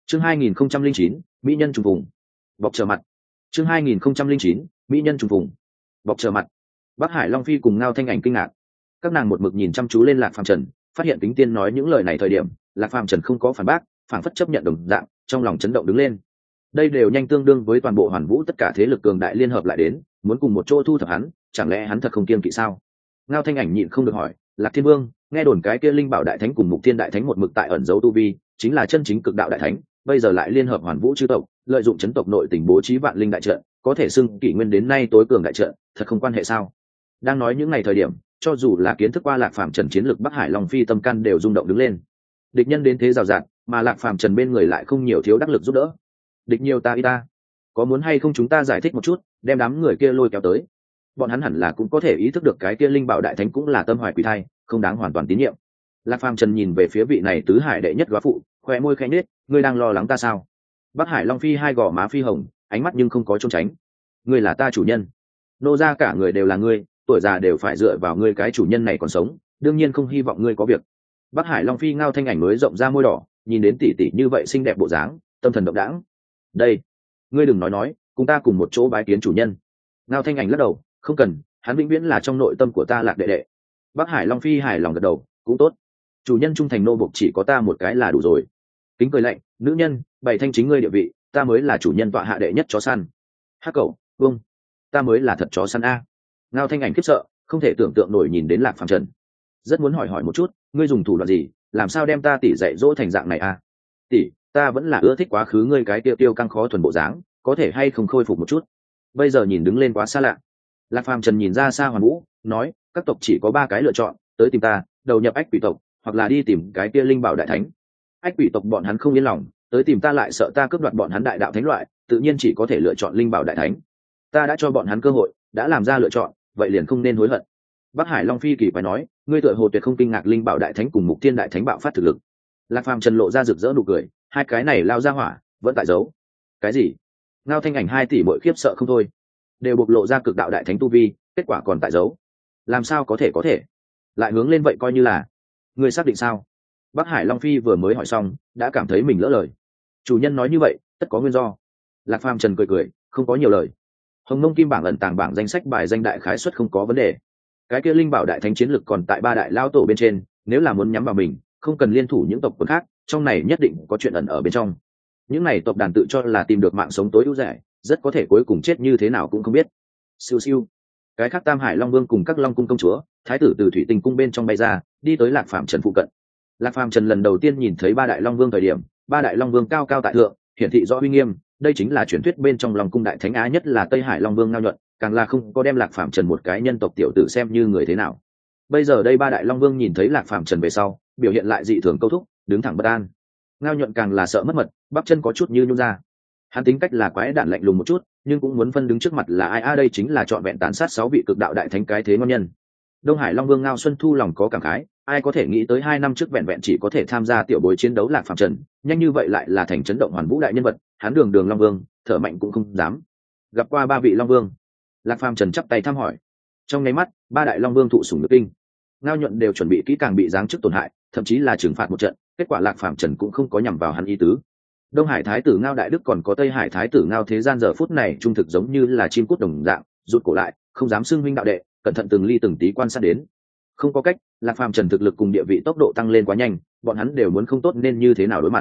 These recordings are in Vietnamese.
Chương 2009, mỹ nhân trùng vùng. Bọc trở mặt. Chương 2009, mỹ nhân trùng vùng. Bọc trở mặt. Bắc Hải Long Phi cùng Ngao Thanh Ảnh kinh ngạc. Các nàng một mực nhìn chăm chú lên Lạc Phàm Trần, phát hiện Kính Tiên nói những lời này thời điểm, Lạc Phàm Trần không có phản bác, phản phất chấp nhận đồng dạng, trong lòng chấn động đứng lên. Đây đều nhanh tương đương với toàn bộ Hoàn Vũ tất cả thế lực cường đại liên hợp lại đến, muốn cùng một chỗ thu thập hắn, chẳng lẽ hắn thật không kiêng kỵ sao? Ngao Thanh Ảnh nhịn không được hỏi, Lạc Thiên Vương, nghe đồn cái kia Linh Bảo Đại Thánh cùng Mục Thiên Đại Thánh một mực tại ẩn giấu tu vi, chính là chân chính cực đạo đại thánh, bây giờ lại liên hợp Hoàn Vũ chư tộc, lợi dụng chấn tộc nội tình bố trí vạn linh đại trận, có thể xưng kỷ nguyên đến nay tối cường đại trận, thật không quan hệ sao? Đang nói những ngày thời điểm, cho dù là kiến thức qua Lạc Phàm Trần chiến lực Bắc Hải Long Phi tâm can đều rung động đứng lên. Địch nhân đến thế rào rạt, mà Lạc Phàm Trần bên người lại không nhiều thiếu đắc lực giúp đỡ. Địch nhiều ta y ta, có muốn hay không chúng ta giải thích một chút, đem đám người kia lôi kéo tới. Bọn hắn hẳn là cũng có thể ý thức được cái kia Linh Bảo Đại Thánh cũng là tâm hoài quỷ thai, không đáng hoàn toàn tín nhiệm. Lạc Phàm Trần nhìn về phía vị này tứ hải đệ nhất góa phụ, khoe môi khẽ nết, ngươi đang lo lắng ta sao? Bắc Hải Long Phi hai gò má phi hồng, ánh mắt nhưng không có trốn tránh. Ngươi là ta chủ nhân, nô gia cả người đều là ngươi, tuổi già đều phải dựa vào ngươi cái chủ nhân này còn sống, đương nhiên không hy vọng ngươi có việc. Bắc Hải Long Phi Ngao Thanh Ảnh mới rộng ra môi đỏ, nhìn đến tỷ tỷ như vậy xinh đẹp bộ dáng, tâm thần động đãng. Đây, ngươi đừng nói, cùng ta cùng một chỗ bái kiến chủ nhân. Ngao Thanh Ảnh lắc đầu, không cần, hắn vĩnh viễn là trong nội tâm của ta Lạc đệ đệ. Bắc Hải Long Phi hài lòng gật đầu, cũng tốt, chủ nhân trung thành nô bộc chỉ có ta một cái là đủ rồi. Kính cười lạnh, nữ nhân, bày thanh chính ngươi địa vị, ta mới là chủ nhân tọa hạ đệ nhất chó săn. Hắc cẩu, vâng, ta mới là thật chó săn a. Ngao Thanh Ảnh khiếp sợ, không thể tưởng tượng nổi nhìn đến Lạc Phàm Trần, rất muốn hỏi một chút, ngươi dùng thủ đoạn gì, làm sao đem ta tỷ dạy dỗ thành dạng này a? Tỷ, ta vẫn là ưa thích quá khứ ngươi cái tiêu căng khó thuần bộ dáng, có thể hay không khôi phục một chút? Bây giờ nhìn đứng lên quá xa lạ. Lạc Phàm Trần nhìn ra xa Hoàn Vũ, nói, các tộc chỉ có 3 cái lựa chọn, tới tìm ta, đầu nhập Ách Quỷ tộc, hoặc là đi tìm cái kia Linh Bảo Đại Thánh. Ách Quỷ tộc bọn hắn không yên lòng, tới tìm ta lại sợ ta cướp đoạt bọn hắn đại đạo thánh loại, tự nhiên chỉ có thể lựa chọn Linh Bảo Đại Thánh. Ta đã cho bọn hắn cơ hội, đã làm ra lựa chọn, vậy liền không nên hối hận. Bắc Hải Long Phi kỳ phải nói, ngươi tựa hồ tuyệt không kinh ngạc Linh Bảo Đại Thánh cùng Mục Thiên Đại Thánh bạo phát thực lực. Lạc Phàm Trần lộ ra rực rỡ nụ cười, hai cái này lao ra hỏa, vẫn tại giấu. Cái gì? Ngao Thanh Ảnh 2 tỷ mỗi khiếp sợ không thôi, đều bộc lộ ra cực đạo đại thánh tu vi, kết quả còn tại giấu. Làm sao có thể? Lại hướng lên vậy coi như là. Ngươi xác định sao? Bắc Hải Long Phi vừa mới hỏi xong, đã cảm thấy mình lỡ lời. Chủ nhân nói như vậy, tất có nguyên do. Lạc Phàm Trần cười, không có nhiều lời. Hồng Mông Kim bảng ẩn tàng bảng danh sách bài danh đại khái suất không có vấn đề. Cái kia Linh Bảo Đại Thánh chiến lực còn tại 3 đại lao tổ bên trên, nếu là muốn nhắm vào mình, không cần liên thủ những tộc quần khác, trong này nhất định có chuyện ẩn ở bên trong. Những này tộc đàn tự cho là tìm được mạng sống tối ưu rẻ, rất có thể cuối cùng chết như thế nào cũng không biết. Siêu siêu. Cái khác Tam Hải Long Vương cùng các Long cung công chúa, thái tử từ Thủy Tinh cung bên trong bay ra, đi tới Lạc Phàm Trần phụ cận. Lạc Phàm Trần lần đầu tiên nhìn thấy 3 đại Long Vương thời điểm, 3 đại Long Vương cao cao tại thượng, hiển thị rõ uy nghiêm, đây chính là truyền thuyết bên trong Long cung đại thánh á, nhất là Tây Hải Long Vương Ngao Nhuận, càng là không có đem Lạc Phàm Trần một cái nhân tộc tiểu tử xem như người thế nào. Bây giờ đây 3 đại Long Vương nhìn thấy Lạc Phàm Trần về sau, biểu hiện lại dị thường câu thúc, đứng thẳng bất an. Ngao Nhuận càng là sợ mất mật, bắp chân có chút như nhún ra. Hắn tính cách là quái đản lạnh lùng một chút, nhưng cũng muốn phân đứng trước mặt là ai đây chính là trọn vẹn tàn sát 6 vị cực đạo đại thánh cái thế ngon nhân. Đông Hải Long Vương Ngao Xuân Thu lòng có cảm khái, ai có thể nghĩ tới 2 năm trước vẹn vẹn chỉ có thể tham gia tiểu bối chiến đấu Lạc Phàm Trần, nhanh như vậy lại là thành chấn động Hoàn Vũ đại nhân vật, hắn đường Long Vương, thở mạnh cũng không dám. Gặp qua 3 vị Long Vương, Lạc Phàm Trần chắp tay thăm hỏi. Trong nháy mắt, 3 đại Long Vương thụ sủng nhược kinh. Ngao Nhuận đều chuẩn bị kỹ càng bị giáng chức tổn hại, thậm chí là trừng phạt một trận, kết quả Lạc Phàm Trần cũng không có nhằm vào hắn ý tứ. Đông Hải Thái tử Ngao Đại Đức còn có Tây Hải Thái tử Ngao Thế Gian giờ phút này trung thực giống như là chim cút đồng dạng, rụt cổ lại, không dám xưng huynh đạo đệ, cẩn thận từng ly từng tí quan sát đến. Không có cách, Lạc Phàm Trần thực lực cùng địa vị tốc độ tăng lên quá nhanh, bọn hắn đều muốn không tốt nên như thế nào đối mặt.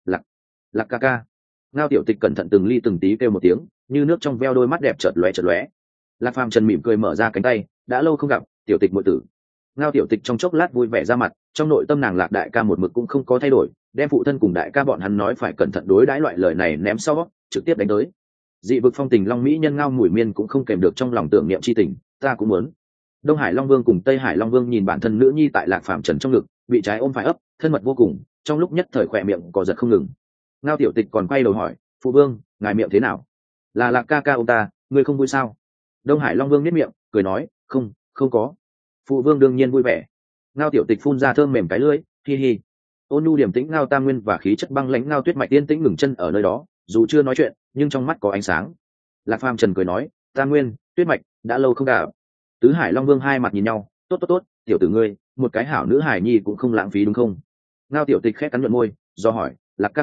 Lạc ca ca. Ngao Tiểu Tịch cẩn thận từng ly từng tí kêu một tiếng, như nước trong veo đôi mắt đẹp chợt lóe. Lạc Phàm Trần mỉm cười mở ra cánh tay, đã lâu không gặp, Tiểu Tịch muội tử. Ngao Tiểu Tịch trong chốc lát vui vẻ ra mặt, trong nội tâm nàng Lạc đại ca một mực cũng không có thay đổi, đem phụ thân cùng đại ca bọn hắn nói phải cẩn thận đối đãi loại lời này ném sau, trực tiếp đánh tới. Dị vực phong tình Long Mỹ nhân Ngao Mùi Miên cũng không kèm được trong lòng tưởng niệm chi tình, ta cũng muốn. Đông Hải Long Vương cùng Tây Hải Long Vương nhìn bản thân nữ nhi tại Lạc Phàm Trần trong ngực, bị trái ôm phải ấp, thân mật vô cùng, trong lúc nhất thời khỏe miệng có giật không ngừng. Ngao Tiểu Tịch còn quay đầu hỏi, phụ vương, ngài miệng thế nào? Là Lạc ca ca ông ta, ngươi không vui sao? Đông Hải Long Vương nhếch miệng, cười nói, không có. Phụ vương đương nhiên vui vẻ. Ngao Tiểu Tịch phun ra thơm mềm cái lưỡi, hi hi. Ôn nhu điềm tĩnh Ngao Tam Nguyên và khí chất băng lãnh Ngao Tuyết Mạch yên tĩnh ngừng chân ở nơi đó, dù chưa nói chuyện, nhưng trong mắt có ánh sáng. Lạc Phàm Trần cười nói, Tam Nguyên, Tuyết Mạch, đã lâu không gặp. Tứ Hải Long Vương hai mặt nhìn nhau, tốt, tiểu tử ngươi, một cái hảo nữ hải nhi cũng không lãng phí đúng không? Ngao Tiểu Tịch khẽ cắn nhuận môi, do hỏi, Lạc ca ca,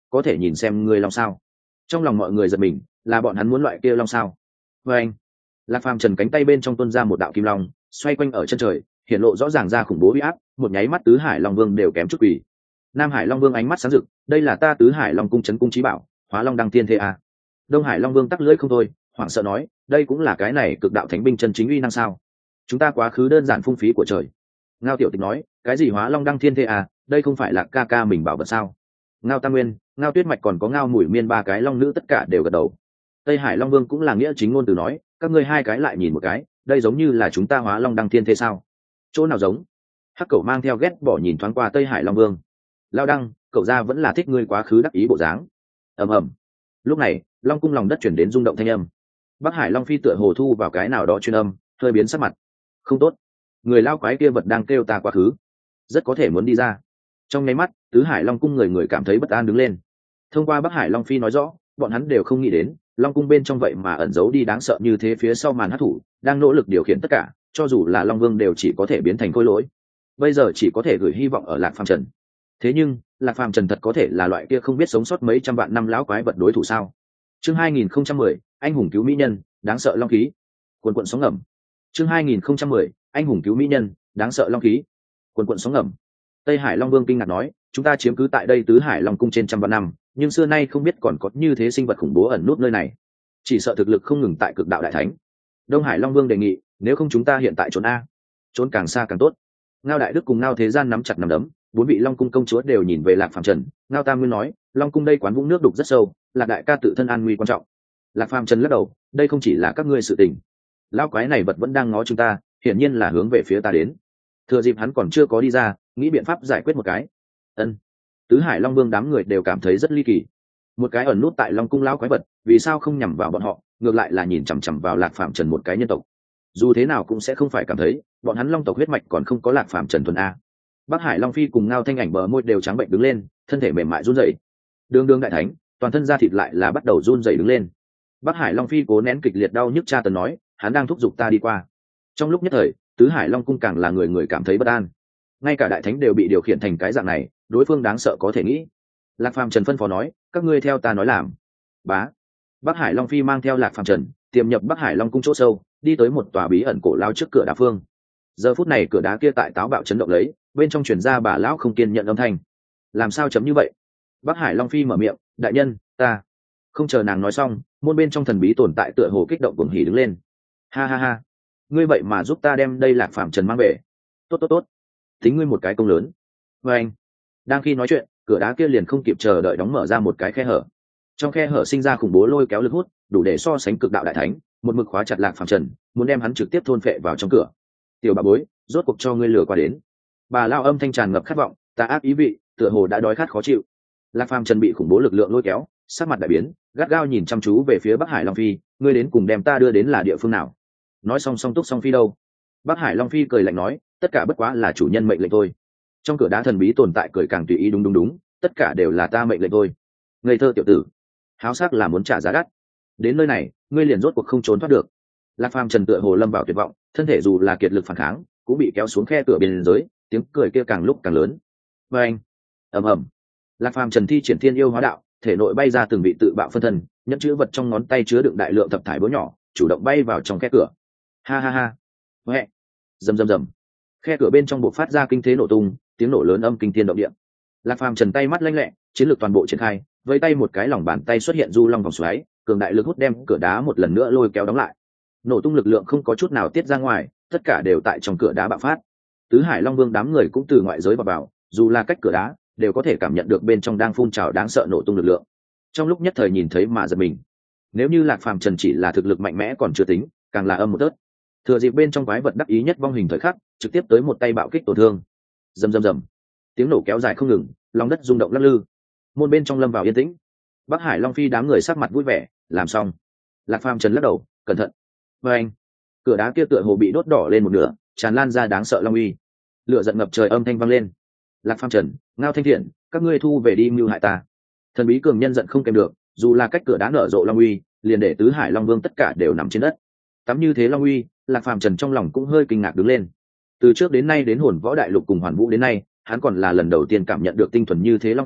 có thể nhìn xem ngươi long sao. Trong lòng mọi người giật mình, là bọn hắn muốn loại kia long sao. Và anh, Lạc Phàm Trần cánh tay bên trong tuôn ra một đạo kim long, xoay quanh ở chân trời, hiện lộ rõ ràng ra khủng bố uy áp, một nháy mắt tứ hải long vương đều kém chút quỷ. Nam hải long vương ánh mắt sáng rực, đây là ta tứ hải long cung trấn cung chí bảo, hóa long đăng tiên thế à. Đông hải long vương tắc lưỡi không thôi, hoảng sợ nói, đây cũng là cái này cực đạo thánh binh chân chính uy năng sao? Chúng ta quá khứ đơn giản phung phí của trời. Ngao tiểu tịch nói, cái gì hóa long đăng thiên thế à, đây không phải là ca ca mình bảo vật sao? Ngao tam nguyên, Ngao tuyết mạch còn có Ngao mùi miên ba cái long nữ tất cả đều gật đầu. Tây hải long vương cũng là nghĩa chính ngôn từ nói, các ngươi hai cái lại nhìn một cái, đây giống như là chúng ta hóa long đăng thiên thế sao? Chỗ nào giống? Hắc cẩu mang theo ghét bỏ nhìn thoáng qua Tây hải long vương. Lao đăng, cậu ra vẫn là thích ngươi quá khứ đắc ý bộ dáng. Ầm ầm. Lúc này long cung lòng đất chuyển đến rung động thanh âm. Bắc hải long phi tựa hồ thu vào cái nào đó chuyên âm, hơi biến sắc mặt. Không tốt, người lao quái kia vật đang kêu ta quá khứ, rất có thể muốn đi ra. Trong nháy mắt tứ hải long cung người cảm thấy bất an đứng lên. Thông qua Bắc hải long phi nói rõ, bọn hắn đều không nghĩ đến long cung bên trong vậy mà ẩn giấu đi đáng sợ như thế phía sau màn hắc thủ đang nỗ lực điều khiển tất cả, cho dù là long vương đều chỉ có thể biến thành khôi lỗi, bây giờ chỉ có thể gửi hy vọng ở Lạc Phàm Trần. Thế nhưng Lạc Phàm Trần thật có thể là loại kia không biết sống sót mấy trăm vạn năm lão quái vật đối thủ sao? Chương 2010, anh hùng cứu mỹ nhân, đáng sợ long khí. Quần quần sóng ngầm. Chương 2010, anh hùng cứu mỹ nhân, đáng sợ long khí. Quần quần sóng ngầm. Tây Hải Long Vương kinh ngạc nói, chúng ta chiếm cứ tại đây tứ hải long cung trên trăm vạn năm, nhưng xưa nay không biết còn có như thế sinh vật khủng bố ẩn nút nơi này, chỉ sợ thực lực không ngừng tại cực đạo đại thánh. Đông Hải Long Vương đề nghị, nếu không chúng ta hiện tại trốn a, trốn càng xa càng tốt. Ngao Đại Đức cùng Ngao Thế Gian nắm chặt nắm đấm, bốn vị long cung công chúa đều nhìn về Lạc Phàm Trần. Ngao Tam Nguyên nói, long cung đây quán vũng nước đục rất sâu, Lạc đại ca tự thân an nguy quan trọng. Lạc Phàm Trần lắc đầu, đây không chỉ là các ngươi sự tình, lão quái này vật vẫn đang ngó chúng ta, hiển nhiên là hướng về phía ta đến. Thừa dịp hắn còn chưa có đi ra, nghĩ biện pháp giải quyết một cái. Ân. Tứ hải long vương đám người đều cảm thấy rất ly kỳ. Một cái ẩn nút tại long cung lão quái vật, vì sao không nhằm vào bọn họ, ngược lại là nhìn chằm chằm vào Lạc Phàm Trần một cái nhân tộc? Dù thế nào cũng sẽ không phải cảm thấy bọn hắn long tộc huyết mạch còn không có Lạc Phàm Trần thuần a. Bắc Hải Long Phi cùng Ngao Thanh Ảnh bờ môi đều trắng bệnh đứng lên, thân thể mềm mại run rẩy. Đường Đường đại thánh, toàn thân da thịt lại là bắt đầu run rẩy đứng lên. Bắc Hải Long Phi cố nén kịch liệt đau nhức tra tấn nói, hắn đang thúc giục ta đi qua. Trong lúc nhất thời, tứ hải long cung càng là người cảm thấy bất an. Ngay cả đại thánh đều bị điều khiển thành cái dạng này, đối phương đáng sợ có thể nghĩ. Lạc Phàm Trần phân phó nói, các ngươi theo ta nói làm. Bá. Bắc Hải Long Phi mang theo Lạc Phàm Trần, tiềm nhập Bắc Hải Long cung chỗ sâu, đi tới một tòa bí ẩn cổ lao trước cửa đá phương. Giờ phút này cửa đá kia tại táo bạo chấn động lấy, bên trong truyền ra bà lão không kiên nhận âm thanh. Làm sao chấm như vậy? Bắc Hải Long Phi mở miệng, đại nhân, ta. Không chờ nàng nói xong, môn bên trong thần bí tồn tại tựa hồ kích động cuồng hỉ đứng lên. Ha ha ha, ngươi vậy mà giúp ta đem đây Lạc Phàm Trần mang về. Tốt, tính ngươi một cái công lớn. Và anh, đang khi nói chuyện, cửa đá kia liền không kịp chờ đợi đóng mở ra một cái khe hở. Trong khe hở sinh ra khủng bố lôi kéo lực hút, đủ để so sánh cực đạo đại thánh, một mực khóa chặt Lạc Phàm Trần, muốn đem hắn trực tiếp thôn phệ vào trong cửa. Tiểu bà bối, rốt cuộc cho ngươi lừa qua đến. Bà lao âm thanh tràn ngập khát vọng, tà ác ý vị, tựa hồ đã đói khát khó chịu. Lạc Phàm Trần bị khủng bố lực lượng lôi kéo, sắc mặt đại biến, gắt gao nhìn chăm chú về phía Bắc Hải Long Phi, ngươi đến cùng đem ta đưa đến là địa phương nào? Nói xong túc song phi đâu? Bắc Hải Long Phi cười lạnh nói, tất cả bất quá là chủ nhân mệnh lệnh thôi. Trong cửa đá thần bí tồn tại cười càng tùy ý, đúng, tất cả đều là ta mệnh lệnh thôi. Ngây thơ tiểu tử, háo sắc là muốn trả giá đắt. Đến nơi này, ngươi liền rốt cuộc không trốn thoát được. Lạc Phàm Trần tựa hồ lâm vào tuyệt vọng, thân thể dù là kiệt lực phản kháng, cũng bị kéo xuống khe cửa biên giới, tiếng cười kia càng lúc càng lớn. Và anh, ầm, Lạc Phàm Trần thi triển thiên yêu hóa đạo, thể nội bay ra từng vị tự bạo phân thân, nhẫn chữ vật trong ngón tay chứa đựng đại lượng thập thải búa nhỏ, chủ động bay vào trong khe cửa. Ha ha ha, huệ, rầm, khe cửa bên trong bộc phát ra kinh thế nổ tung, tiếng nổ lớn âm kinh thiên động địa. Lạc Phàm Trần tay mắt lanh lẹ, chiến lược toàn bộ triển khai, với tay một cái lòng bàn tay xuất hiện du long vòng xoáy, cường đại lực hút đem cửa đá một lần nữa lôi kéo đóng lại. Nổ tung lực lượng không có chút nào tiết ra ngoài, tất cả đều tại trong cửa đá bạo phát. Tứ Hải Long Vương đám người cũng từ ngoại giới vào, dù là cách cửa đá, đều có thể cảm nhận được bên trong đang phun trào đáng sợ nổ tung lực lượng. Trong lúc nhất thời nhìn thấy mà giật mình. Nếu như Lạc Phàm Trần chỉ là thực lực mạnh mẽ còn chưa tính, càng là âm một tớt. Thừa dịp bên trong quái vật đắc ý nhất vong hình thời khắc, trực tiếp tới một tay bạo kích tổn thương. Rầm, tiếng nổ kéo dài không ngừng, lòng đất rung động lắc lư. Môn bên trong lâm vào yên tĩnh. Bắc Hải Long Phi đám người sắc mặt vui vẻ, làm xong. Lạc Phàm Trần lắc đầu, cẩn thận. Và anh, cửa đá kia tựa hồ bị đốt đỏ lên một nửa, tràn lan ra đáng sợ long uy. Lửa giận ngập trời âm thanh vang lên. Lạc Phàm Trần, Ngao Thanh Thiện, các ngươi thu về đi mưu hại ta. Thần bí cường nhân giận không kèm được, dù là cách cửa đá nở rộ long uy, liền để tứ hải long vương tất cả đều nằm trên đất. Tắm như thế long uy, Lạc Phàm Trần trong lòng cũng hơi kinh ngạc đứng lên. Từ trước đến nay đến hồn võ đại lục cùng hoàn vũ đến nay, hắn còn là lần đầu tiên cảm nhận được tinh thuần như thế long khí,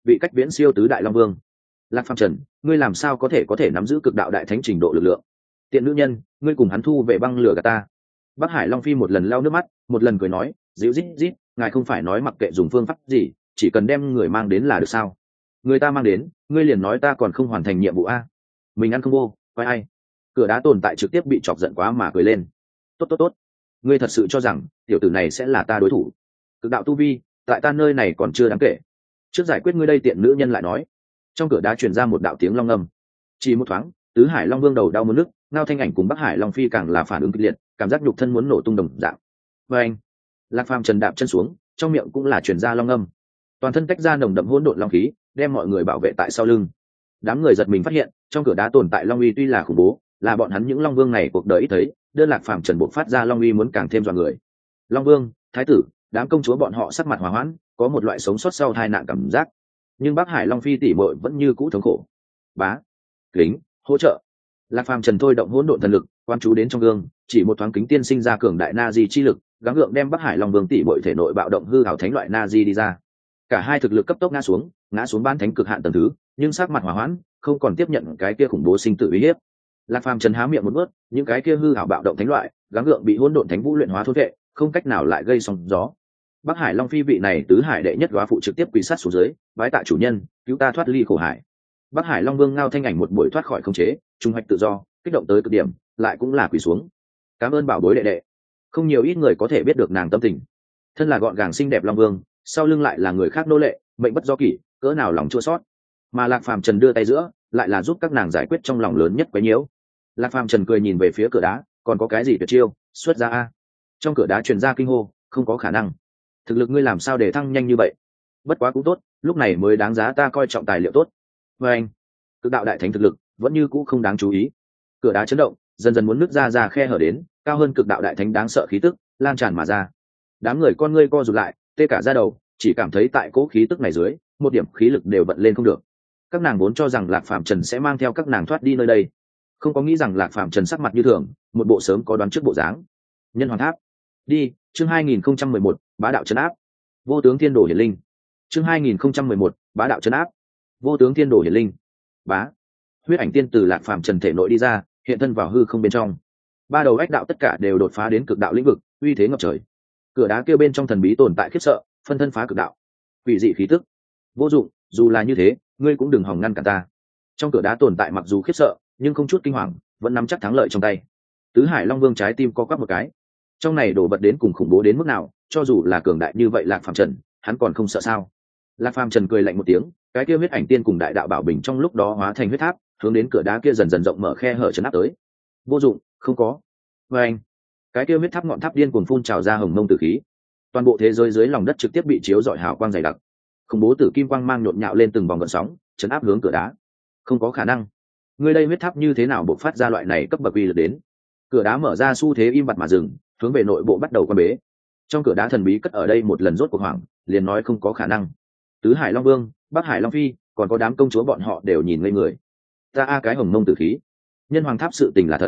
vị cách viễn siêu tứ đại long vương. Lạc Phàm Trần, ngươi làm sao có thể nắm giữ cực đạo đại thánh trình độ lực lượng? Tiện nữ nhân, ngươi cùng hắn thu về băng lửa gạt ta. Bắc Hải Long Phi một lần lau nước mắt, một lần cười nói, dịu rít rít, ngài không phải nói mặc kệ dùng phương pháp gì, chỉ cần đem người mang đến là được sao? Người ta mang đến, ngươi liền nói ta còn không hoàn thành nhiệm vụ a? Mình ăn không vô, quay ai? Cửa đá tồn tại trực tiếp bị chọc giận quá mà cười lên. Tốt, ngươi thật sự cho rằng tiểu tử này sẽ là ta đối thủ? Cực đạo tu vi, tại ta nơi này còn chưa đáng kể. Trước giải quyết ngươi đây, tiện nữ nhân lại nói. Trong cửa đá truyền ra một đạo tiếng long ngâm. Chỉ một thoáng, tứ hải long vương đầu đau muốn nức, Ngao Thanh Ảnh cùng Bắc Hải Long Phi càng là phản ứng kịch liệt, cảm giác nhục thân muốn nổ tung đồng dạng. Và anh, Lạc Phàm Trần đạp chân xuống, trong miệng cũng là truyền ra long ngâm, toàn thân tách ra nồng đậm hỗn độn long khí, đem mọi người bảo vệ tại sau lưng. Đám người giật mình phát hiện, trong cửa đá tồn tại long uy tuy là khủng bố, là bọn hắn những long vương này cuộc đời ít thấy, đơn Lạc Phàm Trần bộc phát ra long uy muốn càng thêm dọa người. Long vương, thái tử, đám công chúa bọn họ sắc mặt hòa hoãn, có một loại sống sót sau tai nạn cảm giác. Nhưng Bắc Hải Long Phi tỷ muội vẫn như cũ thống khổ. Bá, kính, hỗ trợ. Lạc Phàm Trần thôi động hỗn độn thần lực, quan chú đến trong gương, chỉ một thoáng kính tiên sinh ra cường đại na di chi lực, gắng gượng đem Bắc Hải Long Vương tỷ muội thể nội bạo động hư hảo thánh loại na di đi ra. Cả hai thực lực cấp tốc ngã xuống ban thánh cực hạn tầng thứ, nhưng sắc mặt hòa hoãn, không còn tiếp nhận cái kia khủng bố sinh tử uy hiếp. Lạc Phàm Trần há miệng một bước, những cái kia hư hảo bạo động thánh loại, gắng gượng bị hỗn độn thánh vũ luyện hóa thôn vệ, không cách nào lại gây sóng gió. Bắc Hải Long Phi vị này tứ hải đệ nhất góa phụ trực tiếp quỳ sát xuống dưới, bái tạ chủ nhân, cứu ta thoát ly khổ hải. Bắc Hải Long Vương Ngao Thanh Ảnh một buổi thoát khỏi khống chế, trung hoạch tự do, kích động tới cực điểm, lại cũng là quỳ xuống. Cảm ơn bảo bối đệ đệ. Không nhiều ít người có thể biết được nàng tâm tình. Thân là gọn gàng xinh đẹp Long Vương, sau lưng lại là người khác nô lệ, mệnh bất do kỷ, cỡ nào lòng chua xót. Mà Lạc Phàm Trần đưa tay giữa, lại là giúp các nàng giải quyết trong lòng lớn nhất quấy nhiễu. Lạc Phàm Trần cười nhìn về phía cửa đá, còn có cái gì tuyệt chiêu, xuất ra a. Trong cửa đá truyền ra kinh hô, không có khả năng. Thực lực ngươi làm sao để thăng nhanh như vậy? Bất quá cũng tốt, lúc này mới đáng giá ta coi trọng tài liệu tốt. Và anh, cực đạo đại thánh thực lực vẫn như cũ không đáng chú ý. Cửa đá chấn động, dần dần muốn nứt ra khe hở đến, cao hơn cực đạo đại thánh đáng sợ khí tức lan tràn mà ra. Đám người con ngươi co rụt lại, tê cả da đầu, chỉ cảm thấy tại cỗ khí tức này dưới, một điểm khí lực đều vận lên không được. Các nàng vốn cho rằng Lạc Phàm Trần sẽ mang theo các nàng thoát đi nơi đây, không có nghĩ rằng Lạc Phàm Trần sắc mặt như thường, một bộ sớm có đoán trước bộ dáng. Nhân Hoàng Tháp, đi. Chương 2011, bá đạo trấn áp. Vô tướng thiên đồ hiển linh. Chương 2011, bá đạo trấn áp. Vô tướng thiên đồ hiển linh. Bá. Huyết ảnh tiên từ Lạc Phàm Trần thể nội đi ra, hiện thân vào hư không bên trong. Ba đầu ách đạo tất cả đều đột phá đến cực đạo lĩnh vực, uy thế ngập trời. Cửa đá kia bên trong thần bí tồn tại khiếp sợ, phân thân phá cực đạo. Quỷ dị khí tức. Vô dụng, dù là như thế, ngươi cũng đừng hòng ngăn cản ta. Trong cửa đá tồn tại mặc dù khiếp sợ, nhưng không chút kinh hoàng, vẫn nắm chắc thắng lợi trong tay. Tứ Hải Long Vương trái tim co quắp một cái. Trong này đổ vật đến cùng khủng bố đến mức nào, cho dù là cường đại như vậy Lạc Phàm Trần, hắn còn không sợ sao? Lạc Phàm Trần cười lạnh một tiếng, cái kia huyết ảnh tiên cùng đại đạo bảo bình trong lúc đó hóa thành huyết tháp, hướng đến cửa đá kia dần dần rộng mở khe hở chấn áp tới. Vô dụng, không có. Và anh, cái kia huyết tháp ngọn tháp điên cuồng phun trào ra hồng mông tử khí, toàn bộ thế giới dưới lòng đất trực tiếp bị chiếu rọi hào quang dày đặc, khủng bố tử kim quang mang nhộn nhạo lên từng vòng gợn sóng, chấn áp hướng cửa đá. Không có khả năng, ngươi đây huyết tháp như thế nào bộc phát ra loại này cấp bậc uy lực đến? Cửa đá mở ra xu thế im bặt mà dừng, hướng về nội bộ bắt đầu quan bế. Trong cửa đá thần bí cất ở đây một lần rốt cuộc hoảng, liền nói không có khả năng. Tứ Hải Long Vương, Bắc Hải Long Phi, còn có đám công chúa bọn họ đều nhìn ngây người. Ta cái hồng mông tử khí, Nhân Hoàng Tháp sự tình là thật.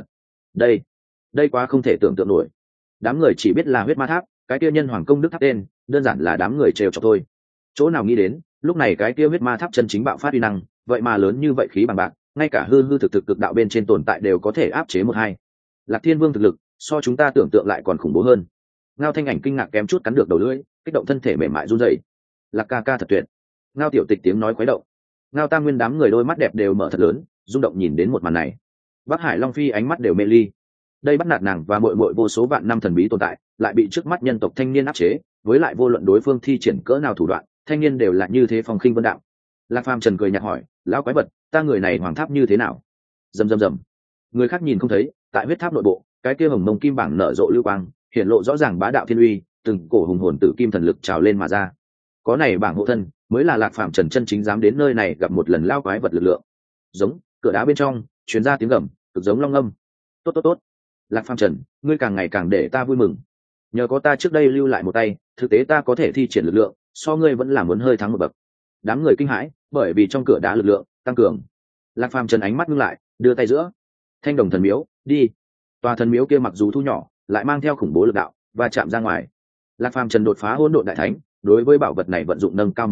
Đây quá không thể tưởng tượng nổi. Đám người chỉ biết là huyết ma tháp, cái kia Nhân Hoàng công đức tháp tên, đơn giản là đám người trêu chọc thôi. Chỗ nào nghĩ đến, lúc này cái kia huyết ma tháp chân chính bạo phát uy năng, vậy mà lớn như vậy khí bằng bạc, ngay cả hư thực cực đạo bên trên tồn tại đều có thể áp chế một hai. Lạc Thiên Vương thực lực so chúng ta tưởng tượng lại còn khủng bố hơn. Ngao Thanh Ảnh kinh ngạc kém chút cắn được đầu lưỡi, kích động thân thể mềm mại run rẩy. Lạc ca ca thật tuyệt. Ngao Tiểu Tịch tiếng nói khuấy động. Ngao Tam Nguyên đám người đôi mắt đẹp đều mở thật lớn, rung động nhìn đến một màn này. Bắc Hải Long Phi ánh mắt đều mê ly. Đây bắt nạt nàng và muội muội vô số vạn năm thần bí tồn tại, lại bị trước mắt nhân tộc thanh niên áp chế, với lại vô luận đối phương thi triển cỡ nào thủ đoạn, thanh niên đều là như thế phong khinh vân đạm. Lạc Phàm Trần cười nhạt hỏi, lão quái vật, ta người này hoàng tháp như thế nào? Rầm. Người khác nhìn không thấy, tại huyết tháp nội bộ, cái kia hồng mông kim bảng nở rộ lưu quang, hiện lộ rõ ràng bá đạo thiên uy, từng cổ hùng hồn tử kim thần lực trào lên mà ra. Có này bảng hộ thân, mới là Lạc Phàm Trần chân chính dám đến nơi này gặp một lần lao quái vật lực lượng. Giống, cửa đá bên trong truyền ra tiếng gầm, cực giống long âm. Tốt. Lạc Phàm Trần, ngươi càng ngày càng để ta vui mừng. Nhờ có ta trước đây lưu lại một tay, thực tế ta có thể thi triển lực lượng, so ngươi vẫn là muốn hơi thắng một bậc. Đám người kinh hãi, bởi vì trong cửa đá lực lượng tăng cường. Lạc Phàm Trần ánh mắt ngưng lại, đưa tay giữa. Thanh đồng thần miếu, đi. Tòa thần miếu kia mặc dù thu nhỏ, lại mang theo khủng bố lực đạo và chạm ra ngoài. Lạc Phàm Trần đột phá hỗn độn đại thánh, đối với bảo vật này vận dụng nâng cao một bước,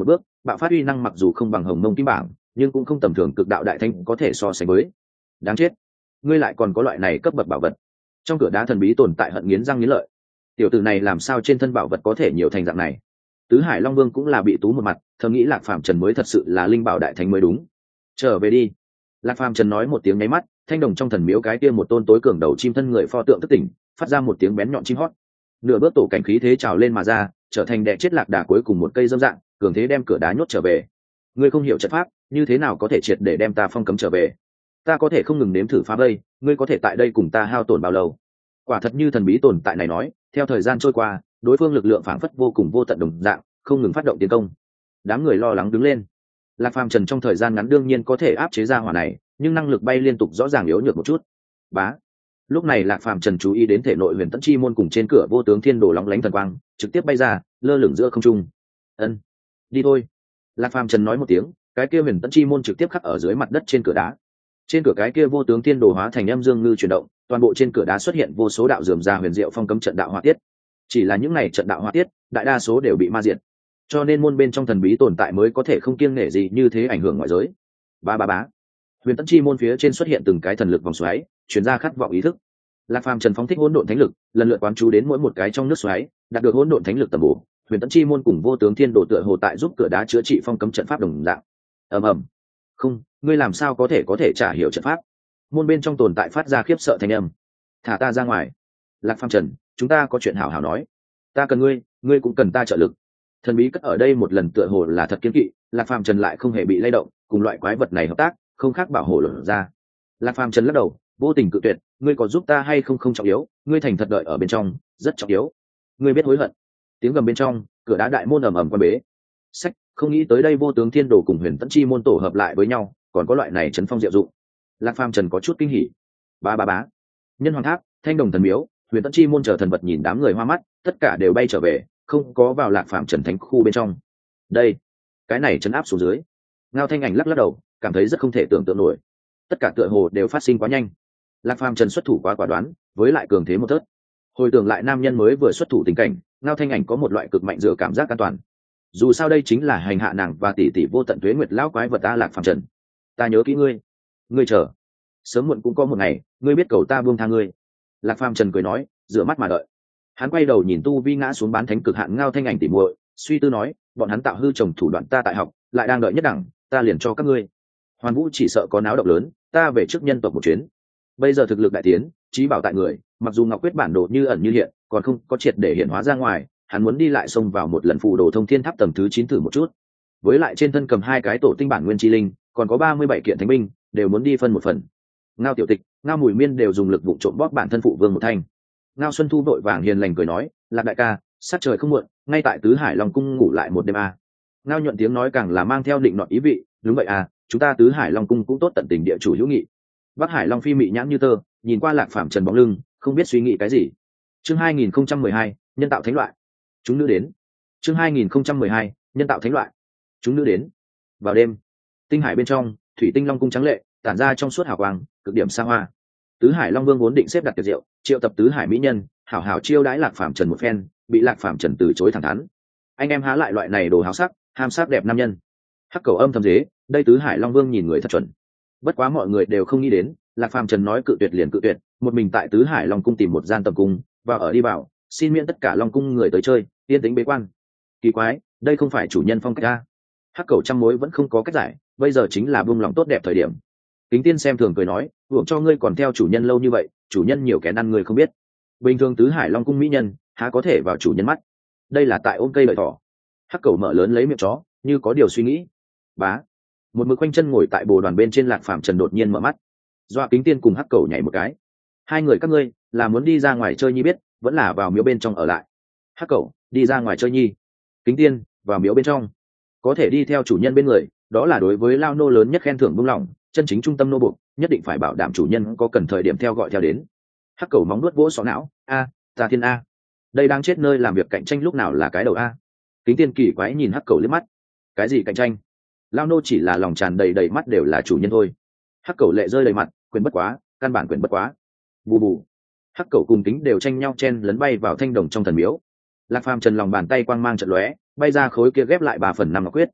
bạo phát uy năng mặc dù không bằng hồng mông kim bảng, nhưng cũng không tầm thường cực đạo đại thánh có thể so sánh với. Đáng chết, ngươi lại còn có loại này cấp bậc bảo vật. Trong cửa đá thần bí tồn tại hận nghiến răng nghiến lợi. Tiểu tử này làm sao trên thân bảo vật có thể nhiều thành dạng này? Tứ Hải Long Vương cũng là bị tú một mặt, thầm nghĩ Lạc Phàm Trần mới thật sự là linh bảo đại thánh mới đúng. Trở về đi. Lạc Phàm Trần nói một tiếng nháy mắt, thanh đồng trong thần miếu cái kia một tôn tối cường đầu chim thân người pho tượng thức tỉnh, phát ra một tiếng bén nhọn chim hót. Nửa bước tổ cảnh khí thế trào lên mà ra, trở thành đè chết lạc đà cuối cùng một cây dâm dạng, cường thế đem cửa đá nhốt trở về. Ngươi không hiểu trận pháp, như thế nào có thể triệt để đem ta phong cấm trở về? Ta có thể không ngừng nếm thử phá vây, ngươi có thể tại đây cùng ta hao tổn bao lâu? Quả thật như thần bí tồn tại này nói, theo thời gian trôi qua, đối phương lực lượng phảng phất vô cùng vô tận đồng dạng, không ngừng phát động tiến công. Đám người lo lắng đứng lên. Lạc Phàm Trần trong thời gian ngắn đương nhiên có thể áp chế ra hỏa này, nhưng năng lực bay liên tục rõ ràng yếu nhược một chút. Bá. Lúc này Lạc Phàm Trần chú ý đến thể nội Huyền Tẫn Chi môn cùng trên cửa vô tướng thiên đồ lóng lánh thần quang, trực tiếp bay ra, lơ lửng giữa không trung. Ân, đi thôi. Lạc Phàm Trần nói một tiếng, cái kia Huyền Tẫn Chi môn trực tiếp khắc ở dưới mặt đất trên cửa đá. Trên cửa cái kia vô tướng thiên đồ hóa thành âm dương ngư chuyển động, toàn bộ trên cửa đá xuất hiện vô số đạo rườm rà huyền diệu phong cấm trận đạo hỏa tiết. Chỉ là những này trận đạo hỏa tiết, đại đa số đều bị ma diệt. Cho nên môn bên trong thần bí tồn tại mới có thể không kiêng nể gì như thế ảnh hưởng ngoại giới. Ba ba bá. Huyền Tẫn Chi môn phía trên xuất hiện từng cái thần lực vòng xoáy, truyền ra khát vọng ý thức. Lạc Phàm Trần phóng thích hỗn độn thánh lực, lần lượt quán chú đến mỗi một cái trong nước xoáy, đạt được hỗn độn thánh lực tầm bổ. Huyền Tẫn Chi môn cùng vô tướng thiên đồ tựa hồ tại giúp cửa đá chữa trị phong cấm trận pháp đồng dạng. Ầm ầm. Không, ngươi làm sao có thể trả hiểu trận pháp? Môn bên trong tồn tại phát ra khiếp sợ thanh âm. Thả ta ra ngoài. Lạc Phàm Trần, chúng ta có chuyện hảo hảo nói. Ta cần ngươi, ngươi cũng cần ta trợ lực. Thần bí cất ở đây một lần tựa hồ là thật kiên kỵ, Lạc Phàm Trần lại không hề bị lay động, cùng loại quái vật này hợp tác, không khác bảo hộ lột ra. Lạc Phàm Trần lắc đầu, vô tình cự tuyệt, ngươi có giúp ta hay không không trọng yếu, ngươi thành thật đợi ở bên trong, rất trọng yếu. Ngươi biết hối hận. Tiếng gầm bên trong, cửa đá đại môn ầm ầm quan bế. Sách, không nghĩ tới đây vô tướng thiên đồ cùng Huyền Tẫn Chi môn tổ hợp lại với nhau, còn có loại này chấn phong diệu dụng. Lạc Phàm Trần có chút kinh hỉ. Ba ba bá. Nhân Hoàng Tháp, Thanh Đồng Thần Miếu, Huyền Tẫn Chi môn chờ thần vật nhìn đám người hoa mắt, tất cả đều bay trở về, không có vào Lạc Phàm Trần thánh khu bên trong. Đây, cái này chấn áp xuống dưới. Ngao Thanh Ảnh lắc lắc đầu, cảm thấy rất không thể tưởng tượng nổi. Tất cả tựa hồ đều phát sinh quá nhanh. Lạc Phàm Trần xuất thủ quá quả đoán, với lại cường thế một tớt. Hồi tưởng lại nam nhân mới vừa xuất thủ tình cảnh, Ngao Thanh Ảnh có một loại cực mạnh dựa cảm giác an toàn. Dù sao đây chính là hành hạ nàng và tỷ tỷ vô tận tuế nguyệt lão quái vật ta Lạc Phàm Trần. Ta nhớ kỹ ngươi. Ngươi chờ. Sớm muộn cũng có một ngày, ngươi biết cầu ta buông tha ngươi. Lạc Phàm Trần cười nói, dựa mắt mà đợi. Hắn quay đầu nhìn tu vi ngã xuống bán thánh cực hạn Ngao Thanh Ảnh tỉ muội, suy tư nói, bọn hắn tạo hư trồng thủ đoạn ta tại học, lại đang đợi nhất đẳng, ta liền cho các ngươi. Hoàn Vũ chỉ sợ có náo động lớn, ta về trước nhân tộc một chuyến. Bây giờ thực lực đại tiến, trí bảo tại người, mặc dù Ngọc Quyết bản đồ như ẩn như hiện, còn không có triệt để hiện hóa ra ngoài, hắn muốn đi lại xông vào một lần phù đồ thông thiên tháp tầng thứ 9 thử một chút. Với lại trên thân cầm 2 cái tổ tinh bản nguyên chi linh, còn có 37 kiện thánh binh, đều muốn đi phân một phần. Ngao Tiểu Tịch, Ngao Mùi Miên đều dùng lực vụ trộm bóp bản thân phụ vương một thanh. Ngao Xuân Thu vội vàng hiền lành cười nói, Lạc đại ca, sát trời không muộn, ngay tại Tứ Hải Long cung ngủ lại một đêm a. Ngao Nhuận tiếng nói càng là mang theo định nọt ý vị, đúng vậy à, chúng ta Tứ Hải Long cung cũng tốt tận tình địa chủ hữu nghị. Bắc Hải Long phi mị nhãn như tơ, nhìn qua Lạc Phàm Trần bóng lưng, không biết suy nghĩ cái gì. Chương 2012, nhân tạo thánh loại. Chúng nữ đến. Chương 2012, nhân tạo thánh loại. Chúng nữ đến. Vào đêm, tinh hải bên trong, thủy tinh long cung trắng lệ, tản ra trong suốt hào quang, cực điểm xa hoa. Tứ Hải Long Vương vốn định xếp đặt tiệc rượu, triệu tập Tứ Hải mỹ nhân, hảo hảo chiêu đãi Lạc Phàm Trần một phen, bị Lạc Phàm Trần từ chối thẳng thắn. Anh em há lại loại này đồ háo sắc, ham sắc đẹp nam nhân. Hắc cầu âm thầm dế, đây Tứ Hải Long Vương nhìn người thật chuẩn. Bất quá mọi người đều không nghĩ đến, Lạc Phàm Trần nói cự tuyệt liền cự tuyệt, một mình tại Tứ Hải Long cung tìm một gian tầm cung, và ở đi vào, xin miễn tất cả Long cung người tới chơi, yên tĩnh bế quan. Kỳ quái, đây không phải chủ nhân phong cách a. Hắc cầu trăm mối vẫn không có cách giải, bây giờ chính là buông lòng tốt đẹp thời điểm. Kính Tiên xem thường cười nói, hưởng cho ngươi còn theo chủ nhân lâu như vậy, chủ nhân nhiều kén ăn ngươi không biết. Bình thường Tứ Hải Long cung mỹ nhân, há có thể vào chủ nhân mắt. Đây là tại ôm cây lợi thỏ. Hắc cầu mở lớn lấy miệng chó, như có điều suy nghĩ. Bá. Một mực quanh chân ngồi tại bồ đoàn bên trên Lạc Phàm Trần đột nhiên mở mắt. Doa Kính Tiên cùng Hắc cầu nhảy một cái. Hai người các ngươi, là muốn đi ra ngoài chơi nhi biết, vẫn là vào miếu bên trong ở lại. Hắc cầu, đi ra ngoài chơi nhi. Kính Tiên, vào miếu bên trong. Có thể đi theo chủ nhân bên người, đó là đối với lao nô lớn nhất khen thưởng buông lỏng, chân chính trung tâm nô buộc, nhất định phải bảo đảm chủ nhân có cần thời điểm theo gọi theo đến. Hắc cầu móng nuốt vỗ sọ não, a, ta thiên a. Đây đang chết nơi làm việc cạnh tranh lúc nào là cái đầu a. Kính Tiên kỳ quái nhìn Hắc cầu liếc mắt. Cái gì cạnh tranh? Lao nô chỉ là lòng tràn đầy đầy mắt đều là chủ nhân thôi. Hắc cầu lệ rơi đầy mặt, quyền bất quá, căn bản quyền bất quá. Bù bù. Hắc cầu cùng Kính đều tranh nhau chen lấn bay vào thanh đồng trong thần miếu. Lạc Phàm Trần lòng bàn tay quang mang trận lóe, bay ra khối kia ghép lại 3/5 ngọc quyết.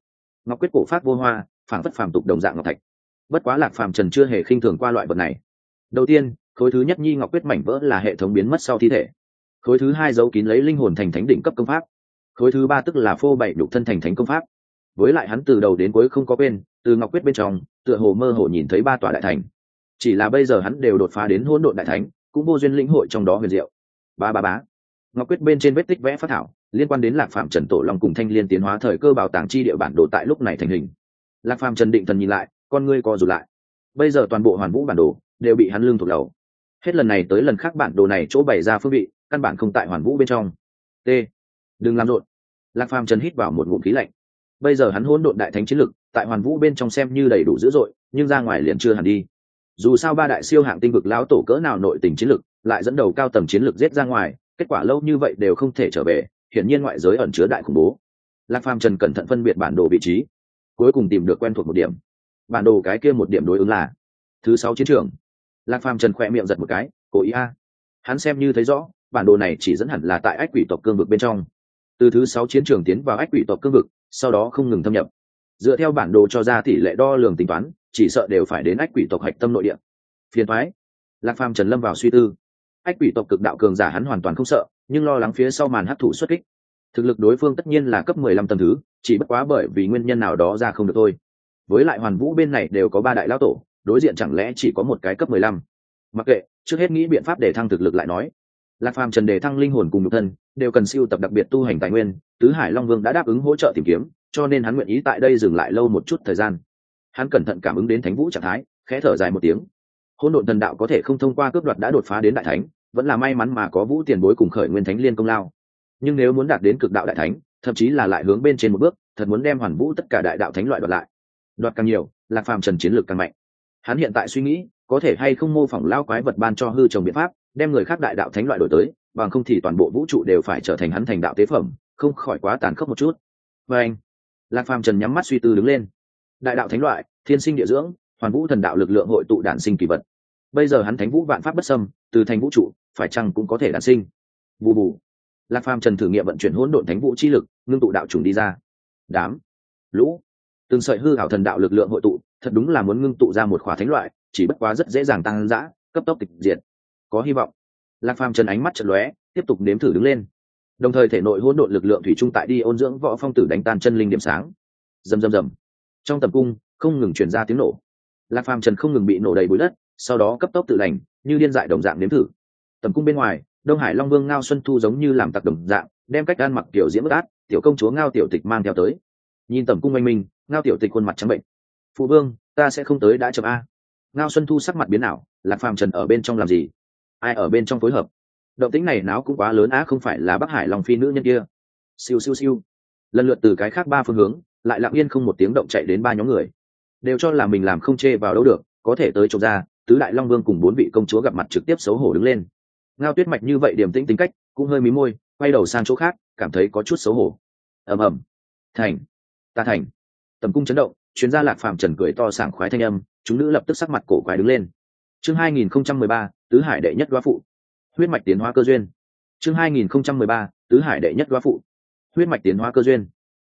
ngọc quyết cổ phát vô hoa, phảng phất phàm tục đồng dạng ngọc thạch. Bất quá Lạc Phàm Trần chưa hề khinh thường qua loại vật này. Đầu tiên, khối thứ nhất nhi ngọc quyết mảnh vỡ là hệ thống biến mất sau thi thể. Khối thứ hai giấu kín lấy linh hồn thành thánh đỉnh cấp công pháp. Khối thứ ba tức là phô bày nhục thân thành thánh công pháp. Với lại hắn từ đầu đến cuối không có quên, từ ngọc quyết bên trong, tựa hồ mơ hồ nhìn thấy ba tòa đại thành. Chỉ là bây giờ hắn đều đột phá đến hỗn độn đại thánh, cũng vô duyên lĩnh hội trong đó huyền diệu. Bá. Ngọc quyết bên trên vết tích vẽ phát thảo, liên quan đến Lạc Phàm Trần Tổ Long cùng Thanh Liên tiến hóa thời cơ bảo tàng chi địa bản đồ tại lúc này thành hình. Lạc Phàm Trần định thần nhìn lại, con ngươi co rụt lại. Bây giờ toàn bộ hoàn vũ bản đồ đều bị hắn lương thuộc đầu. Hết lần này tới lần khác bản đồ này chỗ bày ra phương vị, căn bản không tại hoàn vũ bên trong. T. Đừng làm rộn. Lạc Phàm Trần hít vào một ngụm khí lạnh. Bây giờ hắn hỗn độn đại thánh chiến lực, tại hoàn vũ bên trong xem như đầy đủ dữ dội, nhưng ra ngoài liền chưa hẳn đi. Dù sao ba đại siêu hạng tinh vực lão tổ cỡ nào nội tình chiến lực, lại dẫn đầu cao tầng chiến lực giết ra ngoài, kết quả lâu như vậy đều không thể trở về, hiển nhiên ngoại giới ẩn chứa đại khủng bố. Lạc Phàm Trần cẩn thận phân biệt bản đồ vị trí, cuối cùng tìm được quen thuộc một điểm. Bản đồ cái kia một điểm đối ứng là thứ 6 chiến trường. Lạc Phàm Trần khẽ miệng giật một cái, cố ý a. Hắn xem như thấy rõ, bản đồ này chỉ dẫn hẳn là tại ách quỷ tộc cương vực bên trong. Từ thứ 6 chiến trường tiến vào ách quỷ tộc cương vực, sau đó không ngừng thâm nhập. Dựa theo bản đồ cho ra tỷ lệ đo lường tính toán, chỉ sợ đều phải đến ách quỷ tộc hạch tâm nội địa. Phiền toái. Lạc Phàm Trần lâm vào suy tư. Ách quỷ tộc cực đạo cường giả hắn hoàn toàn không sợ, nhưng lo lắng phía sau màn hấp thụ xuất kích. Thực lực đối phương tất nhiên là cấp 15 tầng thứ, chỉ bất quá bởi vì nguyên nhân nào đó ra không được thôi. Với lại hoàn vũ bên này đều có ba đại lão tổ, đối diện chẳng lẽ chỉ có một cái cấp 15. Mặc kệ, trước hết nghĩ biện pháp để thăng thực lực lại nói. Lạc Phàm Trần đề thăng linh hồn cùng nhục thân, đều cần siêu tập đặc biệt tu hành tài nguyên, Tứ Hải Long Vương đã đáp ứng hỗ trợ tìm kiếm, cho nên hắn nguyện ý tại đây dừng lại lâu một chút thời gian. Hắn cẩn thận cảm ứng đến thánh vũ trạng thái, khẽ thở dài một tiếng. Hỗn độn thần đạo có thể không thông qua cướp đoạt đã đột phá đến đại thánh, vẫn là may mắn mà có Vũ tiền bối cùng Khởi Nguyên Thánh Liên công lao. Nhưng nếu muốn đạt đến cực đạo đại thánh, thậm chí là lại hướng bên trên một bước, thật muốn đem hoàn vũ tất cả đại đạo thánh loại đoạt lại. Đoạt càng nhiều, Lạc Phàm Trần chiến lược càng mạnh. Hắn hiện tại suy nghĩ, có thể hay không mô phỏng lao quái vật ban cho hư trồng biện pháp, đem người khác đại đạo thánh loại đổi tới, bằng không thì toàn bộ vũ trụ đều phải trở thành hắn thành đạo tế phẩm, không khỏi quá tàn khốc một chút. Và anh, Lạc Phàm Trần nhắm mắt suy tư đứng lên. Đại đạo thánh loại, thiên sinh địa dưỡng, hoàn vũ thần đạo lực lượng hội tụ đản sinh kỳ vật. Bây giờ hắn thánh vũ vạn pháp bất xâm, từ thành vũ trụ, phải chăng cũng có thể đản sinh. Bù bù. Lạc Phàm Trần thử nghiệm vận chuyển hỗn độn thánh vũ chi lực, ngưng tụ đạo trùng đi ra. Đám, lũ, từng sợi hư ảo thần đạo lực lượng hội tụ, thật đúng là muốn ngưng tụ ra một khỏa thánh loại, chỉ bất quá rất dễ dàng tăng dã, cấp tốc tịch diệt. Có hy vọng. Lạc Phàm Trần ánh mắt chợt lóe, tiếp tục nếm thử đứng lên. Đồng thời thể nội hỗn độn lực lượng thủy chung tại đi ôn dưỡng võ phong tử đánh tan chân linh điểm sáng. Rầm rầm rầm. Trong tầm cung không ngừng truyền ra tiếng nổ. Lạc Phàm Trần không ngừng bị nổ đầy bụi đất, sau đó cấp tốc tự lành, như điên dại đồng dạng nếm thử. Tầm cung bên ngoài, Đông Hải Long Vương Ngao Xuân Thu giống như làm tặc đồng dạng, đem cách ăn mặc tiểu diễm bất át, tiểu công chúa Ngao Tiểu Tịch mang theo tới. Nhìn tầm cung oanh minh, Ngao Tiểu Tịch khuôn mặt trắng bệnh. Phụ vương, ta sẽ không tới đã chậm a. Ngao Xuân Thu sắc mặt biến ảo, Lạc Phàm Trần ở bên trong làm gì? Ai ở bên trong phối hợp? Động tĩnh này náo cũng quá lớn á, không phải là Bắc Hải Long Phi nữ nhân kia? Siêu siêu siêu. Lần lượt từ cái khác ba phương hướng, lại lặng yên không một tiếng động chạy đến ba nhóm người. Đều cho là mình làm không chê vào đâu được, có thể tới chụp ra, tứ đại Long Vương cùng 4 vị công chúa gặp mặt trực tiếp xấu hổ đứng lên. Ngao Tuyết Mạch như vậy điềm tĩnh tính cách, cũng hơi mí môi, quay đầu sang chỗ khác, cảm thấy có chút xấu hổ. Ầm ầm. Thành, ta thành. Tầm cung chấn động, chuyên gia Lạc Phàm Trần cười to sảng khoái thanh âm, chúng nữ lập tức sắc mặt cổ quái đứng lên. Chương 2013, tứ hải đệ nhất đoá phụ. Huyết mạch tiến hóa cơ duyên. Chương 2013, tứ hải đệ nhất đoá phụ. Huyết mạch tiến hóa cơ duyên.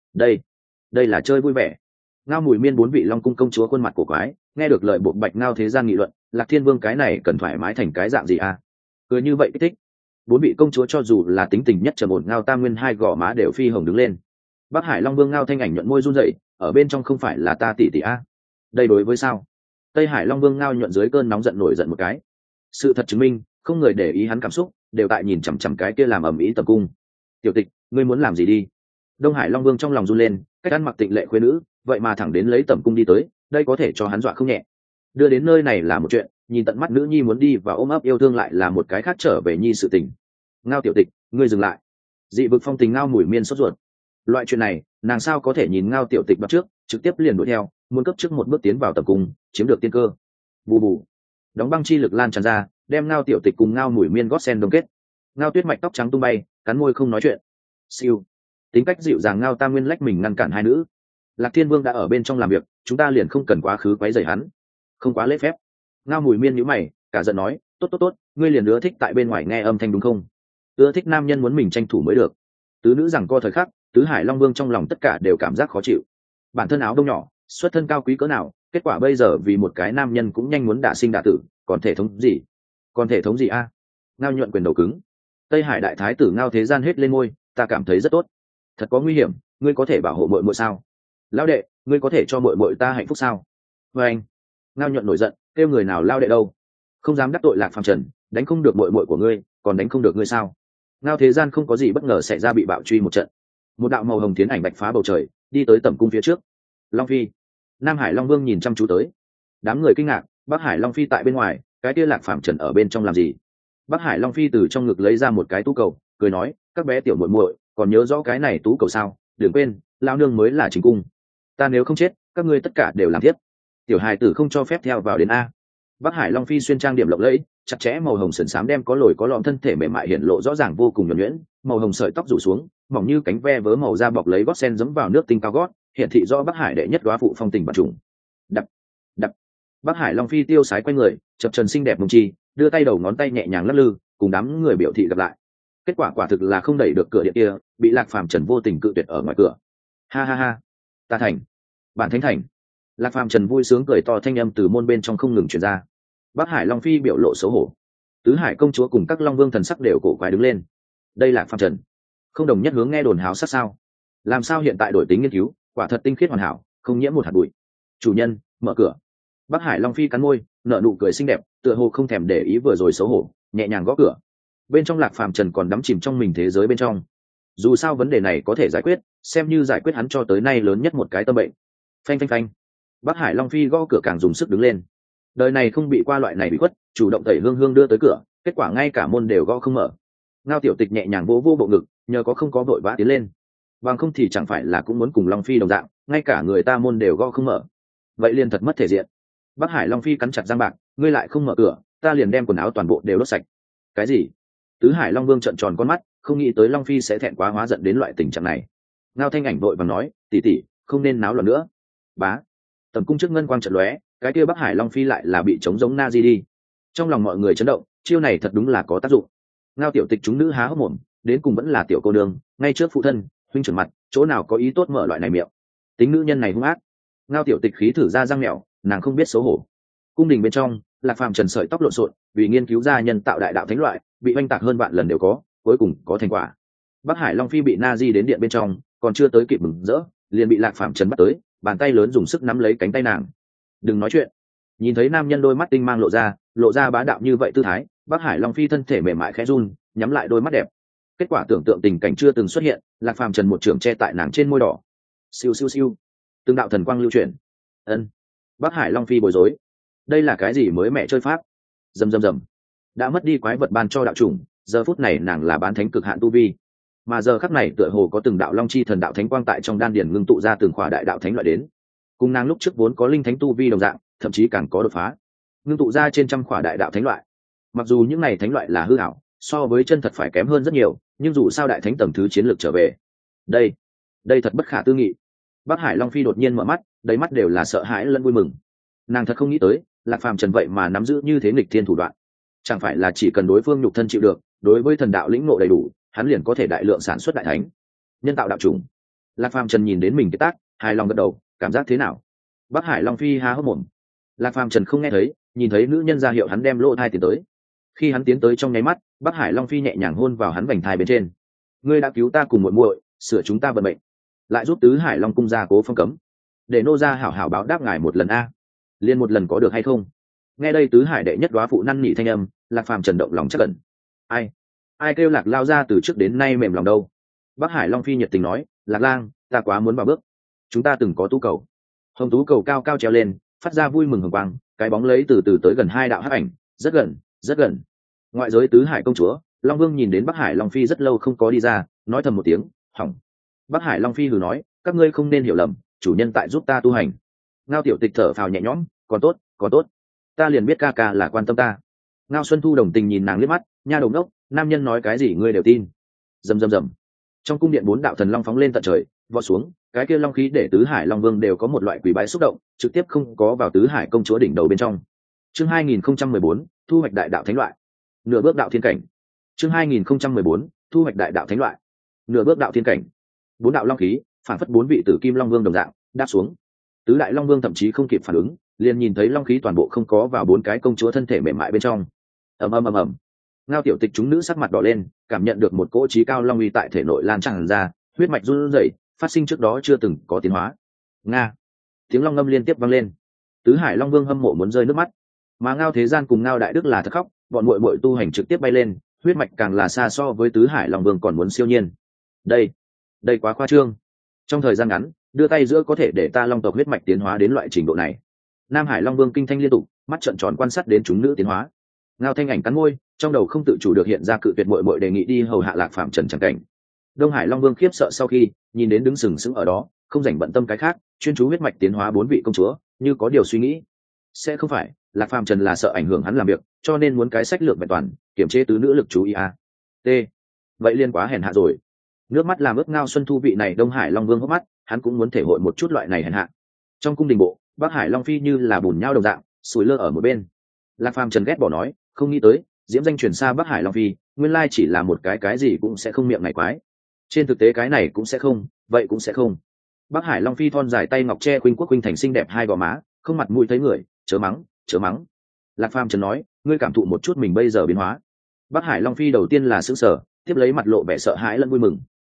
Đây là chơi vui vẻ. Ngao Mùi Miên 4 vị Long cung công chúa khuôn mặt cổ quái, nghe được lời bộ Bạch Ngao thế gian nghị luận, Lạc Thiên Vương cái này cần thoải mái thành cái dạng gì à? Cười như vậy kích thích. 4 vị công chúa cho dù là tính tình nhất trầm ổn Ngao Tam Nguyên hai gò má đều phi hồng đứng lên. Bắc Hải Long Vương Ngao Thanh Ảnh nhuận môi run rẩy, ở bên trong không phải là ta tỷ tỷ a? Đây đối với sao? Tây Hải Long Vương Ngao nhuận dưới cơn nóng giận nổi giận một cái. Sự thật chứng minh, không người để ý hắn cảm xúc, đều tại nhìn chằm chằm cái kia làm ầm ĩ tập cung. Tiểu Tịch, ngươi muốn làm gì đi? Đông Hải Long Vương trong lòng run lên, cách ăn mặc tịnh lệ khuê nữ, vậy mà thẳng đến lấy tẩm cung đi tới, đây có thể cho hắn dọa không nhẹ. Đưa đến nơi này là một chuyện, nhìn tận mắt nữ nhi muốn đi và ôm ấp yêu thương lại là một cái khác trở về nhi sự tình. Ngao Tiểu Tịch, ngươi dừng lại. Dị vực phong tình Ngao Mùi Miên sốt ruột. Loại chuyện này, nàng sao có thể nhìn Ngao Tiểu Tịch bắt trước, trực tiếp liền đuổi theo, muốn cấp trước một bước tiến vào tẩm cung, chiếm được tiên cơ. Bù bù. Đóng băng chi lực lan tràn ra, đem Ngao Tiểu Tịch cùng Ngao Mùi Miên gót sen đông kết. Ngao Tuyết Mạch tóc trắng tung bay, cắn môi không nói chuyện. Siêu. Tính cách dịu dàng Ngao Tam Nguyên lách mình ngăn cản hai nữ. Lạc Thiên Vương đã ở bên trong làm việc, chúng ta liền không cần quá khứ quấy rầy hắn, không quá lễ phép. Ngao Mùi Miên nhíu mày, cả giận nói, tốt, ngươi liền ưa thích tại bên ngoài nghe âm thanh đúng không? Ưa thích nam nhân muốn mình tranh thủ mới được. Tứ nữ rằng co thời khắc, Tứ Hải Long Vương trong lòng tất cả đều cảm giác khó chịu. bản thân áo đông nhỏ, xuất thân cao quý cỡ nào, kết quả bây giờ vì một cái nam nhân cũng nhanh muốn đả sinh đả tử, còn thể thống gì? Còn thể thống gì a? Ngao nhuận quyền đầu cứng. Tây Hải đại thái tử Ngao Thế Gian hết lên môi, ta cảm thấy rất tốt. Thật có nguy hiểm, ngươi có thể bảo hộ muội muội sao? Lão đệ, ngươi có thể cho muội muội ta hạnh phúc sao? Và anh. Ngao nhuận nổi giận, kêu người nào lao đệ đâu? Không dám đắc tội Lạc Phàm Trần, đánh không được muội muội của ngươi, còn đánh không được ngươi sao? Ngao Thế Gian không có gì bất ngờ xảy ra bị bạo truy một trận. Một đạo màu hồng tiến ảnh bạch phá bầu trời, đi tới tẩm cung phía trước. Long Phi. Nam Hải Long Vương nhìn chăm chú tới. Đám người kinh ngạc, Bắc Hải Long Phi tại bên ngoài, cái kia Lạc Phàm Trần ở bên trong làm gì? Bắc Hải Long Phi từ trong ngực lấy ra một cái tú cầu, cười nói, các bé tiểu muội muội, còn nhớ rõ cái này tú cầu sao? Đừng quên, lão nương mới là chính cung. Ta nếu không chết, các ngươi tất cả đều làm tiếp. Tiểu hài tử không cho phép theo vào đến a. Bắc Hải Long Phi xuyên trang điểm lộng lẫy, chặt chẽ màu hồng sườn xám đem có lồi có lõm thân thể mềm mại hiện lộ rõ ràng vô cùng nhuần nhuyễn, màu hồng sợi tóc rủ xuống, mỏng như cánh ve vớ màu da bọc lấy gót sen giẫm vào nước tinh cao gót, hiện thị rõ Bắc Hải đệ nhất đóa phụ phong tình bạc trùng. Đập, đập. Bắc Hải Long Phi tiêu sái quay người, chập trần xinh đẹp mông chi, đưa tay đầu ngón tay nhẹ nhàng lắc lư, cùng đám người biểu thị gặp lại. Kết quả quả thực là không đẩy được cửa điện kia, bị Lạc Phàm Trần vô tình cự tuyệt ở ngoài cửa. Ha ha ha, ta thành, bản thánh thành. Lạc Phàm Trần vui sướng cười to, thanh âm từ môn bên trong không ngừng truyền ra. Bắc Hải Long Phi biểu lộ xấu hổ, tứ hải công chúa cùng các long vương thần sắc đều cổ quái đứng lên. Đây là Phàm Trần, không đồng nhất hướng nghe đồn háo sát sao? Làm sao hiện tại đổi tính nghiên cứu, quả thật tinh khiết hoàn hảo, không nhiễm một hạt bụi. Chủ nhân, mở cửa. Bắc Hải Long Phi cắn môi, nở nụ cười xinh đẹp, tựa hồ không thèm để ý vừa rồi xấu hổ, nhẹ nhàng gõ cửa. Bên trong Lạc Phàm Trần còn đắm chìm trong mình thế giới bên trong. Dù sao vấn đề này có thể giải quyết, xem như giải quyết hắn cho tới nay lớn nhất một cái tâm bệnh. Phanh phanh phanh. Bắc Hải Long Phi gõ cửa càng dùng sức đứng lên. Đời này không bị qua loại này bị khuất, chủ động tẩy hương hương đưa tới cửa, kết quả ngay cả môn đều gõ không mở. Ngao Tiểu Tịch nhẹ nhàng vỗ vỗ bộ ngực, nhờ có không có vội vã tiến lên, bằng không thì chẳng phải là cũng muốn cùng Long Phi đồng dạng, ngay cả người ta môn đều gõ không mở. Vậy liền thật mất thể diện. Bắc Hải Long Phi cắn chặt răng bạc, ngươi lại không mở cửa, ta liền đem quần áo toàn bộ đều đốt sạch. Cái gì? Tứ Hải Long Vương trợn tròn con mắt, không nghĩ tới Long Phi sẽ thẹn quá hóa giận đến loại tình trạng này. Ngao Thanh Ảnh vội vàng nói, tỷ tỷ, không nên náo loạn nữa. Bá. Tầm cung trước ngân quang trận lóe, cái kia Bắc Hải Long Phi lại là bị chống giống na di đi. Trong lòng mọi người chấn động, chiêu này thật đúng là có tác dụng. Ngao Tiểu Tịch chúng nữ há hốc mồm, đến cùng vẫn là tiểu cô nương, ngay trước phụ thân, huynh trưởng mặt, chỗ nào có ý tốt mở loại này miệng. Tính nữ nhân này hung ác. Ngao Tiểu Tịch khí thử ra răng mèo, nàng không biết xấu hổ. Cung đình bên trong, Lạc Phàm Trần sợi tóc lộn xộn, vì nghiên cứu ra nhân tạo đại đạo thánh loại, bị oanh tạc hơn vạn lần đều có, cuối cùng có thành quả. Bắc Hải Long Phi bị na di đến điện bên trong, còn chưa tới kịp mừng rỡ, liền bị Lạc Phàm Trần bắt tới, bàn tay lớn dùng sức nắm lấy cánh tay nàng. Đừng nói chuyện. Nhìn thấy nam nhân đôi mắt tinh mang lộ ra bá đạo như vậy tư thái, Bắc Hải Long Phi thân thể mềm mại khẽ run, nhắm lại đôi mắt đẹp. Kết quả tưởng tượng tình cảnh chưa từng xuất hiện, Lạc Phàm Trần một trường che tại nàng trên môi đỏ. Siêu siêu siêu. Từng đạo thần quang lưu chuyển. Ân. Bắc Hải Long Phi bối rối. Đây là cái gì mới mẹ chơi pháp? Rầm rầm rầm. Đã mất đi quái vật ban cho đạo chủng, giờ phút này nàng là bán thánh cực hạn tu vi. Mà giờ khắc này tựa hồ có từng đạo long chi thần đạo thánh quang tại trong đan điển ngưng tụ ra từng khỏa đại đạo thánh loại đến. Cùng nàng lúc trước vốn có linh thánh tu vi đồng dạng, thậm chí càng có đột phá. Ngưng tụ ra trên trăm khỏa đại đạo thánh loại. Mặc dù những này thánh loại là hư ảo, so với chân thật phải kém hơn rất nhiều, nhưng dù sao đại thánh tầng thứ chiến lược trở về. Đây thật bất khả tư nghị. Bắc Hải Long Phi đột nhiên mở mắt, đầy mắt đều là sợ hãi lẫn vui mừng. Nàng thật không nghĩ tới, Lạc Phàm Trần vậy mà nắm giữ như thế nghịch thiên thủ đoạn. Chẳng phải là chỉ cần đối phương nhục thân chịu được, đối với thần đạo lĩnh ngộ đầy đủ, hắn liền có thể đại lượng sản xuất đại thánh, nhân tạo đạo chủng. Lạc Phàm Trần nhìn đến mình cái tác, hài lòng gật đầu, cảm giác thế nào? Bắc Hải Long Phi há hốc mồm. Lạc Phàm Trần không nghe thấy, nhìn thấy nữ nhân ra hiệu hắn đem lỗ thai tiến tới. Khi hắn tiến tới trong nháy mắt, Bắc Hải Long Phi nhẹ nhàng hôn vào hắn vành thai bên trên. Ngươi đã cứu ta cùng muội muội, sửa chúng ta vận mệnh, lại giúp tứ Hải Long cung gia cố phong cấm, để nô gia hảo hảo báo đáp ngài một lần a. Liên một lần có được hay không? Nghe đây tứ hải đệ nhất đóa phụ năn nỉ thanh âm, Lạc Phàm Trần động lòng chắc cẩn. Ai kêu Lạc lao ra từ trước đến nay mềm lòng đâu? Bắc Hải Long Phi nhiệt tình nói, Lạc lang, ta quá muốn vào bước. Chúng ta từng có tú cầu, hồng tú cầu cao cao treo lên, phát ra vui mừng hồng quang, cái bóng lấy từ từ tới gần hai đạo hắc ảnh, rất gần, rất gần. Ngoại giới tứ hải công chúa Long Vương nhìn đến Bắc Hải Long Phi rất lâu không có đi ra, nói thầm một tiếng, hỏng. Bắc Hải Long Phi hừ nói, các ngươi không nên hiểu lầm, chủ nhân tại giúp ta tu hành. Ngao Tiểu Tịch thở phào nhẹ nhõm, còn tốt, ta liền biết ca ca là quan tâm ta. Ngao Xuân Thu đồng tình nhìn nàng liếc mắt, nha đầu ngốc, nam nhân nói cái gì ngươi đều tin. Rầm rầm rầm. Trong cung điện bốn đạo thần long phóng lên tận trời, vọt xuống, cái kia long khí để tứ hải long vương đều có một loại quỷ bái xúc động, trực tiếp không có vào tứ hải công chúa đỉnh đầu bên trong. Chương 2014, thu hoạch đại đạo thánh loại. Nửa bước đạo thiên cảnh. Chương 2014, thu hoạch đại đạo thánh loại. Nửa bước đạo thiên cảnh. Bốn đạo long khí, phản phất bốn vị tử kim long vương đồng dạng, đáp xuống. Tứ đại long vương thậm chí không kịp phản ứng, liền nhìn thấy long khí toàn bộ không có vào 4 cái công chúa thân thể mềm mại bên trong. ầm ầm ầm ầm. Ngao tiểu tịch chúng nữ sắc mặt đỏ lên, cảm nhận được một cỗ trí cao long uy tại thể nội lan tràn ra, huyết mạch run rẩy, phát sinh trước đó chưa từng có tiến hóa. Nga. Tiếng long ngâm liên tiếp vang lên. Tứ hải long vương hâm mộ muốn rơi nước mắt, mà Ngao thế gian cùng Ngao đại đức là thật khóc, bọn muội muội tu hành trực tiếp bay lên, huyết mạch càng là xa so với tứ hải long vương còn muốn siêu nhiên. Đây quá khoa trương. Trong thời gian ngắn, đưa tay giữa có thể để ta long tộc huyết mạch tiến hóa đến loại trình độ này. Nam hải long vương kinh thanh liên tục, mắt trợn tròn quan sát đến chúng nữ tiến hóa. Ngao thanh ảnh cắn môi, trong đầu không tự chủ được hiện ra cự tuyệt muội muội đề nghị đi hầu hạ Lạc Phàm Trần chẳng cảnh. Đông hải long vương khiếp sợ sau khi nhìn đến đứng sừng sững ở đó, không rảnh bận tâm cái khác, chuyên chú huyết mạch tiến hóa 4 vị công chúa, như có điều suy nghĩ. Sẽ không phải Lạc Phàm Trần là sợ ảnh hưởng hắn làm việc, cho nên muốn cái sách lược vẹn toàn, kiểm chế tứ nữ lực chú ý à. T. Vậy liên quá hèn hạ rồi. Nước mắt làm ướt Ngao Xuân Thu vị này Đông Hải Long Vương hốc mắt, hắn cũng muốn thể hội một chút loại này hèn hạ. Trong cung đình bộ, Bắc Hải Long Phi như là bùn nhau đồng dạng, sủi lơ ở một bên. Lạc Phàm Trần ghét bỏ nói, không nghĩ tới, diễm danh truyền xa Bắc Hải Long Phi, nguyên lai chỉ là một cái gì cũng sẽ không miệng này quái. Trên thực tế cái này cũng sẽ không, vậy cũng sẽ không. Bắc Hải Long Phi thon dài tay ngọc che khuynh quốc khuynh thành xinh đẹp hai gò má, không mặt mũi thấy người, chớ mắng. Lạc Phàm Trần nói, ngươi cảm thụ một chút mình bây giờ biến hóa. Bắc Hải Long Phi đầu tiên là sững sờ, tiếp lấy mặt lộ vẻ sợ hãi lẫn vui mừng.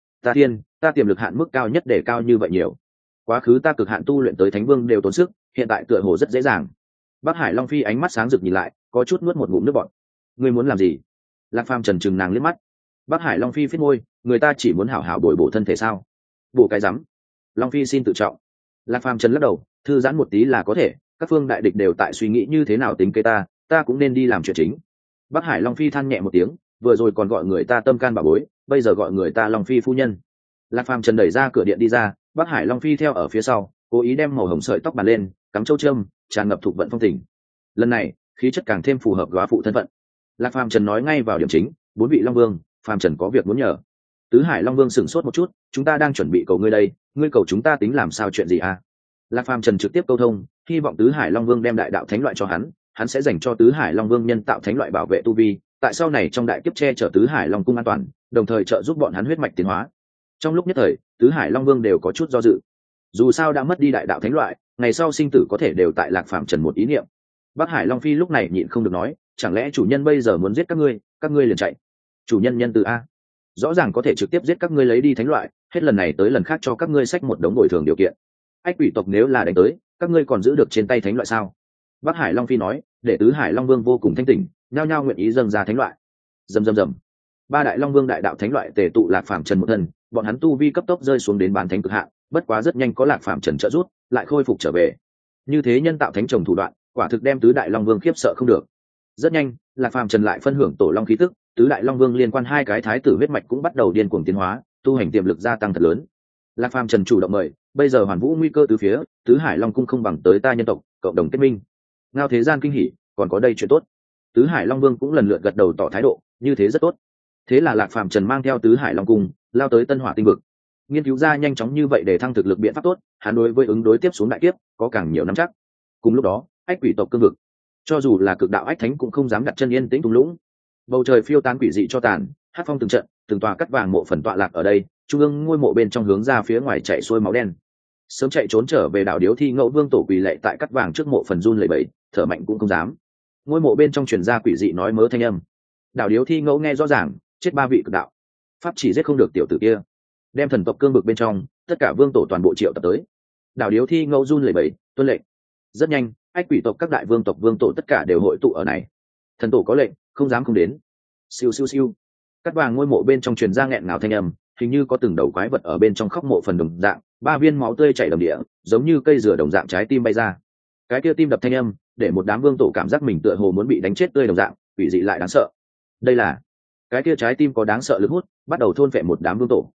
Ta tiềm lực hạn mức cao nhất để cao như vậy nhiều. Quá khứ ta cực hạn tu luyện tới thánh vương đều tốn sức, hiện tại tựa hồ rất dễ dàng. Bắc Hải Long Phi ánh mắt sáng rực nhìn lại, có chút nuốt một ngụm nước bọt. Ngươi muốn làm gì? Lạc Phàm Trần chừng nàng liếc mắt. Bắc Hải Long Phi phết môi, người ta chỉ muốn hảo hảo bồi bổ thân thể sao? Bổ cái rắm. Long Phi xin tự trọng. Lạc Phàm Trần lắc đầu, thư giãn một tí là có thể, các phương đại địch đều tại suy nghĩ như thế nào tính kế ta cũng nên đi làm chuyện chính. Bắc Hải Long Phi than nhẹ một tiếng, vừa rồi còn gọi người ta tâm can bà bối, bây giờ gọi người ta Long Phi phu nhân. Lạc Phàm Trần đẩy ra cửa điện đi ra, Bắc Hải Long Phi theo ở phía sau, cố ý đem màu hồng sợi tóc bàn lên, cắm châu châm, tràn ngập thuộc vận phong tình. Lần này, khí chất càng thêm phù hợp góa phụ thân phận. Lạc Phàm Trần nói ngay vào điểm chính, 4 vị Long Vương, Phàm Trần có việc muốn nhờ. Tứ Hải Long Vương sửng sốt một chút, chúng ta đang chuẩn bị cầu ngươi đây, ngươi cầu chúng ta tính làm sao chuyện gì à? Lạc Phàm Trần trực tiếp câu thông, hy vọng Tứ Hải Long Vương đem đại đạo thánh loại cho hắn sẽ dành cho Tứ Hải Long Vương nhân tạo thánh loại bảo vệ tu vi, tại sau này trong đại kiếp che chở Tứ Hải Long cung an toàn, đồng thời trợ giúp bọn hắn huyết mạch tiến hóa. Trong lúc nhất thời, Tứ Hải Long Vương đều có chút do dự. Dù sao đã mất đi đại đạo thánh loại, ngày sau sinh tử có thể đều tại Lạc Phàm Trần một ý niệm. Bắc Hải Long Phi lúc này nhịn không được nói, chẳng lẽ chủ nhân bây giờ muốn giết các ngươi liền chạy? Chủ nhân nhân từ a, rõ ràng có thể trực tiếp giết các ngươi lấy đi thánh loại, hết lần này tới lần khác cho các ngươi xách một đống bồi thường điều kiện. Ách quỷ tộc nếu là đánh tới, các ngươi còn giữ được trên tay thánh loại sao? Bắc Hải Long Phi nói, để Tứ Hải Long Vương vô cùng thanh tỉnh, nhao nhao nguyện ý dâng ra thánh loại. Rầm. 3 đại Long Vương đại đạo thánh loại tề tụ Lạc Phàm Trần một thân, bọn hắn tu vi cấp tốc rơi xuống đến bán thánh cực hạn, bất quá rất nhanh có Lạc Phàm Trần trợ giúp, lại khôi phục trở về. Như thế nhân tạo thánh trồng thủ đoạn, quả thực đem Tứ đại Long Vương khiếp sợ không được. Rất nhanh, Lạc Phàm Trần lại phân hưởng tổ long khí tức, Tứ đại Long Vương liên quan 2 cái thái tử huyết mạch cũng bắt đầu điên cuồng tiến hóa, tu hành tiềm lực gia tăng thật lớn. Lạc Phàm Trần chủ động mời, bây giờ Hoàn Vũ nguy cơ từ phía, Tứ Hải Long cung không bằng tới ta nhân tộc, cộng đồng kết minh. Ngao thế gian kinh hỉ, còn có đây chuyện tốt. Tứ Hải Long Vương cũng lần lượt gật đầu tỏ thái độ, như thế rất tốt. Thế là Lạc Phàm Trần mang theo Tứ Hải Long cung, lao tới Tân Hỏa tinh vực. Nghiên cứu ra nhanh chóng như vậy để thăng thực lực biện pháp tốt, hắn đối với ứng đối tiếp xuống đại kiếp có càng nhiều nắm chắc. Cùng lúc đó, ách quỷ tộc cương vực, cho dù là cực đạo ách thánh cũng không dám đặt chân yên tĩnh thung lũng. Bầu trời phiêu tán quỷ dị cho tàn, hát phong từng trận, từng tòa cắt vàng mộ phần tọa lạc ở đây, trung ương ngôi mộ bên trong hướng ra phía ngoài chạy xuôi máu đen. Sớm chạy trốn trở về đảo Điếu Thi Ngẫu Vương tổ quỳ lệ tại cắt vàng trước mộ phần run lẩy bẩy, thở mạnh cũng không dám. Ngôi mộ bên trong truyền ra quỷ dị nói mớ thanh âm. Đảo Điếu Thi Ngẫu nghe rõ ràng, chết 3 vị cực đạo, pháp chỉ giết không được tiểu tử kia. Đem thần tộc cương vực bên trong, tất cả vương tổ toàn bộ triệu tập tới. Đảo Điếu Thi Ngẫu run lẩy bẩy, tuân lệnh. Rất nhanh, ách quỷ tộc các đại vương tộc vương tổ tất cả đều hội tụ ở này. Thần tổ có lệnh, không dám không đến. Siêu. Cắt vàng ngôi mộ bên trong truyền ra nghẹn ngào thanh âm, hình như có từng đầu quái vật ở bên trong khóc mộ phần đồng dạng, 3 viên máu tươi chảy đầm địa, giống như cây dừa đồng dạng trái tim bay ra. Cái kia tim đập thanh âm, để một đám vương tổ cảm giác mình tựa hồ muốn bị đánh chết tươi đồng dạng, quỷ dị lại đáng sợ. Đây là cái kia trái tim có đáng sợ lực hút, bắt đầu thôn phệ một đám vương tổ.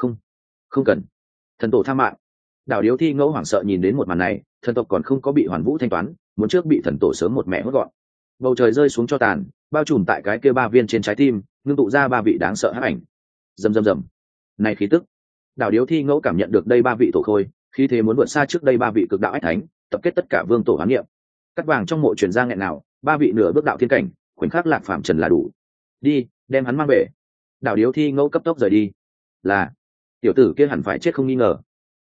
Không cần. Thần tổ tha mạng. Đảo Điếu Thi Ngẫu hoảng sợ nhìn đến một màn này, thần tộc còn không có bị Hoàn Vũ thanh toán, muốn trước bị thần tổ sớm một mẹ hốt gọn. Bầu trời rơi xuống cho tàn, bao trùm tại cái kia 3 viên trên trái tim, ngưng tụ ra 3 vị đáng sợ hắc ảnh. Rầm. Này khí tức. Đảo Điếu Thi Ngẫu cảm nhận được đây 3 vị tổ khôi, khí thế muốn vượt xa trước đây 3 vị cực đạo ách thánh, tập kết tất cả vương tổ hoán niệm. Cắt vàng trong mộ truyền ra nghẹn nào, 3 vị nửa bước đạo thiên cảnh, khoảnh khắc Lạc Phàm Trần là đủ. Đi, đem hắn mang về. Đảo Điếu Thi Ngẫu cấp tốc rời đi. Là, tiểu tử kia hẳn phải chết không nghi ngờ.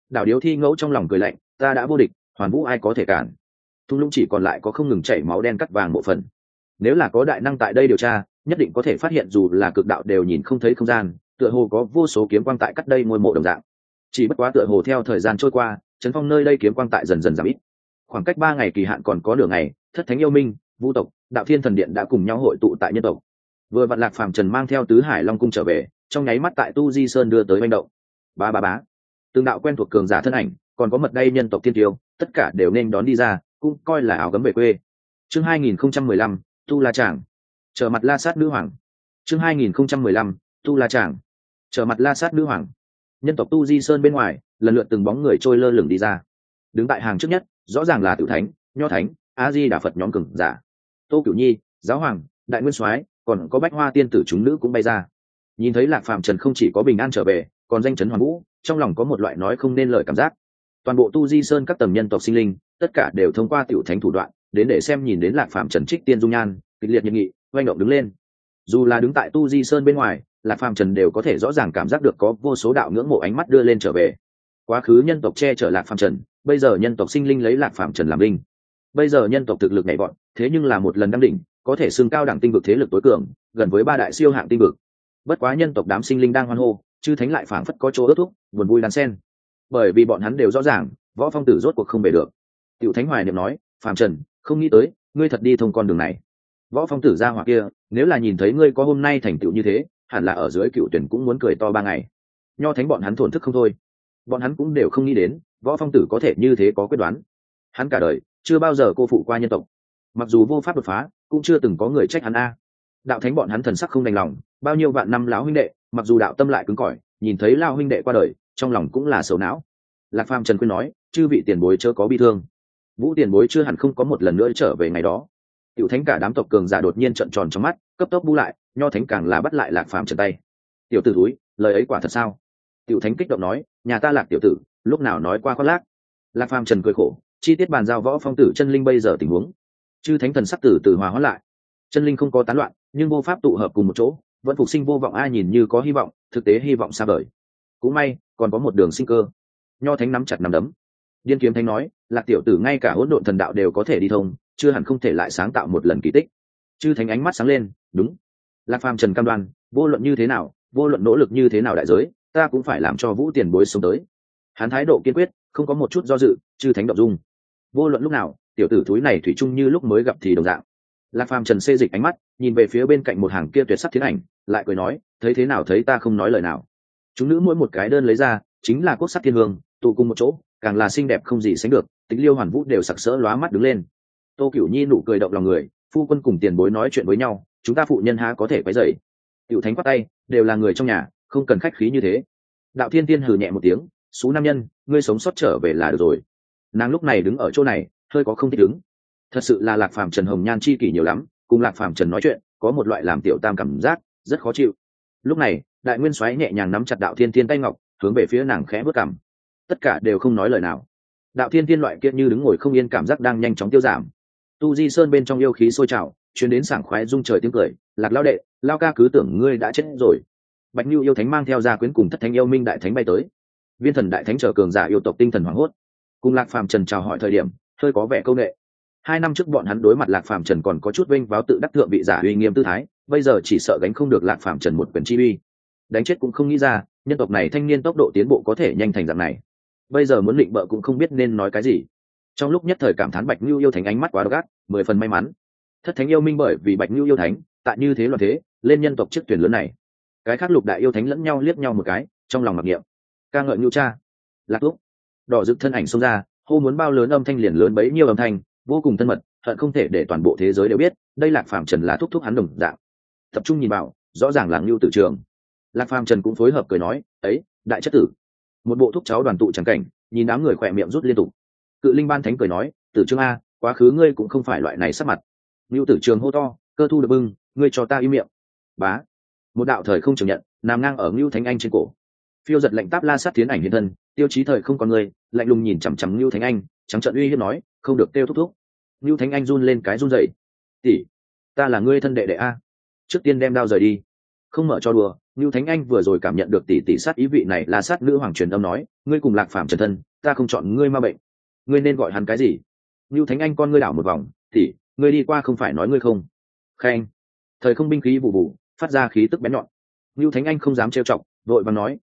Đảo Điếu Thi ngẫu trong lòng cười lạnh, ta đã vô địch, hoàn vũ ai có thể cản. Thung lũng chỉ còn lại có không ngừng chảy máu đen cắt vàng bộ phận. Nếu là có đại năng tại đây điều tra, nhất định có thể phát hiện dù là cực đạo đều nhìn không thấy không gian, tựa hồ có vô số kiếm quang tại cắt đây ngôi mộ đồng dạng. Chỉ bất quá tựa hồ theo thời gian trôi qua, trấn phong nơi đây kiếm quang tại dần dần giảm ít. Khoảng cách 3 ngày kỳ hạn còn có nửa ngày, Thất Thánh Yêu Minh, Vũ tộc, Đạo Thiên Thần Điện đã cùng nhau hội tụ tại nhân tộc. Vừa vặn Lạc Phàm Trần mang theo Tứ Hải Long cung trở về, trong nháy mắt tại Tu Di Sơn đưa tới manh động. Ba ba bá. Từng đạo quen thuộc cường giả thân ảnh, còn có mật đây nhân tộc thiên tiêu, tất cả đều nên đón đi ra, cũng coi là áo gấm về quê. Chương 2015, Tu La Tràng. Trở mặt La Sát Nữ Hoàng. Chương 2015, Tu La Tràng. Trở mặt La Sát Nữ Hoàng. Nhân tộc Tu Di Sơn bên ngoài, lần lượt từng bóng người trôi lơ lửng đi ra. Đứng tại hàng trước nhất, rõ ràng là Tiểu Thánh, Nho Thánh, A Di Đà Phật nhóm cường giả. Tô Cửu Nhi, Giáo Hoàng, Đại Nguyên Soái, còn có Bách Hoa tiên tử chúng nữ cũng bay ra. Nhìn thấy Lạc Phàm Trần không chỉ có bình an trở về, còn danh chấn hoàn vũ, trong lòng có một loại nói không nên lời cảm giác. Toàn bộ Tu Di Sơn các tầng nhân tộc sinh linh, tất cả đều thông qua Tiểu Thánh thủ đoạn, đến để xem nhìn đến Lạc Phàm Trần trích tiên dung nhan, kịch liệt nhiệt nghị, oanh động đứng lên. Dù là đứng tại Tu Di Sơn bên ngoài, Lạc Phàm Trần đều có thể rõ ràng cảm giác được có vô số đạo ngưỡng mộ ánh mắt đưa lên trở về. Quá khứ nhân tộc che chở Lạc Phàm Trần, bây giờ nhân tộc sinh linh lấy Lạc Phàm Trần làm linh. Bây giờ nhân tộc thực lực nhảy vọt, thế nhưng là một lần đăng đỉnh, có thể xưng cao đẳng tinh vực thế lực tối cường, gần với 3 đại siêu hạng tinh vực. Bất quá nhân tộc đám sinh linh đang hoan hô, chư thánh lại phảng phất có chỗ ước thúc, buồn vui đan xen. Bởi vì bọn hắn đều rõ ràng, Võ Phong Tử rốt cuộc không về được. Tiểu Thánh hoài niệm nói, Phàm Trần, không nghĩ tới, ngươi thật đi thông con đường này. Võ Phong Tử ra hỏa kia, nếu là nhìn thấy ngươi có hôm nay thành tựu như thế, hẳn là ở dưới Cựu Tuyển cũng muốn cười to 3 ngày. Nho Thánh bọn hắn thổn thức không thôi. Bọn hắn cũng đều không nghĩ đến, Võ Phong Tử có thể như thế có quyết đoán. Hắn cả đời chưa bao giờ cô phụ qua nhân tộc, mặc dù vô pháp đột phá, cũng chưa từng có người trách hắn a. Đạo Thánh bọn hắn thần sắc không đành lòng, bao nhiêu vạn năm lão huynh đệ, mặc dù đạo tâm lại cứng cỏi, nhìn thấy lão huynh đệ qua đời, trong lòng cũng là sầu não. Lạc Phàm Trần khuyên nói, chư vị tiền bối chớ có bi thương. Vũ tiền bối chưa hẳn không có một lần nữa trở về ngày đó. Tiểu Thánh cả đám tộc cường giả đột nhiên trợn tròn trong mắt, cấp tốc bu lại, Nho Thánh càng là bắt lại Lạc Phàm Trần tay. Tiểu tử túi, lời ấy quả thật sao? Tiểu Thánh kích động nói, nhà ta Lạc tiểu tử, lúc nào nói qua khoác lác. Lạc Phàm Trần cười khổ, chi tiết bàn giao Võ Phong Tử chân linh bây giờ tình huống. Chư thánh thần sắc từ từ hòa hóa lại, chân linh không có tán loạn, nhưng vô pháp tụ hợp cùng một chỗ, vẫn phục sinh vô vọng, ai nhìn như có hy vọng, thực tế hy vọng xa vời. Cũng may còn có một đường sinh cơ. Nho Thánh nắm chặt nắm đấm. Điên Kiếm Thánh nói, Lạc tiểu tử ngay cả hỗn độn thần đạo đều có thể đi thông, chưa hẳn không thể lại sáng tạo một lần kỳ tích. Chư thánh ánh mắt sáng lên, đúng. Lạc Phàm Trần cam đoan, vô luận như thế nào, vô luận nỗ lực như thế nào đại giới, ta cũng phải làm cho Vũ tiền bối sống tới. Hắn thái độ kiên quyết, không có một chút do dự, chư thánh động dung. Vô luận lúc nào, tiểu tử thúi này thủy chung như lúc mới gặp thì đồng dạng. Lạc Phàm Trần xê dịch ánh mắt, nhìn về phía bên cạnh một hàng kia tuyệt sắc thiên ảnh, lại cười nói, thấy thế nào thấy ta không nói lời nào. Chúng nữ mỗi một cái đơn lấy ra, chính là cốt sắc thiên hương, tụ cùng một chỗ, càng là xinh đẹp không gì sánh được, Tịch Liêu Hoàn Vũ đều sặc sỡ lóa mắt đứng lên. Tô Cửu Nhi nụ cười động lòng người, phu quân cùng tiền bối nói chuyện với nhau, chúng ta phụ nhân há có thể quấy rầy. Tiểu Thánh quát tay, đều là người trong nhà, không cần khách khí như thế. Đạo Thiên Tiên hừ nhẹ một tiếng, xú nam nhân, ngươi sống sót trở về là được rồi. Nàng lúc này đứng ở chỗ này, hơi có không thích ứng. Thật sự là Lạc Phàm Trần hồng nhan chi kỷ nhiều lắm, cùng Lạc Phàm Trần nói chuyện, có một loại làm tiểu tam cảm giác rất khó chịu. Lúc này, Đại Nguyên Soái nhẹ nhàng nắm chặt Đạo Thiên Tiên tay ngọc, hướng về phía nàng khẽ bước cằm. Tất cả đều không nói lời nào. Đạo Thiên Tiên loại kia như đứng ngồi không yên cảm giác đang nhanh chóng tiêu giảm. Tu Di Sơn bên trong yêu khí sôi trào, truyền đến sảng khoái rung trời tiếng cười, Lạc lão đệ, lao ca cứ tưởng ngươi đã chết rồi. Bạch Nưu yêu thánh mang theo gia quyến cùng Thất Thánh yêu minh đại thánh bay tới. Viên Thần đại thánh chờ cường giả yêu tộc tinh thần hoảng hốt. Cùng Lạc Phàm Trần chào hỏi thời điểm, hơi có vẻ câu nệ. 2 năm trước bọn hắn đối mặt Lạc Phàm Trần còn có chút vênh váo tự đắc thượng vị giả uy nghiêm tư thái, bây giờ chỉ sợ gánh không được Lạc Phàm Trần một quyền chi uy. Đánh chết cũng không nghĩ ra, nhân tộc này thanh niên tốc độ tiến bộ có thể nhanh thành dạng này. Bây giờ muốn định bợ cũng không biết nên nói cái gì. Trong lúc nhất thời cảm thán Bạch Nưu yêu thánh ánh mắt quá độc ác, 10 phần may mắn. Thất Thánh yêu minh bởi vì Bạch Nưu yêu thánh, tại như thế loạn thế, lên nhân tộc chiếc thuyền lớn này. Cái khác lục đại yêu thánh lẫn nhau liếc nhau một cái, trong lòng mặc niệm. Ca ngợi Nưu cha. Lạc Thúc. Đỏ rực thân ảnh xông ra, hô muốn bao lớn âm thanh liền lớn bấy nhiêu âm thanh, vô cùng thân mật, hận không thể để toàn bộ thế giới đều biết, đây Lạc Phàm Trần là thúc thúc hắn đồng dạng. Tập trung nhìn vào, rõ ràng là Nưu Tử Trường. Lạc Phàm Trần cũng phối hợp cười nói, ấy, đại chất tử. Một bộ thúc cháu đoàn tụ chẳng cảnh, nhìn đám người khỏe miệng rút liên tục. Cự Linh Ban Thánh cười nói, Tử Trương a, quá khứ ngươi cũng không phải loại này sắc mặt. Nưu Tử Trường hô to, cơ thu được bưng, ngươi cho ta im miệng. Bá. Một đạo thời không chấp nhận, nằm ngang ở Nưu Thánh Anh trên cổ. Phiêu giật lệnh táp la sát tiến ảnh hiện thân, tiêu chí thời không còn người, lạnh lùng nhìn chằm chằm Nưu Thánh Anh, trắng trợn uy hiếp nói, không được tiêu thúc thúc. Nưu Thánh Anh run lên cái run dậy. Tỷ, ta là ngươi thân đệ đệ a. Trước tiên đem đao rời đi. Không mở cho đùa, Nưu Thánh Anh vừa rồi cảm nhận được tỷ tỷ sát ý vị này là sát nữ hoàng truyền âm nói, ngươi cùng Lạc Phàm Trần thân, ta không chọn ngươi ma bệnh. Ngươi nên gọi hắn cái gì? Nưu Thánh Anh con ngươi đảo một vòng, tỷ, ngươi đi qua không phải nói ngươi không? Khen. Thời không binh khí vụ vụ, phát ra khí tức bén nhọn. Nưu Thánh Anh không dám trêu chọc, vội vàng nói,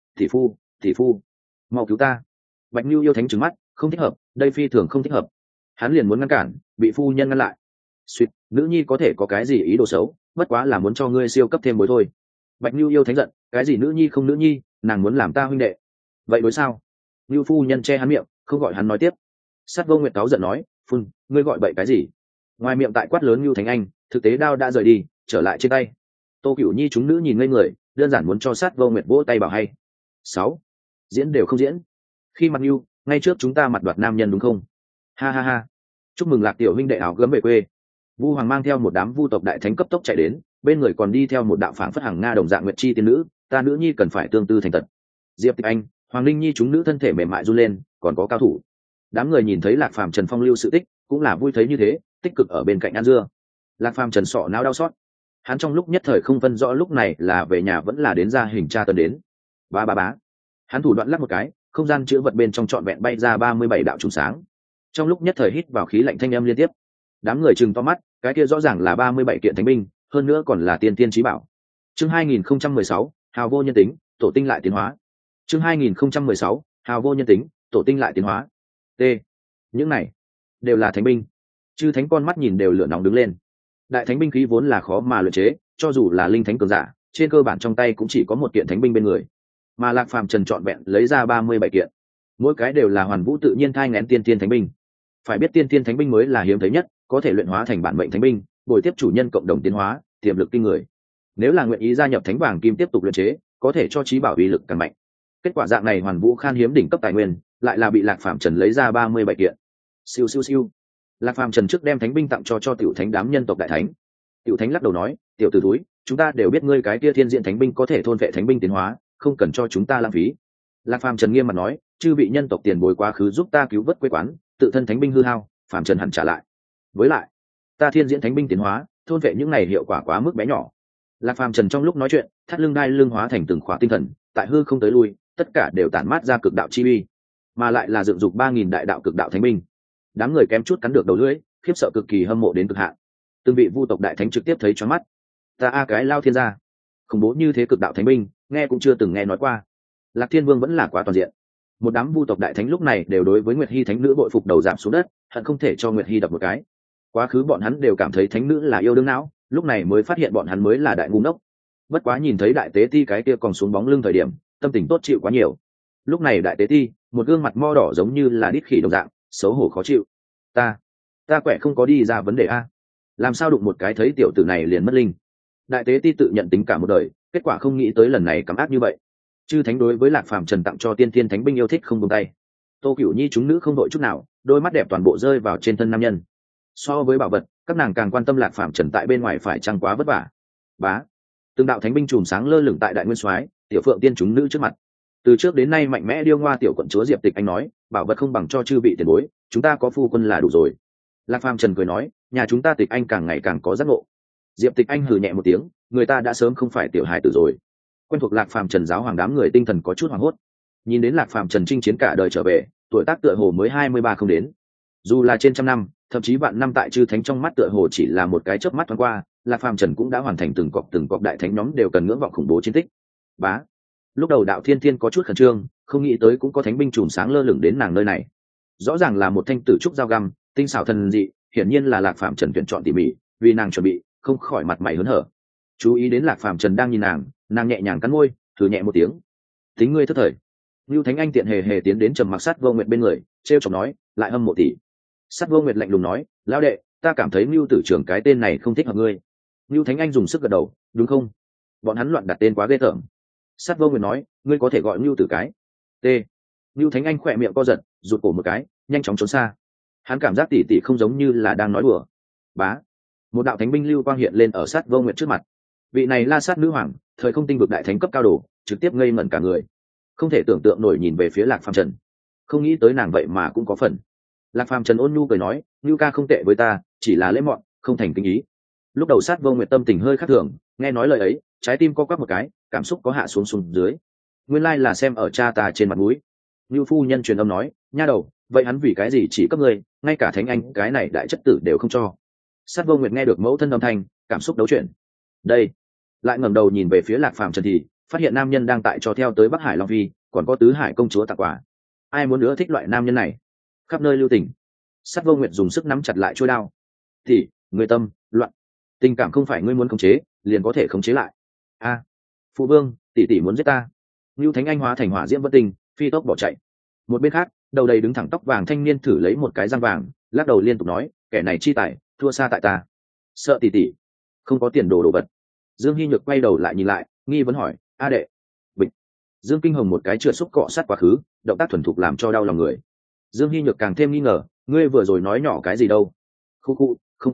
tỷ phu, mau cứu ta. Bạch Nưu yêu thánh trừng mắt, không thích hợp, đây phi thường không thích hợp. Hắn liền muốn ngăn cản, bị phu nhân ngăn lại. Suýt, nữ nhi có thể có cái gì ý đồ xấu, bất quá là muốn cho ngươi siêu cấp thêm bối thôi. Bạch Nưu yêu thánh giận, cái gì nữ nhi không nữ nhi, nàng muốn làm ta huynh đệ. Vậy đối sao? Nưu phu nhân che hắn miệng, không gọi hắn nói tiếp. Sát Vô Nguyệt cáu giận nói, phun, ngươi gọi bậy cái gì? Ngoài miệng tại quát lớn Nưu Thánh Anh, thực tế đao đã rời đi, trở lại trên tay. Tô Cửu Nhi chúng nữ nhìn ngây người, đơn giản muốn cho Sát Vô Nguyệt vỗ tay bảo hay. 6. Diễn đều không diễn. Khi mặt Nưu, ngay trước chúng ta mặt đoạt nam nhân đúng không? Ha ha ha. Chúc mừng Lạc tiểu huynh đệ áo gấm về quê. Vu Hoàng mang theo một đám vu tộc đại thánh cấp tốc chạy đến, bên người còn đi theo một đạo phảng phất hàng nga đồng dạng nguyệt chi tiên nữ, ta nữ nhi cần phải tương tư thành tật. Diệp Tịch Anh, Hoàng Linh Nhi chúng nữ thân thể mềm mại run lên, còn có cao thủ. Đám người nhìn thấy Lạc Phàm Trần phong lưu sự tích, cũng là vui thấy như thế, tích cực ở bên cạnh ăn dưa. Lạc Phàm Trần sọ não đau xót. Hắn trong lúc nhất thời không phân rõ lúc này là về nhà vẫn là đến ra hình tra tấn đến. Bá. Hắn thủ đoạn lắc một cái, không gian chứa vật bên trong trọn vẹn bay ra 37 đạo trùng sáng. Trong lúc nhất thời hít vào khí lạnh thanh âm liên tiếp. Đám người trừng to mắt, cái kia rõ ràng là 37 kiện thánh binh, hơn nữa còn là tiên tiên chí bảo. Chương 2016, hào vô nhân tính, tổ tinh lại tiến hóa. Chương 2016, hào vô nhân tính, tổ tinh lại tiến hóa. T. Những này đều là thánh binh. Chư thánh con mắt nhìn đều lửa nóng đứng lên. Đại thánh binh khí vốn là khó mà luyện chế, cho dù là linh thánh cường giả, trên cơ bản trong tay cũng chỉ có một kiện thánh binh bên người. Mà Lạc Phàm Trần trọn vẹn lấy ra 37 kiện. Mỗi cái đều là hoàn vũ tự nhiên thai nghén tiên tiên thánh binh. Phải biết tiên tiên thánh binh mới là hiếm thấy nhất, có thể luyện hóa thành bản mệnh thánh binh, bồi tiếp chủ nhân cộng đồng tiến hóa, tiềm lực kinh người. Nếu là nguyện ý gia nhập thánh vàng kim tiếp tục luyện chế, có thể cho chí bảo uy lực càng mạnh. Kết quả dạng này hoàn vũ khan hiếm đỉnh cấp tài nguyên, lại là bị Lạc Phàm Trần lấy ra 37 kiện. Siêu. Lạc Phàm Trần trước đem thánh binh tặng cho tiểu thánh đám nhân tộc đại thánh. Tiểu thánh lắc đầu nói, tiểu tử túi, chúng ta đều biết ngươi cái kia thiên diện thánh binh có thể thôn vệ thánh binh tiến hóa, không cần cho chúng ta lãng phí. Lạc Phàm Trần nghiêm mặt nói, chư vị nhân tộc tiền bối quá khứ giúp ta cứu vớt quê quán, tự thân thánh binh hư hao, Phàm Trần hẳn trả lại. Với lại, ta thiên diễn thánh binh tiến hóa, thôn vệ những này hiệu quả quá mức bé nhỏ. Lạc Phàm Trần trong lúc nói chuyện, thắt lưng đai lưng hóa thành từng khóa tinh thần, tại hư không tới lui, tất cả đều tản mát ra cực đạo chi uy, mà lại là dựng dục 3000 đại đạo cực đạo thánh binh. Đám người kém chút cắn được đầu lưỡi, khiếp sợ cực kỳ hâm mộ đến cực hạn. Từng vị vu tộc đại thánh trực tiếp thấy choáng mắt. Ta cái lao thiên gia, khủng bố như thế cực đạo thánh binh, nghe cũng chưa từng nghe nói qua. Lạc Thiên Vương vẫn là quá toàn diện. Một đám vu tộc đại thánh lúc này đều đối với Nguyệt Hi thánh nữ bội phục đầu giảm xuống đất, hận không thể cho Nguyệt Hi đập một cái. Quá khứ bọn hắn đều cảm thấy thánh nữ là yêu đương não, lúc này mới phát hiện bọn hắn mới là đại ngu ngốc. Bất quá nhìn thấy đại tế ti cái kia còn xuống bóng lưng thời điểm, tâm tình tốt chịu quá nhiều. Lúc này đại tế ti, một gương mặt mo đỏ giống như là đít khỉ đồng dạng, xấu hổ khó chịu. Ta quẻ không có đi ra vấn đề a, làm sao đụng một cái thấy tiểu tử này liền mất linh. Đại tế ti tự nhận tính cả một đời, kết quả không nghĩ tới lần này cắm ác như vậy. Chư thánh đối với Lạc Phàm Trần tặng cho tiên tiên thánh binh yêu thích không buông tay. Tô Cửu Nhi chúng nữ không đội chút nào, đôi mắt đẹp toàn bộ rơi vào trên thân nam nhân. So với bảo vật, các nàng càng quan tâm Lạc Phàm Trần tại bên ngoài phải chăng quá vất vả. Bá, từng đạo thánh binh chùm sáng lơ lửng tại đại nguyên soái, tiểu phượng tiên chúng nữ trước mặt. Từ trước đến nay mạnh mẽ điêu ngoa tiểu quận chúa Diệp Tịch Anh nói, bảo vật không bằng cho chư vị tiền bối, chúng ta có phu quân là đủ rồi. Lạc Phàm Trần cười nói, nhà chúng ta Tịch Anh càng ngày càng có giác ngộ. Diệp Tịch Anh hừ nhẹ một tiếng, người ta đã sớm không phải tiểu hài tử rồi. Quen thuộc Lạc Phàm Trần giáo hoàng đám người tinh thần có chút hoảng hốt. Nhìn đến Lạc Phàm Trần chinh chiến cả đời trở về, tuổi tác tựa hồ mới 23 không đến. Dù là trên trăm năm, thậm chí vạn năm tại chư thánh trong mắt tựa hồ chỉ là một cái chớp mắt thoáng qua, Lạc Phàm Trần cũng đã hoàn thành từng cọc đại thánh nhóm đều cần ngưỡng vọng khủng bố chiến tích. Bá. Lúc đầu Đạo Thiên Thiên có chút khẩn trương, không nghĩ tới cũng có thánh binh chùm sáng lơ lửng đến nàng nơi này. Rõ ràng là một thanh tử trúc dao găm, tinh xảo thần dị, hiển nhiên là Lạc Phàm Trần tuyển chọn tỉ mỉ, vì nàng chuẩn bị, không khỏi mặt mày hớn hở. Chú ý đến Lạc Phàm Trần đang nhìn nàng nhẹ nhàng cắn môi, thử nhẹ một tiếng. Tính ngươi thất thời. Lưu Thánh Anh tiện hề tiến đến trầm mặc Sát Vô Nguyệt bên người, trêu chọc nói, lại hâm mộ tỷ. Sát Vô Nguyệt lạnh lùng nói, lão đệ, ta cảm thấy Lưu tử trưởng cái tên này không thích hợp ngươi. Lưu Thánh Anh dùng sức gật đầu, đúng không? Bọn hắn loạn đặt tên quá ghê tởm. Sát Vô Nguyệt nói, ngươi có thể gọi Lưu tử cái. T. Lưu Thánh Anh khỏe miệng co giật, rụt cổ một cái, nhanh chóng trốn xa. Hắn cảm giác tỷ không giống như là đang nói đùa. Bá. Một đạo thánh binh lưu quang hiện lên ở Sát Vô Nguyệt trước mặt. Vị này La Sát nữ hoàng, thời không tinh vực đại thánh cấp cao đồ, trực tiếp ngây ngẩn cả người, không thể tưởng tượng nổi nhìn về phía Lạc Phàm Trần, không nghĩ tới nàng vậy mà cũng có phần. Lạc Phàm Trần ôn nhu cười nói, Nhu ca không tệ với ta, chỉ là lễ mọn, không thành kinh ý. Lúc đầu Sát Vô Nguyệt tâm tình hơi khác thường, nghe nói lời ấy trái tim co quắp một cái, cảm xúc có hạ xuống xuống dưới. Nguyên lai là xem ở cha ta trên mặt mũi. Như phu nhân truyền âm nói, nha đầu, vậy hắn vì cái gì chỉ cấp ngươi, ngay cả thánh anh cái này đại chất tử đều không cho. Sát Vô Nguyệt nghe được mẫu thân âm thanh, cảm xúc đấu chuyển. Đây, lại ngẩng đầu nhìn về phía Lạc Phàm Trần thì phát hiện nam nhân đang tại cho theo tới Bắc Hải Long Phi, còn có Tứ Hải công chúa tặng quà. Ai muốn nữa thích loại nam nhân này? Khắp nơi lưu tình. Sát Vô Nguyệt dùng sức nắm chặt lại chuôi đao. Thì, người tâm loạn, tình cảm không phải ngươi muốn khống chế liền có thể khống chế lại. A, phụ vương, tỷ tỷ muốn giết ta. Nưu Thánh Anh hóa thành hỏa diễm vân tình, phi tốc bỏ chạy. Một bên khác, đầu đầy đứng thẳng tóc vàng thanh niên thử lấy một cái răng vàng, lắc đầu liên tục nói, kẻ này chi tài, thua xa tại ta. Sợ tỷ tỷ, không có tiền đồ đồ vật. Dương Hi Nhược quay đầu lại nhìn lại, nghi vấn hỏi, a đệ. Bịch. Dương Kinh Hồng một cái trượt xúc cọ sát quá khứ, động tác thuần thục làm cho đau lòng người. Dương Hi Nhược càng thêm nghi ngờ, ngươi vừa rồi nói nhỏ cái gì đâu? Khu,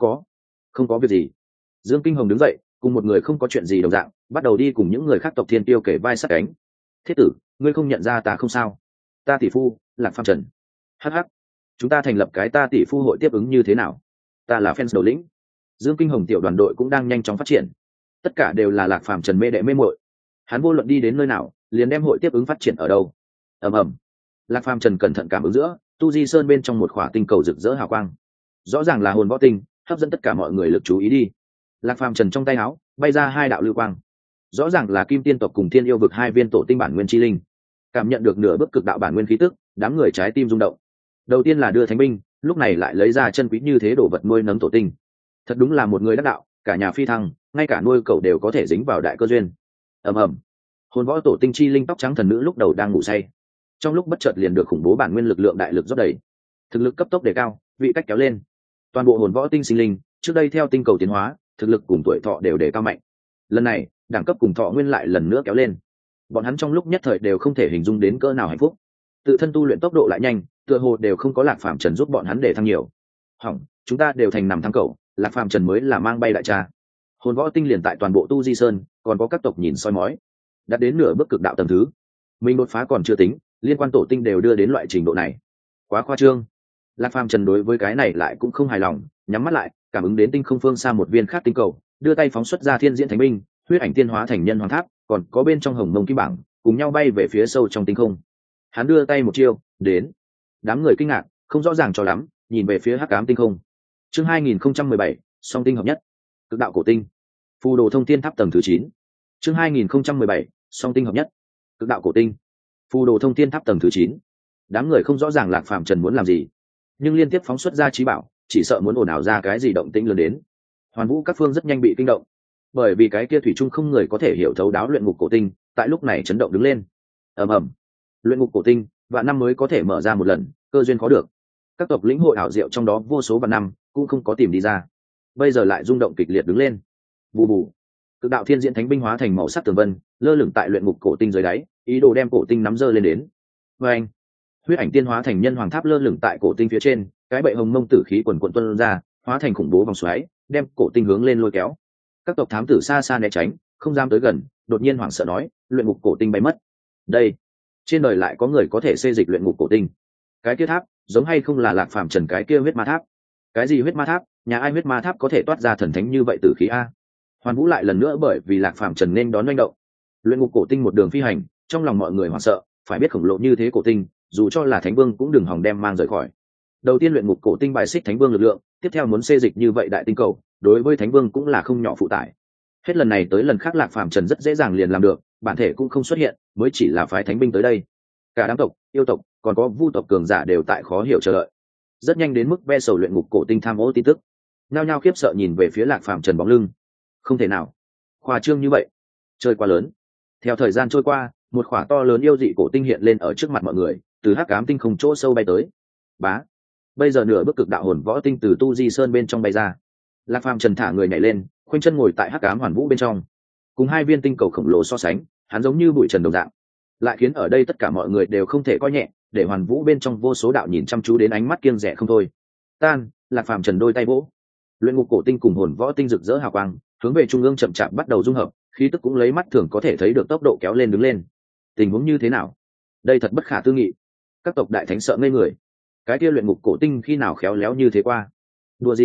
không có việc gì. Dương Kinh Hồng đứng dậy, cùng một người không có chuyện gì đồng dạng, bắt đầu đi cùng những người khác tộc thiên tiêu kể vai sát cánh. Thiết tử, ngươi không nhận ra ta không sao? Ta tỷ phu, Lạc Phàm Trần. Hắc hắc, chúng ta thành lập cái ta tỷ phu hội tiếp ứng như thế nào? Ta là fans đầu lĩnh. Dương Kinh Hồng tiểu đoàn đội cũng đang nhanh chóng phát triển, tất cả đều là Lạc Phàm Trần mê đệ mê muội. Hắn vô luận đi đến nơi nào, liền đem hội tiếp ứng phát triển ở đâu. Ầm ầm. Lạc Phàm Trần cẩn thận cảm ứng giữa, Tu Di Sơn bên trong một khỏa tinh cầu rực rỡ hào quang. Rõ ràng là hồn võ tinh, hấp dẫn tất cả mọi người lực chú ý đi. Lạc Phàm Trần trong tay áo bay ra hai đạo lưu quang, rõ ràng là Kim Tiên tộc cùng Thiên Yêu vực hai viên tổ tinh bản nguyên chi linh. Cảm nhận được nửa bước cực đạo bản nguyên khí tức, đám người trái tim rung động. Đầu tiên là đưa thánh binh, lúc này lại lấy ra chân quý như thế đồ vật nuôi nấng tổ tinh. Thật đúng là một người đắc đạo, cả nhà phi thăng, ngay cả nuôi cậu đều có thể dính vào đại cơ duyên. Ầm ầm. Hồn võ tổ tinh chi linh tóc trắng thần nữ lúc đầu đang ngủ say, trong lúc bất chợt liền được khủng bố bản nguyên lực lượng đại lực rót đầy, thực lực cấp tốc đề cao, vị cách kéo lên. Toàn bộ hồn võ tinh sinh linh trước đây theo tinh cầu tiến hóa, thực lực cùng tuổi thọ đều đề cao mạnh. Lần này đẳng cấp cùng thọ nguyên lại lần nữa kéo lên, bọn hắn trong lúc nhất thời đều không thể hình dung đến cỡ nào hạnh phúc. Tự thân tu luyện tốc độ lại nhanh, tựa hồ đều không có Lạc Phàm Trần giúp bọn hắn để thăng nhiều. Hỏng, chúng ta đều thành nằm thăng cầu, Lạc Phàm Trần mới là mang bay đại cha. Hồn võ tinh liền tại toàn bộ Tu Di Sơn, còn có các tộc nhìn soi mói, đạt đến nửa bước cực đạo tầng thứ. Mình đột phá còn chưa tính, liên quan tổ tinh đều đưa đến loại trình độ này, quá khoa trương. Lạc Phàm Trần đối với cái này lại cũng không hài lòng, nhắm mắt lại, cảm ứng đến tinh không phương xa một viên khác tinh cầu, đưa tay phóng xuất ra Thiên Diễn Thánh Binh, huyết ảnh tiên hóa thành nhân hoàng tháp, còn có bên trong hồng mông kim bảng, cùng nhau bay về phía sâu trong tinh không. Hắn đưa tay một chiêu, đến. Đám người kinh ngạc, không rõ ràng cho lắm, nhìn về phía hắc ám tinh không. Chương 2017, song tinh hợp nhất, cực đạo cổ tinh, phù đồ thông thiên tháp tầng thứ 9. Chương 2017, song tinh hợp nhất, cực đạo cổ tinh, phù đồ thông thiên tháp tầng thứ 9. Đám người không rõ ràng Lạc Phàm Trần muốn làm gì, nhưng liên tiếp phóng xuất ra trí bảo, chỉ sợ muốn ồn ào ra cái gì động tĩnh lớn đến. Hoàn Vũ các phương rất nhanh bị kinh động, bởi vì cái kia thủy chung không người có thể hiểu thấu đáo luyện ngục cổ tinh, tại lúc này chấn động đứng lên. Ầm ầm. Luyện ngục cổ tinh, vạn năm mới có thể mở ra một lần, cơ duyên khó được. Các tộc lĩnh hội ảo diệu trong đó vô số vạn năm cũng không có tìm đi ra, bây giờ lại rung động kịch liệt đứng lên. Bù bù. Cực đạo Thiên Diễn Thánh Binh hóa thành màu sắc tường vân, lơ lửng tại luyện ngục cổ tinh dưới đáy, ý đồ đem cổ tinh nắm giơ lên đến. Và anh, huyết ảnh tiên hóa thành nhân hoàng tháp lơ lửng tại cổ tinh phía trên, cái bệ hồng mông tử khí quần quần tuôn ra, hóa thành khủng bố vòng xoáy, đem cổ tinh hướng lên lôi kéo. Các tộc thám tử xa xa né tránh, không dám tới gần, đột nhiên hoảng sợ nói, luyện ngục cổ tinh bay mất. Đây, trên đời lại có người có thể xê dịch luyện ngục cổ tinh. Cái kia tháp, giống hay không là Lạc Phàm Trần cái kia huyết ma tháp? Cái gì huyết ma tháp? Nhà ai huyết ma tháp có thể toát ra thần thánh như vậy tử khí a? Hoàn Vũ lại lần nữa bởi vì Lạc Phàm Trần nên đón manh động. Luyện ngục cổ tinh một đường phi hành, trong lòng mọi người hoảng sợ, phải biết khổng lồ như thế cổ tinh, dù cho là thánh vương cũng đừng hòng đem mang rời khỏi. Đầu tiên luyện ngục cổ tinh bài xích thánh vương lực lượng, tiếp theo muốn xê dịch như vậy đại tinh cầu, đối với thánh vương cũng là không nhỏ phụ tải. Hết lần này tới lần khác Lạc Phàm Trần rất dễ dàng liền làm được, bản thể cũng không xuất hiện, mới chỉ là phái thánh binh tới đây. Cả đám tộc, yêu tộc, còn có vu tộc cường giả đều tại khó hiểu chờ đợi. Rất nhanh đến mức ve sầu luyện ngục cổ tinh tham ô tin tức, nhao nhao khiếp sợ nhìn về phía Lạc Phàm Trần bóng lưng. Không thể nào, khoa trương như vậy, chơi quá lớn. Theo thời gian trôi qua, một khỏa to lớn yêu dị cổ tinh hiện lên ở trước mặt mọi người, từ hắc ám tinh không chỗ sâu bay tới. Bá, bây giờ nửa bước cực đạo hồn võ tinh từ Tu Di Sơn bên trong bay ra. Lạc Phàm Trần thả người nhảy lên, khoanh chân ngồi tại hắc ám hoàn vũ bên trong, cùng hai viên tinh cầu khổng lồ so sánh, hắn giống như bụi trần đồng dạng, lại khiến ở đây tất cả mọi người đều không thể coi nhẹ, để hoàn vũ bên trong vô số đạo nhìn chăm chú đến ánh mắt kiêng dè không thôi. Tan, Lạc Phàm Trần đôi tay vỗ, luyện ngục cổ tinh cùng hồn võ tinh rực rỡ hào quang, hướng về trung ương chậm chạp bắt đầu dung hợp, khí tức cũng lấy mắt thường có thể thấy được tốc độ kéo lên đứng lên. Tình huống như thế nào? Đây thật bất khả tư nghị. Các tộc đại thánh sợ ngây người. Cái kia luyện ngục cổ tinh khi nào khéo léo như thế qua? Đùa gì thế,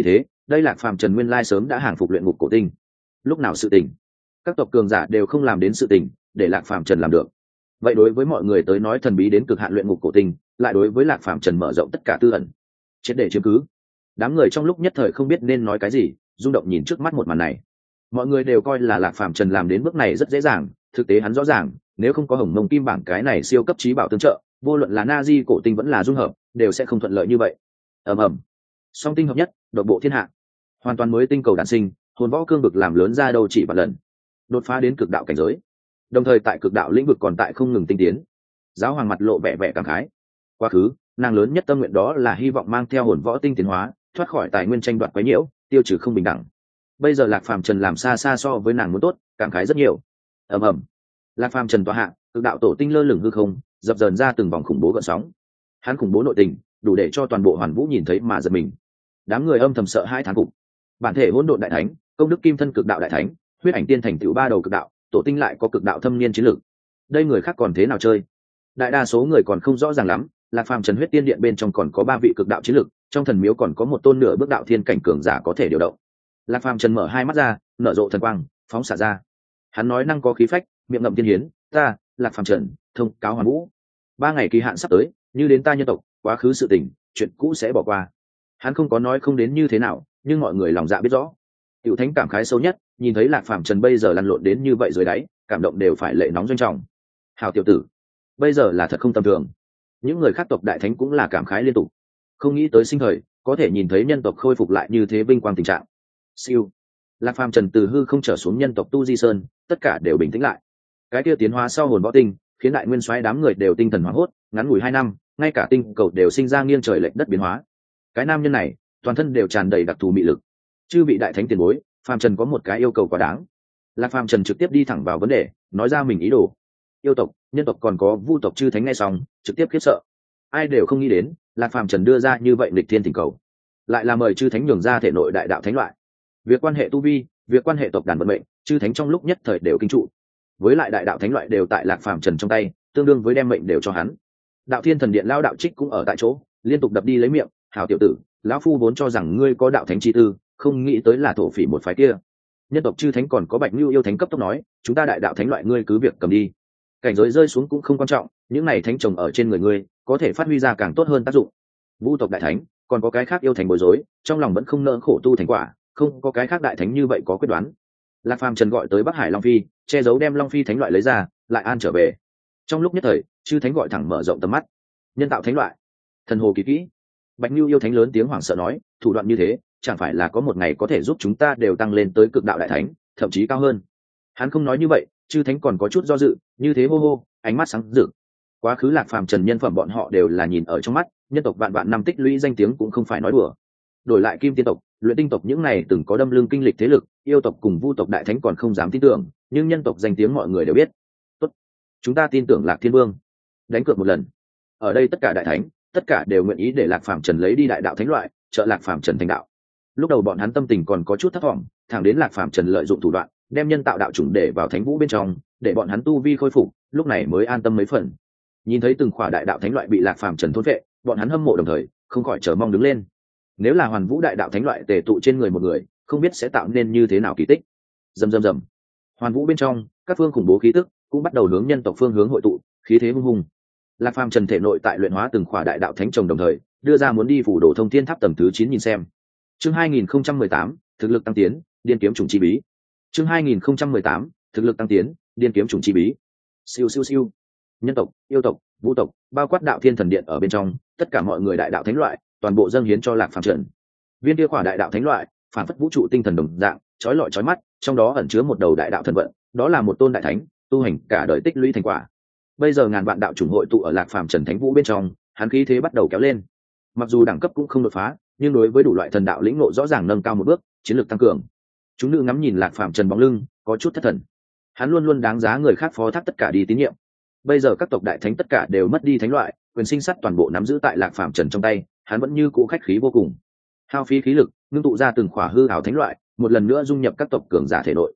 đây Lạc Phàm Trần nguyên lai sớm đã hàng phục luyện ngục cổ tinh. Lúc nào sự tình, các tộc cường giả đều không làm đến sự tình, để Lạc Phàm Trần làm được. Vậy đối với mọi người tới nói thần bí đến cực hạn luyện ngục cổ tinh, lại đối với Lạc Phàm Trần mở rộng tất cả tư ẩn, triệt để chiếm cứ. Đám người trong lúc nhất thời không biết nên nói cái gì, rung động nhìn trước mắt một màn này. Mọi người đều coi là Lạc Phàm Trần làm đến bước này rất dễ dàng, thực tế hắn rõ ràng, nếu không có Hồng Mông Kim Bảng cái này siêu cấp trí bảo tương trợ, vô luận là Na-di cổ tinh vẫn là dung hợp, đều sẽ không thuận lợi như vậy. ầm ầm, song tinh hợp nhất, độc bộ thiên hạ, hoàn toàn mới tinh cầu đản sinh, hồn võ cương vực làm lớn ra đâu chỉ một lần, đột phá đến cực đạo cảnh giới. Đồng thời tại cực đạo lĩnh vực còn tại không ngừng tinh tiến. Giáo hoàng mặt lộ vẻ vẻ cảm khái. Quá khứ, nàng lớn nhất tâm nguyện đó là hy vọng mang theo hồn võ tinh tiến hóa, thoát khỏi tài nguyên tranh đoạt quấy nhiễu, tiêu trừ không bình đẳng. Bây giờ Lạc Phàm Trần làm xa xa so với nàng muốn tốt, cảm khái rất nhiều. ầm ầm, Lạc Phàm Trần tọa hạ, cực đạo tổ tinh lơ lửng hư không, dập dờn ra từng vòng khủng bố gợn sóng. Hắn khủng bố nội tình, đủ để cho toàn bộ Hoàn Vũ nhìn thấy mà giật mình. Đám người âm thầm sợ hai thán phục. Bản thể hỗn độn đại thánh, công đức kim thân cực đạo đại thánh, huyết ảnh tiên thành tựu ba đầu cực đạo, tổ tinh lại có cực đạo thâm niên chiến lược. Đây người khác còn thế nào chơi? Đại đa số người còn không rõ ràng lắm. Lạc Phàm Trần huyết tiên điện bên trong còn có 3 vị cực đạo chiến lược, trong thần miếu còn có một tôn nửa bước đạo thiên cảnh cường giả có thể điều động. Lạc Phàm Trần mở hai mắt ra, nở rộ thần quang, phóng xạ ra. Hắn nói năng có khí phách, miệng ngậm tiên hiến, ta, Lạc Phàm Trần, thông cáo Hoàn Vũ. 3 ngày kỳ hạn sắp tới, như đến ta nhân tộc, quá khứ sự tình, chuyện cũ sẽ bỏ qua. Hắn không có nói không đến như thế nào, nhưng mọi người lòng dạ biết rõ. Tiểu Thánh cảm khái sâu nhất, nhìn thấy Lạc Phàm Trần bây giờ lăn lộn đến như vậy dưới đáy, cảm động đều phải lệ nóng doanh trọng. Hào tiểu tử, bây giờ là thật không tầm thường. Những người khác tộc đại thánh cũng là cảm khái liên tục. Không nghĩ tới sinh thời, có thể nhìn thấy nhân tộc khôi phục lại như thế vinh quang tình trạng. Siêu. Lạc Phàm Trần từ hư không trở xuống nhân tộc Tu Di Sơn, tất cả đều bình tĩnh lại. Cái kia tiến hóa sau hồn võ tinh, khiến đại nguyên soái đám người đều tinh thần hoảng hốt, ngắn ngủi 2 năm, ngay cả tinh cầu đều sinh ra nghiêng trời lệch đất biến hóa. Cái nam nhân này, toàn thân đều tràn đầy đặc thù mị lực. Chư vị đại thánh tiền bối, Phàm Trần có một cái yêu cầu quá đáng. Lạc Phàm Trần trực tiếp đi thẳng vào vấn đề, nói ra mình ý đồ. Yêu tộc, nhân tộc còn có vu tộc chư thánh nghe xong, trực tiếp khiếp sợ. Ai đều không nghĩ đến, Lạc Phàm Trần đưa ra như vậy nghịch thiên tình cầu, lại là mời chư thánh nhường ra thể nội đại đạo thánh loại. Việc quan hệ tu vi, việc quan hệ tộc đàn vận mệnh, chư thánh trong lúc nhất thời đều kinh trụ. Với lại đại đạo thánh loại đều tại Lạc Phàm Trần trong tay, tương đương với đem mệnh đều cho hắn. Đạo Thiên Thần Điện lao đạo trích cũng ở tại chỗ, liên tục đập đi lấy miệng, hảo tiểu tử, lão phu vốn cho rằng ngươi có đạo thánh chi tư, không nghĩ tới là thổ phỉ một phái kia. Nhân tộc chư thánh còn có Bạch Nưu yêu thánh cấp tốc nói, chúng ta đại đạo thánh loại ngươi cứ việc cầm đi. Cảnh giới rơi xuống cũng không quan trọng, những này thánh trồng ở trên người ngươi, có thể phát huy ra càng tốt hơn tác dụng. Vu tộc đại thánh, còn có cái khác yêu thành bối rối, trong lòng vẫn không nỡ khổ tu thành quả, không có cái khác đại thánh như vậy có quyết đoán. Lạc Phàm Trần gọi tới Bắc Hải Long Phi, che giấu đem Long Phi thánh loại lấy ra, lại an trở về. Trong lúc nhất thời, chư thánh gọi thẳng mở rộng tầm mắt. Nhân tạo thánh loại, thần hồ kỳ kỹ. Bạch Nưu yêu thánh lớn tiếng hoảng sợ nói, thủ đoạn như thế, chẳng phải là có một ngày có thể giúp chúng ta đều tăng lên tới cực đạo đại thánh, thậm chí cao hơn. Hắn không nói như vậy, chư thánh còn có chút do dự, như thế hô hô, ánh mắt sáng rực. Quá khứ Lạc Phàm Trần nhân phẩm bọn họ đều là nhìn ở trong mắt, nhân tộc vạn vạn năm tích lũy danh tiếng cũng không phải nói đùa. Đổi lại Kim Tiên tộc, Luyện Tinh tộc những này từng có đâm lưng kinh lịch thế lực, yêu tộc cùng vu tộc đại thánh còn không dám tin tưởng, nhưng nhân tộc danh tiếng mọi người đều biết. Tốt, chúng ta tin tưởng Lạc Thiên Vương. Đánh cược một lần. Ở đây tất cả đại thánh, tất cả đều nguyện ý để Lạc Phàm Trần lấy đi đại đạo thánh loại, trợ Lạc Phàm Trần thành đạo. Lúc đầu bọn hắn tâm tình còn có chút thất vọng, thẳng đến Lạc Phàm Trần lợi dụng thủ đoạn, đem nhân tạo đạo chủng để vào thánh vũ bên trong, để bọn hắn tu vi khôi phục, lúc này mới an tâm mấy phần. Nhìn thấy từng khỏa đại đạo thánh loại bị Lạc Phàm Trần thôn phệ, bọn hắn hâm mộ đồng thời, không khỏi chờ mong đứng lên. Nếu là Hoàn Vũ đại đạo thánh loại tề tụ trên người một người, không biết sẽ tạo nên như thế nào kỳ tích. Rầm rầm rầm. Hoàn Vũ bên trong, các phương khủng bố khí tức cũng bắt đầu hướng nhân tộc phương hướng hội tụ, khí thế hung hùng. Lạc Phàm Trần thể nội tại luyện hóa từng khỏa đại đạo thánh trồng đồng thời, đưa ra muốn đi phủ đồ thông thiên tháp tầng thứ 9 nhìn xem. Chương 2018, thực lực tăng tiến, điên kiếm trùng chi bí. Chương 2018, thực lực tăng tiến, điên kiếm trùng chi bí. Siêu siêu siêu. Nhân tộc, yêu tộc, vũ tộc, bao quát đạo thiên thần điện ở bên trong, tất cả mọi người đại đạo thánh loại, toàn bộ dâng hiến cho Lạc Phàm Trần. Viên kia quả đại đạo thánh loại, phản phất vũ trụ tinh thần đồng dạng, chói lọi chói mắt, trong đó ẩn chứa một đầu đại đạo thần vận, đó là một tôn đại thánh, tu hành cả đời tích lũy thành quả. Bây giờ ngàn vạn đạo chủng hội tụ ở Lạc Phàm Trần thánh vũ bên trong, hắn khí thế bắt đầu kéo lên. Mặc dù đẳng cấp cũng không đột phá, nhưng đối với đủ loại thần đạo lĩnh ngộ rõ ràng nâng cao một bước, chiến lược tăng cường. Chúng nữ ngắm nhìn Lạc Phàm Trần bóng lưng, có chút thất thần. Hắn luôn luôn đáng giá người khác phó thác tất cả đi tín nhiệm. Bây giờ các tộc đại thánh tất cả đều mất đi thánh loại, quyền sinh sát toàn bộ nắm giữ tại Lạc Phàm Trần trong tay, hắn vẫn như cũ khách khí vô cùng. Hao phí khí lực, ngưng tụ ra từng khỏa hư ảo thánh loại, một lần nữa dung nhập các tộc cường giả thể nội.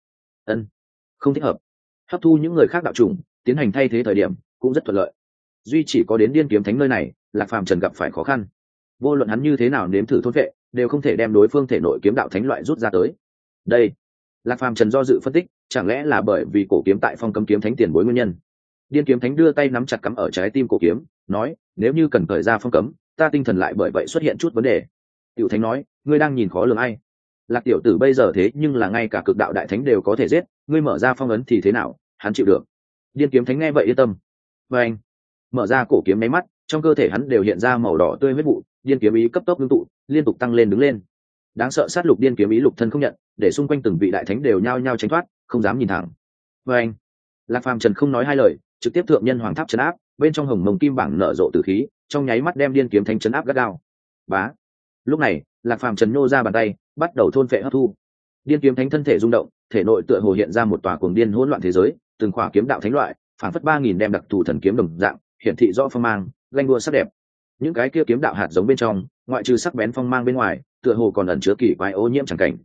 Không thích hợp. Hấp thu những người khác đạo chủng, tiến hành thay thế thời điểm cũng rất thuận lợi. Duy chỉ có đến điên kiếm thánh nơi này, Lạc Phàm Trần gặp phải khó khăn. Vô luận hắn như thế nào nếm thử thôn vệ, đều không thể đem đối phương thể nội kiếm đạo thánh loại rút ra tới. Đây, Lạc Phàm Trần do dự phân tích, chẳng lẽ là bởi vì cổ kiếm tại phong cấm kiếm thánh tiền bối nguyên nhân. Điên kiếm thánh đưa tay nắm chặt cắm ở trái tim cổ kiếm, nói, nếu như cần cởi ra phong cấm, ta tinh thần lại bởi vậy xuất hiện chút vấn đề. Tiểu thánh nói, ngươi đang nhìn khó lường ai? Lạc tiểu tử bây giờ thế nhưng là ngay cả cực đạo đại thánh đều có thể giết, ngươi mở ra phong ấn thì thế nào, hắn chịu được. Điên kiếm thánh nghe vậy yên tâm. Và anh mở ra cổ kiếm máy mắt, trong cơ thể hắn đều hiện ra màu đỏ tươi huyết vụ, điên kiếm ý cấp tốc ngưng tụ, liên tục tăng lên đứng lên. Đáng sợ sát lục điên kiếm ý lục thân không nhận, để xung quanh từng vị đại thánh đều nhao nhao tránh thoát, không dám nhìn thẳng. Và anh Lạc Phàm Trần không nói hai lời, trực tiếp thượng nhân hoàng tháp trấn áp, bên trong hồng mông kim bảng nở rộ tử khí, trong nháy mắt đem điên kiếm thánh trấn áp gắt gao. Bá. Lúc này, Lạc Phàm Trần nhô ra bàn tay, bắt đầu thôn phệ hấp thu. Điên kiếm thánh thân thể rung động, thể nội tựa hồ hiện ra một tòa cuồng điên hỗn loạn thế giới, từng khỏa kiếm đạo thánh loại, phản phất 3000 đem đặc thù thần kiếm đồng dạng, hiển thị rõ phong mang, ganh đua sắc đẹp. Những cái kia kiếm đạo hạt giống bên trong, ngoại trừ sắc bén phong mang bên ngoài, tựa hồ còn ẩn chứa kỳ quái ô nhiễm chẳng cảnh.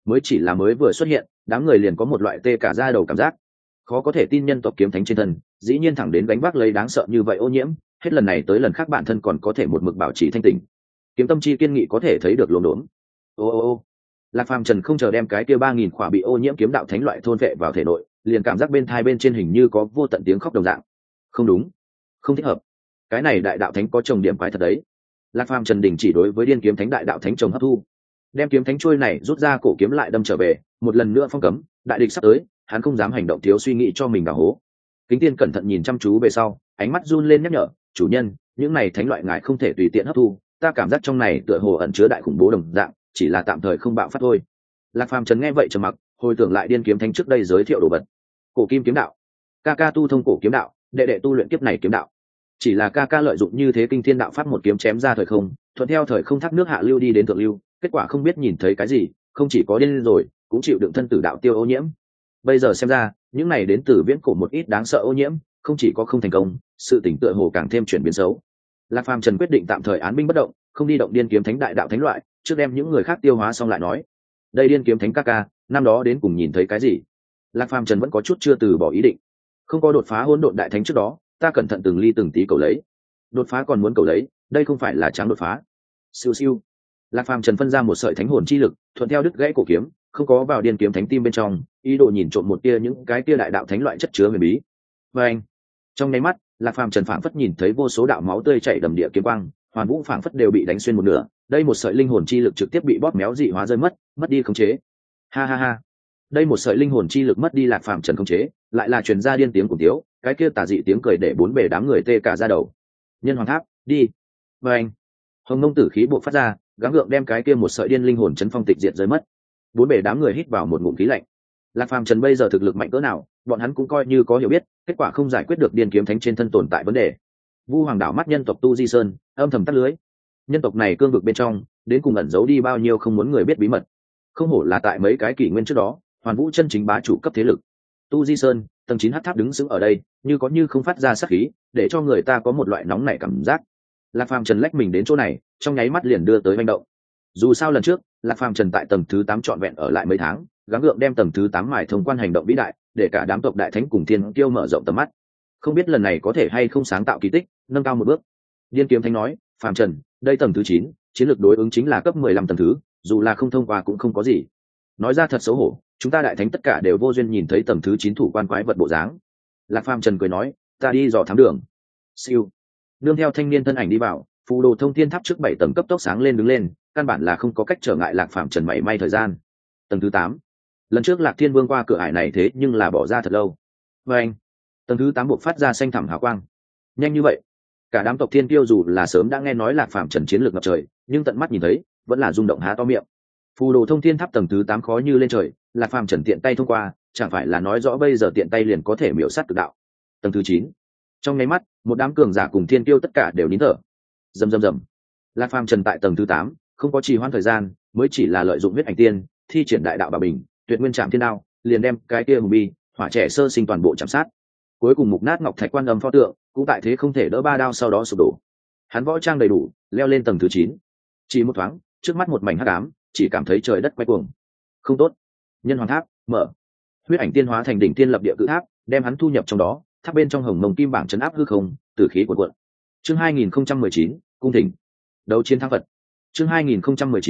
Mới vừa xuất hiện, đám người liền có một loại tê cả da đầu cảm giác. Khó có thể tin nhân tộc kiếm thánh trên thân, dĩ nhiên thẳng đến gánh vác lấy đáng sợ như vậy ô nhiễm, hết lần này tới lần khác bản thân còn có thể một mực bảo trì thanh tỉnh. Kiếm tâm chi kiên nghị có thể thấy được luống đốn. Ô. Lạc Phàm Trần không chờ đem cái kia 3000 khỏa bị ô nhiễm kiếm đạo thánh loại thôn vệ vào thể nội, liền cảm giác bên thai bên trên hình như có vô tận tiếng khóc đồng dạng. Không đúng, không thích hợp. Cái này đại đạo thánh có trồng điểm quái thật đấy. Lạc Phàm Trần đình chỉ đối với điên kiếm thánh đại đạo thánh trồng hấp thu, đem kiếm thánh trôi này rút ra cổ kiếm lại đâm trở về, một lần nữa phong cấm, đại địch sắp tới, hắn không dám hành động thiếu suy nghĩ cho mình đào hố. Kính Tiên cẩn thận nhìn chăm chú về sau, ánh mắt run lên nhắc nhở, chủ nhân, những này thánh loại ngài không thể tùy tiện hấp thu, ta cảm giác trong này tựa hồ ẩn chứa đại khủng bố đồng dạng, chỉ là tạm thời không bạo phát thôi. Lạc Phàm Trần nghe vậy trầm mặc, hồi tưởng lại điên kiếm thánh trước đây giới thiệu đồ vật. Cổ kim kiếm đạo, ca ca tu thông cổ kiếm đạo, đệ đệ tu luyện kiếp này kiếm đạo. Chỉ là ca ca lợi dụng như thế kinh thiên đạo pháp một kiếm chém ra thời không, thuận theo thời không thác nước hạ lưu đi đến thượng lưu, kết quả không biết nhìn thấy cái gì, không chỉ có điên rồi, cũng chịu đựng thân tử đạo tiêu ô nhiễm. Bây giờ xem ra, những này đến từ viễn cổ một ít đáng sợ ô nhiễm, không chỉ có không thành công, sự tỉnh tựa hồ càng thêm chuyển biến xấu. Lạc Phàm Trần quyết định tạm thời án binh bất động, không đi động điên kiếm thánh đại đạo thánh loại, trước đem những người khác tiêu hóa xong lại nói. Đây điên kiếm thánh ca ca, năm đó đến cùng nhìn thấy cái gì? Lạc Phàm Trần vẫn có chút chưa từ bỏ ý định. Không có đột phá hỗn độn đại thánh trước đó, ta cẩn thận từng ly từng tí cầu lấy. Đột phá còn muốn cầu lấy, đây không phải là tráng đột phá. Siêu siêu. Lạc Phàm Trần phân ra một sợi thánh hồn chi lực, thuận theo đứt gãy cổ kiếm, không có vào điên kiếm thánh tim bên trong, ý đồ nhìn trộm một tia những cái tia đại đạo thánh loại chất chứa huyền bí. Và anh, trong nháy mắt, Lạc Phàm Trần phảng phất nhìn thấy vô số đạo máu tươi chảy đầm địa kiếm quang, hoàn vũ phảng phất đều bị đánh xuyên một nửa, đây một sợi linh hồn chi lực trực tiếp bị bóp méo dị hóa rơi mất đi khống chế. Ha ha ha. Đây một sợi linh hồn chi lực mất đi Lạc Phàm Trần khống chế, lại là truyền ra điên tiếng của tiếu, cái kia tà dị tiếng cười để bốn bề đám người tê cả da đầu. Nhân hoàng tháp, đi. Và anh, hồng mông tử khí bộc phát ra, gắng gượng đem cái kia một sợi điên linh hồn chấn phong tịch diệt rơi mất. Bốn bề đám người hít vào một ngụm khí lạnh. Lạc Phàm Trần bây giờ thực lực mạnh cỡ nào, bọn hắn cũng coi như có hiểu biết, kết quả không giải quyết được điên kiếm thánh trên thân tồn tại vấn đề. Vu Hoàng đảo mắt nhân tộc Tu Di Sơn, âm thầm tắt lưới. Nhân tộc này cương vực bên trong, đến cùng ẩn giấu đi bao nhiêu không muốn người biết bí mật. Không hổ là tại mấy cái kỷ nguyên trước đó, Hoàn Vũ chân chính bá chủ cấp thế lực. Tu Di Sơn, tầng 9 hắc tháp đứng sững ở đây, như có như không phát ra sát khí, để cho người ta có một loại nóng nảy cảm giác. Lạc Phàm Trần lách mình đến chỗ này, trong nháy mắt liền đưa tới manh động. Dù sao lần trước, Lạc Phàm Trần tại tầng thứ 8 trọn vẹn ở lại mấy tháng, gắng gượng đem tầng thứ 8 mài thông quan hành động vĩ đại, để cả đám tộc đại thánh cùng thiên kiêu mở rộng tầm mắt. Không biết lần này có thể hay không sáng tạo kỳ tích, nâng cao một bước. Điên kiếm thánh nói, Phàm Trần, đây tầng thứ 9, chiến lược đối ứng chính là cấp 15 tầng thứ, dù là không thông qua cũng không có gì. Nói ra thật xấu hổ, chúng ta đại thánh tất cả đều vô duyên nhìn thấy tầng thứ 9 thủ quan quái vật bộ dáng. Lạc Phàm Trần cười nói, ta đi dò thám đường. Siêu. Nương theo thanh niên thân ảnh đi vào, phù đồ thông thiên tháp trước 7 tầng cấp tốc sáng lên đứng lên, căn bản là không có cách trở ngại Lạc Phàm Trần mảy may thời gian. Tầng thứ 8. Lần trước Lạc Thiên Vương qua cửa ải này thế nhưng là bỏ ra thật lâu. Và anh, tầng thứ 8 buộc phát ra xanh thẳm hào quang. Nhanh như vậy, cả đám tộc thiên kiêu dù là sớm đã nghe nói Lạc Phàm Trần chiến lược ngập trời, nhưng tận mắt nhìn thấy, vẫn là rung động há to miệng. Phù đồ thông thiên tháp tầng thứ 8 khó như lên trời, Lạc Phàm Trần tiện tay thông qua, chẳng phải là nói rõ bây giờ tiện tay liền có thể miểu sát cực đạo. Tầng thứ 9. Trong nháy mắt, một đám cường giả cùng thiên kiêu tất cả đều nín thở. Rầm rầm rầm. Lạc Phàm Trần tại tầng thứ 8, không có trì hoãn thời gian, mới chỉ là lợi dụng huyết ảnh tiên, thi triển đại đạo bảo bình, tuyệt nguyên trảm thiên đao, liền đem cái kia hùng bi, hỏa trẻ sơ sinh toàn bộ chạm sát. Cuối cùng mục nát ngọc thạch quan âm pho tượng, cũng tại thế không thể đỡ ba đao sau đó sụp đổ. Hắn võ trang đầy đủ, leo lên tầng thứ 9. Chỉ một thoáng, trước mắt một mảnh hắc ám, chỉ cảm thấy trời đất quay cuồng. Không tốt. Nhân hoàng tháp, mở. Huyết ảnh tiên hóa thành đỉnh tiên lập địa cự tháp, đem hắn thu nhập trong đó, tháp bên trong hồng mông kim bảng trấn áp hư không, tử khí cuộn cuộn. Chương 2019, cung thỉnh. Đấu chiến thắng Phật. Chương 2019,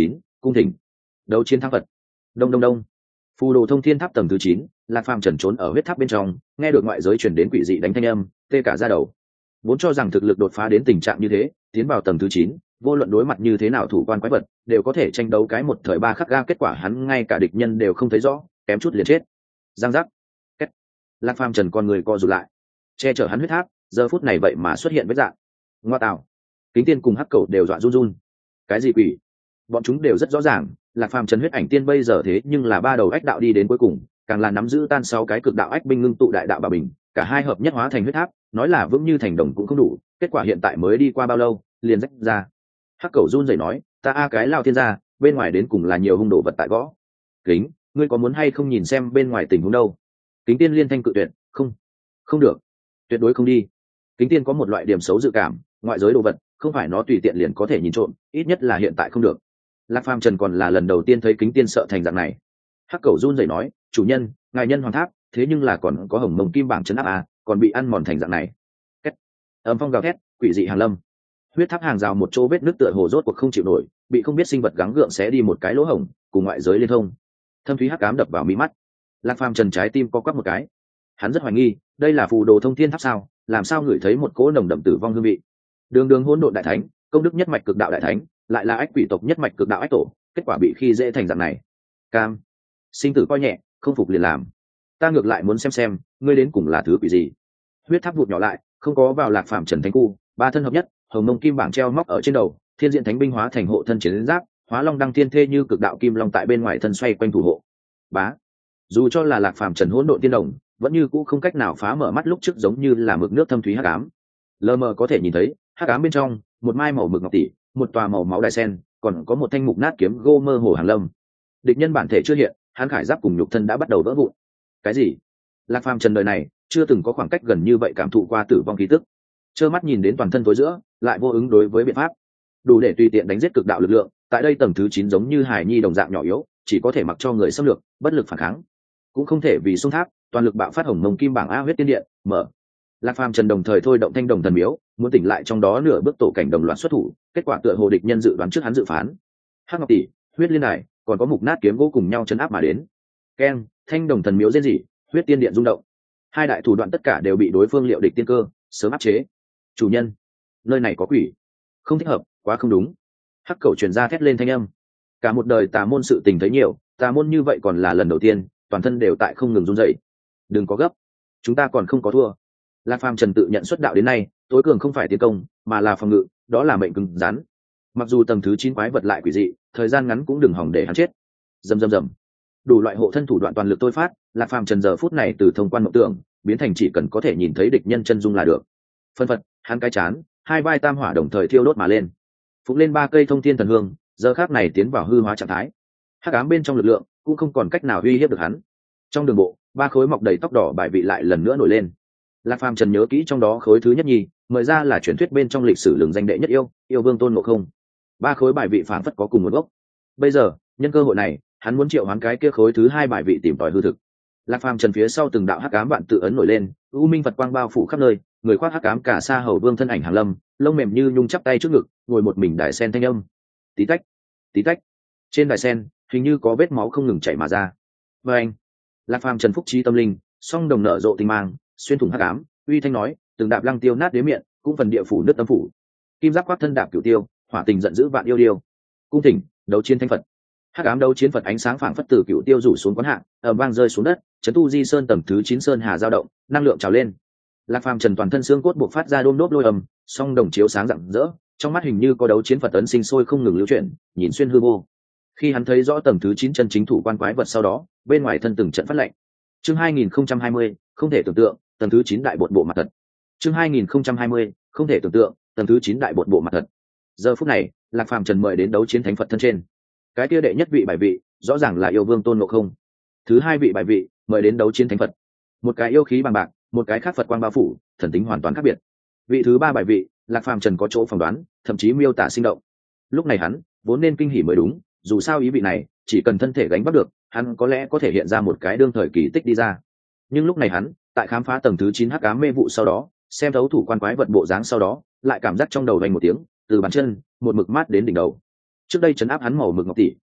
cung thỉnh đấu chiến thắng phật. Đông đông đông. Phù đồ thông thiên tháp tầng thứ 9, Lạc Phàm trần trốn ở huyết tháp bên trong, nghe được ngoại giới truyền đến quỷ dị đánh thanh âm, tê cả da đầu. Vốn cho rằng thực lực đột phá đến tình trạng như thế, tiến vào tầng thứ 9, vô luận đối mặt như thế nào thủ quan quái vật, đều có thể tranh đấu cái một thời ba khắc ga, kết quả hắn ngay cả địch nhân đều không thấy rõ, kém chút liền chết. Giang giác. Kết. Lạc Phàm trần con người co rụt lại. Che chở hắn huyết tháp, giờ phút này vậy mà xuất hiện vết dạng. Ngoa tạo. Kính Tiên cùng Hắc Cẩu đều dọa run run. Cái gì quỷ? Bọn chúng đều rất rõ ràng, Lạc Phàm trần huyết ảnh tiên bây giờ thế nhưng là ba đầu ách đạo đi đến cuối cùng, càng là nắm giữ tan 6 cái cực đạo ách binh ngưng tụ đại đạo bà bình, cả hai hợp nhất hóa thành huyết tháp, nói là vững như thành đồng cũng không đủ, kết quả hiện tại mới đi qua bao lâu, liền rách ra. Hắc Cẩu run rẩy nói, ta cái lao thiên gia, bên ngoài đến cùng là nhiều hung đồ vật tại gõ. Kính, ngươi có muốn hay không nhìn xem bên ngoài tình huống đâu? Kính Tiên liên thanh cự tuyệt, không, không được, tuyệt đối không đi. Kính Tiên có một loại điểm xấu dự cảm, ngoại giới đồ vật, không phải nó tùy tiện liền có thể nhìn trộm, ít nhất là hiện tại không được. Lạc Phàm trần còn là lần đầu tiên thấy Kính Tiên sợ thành dạng này. Hắc Cẩu run rẩy nói, chủ nhân, ngài nhân hoàng tháp, thế nhưng là còn có hồng mông kim bảng trấn áp à, còn bị ăn mòn thành dạng này. Kết. Âm phong gào thét, quỷ dị hàng lâm. Huyết tháp hàng rào một chỗ vết nước tựa hồ rốt cuộc không chịu nổi, bị không biết sinh vật gắng gượng xé đi một cái lỗ hổng, cùng ngoại giới liên thông. Thâm thúy hắc ám đập vào mí mắt. Lạc Phàm trần trái tim co quắp một cái. Hắn rất hoài nghi, đây là phù đồ thông thiên tháp sao, làm sao ngửi thấy một cỗ nồng đậm tử vong hương vị. Đường đường hỗn độn đại thánh, công đức nhất mạch cực đạo đại thánh, lại là ách quỷ tộc nhất mạch cực đạo ách tổ, kết quả bị khi dễ thành dạng này. Cam, sinh tử coi nhẹ, không phục liền làm. Ta ngược lại muốn xem ngươi đến cùng là thứ quỷ gì. Huyết tháp vụt nhỏ lại, không có vào Lạc Phàm trần thánh khu, ba thân hợp nhất, hồng mông kim bảng treo móc ở trên đầu, thiên diện thánh binh hóa thành hộ thân chiến giáp, hóa long đăng thiên thê như cực đạo kim long tại bên ngoài thân xoay quanh thủ hộ. Bá, dù cho là Lạc Phàm trần hỗn độn tiên đồng, vẫn như cũ không cách nào phá mở mắt lúc trước, giống như là mực nước thâm thúy hắc ám. Lờ mờ có thể nhìn thấy hắc ám bên trong, một mai màu mực ngọc tỷ, một tòa màu máu đài sen, còn có một thanh mục nát kiếm gô mơ hồ hàng lâm. Địch nhân bản thể chưa hiện, hắn khải giáp cùng nhục thân đã bắt đầu vỡ vụn. Cái gì? Lạc Phàm trần đời này chưa từng có khoảng cách gần như vậy cảm thụ qua tử vong khí tức. Trơ mắt nhìn đến toàn thân tối giữa, lại vô ứng đối với biện pháp, đủ để tùy tiện đánh giết cực đạo lực lượng. Tại đây tầng thứ 9 giống như hài nhi đồng dạng nhỏ yếu, chỉ có thể mặc cho người xâm lược, bất lực phản kháng, cũng không thể vì xung tháp toàn lực bạo phát hồng mông kim bảng a huyết tiên điện mở. Lạc Phàm trần đồng thời thôi động thanh đồng thần miếu, muốn tỉnh lại trong đó nửa bước tổ cảnh đồng loạt xuất thủ, kết quả tựa hồ địch nhân dự đoán trước hắn dự phán. Hắc ngọc tỷ, huyết liên đài, còn có mục nát kiếm gỗ cùng nhau chấn áp mà đến. Keng, thanh đồng thần miếu rên rỉ, huyết tiên điện rung động. Hai đại thủ đoạn tất cả đều bị đối phương liệu địch tiên cơ sớm áp chế. Chủ nhân, nơi này có quỷ, không thích hợp, quá không đúng. Hắc Cẩu truyền ra thét lên thanh âm. Cả một đời tà môn sự tình thấy nhiều, tà môn như vậy còn là lần đầu tiên, toàn thân đều tại không ngừng run rẩy. Đừng có gấp, chúng ta còn không có thua. Lạc Phàm trần tự nhận xuất đạo đến nay, tối cường không phải tiến công, mà là phòng ngự, đó là mệnh cứng rắn. Mặc dù tầng thứ 9 quái vật lại quỷ dị, thời gian ngắn cũng đừng hỏng để hắn chết. Rầm rầm rầm. Đủ loại hộ thân thủ đoạn toàn lực tôi phát, Lạc Phàm trần giờ phút này từ thông quan mộng tưởng biến thành chỉ cần có thể nhìn thấy địch nhân chân dung là được. Phân phật, hắn cái chán, hai vai tam hỏa đồng thời thiêu đốt mà lên, phụng lên 3 cây thông thiên thần hương, giờ khác này tiến vào hư hóa trạng thái. Hắc ám bên trong lực lượng cũng không còn cách nào uy hiếp được hắn. Trong đường bộ, 3 khối mọc đầy tóc đỏ bài vị lại lần nữa nổi lên. Lạc Phàm trần nhớ kỹ trong đó khối thứ nhất nhì, mời ra là truyền thuyết bên trong lịch sử lừng danh đệ nhất yêu vương Tôn Ngộ Không. 3 khối bài vị phản phất có cùng một gốc. Bây giờ, nhân cơ hội này, hắn muốn triệu hoán cái kia khối thứ 2 bài vị tìm tòi hư thực. Lạc Phàm trần phía sau từng đạo hắc ám bạn tự ấn nổi lên, u minh Phật quang bao phủ khắp nơi, người khoác hắc ám cả sa hầu vương thân ảnh hàng lâm, lông mềm như nhung chắp tay trước ngực, ngồi một mình đài sen thanh âm. Tí tách, tí tách. Trên đài sen, hình như có vết máu không ngừng chảy mà ra. Và anh, Lạc Phàm trần phúc trí tâm linh, song đồng nở rộ tinh mang, xuyên thủng hắc ám, uy thanh nói, từng đạp lăng tiêu nát đế miệng, cũng phần địa phủ nứt tâm phủ. Kim giáp quát thân đạp cửu tiêu, hỏa tình giận dữ vạn yêu điêu. Cung thỉnh, đấu chiến thánh Phật. Hắc ám đấu chiến Phật ánh sáng phảng phất từ cửu tiêu rủ xuống quán hạng, vang rơi xuống đất, trấn tu di sơn tầng thứ 9 sơn hà dao động, năng lượng trào lên. Lạc Phàm trần toàn thân xương cốt buộc phát ra đôm đốp lôi ầm, song đồng chiếu sáng rạng rỡ, trong mắt hình như có đấu chiến Phật tấn sinh sôi không ngừng lưu chuyển, nhìn xuyên hư vô. Khi hắn thấy rõ tầng thứ 9 chân chính thủ quan quái vật sau đó, bên ngoài thân từng trận phát lạnh. Chương 2020, không thể tưởng tượng, tầng thứ 9 đại bột bộ mặt thật. Chương 2020, không thể tưởng tượng, tầng thứ 9 đại bột bộ mặt thật. Giờ phút này, Lạc Phàm trần mời đến đấu chiến thánh Phật thân trên. Cái kia đệ nhất vị bài vị, rõ ràng là yêu vương Tôn Ngộ Không. Thứ 2 vị bài vị, mời đến đấu chiến thánh Phật. Một cái yêu khí bằng bạc, một cái khác Phật quang bao phủ, thần tính hoàn toàn khác biệt. Vị thứ 3 bài vị, Lạc Phàm trần có chỗ phỏng đoán, thậm chí miêu tả sinh động. Lúc này hắn vốn nên kinh hỉ mới đúng, dù sao ý vị này, chỉ cần thân thể gánh vác được, hắn có lẽ có thể hiện ra một cái đương thời kỳ tích đi ra. Nhưng lúc này hắn, tại khám phá tầng thứ 9 hắc ám mê vụ sau đó, xem thấu thủ quan quái vật bộ dáng sau đó, lại cảm giác trong đầu vang một tiếng, từ bàn chân, một mực mát đến đỉnh đầu. Trước đây trấn áp hắn màu mực ngọc tỷ,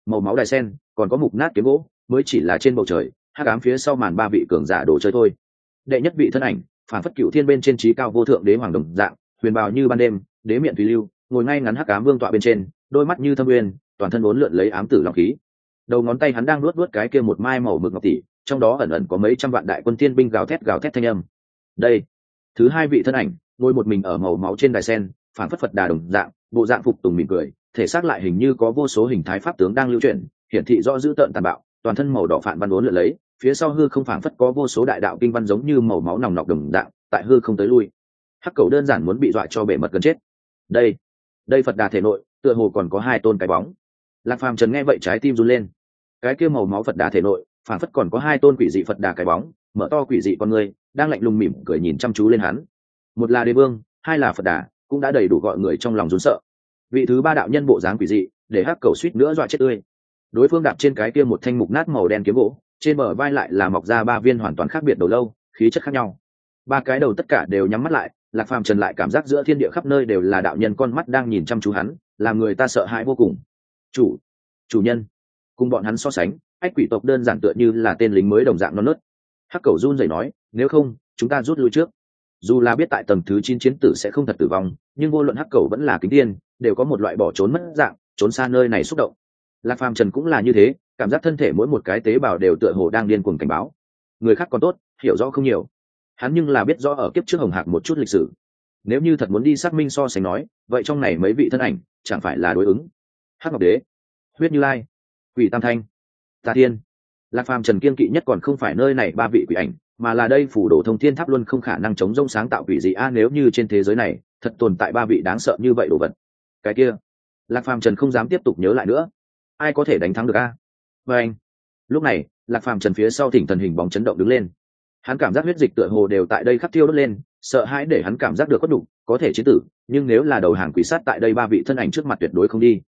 màu máu đài sen, còn có mục nát kiếm gỗ, mới chỉ là trên bầu trời hắc ám phía sau màn ba vị cường giả đồ chơi thôi. Đệ nhất vị thân ảnh phản phất cựu thiên bên trên trí cao vô thượng đế hoàng đồng dạng, huyền bào như ban đêm, đế miệng tùy lưu, ngồi ngay ngắn hắc ám vương tọa bên trên, đôi mắt như thâm uyên, toàn thân uốn lượn lấy ám tử long khí. Đầu ngón tay hắn đang luốt cái kia một mai màu mực ngọc tỷ, trong đó ẩn ẩn có mấy trăm vạn đại quân tiên binh gào thét thanh âm. Đây, thứ hai vị thân ảnh ngồi một mình ở màu máu trên đài sen, phản phất Phật Đà đồng dạng, bộ dạng phục tùng mỉm cười, thể xác lại hình như có vô số hình thái pháp tướng đang lưu chuyển, hiển thị rõ dữ tợn tàn bạo, toàn thân màu đỏ phản văn uốn lượn lấy, phía sau hư không phản phất có vô số đại đạo kinh văn giống như màu máu nòng nọc đồng dạng, tại hư không tới lui. Hắc cầu đơn giản muốn bị dọa cho bể mật gần chết. Đây Phật Đà thể nội, tựa hồ còn có hai tôn cái bóng. Lạc Phàm Trần nghe vậy trái tim run lên. Cái kia màu máu Phật Đà thể nội, phản phất còn có hai tôn quỷ dị Phật Đà cái bóng, mở to quỷ dị con người, đang lạnh lùng mỉm cười nhìn chăm chú lên hắn. Một là đế vương, hai là Phật Đà, cũng đã đầy đủ gọi người trong lòng run sợ. Vị thứ ba đạo nhân bộ dáng quỷ dị, để Hắc cầu suýt nữa dọa chết tươi. Đối phương đạp trên cái kia một thanh mục nát màu đen kiếm gỗ, trên bờ vai lại là mọc ra ba viên hoàn toàn khác biệt đầu lâu, khí chất khác nhau. Ba cái đầu tất cả đều nhắm mắt lại, Lạc Phàm Trần lại cảm giác giữa thiên địa khắp nơi đều là đạo nhân con mắt đang nhìn chăm chú hắn, làm người ta sợ hãi vô cùng. Chủ nhân, cùng bọn hắn so sánh, ách quỷ tộc đơn giản tựa như là tên lính mới đồng dạng non nớt. Hắc cầu run rẩy nói, nếu không chúng ta rút lui trước. Dù là biết tại tầng thứ 9 chiến tử sẽ không thật tử vong, nhưng vô luận Hắc cầu vẫn là kính tiên, đều có một loại bỏ trốn mất dạng, trốn xa nơi này xúc động. Lạc Phàm Trần cũng là như thế, cảm giác thân thể mỗi một cái tế bào đều tựa hồ đang điên cuồng cảnh báo. Người khác còn tốt, hiểu rõ không nhiều, hắn nhưng là biết rõ ở kiếp trước Hồng Hạc một chút lịch sử. Nếu như thật muốn đi xác minh so sánh nói, vậy trong này mấy vị thân ảnh chẳng phải là đối ứng. Hắc Ngọc Đế, Huyết Như Lai, Quỷ Tam Thanh, Tà Thiên. Lạc Phàm Trần kiên kỵ nhất còn không phải nơi này ba vị quỷ ảnh, mà là đây phủ đồ thông thiên tháp luôn không khả năng chống rông sáng tạo quỷ gì nếu như trên thế giới này thật tồn tại ba vị đáng sợ như vậy đồ vật. Cái kia, Lạc Phàm Trần không dám tiếp tục nhớ lại nữa. Ai có thể đánh thắng được a? Và anh. Lúc này, Lạc Phàm Trần phía sau Thỉnh Thần hình bóng chấn động đứng lên. Hắn cảm giác huyết dịch tựa hồ đều tại đây khắp thiêu đốt lên, sợ hãi để hắn cảm giác được có đủ có thể chiến tử, nhưng nếu là đầu hàng quỷ sát tại đây ba vị thân ảnh trước mặt tuyệt đối không đi.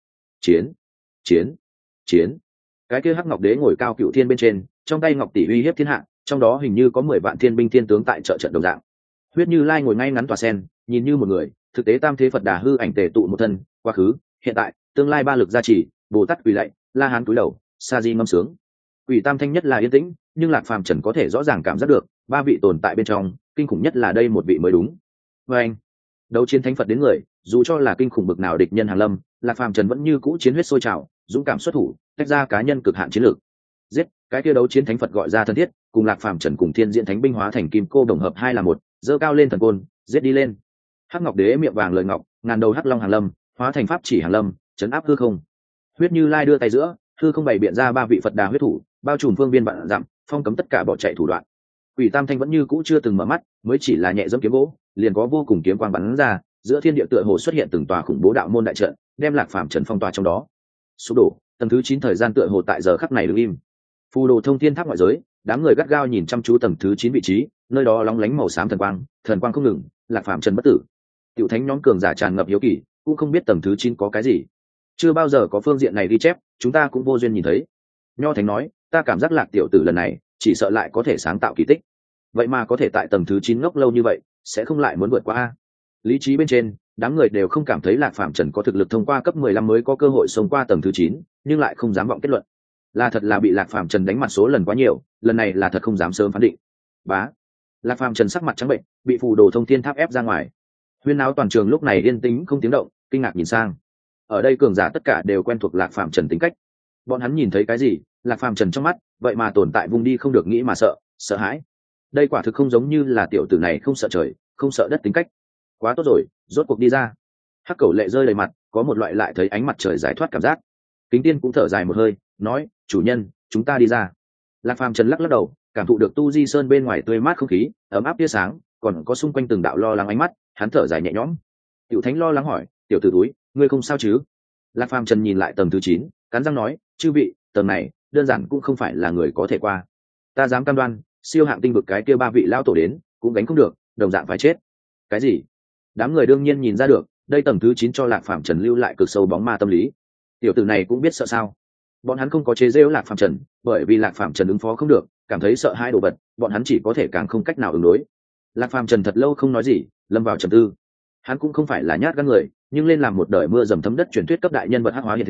Chiến. Cái kia Hắc Ngọc Đế ngồi cao cựu thiên bên trên, trong tay ngọc tỷ uy hiếp thiên hạ, trong đó hình như có 10 vạn thiên binh thiên tướng tại trợ trận đồng dạng. Huyết Như Lai ngồi ngay ngắn tòa sen, nhìn như một người, thực tế tam thế Phật Đà hư ảnh tề tụ một thân, quá khứ, hiện tại, tương lai ba lực gia trì, Bồ Tát quỳ lạy, La Hán cúi đầu, Sa Di ngâm sướng. Quỷ Tam Thanh nhất là yên tĩnh, nhưng Lạc Phàm Trần có thể rõ ràng cảm giác được, ba vị tồn tại bên trong, kinh khủng nhất là đây một vị mới đúng. Và anh, đấu chiến thánh Phật đến người, dù cho là kinh khủng bực nào địch nhân hàng lâm, Lạc Phàm Trần vẫn như cũ chiến huyết sôi trào, dũng cảm xuất thủ, tách ra cá nhân cực hạn chiến lược. Giết, cái kia đấu chiến thánh Phật gọi ra thân thiết, cùng Lạc Phàm Trần cùng Thiên Diễn Thánh binh hóa thành kim cô đồng hợp hai là một, giơ cao lên thần côn, giết đi lên. Hắc Ngọc Đế miệng vàng lời ngọc, ngàn đầu hắc long hàng lâm, hóa thành pháp chỉ hàng lâm, chấn áp hư không. Huyết Như Lai đưa tay giữa, hư không bày biện ra ba vị Phật Đà huyết thủ, bao trùm phương viên vạn dặm, phong cấm tất cả bỏ chạy thủ đoạn. Quỷ Tam Thanh vẫn như cũ chưa từng mở mắt, mới chỉ là nhẹ dẫm kiếm gỗ, liền có vô cùng kiếm quang bắn ra, giữa thiên địa tựa hồ xuất hiện từng tòa khủng bố đạo môn đại trận, đem Lạc Phàm Trần phong tỏa trong đó. Sụp đổ, tầng thứ 9 thời gian tựa hồ tại giờ khắc này đứng im. Phù đồ thông thiên tháp ngoại giới, đám người gắt gao nhìn chăm chú tầng thứ 9 vị trí, nơi đó lóng lánh màu xám thần quang không ngừng, Lạc Phàm Trần bất tử. Tiểu thánh nhóm cường giả tràn ngập hiếu kỳ, cũng không biết tầng thứ 9 có cái gì. Chưa bao giờ có phương diện này ghi chép, chúng ta cũng vô duyên nhìn thấy. Nho Thánh nói, ta cảm giác Lạc tiểu tử lần này, chỉ sợ lại có thể sáng tạo kỳ tích. Vậy mà có thể tại tầng thứ 9 ngốc lâu như vậy, sẽ không lại muốn vượt qua a. Lý trí bên trên, đám người đều không cảm thấy Lạc Phàm Trần có thực lực thông qua cấp 15 mới có cơ hội xông qua tầng thứ 9, nhưng lại không dám vọng kết luận. Là thật là bị Lạc Phàm Trần đánh mặt số lần quá nhiều, lần này là thật không dám sớm phán định. Bá. Lạc Phàm Trần sắc mặt trắng bệnh, bị phù đồ thông thiên tháp ép ra ngoài. Huyên náo toàn trường lúc này yên tĩnh không tiếng động, kinh ngạc nhìn sang. Ở đây cường giả tất cả đều quen thuộc Lạc Phàm Trần tính cách. Bọn hắn nhìn thấy cái gì, Lạc Phàm Trần trong mắt, vậy mà tồn tại vùng đi không được nghĩ mà sợ hãi. Đây quả thực không giống như là tiểu tử này không sợ trời, không sợ đất tính cách. Quá tốt rồi, rốt cuộc đi ra. Hắc Cẩu lệ rơi đầy mặt, có một loại lại thấy ánh mặt trời giải thoát cảm giác. Kính Tiên cũng thở dài một hơi, nói, chủ nhân, chúng ta đi ra. Lạc Phàm Trần lắc lắc đầu, cảm thụ được Tu Di Sơn bên ngoài tươi mát không khí, ấm áp tia sáng, còn có xung quanh từng đạo lo lắng ánh mắt, hắn thở dài nhẹ nhõm. Tiểu Thánh lo lắng hỏi, tiểu tử túi, ngươi không sao chứ? Lạc Phàm Trần nhìn lại tầng thứ 9, cắn răng nói, chư vị, tầng này đơn giản cũng không phải là người có thể qua. Ta dám cam đoan, siêu hạng tinh vực cái kia ba vị lão tổ đến, cũng gánh không được, đồng dạng phải chết. Cái gì? Đám người đương nhiên nhìn ra được, đây tầng thứ 9 cho Lạc Phàm Trần lưu lại cực sâu bóng ma tâm lý. Tiểu tử này cũng biết sợ sao? Bọn hắn không có chế giễu Lạc Phàm Trần, bởi vì Lạc Phàm Trần ứng phó không được, cảm thấy sợ hai đồ vật, bọn hắn chỉ có thể càng không cách nào ứng đối. Lạc Phàm Trần thật lâu không nói gì, lâm vào trầm tư. Hắn cũng không phải là nhát gan người, nhưng lên làm một đời mưa dầm thấm đất truyền thuyết cấp đại nhân vật hắc hóa như thế,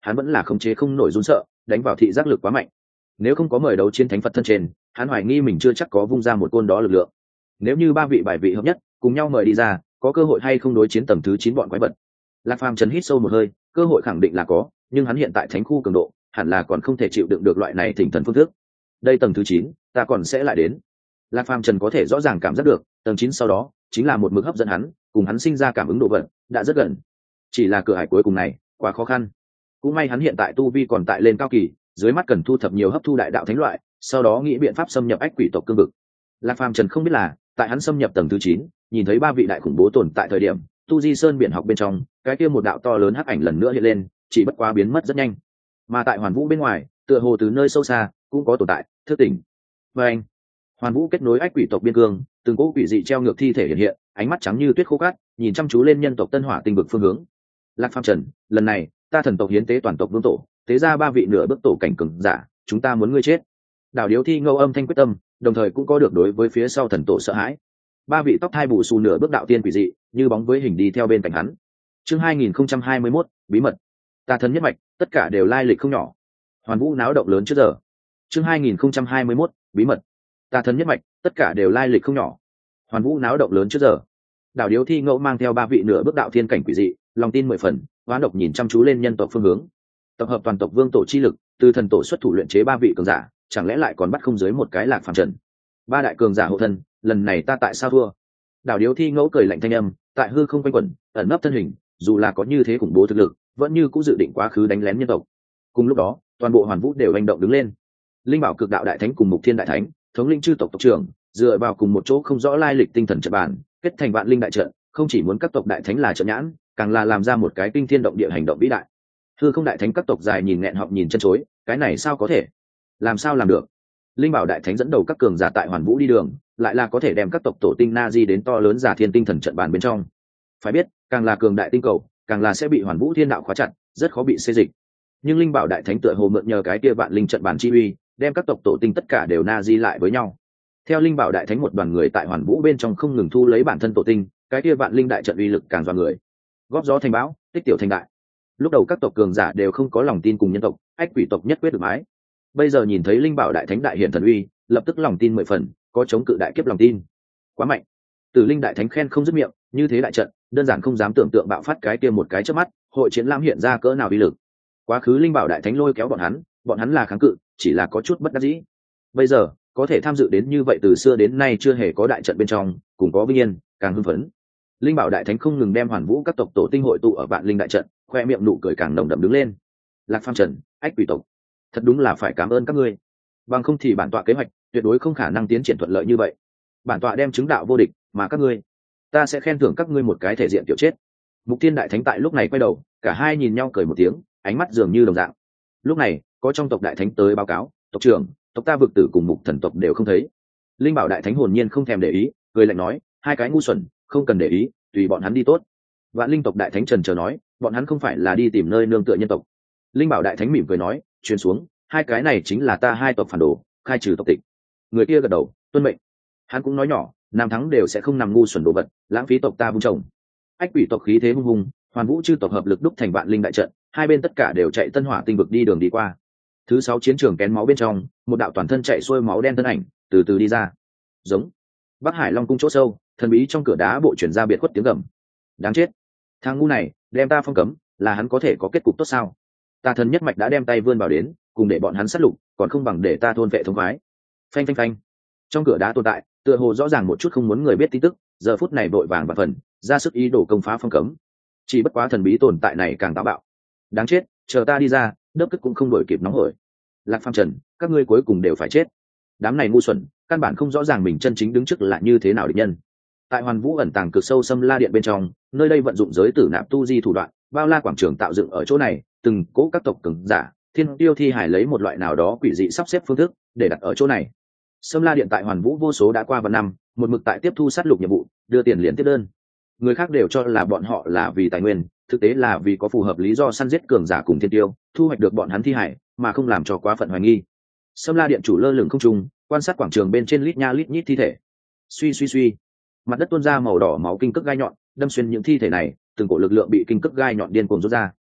hắn vẫn là khống chế không nổi run sợ, đánh vào thị giác lực quá mạnh. Nếu không có mời đấu chiến thánh Phật thân trên, hắn hoài nghi mình chưa chắc có vung ra một côn đó lực lượng. Nếu như ba vị bài vị hợp nhất, cùng nhau mời đi ra, có cơ hội hay không đối chiến tầng thứ 9 bọn quái vật. Lạc Phàm Trần hít sâu một hơi, cơ hội khẳng định là có, nhưng hắn hiện tại thánh khu cường độ, hẳn là còn không thể chịu đựng được loại này thỉnh thần phương thức. Đây tầng thứ 9, ta còn sẽ lại đến. Lạc Phàm Trần có thể rõ ràng cảm giác được, tầng 9 sau đó chính là một mực hấp dẫn hắn, cùng hắn sinh ra cảm ứng độ vận, đã rất gần. Chỉ là cửa hải cuối cùng này, quá khó khăn. Cũng may hắn hiện tại tu vi còn tại lên cao kỳ, dưới mắt cần thu thập nhiều hấp thu đại đạo thánh loại, sau đó nghĩ biện pháp xâm nhập ách quỷ tộc cương vực. Lạc Phàm Trần không biết là, tại hắn xâm nhập tầng thứ 9, nhìn thấy ba vị đại khủng bố tồn tại thời điểm, tu di sơn biển học bên trong, cái kia một đạo to lớn hắc ảnh lần nữa hiện lên, chỉ bất quá biến mất rất nhanh. Mà tại hoàn vũ bên ngoài, tựa hồ từ nơi sâu xa cũng có tồn tại thức tỉnh. Và anh, hoàn vũ kết nối ách quỷ tộc biên cương, từng cỗ quỷ dị treo ngược thi thể hiện hiện, ánh mắt trắng như tuyết khô cát, nhìn chăm chú lên nhân tộc tân hỏa tinh vực phương hướng. Lạc Phàm Trần, lần này ta thần tộc hiến tế toàn tộc vương tổ, tế ra ba vị nửa bước tổ cảnh cường giả, chúng ta muốn ngươi chết. Đảo Điếu Thi Ngâu âm thanh quyết tâm, đồng thời cũng có được đối với phía sau thần tổ sợ hãi. Ba vị tóc thai bù xù nửa bước đạo tiên quỷ dị, như bóng với hình đi theo bên cạnh hắn. Chương 2021, bí mật. Ta thần nhất mạch, tất cả đều lai lịch không nhỏ. Hoàn vũ náo động lớn trước giờ. Chương 2021, bí mật. Ta thần nhất mạch, tất cả đều lai lịch không nhỏ. Hoàn vũ náo động lớn trước giờ. Đảo Điếu Thi Ngẫu mang theo ba vị nửa bước đạo thiên cảnh quỷ dị, lòng tin 10 phần, hoán độc nhìn chăm chú lên nhân tộc phương hướng. Tập hợp toàn tộc vương tổ chi lực, từ thần tổ xuất thủ luyện chế ba vị cường giả, chẳng lẽ lại còn bắt không dưới một cái Lạc Phàm Trần. Ba đại cường giả hộ thân, lần này ta tại sao thua? Đảo Điếu Thi Ngẫu cười lạnh thanh âm, tại hư không quanh quẩn, ẩn nấp thân hình, dù là có như thế khủng bố thực lực, vẫn như cũng dự định quá khứ đánh lén nhân tộc. Cùng lúc đó, toàn bộ hoàn vũ đều hành động đứng lên. Linh Bảo Cực Đạo Đại Thánh cùng Mục Thiên Đại Thánh, thống linh chư tộc tộc trưởng, dựa vào cùng một chỗ không rõ lai lịch tinh thần trận bàn, kết thành vạn linh đại trận, không chỉ muốn các tộc đại thánh là trận nhãn, càng là làm ra một cái kinh thiên động địa hành động vĩ đại. Hư không đại thánh các tộc dài nhìn nghẹn họng nhìn chân chối, cái này sao có thể? Làm sao làm được? Linh Bảo Đại Thánh dẫn đầu các cường giả tại hoàn vũ đi đường, lại là có thể đem các tộc tổ tinh na di đến to lớn giả thiên tinh thần trận bàn bên trong. Phải biết, càng là cường đại tinh cầu, càng là sẽ bị hoàn vũ thiên đạo khóa chặt, rất khó bị xê dịch. Nhưng Linh Bảo Đại Thánh tựa hồ mượn nhờ cái kia vạn linh trận bàn chi uy, đem các tộc tổ tinh tất cả đều na di lại với nhau. Theo Linh Bảo Đại Thánh một đoàn người tại hoàn vũ bên trong không ngừng thu lấy bản thân tổ tinh, cái kia vạn linh đại trận uy lực càng dọa người. Góp gió thành bão, tích tiểu thành đại. Lúc đầu các tộc cường giả đều không có lòng tin cùng nhân tộc, ách quỷ tộc nhất quyết được mái. Bây giờ nhìn thấy Linh Bảo Đại Thánh đại hiển thần uy, lập tức lòng tin 10 phần, có chống cự đại kiếp lòng tin. Quá mạnh. Tử Linh Đại Thánh khen không dứt miệng, như thế đại trận, đơn giản không dám tưởng tượng bạo phát cái kia một cái chớp mắt, hội chiến lãm hiện ra cỡ nào uy lực. Quá khứ Linh Bảo Đại Thánh lôi kéo bọn hắn là kháng cự, chỉ là có chút bất đắc dĩ. Bây giờ, có thể tham dự đến như vậy từ xưa đến nay chưa hề có đại trận bên trong, cùng có vinh yên, càng hưng phấn. Linh Bảo Đại Thánh không ngừng đem hoàn vũ các tộc tổ tinh hội tụ ở vạn linh đại trận, khoe miệng nụ cười càng nồng đậm đứng lên. Lạc Phàm Trần, ách quỷ tộc, thật đúng là phải cảm ơn các ngươi. Bằng không thì bản tọa kế hoạch tuyệt đối không khả năng tiến triển thuận lợi như vậy. Bản tọa đem chứng đạo vô địch, mà các ngươi, ta sẽ khen thưởng các ngươi một cái thể diện tiểu chết. Mục Thiên Đại Thánh tại lúc này quay đầu, cả hai nhìn nhau cười một tiếng, ánh mắt dường như đồng dạng. Lúc này, có trong tộc đại thánh tới báo cáo, tộc trưởng, tộc ta vực tử cùng Mục thần tộc đều không thấy. Linh Bảo Đại Thánh hồn nhiên không thèm để ý, cười lạnh nói, hai cái ngu xuẩn, không cần để ý, tùy bọn hắn đi tốt. Vạn Linh tộc Đại Thánh trần chờ nói, bọn hắn không phải là đi tìm nơi nương tựa nhân tộc. Linh Bảo Đại Thánh mỉm cười nói, truyền xuống, hai cái này chính là ta hai tộc phản đồ, khai trừ tộc tịch. Người kia gật đầu, tuân mệnh. Hắn cũng nói nhỏ, nam thắng đều sẽ không nằm ngu xuẩn đồ vật, lãng phí tộc ta vung trồng. Ách quỷ tộc khí thế hung hùng, hoàn vũ chư tộc hợp lực đúc thành vạn linh đại trận, hai bên tất cả đều chạy tân hỏa tinh vực đi đường đi qua. Thứ 6 chiến trường kén máu bên trong, một đạo toàn thân chạy xuôi máu đen thân ảnh, từ từ đi ra. Giống. Bắc Hải Long cung chỗ sâu, thần bí trong cửa đá bộ chuyển ra biệt khuất tiếng gầm. Đáng chết. Thằng ngu này, đem ta phong cấm, là hắn có thể có kết cục tốt sao? Ta thần nhất mạch đã đem tay vươn vào đến, cùng để bọn hắn sát lục, còn không bằng để ta thôn vệ thống khoái. Phanh phanh phanh. Trong cửa đá tồn tại, tựa hồ rõ ràng một chút không muốn người biết tin tức, giờ phút này vội vàng và phần, ra sức ý đồ công phá phong cấm. Chỉ bất quá thần bí tồn tại này càng táo bạo. Đáng chết, chờ ta đi ra, đớp cất cũng không đổi kịp nóng hổi. Lạc Phàm Trần, các ngươi cuối cùng đều phải chết. Đám này ngu xuẩn, căn bản không rõ ràng mình chân chính đứng trước là như thế nào địch nhân. Tại Hoàn Vũ ẩn tàng cực sâu Xâm La Điện bên trong, nơi đây vận dụng giới tử nạp tu di thủ đoạn, bao la quảng trường tạo dựng ở chỗ này, từng cố các tộc cường giả, thiên tiêu thi hải lấy một loại nào đó quỷ dị sắp xếp phương thức để đặt ở chỗ này. Xâm La Điện tại Hoàn Vũ vô số đã qua vạn năm, một mực tại tiếp thu sát lục nhiệm vụ, đưa tiền liền tiếp đơn. Người khác đều cho là bọn họ là vì tài nguyên, thực tế là vì có phù hợp lý do săn giết cường giả cùng thiên tiêu, thu hoạch được bọn hắn thi hải, mà không làm cho quá phận hoài nghi. Xâm La Điện chủ lơ lửng không trung, quan sát quảng trường bên trên lít nha lít nhít thi thể. Suy suy suy, mặt đất tuôn ra màu đỏ máu kinh cức gai nhọn, đâm xuyên những thi thể này, từng cổ lực lượng bị kinh cức gai nhọn điên cuồng rút ra.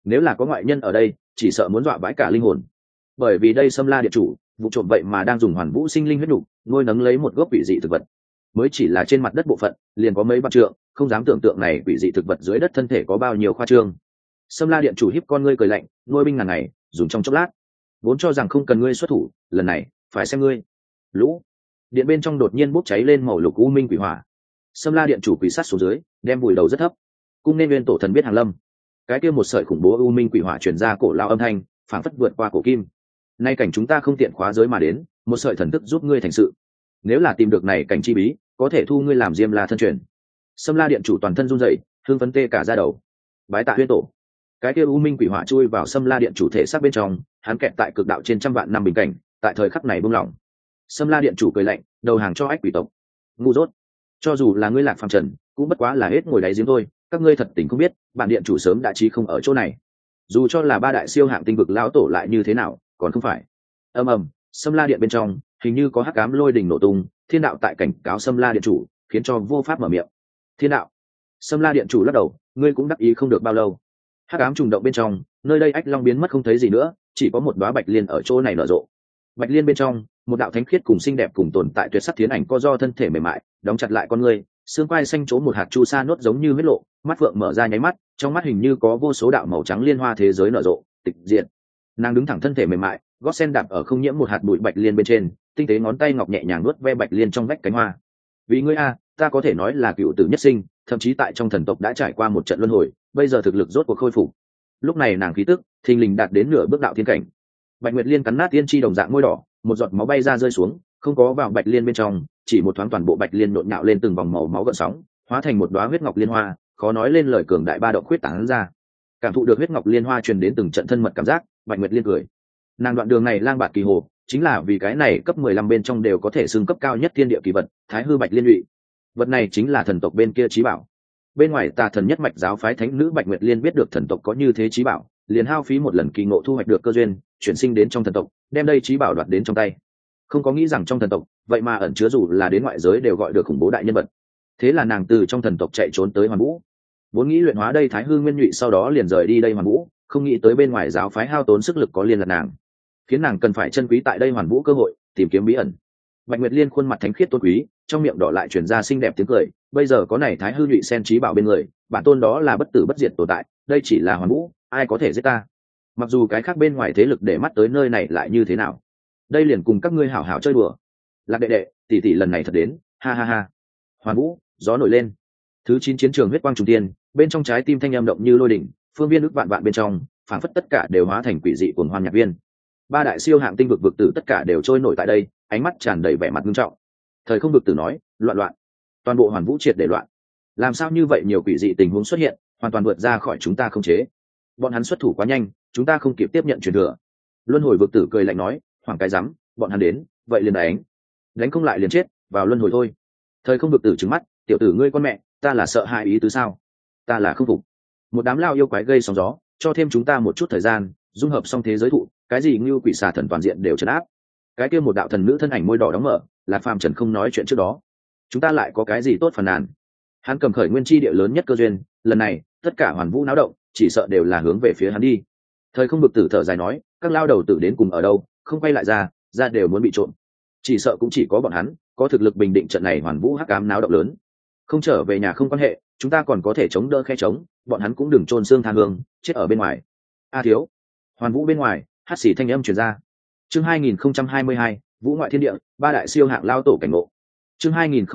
nếu là có ngoại nhân ở đây chỉ sợ muốn dọa vãi cả linh hồn, bởi vì đây Sâm La Điện chủ vụ trộm vậy mà đang dùng hoàn vũ sinh linh huyết nhục nuôi nấng lấy một gốc quỷ dị thực vật, mới chỉ là trên mặt đất bộ phận liền có mấy vạn trượng, không dám tưởng tượng này quỷ dị thực vật dưới đất thân thể có bao nhiêu khoa trương. Sâm La Điện chủ híp con ngươi cười lạnh, nuôi binh ngàn ngày dùng trong chốc lát, vốn cho rằng không cần ngươi xuất thủ, lần này phải xem ngươi. Lũ điện bên trong đột nhiên bốc cháy lên màu lục u minh quỷ hỏa. Sâm La Điện chủ quỷ sát xuống dưới, đem vùi đầu rất thấp. Cung nên nguyên tổ thần biết hàng lâm, cái kia một sợi khủng bố u minh quỷ hỏa truyền ra cổ lao âm thanh, phảng phất vượt qua cổ kim. Nay cảnh chúng ta không tiện khóa giới mà đến, một sợi thần thức giúp ngươi thành sự. Nếu là tìm được này cảnh chi bí, có thể thu ngươi làm Diêm La thân truyền. Sâm La Điện chủ toàn thân run rẩy, hương phấn tê cả da đầu. Bái tạ huyết tổ. Cái kia u minh quỷ hỏa chui vào Sâm La Điện chủ thể xác bên trong, hắn kẹt tại cực đạo trên trăm vạn năm bình cảnh, tại thời khắc này buông lỏng. Sâm La Điện chủ cười lạnh, đầu hàng cho ách quỷ tộc. Ngu dốt, cho dù là ngươi Lạc Phàm Trần, cũng bất quá là hết ngồi đáy giếng thôi, các ngươi thật tình không biết, bản điện chủ sớm đã chí không ở chỗ này. Dù cho là ba đại siêu hạng tinh vực lão tổ lại như thế nào, còn không phải. Ầm ầm, Sâm La Điện bên trong, hình như có hắc ám lôi đình nổ tung, thiên đạo tại cảnh cáo Sâm La Điện chủ, khiến cho vô pháp mở miệng. Thiên đạo. Sâm La Điện chủ lắc đầu, ngươi cũng đắc ý không được bao lâu. Hắc ám trùng động bên trong, nơi đây ách long biến mất không thấy gì nữa, chỉ có một đóa bạch liên ở chỗ này nở rộ. Bạch liên bên trong, một đạo thánh khiết cùng xinh đẹp cùng tồn tại tuyệt sắc thiến ảnh co do thân thể mềm mại, đóng chặt lại con ngươi, xương quai xanh chỗ một hạt chu sa nốt giống như huyết lộ, mắt phượng mở ra nháy mắt, trong mắt hình như có vô số đạo màu trắng liên hoa thế giới nở rộ, tịch diệt. Nàng đứng thẳng thân thể mềm mại, gót sen đạp ở không nhiễm một hạt bụi bạch liên bên trên, tinh tế ngón tay ngọc nhẹ nhàng nuốt ve bạch liên trong vách cánh hoa. Vì ngươi a, ta có thể nói là cựu tử nhất sinh, thậm chí tại trong thần tộc đã trải qua một trận luân hồi, bây giờ thực lực rốt cuộc khôi phục. Lúc này nàng khí tức thình lình đạt đến nửa bước đạo thiên cảnh. Bạch Nguyệt Liên cắn nát tiên chi đồng dạng môi đỏ, một giọt máu bay ra rơi xuống, không có vào bạch liên bên trong, chỉ một thoáng toàn bộ bạch liên nhộn nhạo lên từng vòng màu máu gợn sóng, hóa thành một đóa huyết ngọc liên hoa, khó nói lên lời cường đại ba động khuyết tán ra. Cảm thụ được huyết ngọc liên hoa truyền đến từng trận thân mật cảm giác, Bạch Nguyệt Liên cười. Nàng đoạn đường này lang bạt kỳ hồ, chính là vì cái này cấp 15 bên trong đều có thể xưng cấp cao nhất thiên địa kỳ vật, Thái hư bạch liên lụy. Vật này chính là thần tộc bên kia chí bảo. Bên ngoài Tà thần nhất mạch giáo phái thánh nữ Bạch Nguyệt Liên biết được thần tộc có như thế chí bảo, liền hao phí một lần kỳ ngộ thu hoạch được cơ duyên, chuyển sinh đến trong thần tộc, đem đây chí bảo đoạt đến trong tay. Không có nghĩ rằng trong thần tộc, vậy mà ẩn chứa dù là đến ngoại giới đều gọi được khủng bố đại nhân vật. Thế là nàng từ trong thần tộc chạy trốn tới Hoàn Vũ, vốn nghĩ luyện hóa đây Thái hư nguyên nhụy, sau đó liền rời đi đây Hoàn Vũ, không nghĩ tới bên ngoài giáo phái hao tốn sức lực có liên lạc nàng, khiến nàng cần phải chân quý tại đây Hoàn Vũ cơ hội tìm kiếm bí ẩn. Bạch Nguyệt Liên khuôn mặt thánh khiết tôn quý, trong miệng đỏ lại truyền ra xinh đẹp tiếng cười, bây giờ có này Thái hư nhụy sen chí bảo bên người, bản tôn đó là bất tử bất diệt tồn tại, đây chỉ là Hoàn Vũ, ai có thể giết ta? Mặc dù cái khác bên ngoài thế lực để mắt tới nơi này lại như thế nào, đây liền cùng các ngươi hảo hảo chơi đùa. Lạc đệ đệ, tỷ tỷ lần này thật đến, ha ha ha. Hoàn Vũ, gió nổi lên. Thứ 9 chiến trường huyết quang trùng tiên, bên trong trái tim thanh âm động như lôi đỉnh, phương viên ức vạn vạn bên trong, phảng phất tất cả đều hóa thành quỷ dị cuồng hoan nhạc viên. Ba đại siêu hạng tinh vực vực tử tất cả đều trôi nổi tại đây, ánh mắt tràn đầy vẻ mặt nghiêm trọng. Thời không vực tử nói, loạn loạn. Toàn bộ Hoàn Vũ triệt để loạn. Làm sao như vậy nhiều quỷ dị tình huống xuất hiện, hoàn toàn vượt ra khỏi chúng ta khống chế. Bọn hắn xuất thủ quá nhanh, chúng ta không kịp tiếp nhận truyền thừa. Luân hồi vực tử cười lạnh nói, hoảng cái rắm, bọn hắn đến, vậy liền đánh không lại liền chết, vào luân hồi thôi. Thời không vực tử trừng mắt, tiểu tử ngươi con mẹ, ta là sợ hãi ý tứ sao? Ta là không phục. Một đám lao yêu quái gây sóng gió, cho thêm chúng ta một chút thời gian, dung hợp xong thế giới thụ, cái gì như quỷ xà thần toàn diện đều trấn áp. Cái kia một đạo thần nữ thân ảnh môi đỏ đóng mở, Lạc Phàm Trần không nói chuyện trước đó. Chúng ta lại có cái gì tốt phàn nàn? Hắn cầm khởi nguyên chi địa lớn nhất cơ duyên, lần này, tất cả Hoàn Vũ náo động, chỉ sợ đều là hướng về phía hắn đi. Thời không vực tử thở dài nói, các lao đầu tử đến cùng ở đâu, không quay lại ra đều muốn bị trộm. Chỉ sợ cũng chỉ có bọn hắn có thực lực bình định trận này Hoàn Vũ hắc ám náo động lớn. Không trở về nhà không quan hệ, chúng ta còn có thể chống đỡ khe chống, bọn hắn cũng đừng chôn xương than hương, chết ở bên ngoài. A thiếu. Hoàn Vũ bên ngoài, hắt xì thanh âm truyền ra. Chương 2022, Vũ ngoại thiên địa, ba đại siêu hạng lao tổ cảnh ngộ. Chương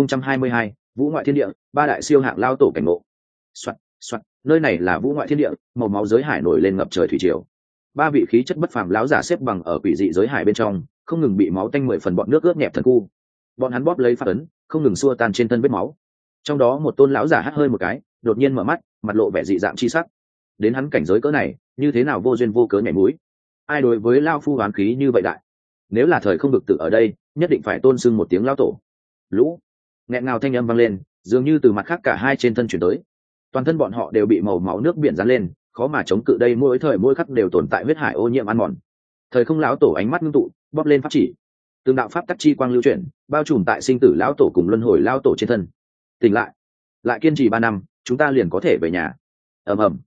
2022, Vũ ngoại thiên địa, ba đại siêu hạng lao tổ cảnh ngộ. Soạt, soạt, nơi này là Vũ ngoại thiên địa, màu máu giới hải nổi lên ngập trời thủy triều. Ba vị khí chất bất phàm lão giả xếp bằng ở quỷ dị giới hải bên trong, không ngừng bị máu tanh 10 phần bọn nước ướt nhẹp thần khu. Bọn hắn bóp lấy phát ấn, không ngừng xua tan trên thân vết máu. Trong đó một tôn lão giả hắt hơi một cái, đột nhiên mở mắt, mặt lộ vẻ dị dạng chi sắc. Đến hắn cảnh giới cỡ này, như thế nào vô duyên vô cớ nhảy mũi? Ai đối với lao phu oán khí như vậy đại? Nếu là thời không vực tử ở đây, nhất định phải tôn sưng một tiếng lao tổ. Lũ, nghẹn ngào thanh âm vang lên, dường như từ mặt khác cả hai trên thân chuyển tới. Toàn thân bọn họ đều bị màu máu nước biển dán lên, khó mà chống cự đây, mỗi thời mỗi khắc đều tồn tại huyết hải ô nhiễm ăn mòn. Thời không lão tổ ánh mắt ngưng tụ, bóp lên pháp chỉ, từng đạo pháp tắc chi quang lưu chuyển, bao trùm tại sinh tử lão tổ cùng luân hồi lão tổ trên thân. Tỉnh lại, lại kiên trì 3 năm, chúng ta liền có thể về nhà. Ầm ầm,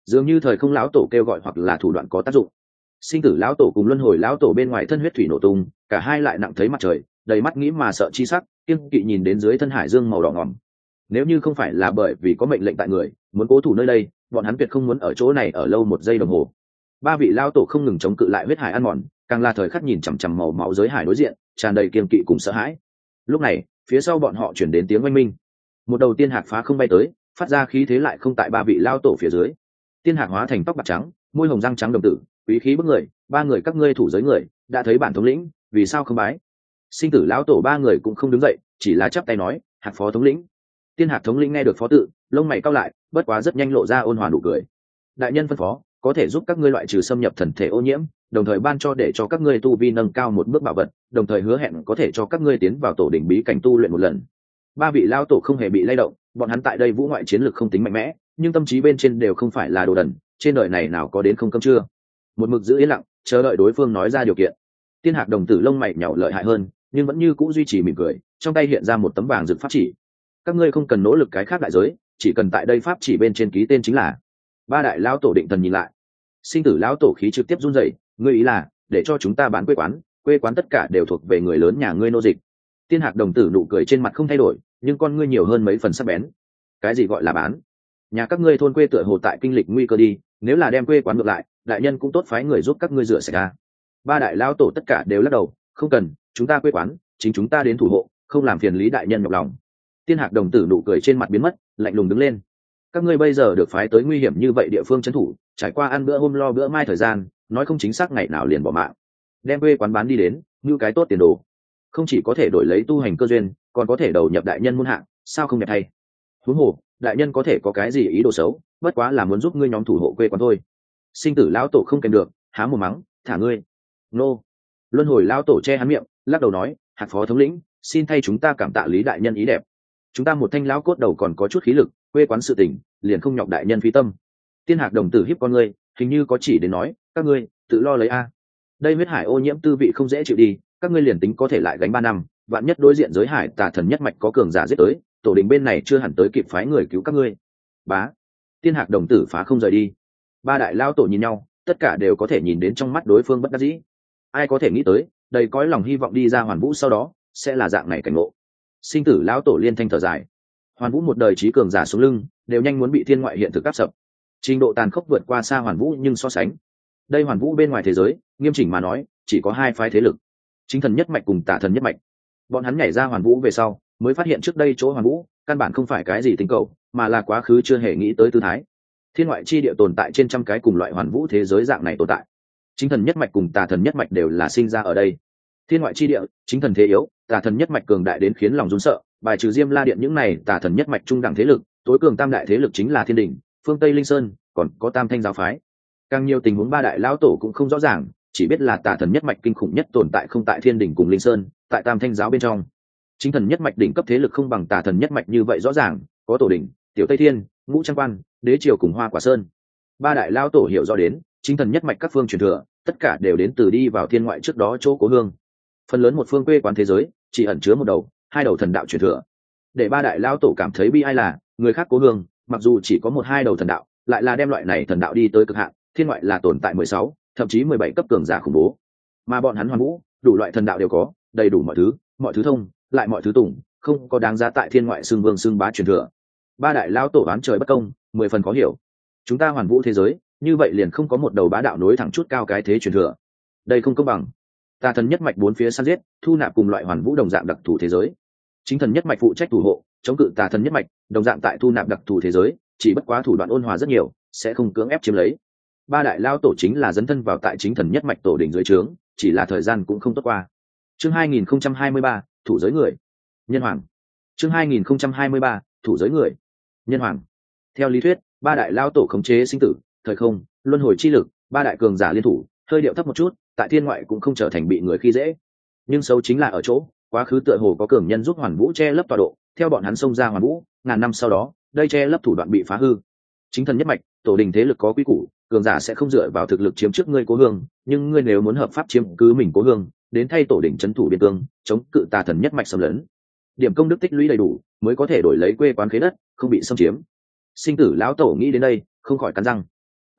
dường như thời không lão tổ kêu gọi hoặc là thủ đoạn có tác dụng. Sinh tử lão tổ cùng luân hồi lão tổ bên ngoài thân huyết thủy nổ tung, cả hai lại nặng thấy mặt trời, đầy mắt nghĩ mà sợ chi sắc, kiêng kỵ nhìn đến dưới thân hải dương màu đỏ ngòm. Nếu như không phải là bởi vì có mệnh lệnh tại người, muốn cố thủ nơi đây, bọn hắn tuyệt không muốn ở chỗ này ở lâu một giây đồng hồ. Ba vị lão tổ không ngừng chống cự lại huyết hải ăn mòn, càng là thời khắc nhìn chằm chằm màu máu giới hải đối diện, tràn đầy kiêng kỵ cùng sợ hãi. Lúc này, phía sau bọn họ chuyển đến tiếng oanh minh. Một đầu tiên hạc phá không bay tới, phát ra khí thế lại không tại ba vị lão tổ phía dưới. Tiên hạc hóa thành tóc bạc trắng, môi hồng răng trắng đồng tử, quý khí bức người. Ba người các ngươi thủ giới người đã thấy bản thống lĩnh, vì sao không bái? Sinh tử lão tổ ba người cũng không đứng dậy, chỉ là chắp tay nói, hạc phó thống lĩnh. Tiên hạc thống lĩnh nghe được phó tự, lông mày cau lại, bất quá rất nhanh lộ ra ôn hòa nụ cười. Đại nhân phân phó, có thể giúp các ngươi loại trừ xâm nhập thần thể ô nhiễm, đồng thời ban cho để cho các ngươi tu vi nâng cao một bước bảo vật, đồng thời hứa hẹn có thể cho các ngươi tiến vào tổ đỉnh bí cảnh tu luyện một lần. Ba vị lão tổ không hề bị lay động, bọn hắn tại đây vũ ngoại chiến lược không tính mạnh mẽ, nhưng tâm trí bên trên đều không phải là đồ đần, trên đời này nào có đến không cơm trưa. Một mực giữ yên lặng, chờ đợi đối phương nói ra điều kiện. Tiên hạc đồng tử lông mày nhàu lợi hại hơn, nhưng vẫn như cũ duy trì mỉm cười, trong tay hiện ra một tấm vàng rực pháp chỉ. Các ngươi không cần nỗ lực cái khác đại giới, chỉ cần tại đây pháp chỉ bên trên ký tên chính là. Ba đại lão tổ định thần nhìn lại. Sinh tử lão tổ khí trực tiếp run rẩy, ngươi ý là để cho chúng ta bán quê quán tất cả đều thuộc về người lớn nhà ngươi nô dịch. Tiên hạc đồng tử nụ cười trên mặt không thay đổi, nhưng con ngươi nhiều hơn mấy phần sắc bén. Cái gì gọi là bán? Nhà các ngươi thôn quê tựa hồ tại kinh lịch nguy cơ đi, nếu là đem quê quán ngược lại, đại nhân cũng tốt phái người giúp các ngươi rửa sạch ra. Ba đại lão tổ tất cả đều lắc đầu, không cần, chúng ta quê quán, chính chúng ta đến thủ hộ, không làm phiền lý đại nhân nhọc lòng. Tiên hạc đồng tử nụ cười trên mặt biến mất, lạnh lùng đứng lên. Các ngươi bây giờ được phái tới nguy hiểm như vậy địa phương trấn thủ, trải qua ăn bữa hôm lo bữa mai thời gian, nói không chính xác ngày nào liền bỏ mạng. Đem quê quán bán đi đến, như cái tốt tiền đồ, không chỉ có thể đổi lấy tu hành cơ duyên, còn có thể đầu nhập đại nhân muôn hạng, sao không đẹp thay? Huống hồ, đại nhân có thể có cái gì ý đồ xấu, bất quá là muốn giúp ngươi nhóm thủ hộ quê quán thôi. Sinh tử lão tổ không kèm được, há một mắng, thả ngươi. Nô. Luân hồi lão tổ che hắn miệng, lắc đầu nói, hạc phó thống lĩnh, xin thay chúng ta cảm tạ lý đại nhân ý đẹp. Chúng ta một thanh lão cốt đầu còn có chút khí lực, quê quán sự tình, liền không nhọc đại nhân phí tâm. Tiên hạc đồng tử hiếp con ngươi, hình như có chỉ đến nói, các ngươi tự lo lấy a. Đây huyết hải ô nhiễm tư vị không dễ chịu đi, các ngươi liền tính có thể lại gánh 3 năm, vạn nhất đối diện giới hải tà thần nhất mạch có cường giả giết tới, tổ đình bên này chưa hẳn tới kịp phái người cứu các ngươi. Bá. Tiên hạc đồng tử phá không rời đi. Ba đại lao tổ nhìn nhau, tất cả đều có thể nhìn đến trong mắt đối phương bất đắc dĩ. Ai có thể nghĩ tới, đầy cõi lòng hy vọng đi ra Hoàn Vũ sau đó sẽ là dạng này cảnh ngộ. Sinh tử lão tổ liên thanh thở dài. Hoàn Vũ một đời trí cường giả xuống lưng, đều nhanh muốn bị thiên ngoại hiện thực áp sập. Trình độ tàn khốc vượt qua xa Hoàn Vũ, nhưng so sánh đây Hoàn Vũ bên ngoài thế giới, nghiêm chỉnh mà nói, chỉ có 2 phái thế lực, chính thần nhất mạch cùng tà thần nhất mạch. Bọn hắn nhảy ra Hoàn Vũ về sau, mới phát hiện trước đây chỗ Hoàn Vũ căn bản không phải cái gì tình cầu, mà là quá khứ chưa hề nghĩ tới tư thái. Thiên ngoại chi địa tồn tại trên trăm cái cùng loại Hoàn Vũ thế giới dạng này tồn tại. Chính thần nhất mạch cùng tà thần nhất mạch đều là sinh ra ở đây. Thiên ngoại chi địa, chính thần thế yếu, tà thần nhất mạch cường đại đến khiến lòng run sợ, bài trừ Diêm La điện những này tà thần nhất mạch trung đẳng thế lực, tối cường tam đại thế lực chính là Thiên Đình, phương Tây Linh Sơn, còn có Tam Thanh giáo phái. Càng nhiều tình huống ba đại lão tổ cũng không rõ ràng, chỉ biết là tà thần nhất mạch kinh khủng nhất tồn tại không tại Thiên Đình cùng Linh Sơn, tại Tam Thanh giáo bên trong. Chính thần nhất mạch đỉnh cấp thế lực không bằng tà thần nhất mạch như vậy rõ ràng, có tổ đỉnh, tiểu Tây Thiên, ngũ trang quan, đế triều cùng Hoa Quả Sơn. Ba đại lão tổ hiểu rõ đến, chính thần nhất mạch các phương truyền thừa, tất cả đều đến từ đi vào thiên ngoại trước đó chỗ cố hương. Phần lớn một phương quê quán thế giới, chỉ ẩn chứa một đầu, 2 đầu thần đạo truyền thừa. Để ba đại lão tổ cảm thấy bi ai là, người khác cố hương, mặc dù chỉ có 1-2 đầu thần đạo, lại là đem loại này thần đạo đi tới cực hạn, thiên ngoại là tồn tại 16, thậm chí 17 cấp cường giả khủng bố. Mà bọn hắn Hoàn Vũ, đủ loại thần đạo đều có, đầy đủ mọi thứ thông, lại mọi thứ tùng, không có đáng giá tại thiên ngoại xưng vương xưng bá truyền thừa. Ba đại lão tổ oán trời bất công, 10 phần khó hiểu. Chúng ta Hoàn Vũ thế giới, như vậy liền không có một đầu bá đạo nối thẳng chút cao cái thế truyền thừa. Đây không công bằng. Tà thần nhất mạch 4 phía săn giết, thu nạp cùng loại Hoàn Vũ đồng dạng đặc thù thế giới. Chính thần nhất mạch phụ trách thủ hộ, chống cự tà thần nhất mạch, đồng dạng tại thu nạp đặc thù thế giới, chỉ bất quá thủ đoạn ôn hòa rất nhiều, sẽ không cưỡng ép chiếm lấy. Ba đại lao tổ chính là dấn thân vào tại chính thần nhất mạch tổ đỉnh dưới trướng, chỉ là thời gian cũng không tốt qua. Chương 2023, thủ giới người, nhân hoàng. Chương 2023, thủ giới người, nhân hoàng. Theo lý thuyết, ba đại lao tổ khống chế sinh tử, thời không, luân hồi chi lực, ba đại cường giả liên thủ, hơi điệu thấp một chút, tại thiên ngoại cũng không trở thành bị người khi dễ. Nhưng xấu chính là ở chỗ, quá khứ tựa hồ có cường nhân giúp Hoàn Vũ che lấp tọa độ, theo bọn hắn xông ra Hoàn Vũ, ngàn năm sau đó, đây che lấp thủ đoạn bị phá hư. Chính thần nhất mạch, tổ đình thế lực có quy củ, cường giả sẽ không dựa vào thực lực chiếm trước ngươi cố hương, nhưng ngươi nếu muốn hợp pháp chiếm cứ mình cố hương, đến thay tổ đình trấn thủ biên cương, chống cự tà thần nhất mạch xâm lấn. Điểm công đức tích lũy đầy đủ, mới có thể đổi lấy quê quán khế đất, không bị xâm chiếm. Sinh tử lão tổ nghĩ đến đây, không khỏi cắn răng.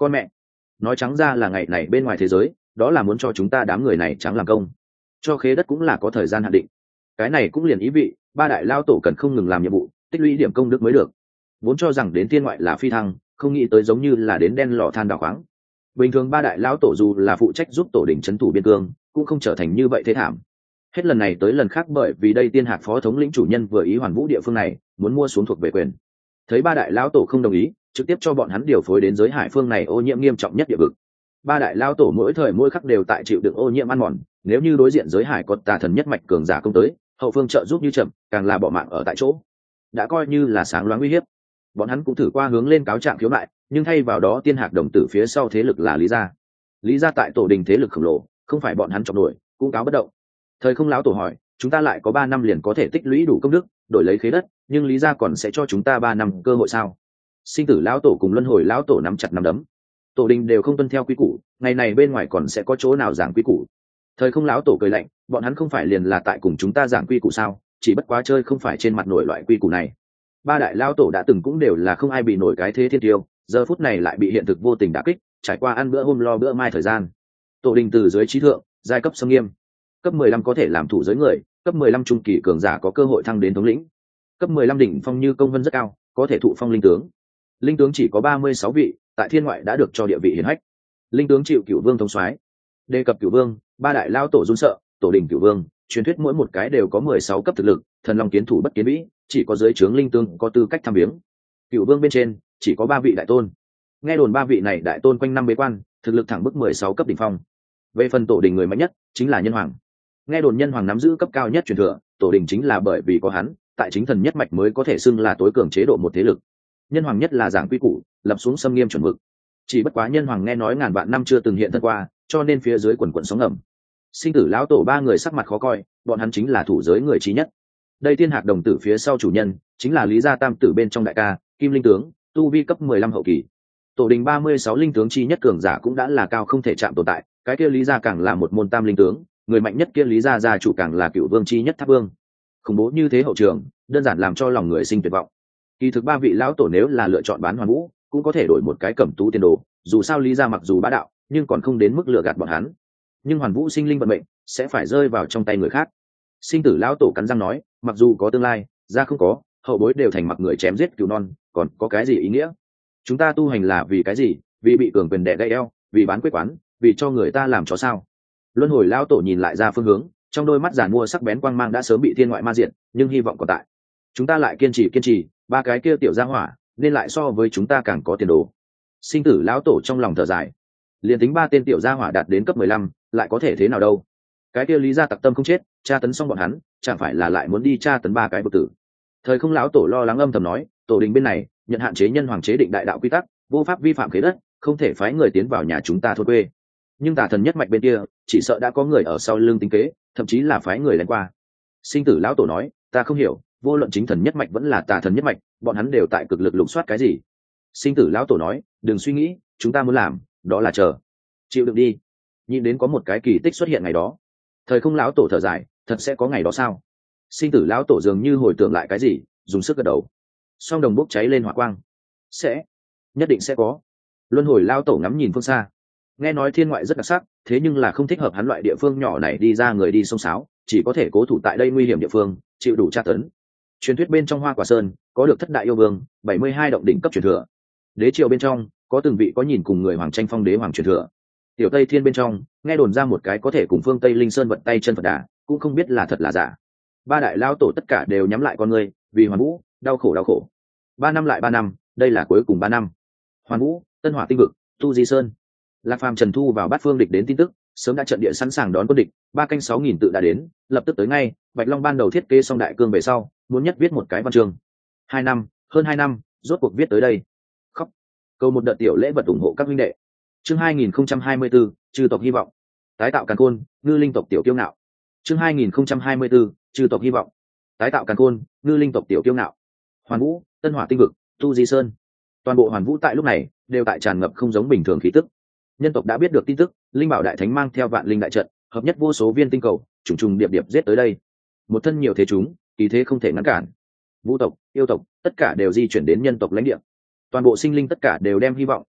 con mẹ, nói trắng ra là ngày này bên ngoài thế giới đó là muốn cho chúng ta đám người này trắng làm công, cho khế đất cũng là có thời gian hạn định. Cái này cũng liền ý vị ba đại lao tổ cần không ngừng làm nhiệm vụ, tích lũy điểm công đức mới được. Vốn cho rằng đến thiên ngoại là phi thăng, không nghĩ tới giống như là đến đen lò than đào khoáng. Bình thường ba đại lão tổ dù là phụ trách giúp tổ đình trấn thủ biên cương cũng không trở thành như vậy thế thảm. Hết lần này tới lần khác bởi vì đây tiên hạc phó thống lĩnh chủ nhân vừa ý hoàn vũ địa phương này, muốn mua xuống thuộc về quyền. Thấy ba đại lão tổ không đồng ý, trực tiếp cho bọn hắn điều phối đến giới hải phương này ô nhiễm nghiêm trọng nhất địa vực. Ba đại lão tổ mỗi thời mỗi khắc đều tại chịu đựng ô nhiễm ăn mòn, nếu như đối diện giới hải có tà thần nhất mạch cường giả công tới, hậu phương trợ giúp như chậm, càng là bỏ mạng ở tại chỗ. Đã coi như là sáng loáng uy hiếp. Bọn hắn cũng thử qua hướng lên cáo trạng khiếu nại, nhưng thay vào đó tiên hạc đồng tử phía sau thế lực là Lý gia. Lý gia tại tổ đình thế lực khổng lồ, không phải bọn hắn chọc nổi, cũng cáo bất động. Thời Không lão tổ hỏi, chúng ta lại có 3 năm liền có thể tích lũy đủ công đức, đổi lấy khế đất, nhưng Lý gia còn sẽ cho chúng ta 3 năm cơ hội sao? Sinh tử lão tổ cùng luân hồi lão tổ nắm chặt nắm đấm. Tổ đình đều không tuân theo quy củ, ngày này bên ngoài còn sẽ có chỗ nào giảng quy củ? Thời Không lão tổ cười lạnh, bọn hắn không phải liền là tại cùng chúng ta giảng quy củ sao? Chỉ bất quá chơi không phải trên mặt nổi loại quy củ này. Ba đại lão tổ đã từng cũng đều là không ai bị nổi cái thế thiên tiêu, giờ phút này lại bị hiện thực vô tình đả kích, trải qua ăn bữa hôm lo bữa mai thời gian. Tổ đình từ dưới trí thượng, giai cấp sông nghiêm. Cấp 15 có thể làm thủ giới người, cấp 15 trung kỳ cường giả có cơ hội thăng đến thống lĩnh. Cấp 15 đỉnh phong như công vân rất cao, có thể thụ phong linh tướng. Linh tướng chỉ có 36 vị, tại thiên ngoại đã được cho địa vị hiển hách. Linh tướng chịu Cửu Vương thống soái. Đề cập Cửu Vương, ba đại lão tổ run sợ, tổ đình Cửu Vương, truyền thuyết mỗi một cái đều có 16 cấp thực lực, thần long kiến thủ bất kiến vĩ, chỉ có dưới trướng linh tướng có tư cách tham viếng. Cửu Vương bên trên chỉ có 3 vị đại tôn. Nghe đồn 3 vị này đại tôn quanh năm bế quan, thực lực thẳng bức 16 cấp đỉnh phong. Về phần tổ đình người mạnh nhất chính là Nhân Hoàng. Nghe đồn Nhân Hoàng nắm giữ cấp cao nhất truyền thừa, tổ đình chính là bởi vì có hắn, tại chính thần nhất mạch mới có thể xưng là tối cường chế độ một thế lực. Nhân Hoàng nhất là giảng quy củ, lập xuống xâm nghiêm chuẩn mực. Chỉ bất quá Nhân Hoàng nghe nói ngàn vạn năm chưa từng hiện thân qua, cho nên phía dưới quần quần sóng ngầm. Sinh tử lão tổ 3 người sắc mặt khó coi, bọn hắn chính là thủ giới người trí nhất. Đây tiên hạc đồng tử phía sau chủ nhân chính là Lý gia tam tử bên trong đại ca, Kim Linh tướng, tu vi cấp 15 hậu kỳ. Tổ đình 36 linh tướng chi nhất cường giả cũng đã là cao không thể chạm tồn tại, cái kia Lý gia càng là một môn tam linh tướng, người mạnh nhất kia Lý gia gia chủ càng là Cửu Vương chi nhất Tháp Vương. Khủng bố như thế hậu trường, đơn giản làm cho lòng người sinh tuyệt vọng. Kỳ thực 3 vị lão tổ nếu là lựa chọn bán Hoàn Vũ, cũng có thể đổi một cái cẩm tú tiền đồ, dù sao Lý gia mặc dù bá đạo, nhưng còn không đến mức lừa gạt bọn hắn. Nhưng Hoàn Vũ sinh linh vận mệnh sẽ phải rơi vào trong tay người khác. Sinh tử lão tổ cắn răng nói, mặc dù có tương lai, gia không có, hậu bối đều thành mặc người chém giết cứu non, còn có cái gì ý nghĩa? Chúng ta tu hành là vì cái gì? Vì bị cường quyền đè gãy eo, vì bán quế quán, vì cho người ta làm chó sao? Luân hồi lão tổ nhìn lại ra phương hướng, trong đôi mắt giản mua sắc bén quang mang đã sớm bị thiên ngoại ma diệt, nhưng hy vọng còn tại. Chúng ta lại kiên trì, 3 cái kia tiểu gia hỏa, nên lại so với chúng ta càng có tiền đồ. Sinh tử lão tổ trong lòng thở dài, liền tính 3 tên tiểu gia hỏa đạt đến cấp 15, lại có thể thế nào đâu? Cái kia Lý gia tặc tâm không chết, tra tấn xong bọn hắn, chẳng phải là lại muốn đi tra tấn 3 cái bậc tử. Thời Không lão tổ lo lắng âm thầm nói, tổ đình bên này nhận hạn chế Nhân Hoàng chế định đại đạo quy tắc, vô pháp vi phạm khế đất, không thể phái người tiến vào nhà chúng ta thôn quê. Nhưng tà thần nhất mạch bên kia chỉ sợ đã có người ở sau lưng tính kế, thậm chí là phái người lén qua. Sinh tử lão tổ nói, ta không hiểu, vô luận chính thần nhất mạch vẫn là tà thần nhất mạch, bọn hắn đều tại cực lực lục soát cái gì? Sinh tử lão tổ nói, đừng suy nghĩ, chúng ta muốn làm đó là chờ, chịu đựng đi, nhìn đến có một cái kỳ tích xuất hiện ngày đó. Thời Không lão tổ thở dài, thật sẽ có ngày đó sao? Sinh tử lão tổ dường như hồi tưởng lại cái gì, dùng sức gật đầu. Song đồng bốc cháy lên hỏa quang. Sẽ, nhất định sẽ có. Luân hồi lão tổ ngắm nhìn phương xa, nghe nói thiên ngoại rất đặc sắc, thế nhưng là không thích hợp hắn loại địa phương nhỏ này đi ra người đi sông sáo, chỉ có thể cố thủ tại đây nguy hiểm địa phương, chịu đủ tra tấn. Truyền thuyết bên trong Hoa Quả Sơn có được thất đại yêu vương, 72 động đỉnh cấp truyền thừa. Đế triều bên trong có từng vị có nhìn cùng người hoàng tranh phong đế hoàng truyền thừa. Tiểu Tây Thiên bên trong nghe đồn ra một cái có thể cùng phương Tây Linh Sơn vận tay chân Phật Đà, cũng không biết là thật là giả. 3 đại lao tổ tất cả đều nhắm lại con người, vì Hoàn Vũ đau khổ. 3 năm lại 3 năm, đây là cuối cùng 3 năm. Hoàn Vũ, Tân Hỏa tinh vực, Tu Di Sơn. Lạc Phàm Trần thu vào Bát Phương địch đến tin tức, sớm đã trận địa sẵn sàng đón quân địch, 3 canh 6.000 tự đã đến, lập tức tới ngay. Bạch Long ban đầu thiết kế xong đại cương về sau, muốn nhất viết một cái văn chương. 2 năm, hơn 2 năm, rốt cuộc viết tới đây. Khóc. Cầu một đợt tiểu lễ vật ủng hộ các huynh đệ. Chương 2024, trừ tộc hy vọng. Tái tạo càn khôn, ngư linh tộc tiểu kiêu ngạo. Chương 2024, trừ tộc hy vọng. Tái tạo càn khôn, ngư linh tộc tiểu kiêu ngạo. Hoàn Vũ, Tân Hỏa tinh vực, Tu Di Sơn. Toàn bộ Hoàn Vũ tại lúc này đều tại tràn ngập không giống bình thường khí tức. Nhân tộc đã biết được tin tức, linh bảo đại thánh mang theo vạn linh đại trận, hợp nhất vô số viên tinh cầu, trùng trùng điệp điệp giết tới đây. Một thân nhiều thế chúng, kỳ thế không thể ngăn cản. Vũ tộc, yêu tộc, tất cả đều di chuyển đến nhân tộc lãnh địa. Toàn bộ sinh linh tất cả đều đem hy vọng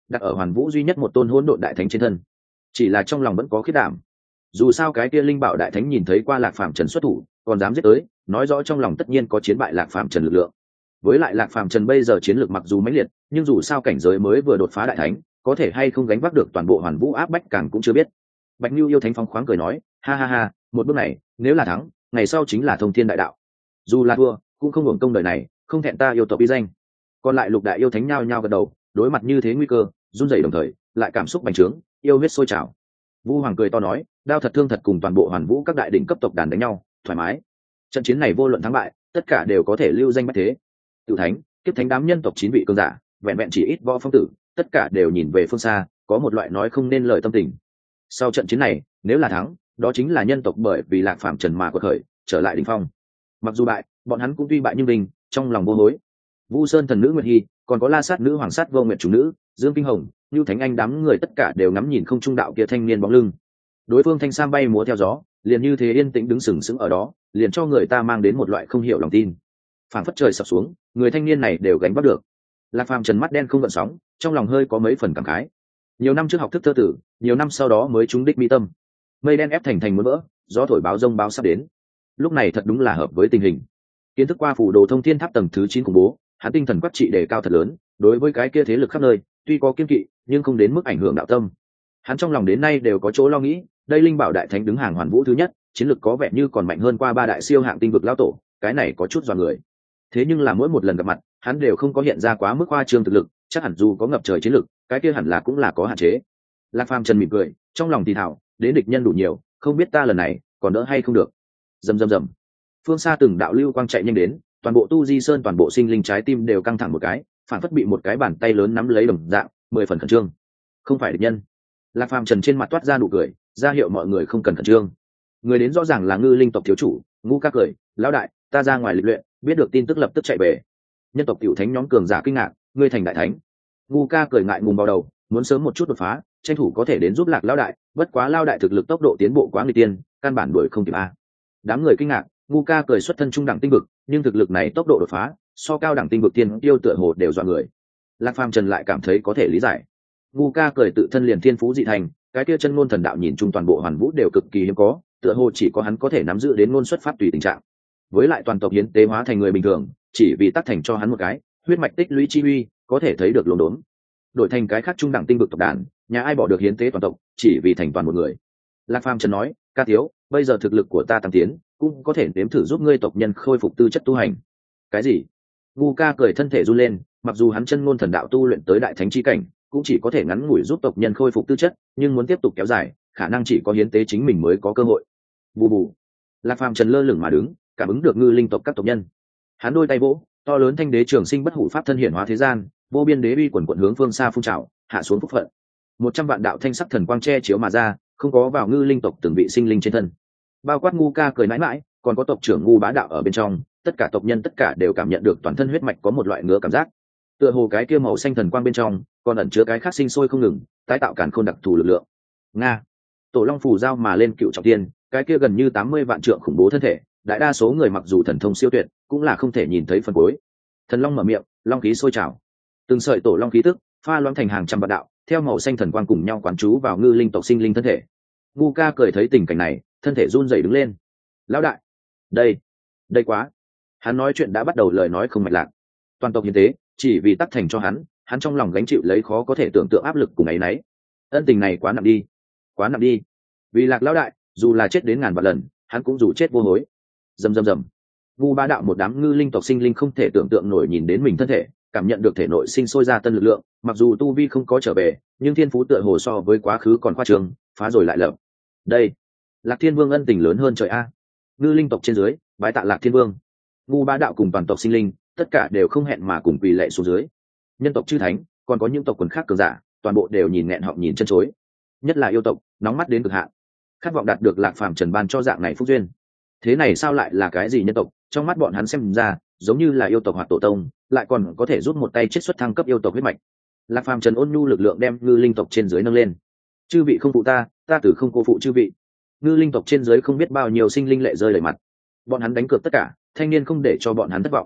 đặt ở hoàn vũ duy nhất một tôn hỗn độn đại thánh trên thân. Chỉ là trong lòng vẫn có khiết đảm. Dù sao cái kia linh bảo đại thánh nhìn thấy qua Lạc Phàm Trần xuất thủ, còn dám giết tới, nói rõ trong lòng tất nhiên có chiến bại Lạc Phàm Trần lực lượng. Với lại Lạc Phàm Trần bây giờ chiến lược mặc dù mãnh liệt, nhưng dù sao cảnh giới mới vừa đột phá đại thánh, có thể hay không gánh vác được toàn bộ hoàn vũ áp bách càng cũng chưa biết. Bạch Nưu yêu thánh phóng khoáng cười nói, ha ha ha, một bước này nếu là thắng, ngày sau chính là thông thiên đại đạo. Dù là thua, cũng không hưởng công đời này, không thẹn ta yêu tộc uy danh. Còn lại lục đại yêu thánh nhao nhao gật đầu, đối mặt như thế nguy cơ, run rẩy đồng thời, lại cảm xúc bành trướng, yêu huyết sôi trào. Vu Hoàng cười to nói, đao thật thương thật cùng toàn bộ hoàn vũ các đại đỉnh cấp tộc đàn đánh nhau, thoải mái. Trận chiến này vô luận thắng bại, tất cả đều có thể lưu danh bách thế. Tiểu thánh, kiếp thánh đám nhân tộc 9 vị cường giả, vẹn vẹn chỉ ít võ phong tử, tất cả đều nhìn về phương xa, có một loại nói không nên lời tâm tình. Sau trận chiến này, nếu là thắng, đó chính là nhân tộc bởi vì Lạc Phàm Trần mà quật khởi, trở lại đỉnh phong. Mặc dù bại, bọn hắn cũng tuy bại nhưng bình, trong lòng vô hối. Vu Sơn thần nữ Nguyệt Hi, còn có La Sát nữ Hoàng Sát Vô Nguyệt chủ nữ, Dương Kinh Hồng, Nưu Thánh Anh đám người tất cả đều ngắm nhìn không trung đạo kia thanh niên bóng lưng. Đối phương thanh sam bay múa theo gió, liền như thế yên tĩnh đứng sừng sững ở đó, liền cho người ta mang đến một loại không hiểu lòng tin. Phảng phất trời sập xuống, người thanh niên này đều gánh vác được. Lạc Phàm Trần mắt đen không gợn sóng, trong lòng hơi có mấy phần cảm khái. Nhiều năm trước học thức thơ tử, nhiều năm sau đó mới trúng đích mỹ tâm. Mây đen ép thành muốn vỡ, gió thổi báo rông báo sắp đến. Lúc này thật đúng là hợp với tình hình. Kiến thức qua phủ đồ thông thiên tháp tầng thứ 9 khủng bố, hắn tinh thần quắc trị đề cao thật lớn, đối với cái kia thế lực khắp nơi, tuy có kiên kỵ, nhưng không đến mức ảnh hưởng đạo tâm. Hắn trong lòng đến nay đều có chỗ lo nghĩ, đây linh bảo đại thánh đứng hàng hoàn vũ thứ nhất, chiến lực có vẻ như còn mạnh hơn qua 3 đại siêu hạng tinh vực lão tổ, cái này có chút dọa người. Thế nhưng là mỗi một lần gặp mặt, hắn đều không có hiện ra quá mức khoa trương thực lực, chắc hẳn dù có ngập trời chiến lực, cái kia hẳn là cũng là có hạn chế. Lạc Phàm Trần mỉm cười, trong lòng thì thào, đến địch nhân đủ nhiều, không biết ta lần này còn đỡ hay không được. Rầm rầm rầm. Phương xa từng đạo lưu quang chạy nhanh đến, toàn bộ Tu Di Sơn toàn bộ sinh linh trái tim đều căng thẳng một cái, phản phất bị một cái bàn tay lớn nắm lấy đồng dạng, 10 phần khẩn trương. Không phải địch nhân. Lạc Phàm Trần trên mặt toát ra nụ cười, ra hiệu mọi người không cần khẩn trương. Người đến rõ ràng là Ngư Linh tộc thiếu chủ, Ngu Ca cười, lão đại, ta ra ngoài lịch luyện, biết được tin tức lập tức chạy về. Nhân tộc tiểu thánh nhóm cường giả kinh ngạc, ngươi thành đại thánh. Ngu Ca cười ngại ngùng vào đầu, muốn sớm một chút đột phá, tranh thủ có thể đến giúp Lạc lão đại, bất quá lão đại thực lực tốc độ tiến bộ quá nguy tiên, căn bản đuổi không kịp a. Đám người kinh ngạc, Ngu Ca cười xuất thân trung đẳng tinh vực, nhưng thực lực này tốc độ đột phá, so cao đẳng tinh vực tiên tiêu tựa hồ đều dọa người. Lạc Phàm Trần lại cảm thấy có thể lý giải. Ngu Ca cười tự thân liền thiên phú dị thành, cái kia chân ngôn thần đạo nhìn chung toàn bộ hoàn vũ đều cực kỳ hiếm có, tựa hồ chỉ có hắn có thể nắm giữ đến ngôn xuất pháp tùy tình trạng. Với lại toàn tộc hiến tế hóa thành người bình thường, chỉ vì tác thành cho hắn một cái huyết mạch tích lũy chi uy, có thể thấy được lồn đốn. Đổi thành cái khác trung đẳng tinh vực tộc đàn, nhà ai bỏ được hiến tế toàn tộc, chỉ vì thành toàn một người. Lạc Phàm Trần nói, Ca thiếu, bây giờ thực lực của ta tăng tiến, cũng có thể nếm thử giúp ngươi tộc nhân khôi phục tư chất tu hành. Cái gì? Ngu Ca cười thân thể run lên, mặc dù hắn chân ngôn thần đạo tu luyện tới đại thánh chi cảnh, cũng chỉ có thể ngắn ngủi giúp tộc nhân khôi phục tư chất, nhưng muốn tiếp tục kéo dài, khả năng chỉ có hiến tế chính mình mới có cơ hội. Bù bù. Lạc Phàm Trần lơ lửng mà đứng, cảm ứng được Ngư Linh tộc các tộc nhân. Hắn đôi tay vỗ, to lớn thanh đế trường sinh bất hủ pháp thân hiển hóa thế gian, vô biên đế uy quần quần hướng phương xa phun trào, hạ xuống phúc phận. 100 vạn đạo thanh sắc thần quang che chiếu mà ra, không có vào Ngư Linh tộc từng vị sinh linh trên thân. Bao quát Ngu Ca cười mãi mãi, còn có tộc trưởng Ngu Bá đạo ở bên trong, tất cả tộc nhân tất cả đều cảm nhận được toàn thân huyết mạch có một loại ngứa cảm giác. Tựa hồ cái kia màu xanh thần quang bên trong, còn ẩn chứa cái khác sinh sôi không ngừng, tái tạo càn khôn đặc thù lực lượng. Nga, Tổ Long phù giao mà lên cựu trọng tiên, cái kia gần như 80 vạn trượng khủng bố thân thể, đại đa số người mặc dù thần thông siêu tuyệt, cũng là không thể nhìn thấy phần cuối. Thần long mở miệng, long khí sôi trào, từng sợi tổ long khí tức pha loãng thành hàng trăm vạn đạo, theo màu xanh thần quang cùng nhau quán chú vào Ngư Linh tộc sinh linh thân thể. Ngu Ca cười thấy tình cảnh này, thân thể run rẩy đứng lên. Lão đại, đây quá. Hắn nói chuyện đã bắt đầu lời nói không mạch lạc. Toàn tộc như thế, chỉ vì tác thành cho hắn trong lòng gánh chịu lấy khó có thể tưởng tượng áp lực cùng ấy nấy. Ân tình này quá nặng đi. Vì Lạc lão đại, dù là chết đến ngàn vạn lần, hắn cũng dù chết vô hối. Rầm rầm rầm. Ngu Bá đạo một đám Ngư Linh tộc sinh linh không thể tưởng tượng nổi nhìn đến mình thân thể, cảm nhận được thể nội sinh sôi ra tân lực lượng, mặc dù tu vi không có trở về, nhưng thiên phú tựa hồ so với quá khứ còn khoa trương, phá rồi lại lập. Đây, Lạc Thiên Vương ân tình lớn hơn trời a. Ngư Linh tộc trên dưới, bái tạ Lạc Thiên Vương. Ngu Bá đạo cùng toàn tộc sinh linh, tất cả đều không hẹn mà cùng quỳ lạy xuống dưới. Nhân tộc chư thánh, còn có những tộc quần khác cường giả, toàn bộ đều nhìn nghẹn họng nhìn chân chối. Nhất là yêu tộc, nóng mắt đến cực hạn, khát vọng đạt được Lạc Phàm Trần ban cho dạng này phúc duyên. Thế này sao lại là cái gì nhân tộc, trong mắt bọn hắn xem ra giống như là yêu tộc hoặc tổ tông, lại còn có thể rút một tay chiết xuất thăng cấp yêu tộc huyết mạch. Lạc Phàm Trần ôn nhu lực lượng đem Ngư Linh tộc trên dưới nâng lên. Chư vị không phụ ta tử không cô phụ chư vị. Ngư Linh tộc trên dưới không biết bao nhiêu sinh linh lệ rơi đầy mặt. Bọn hắn đánh cược tất cả, thanh niên không để cho bọn hắn thất vọng.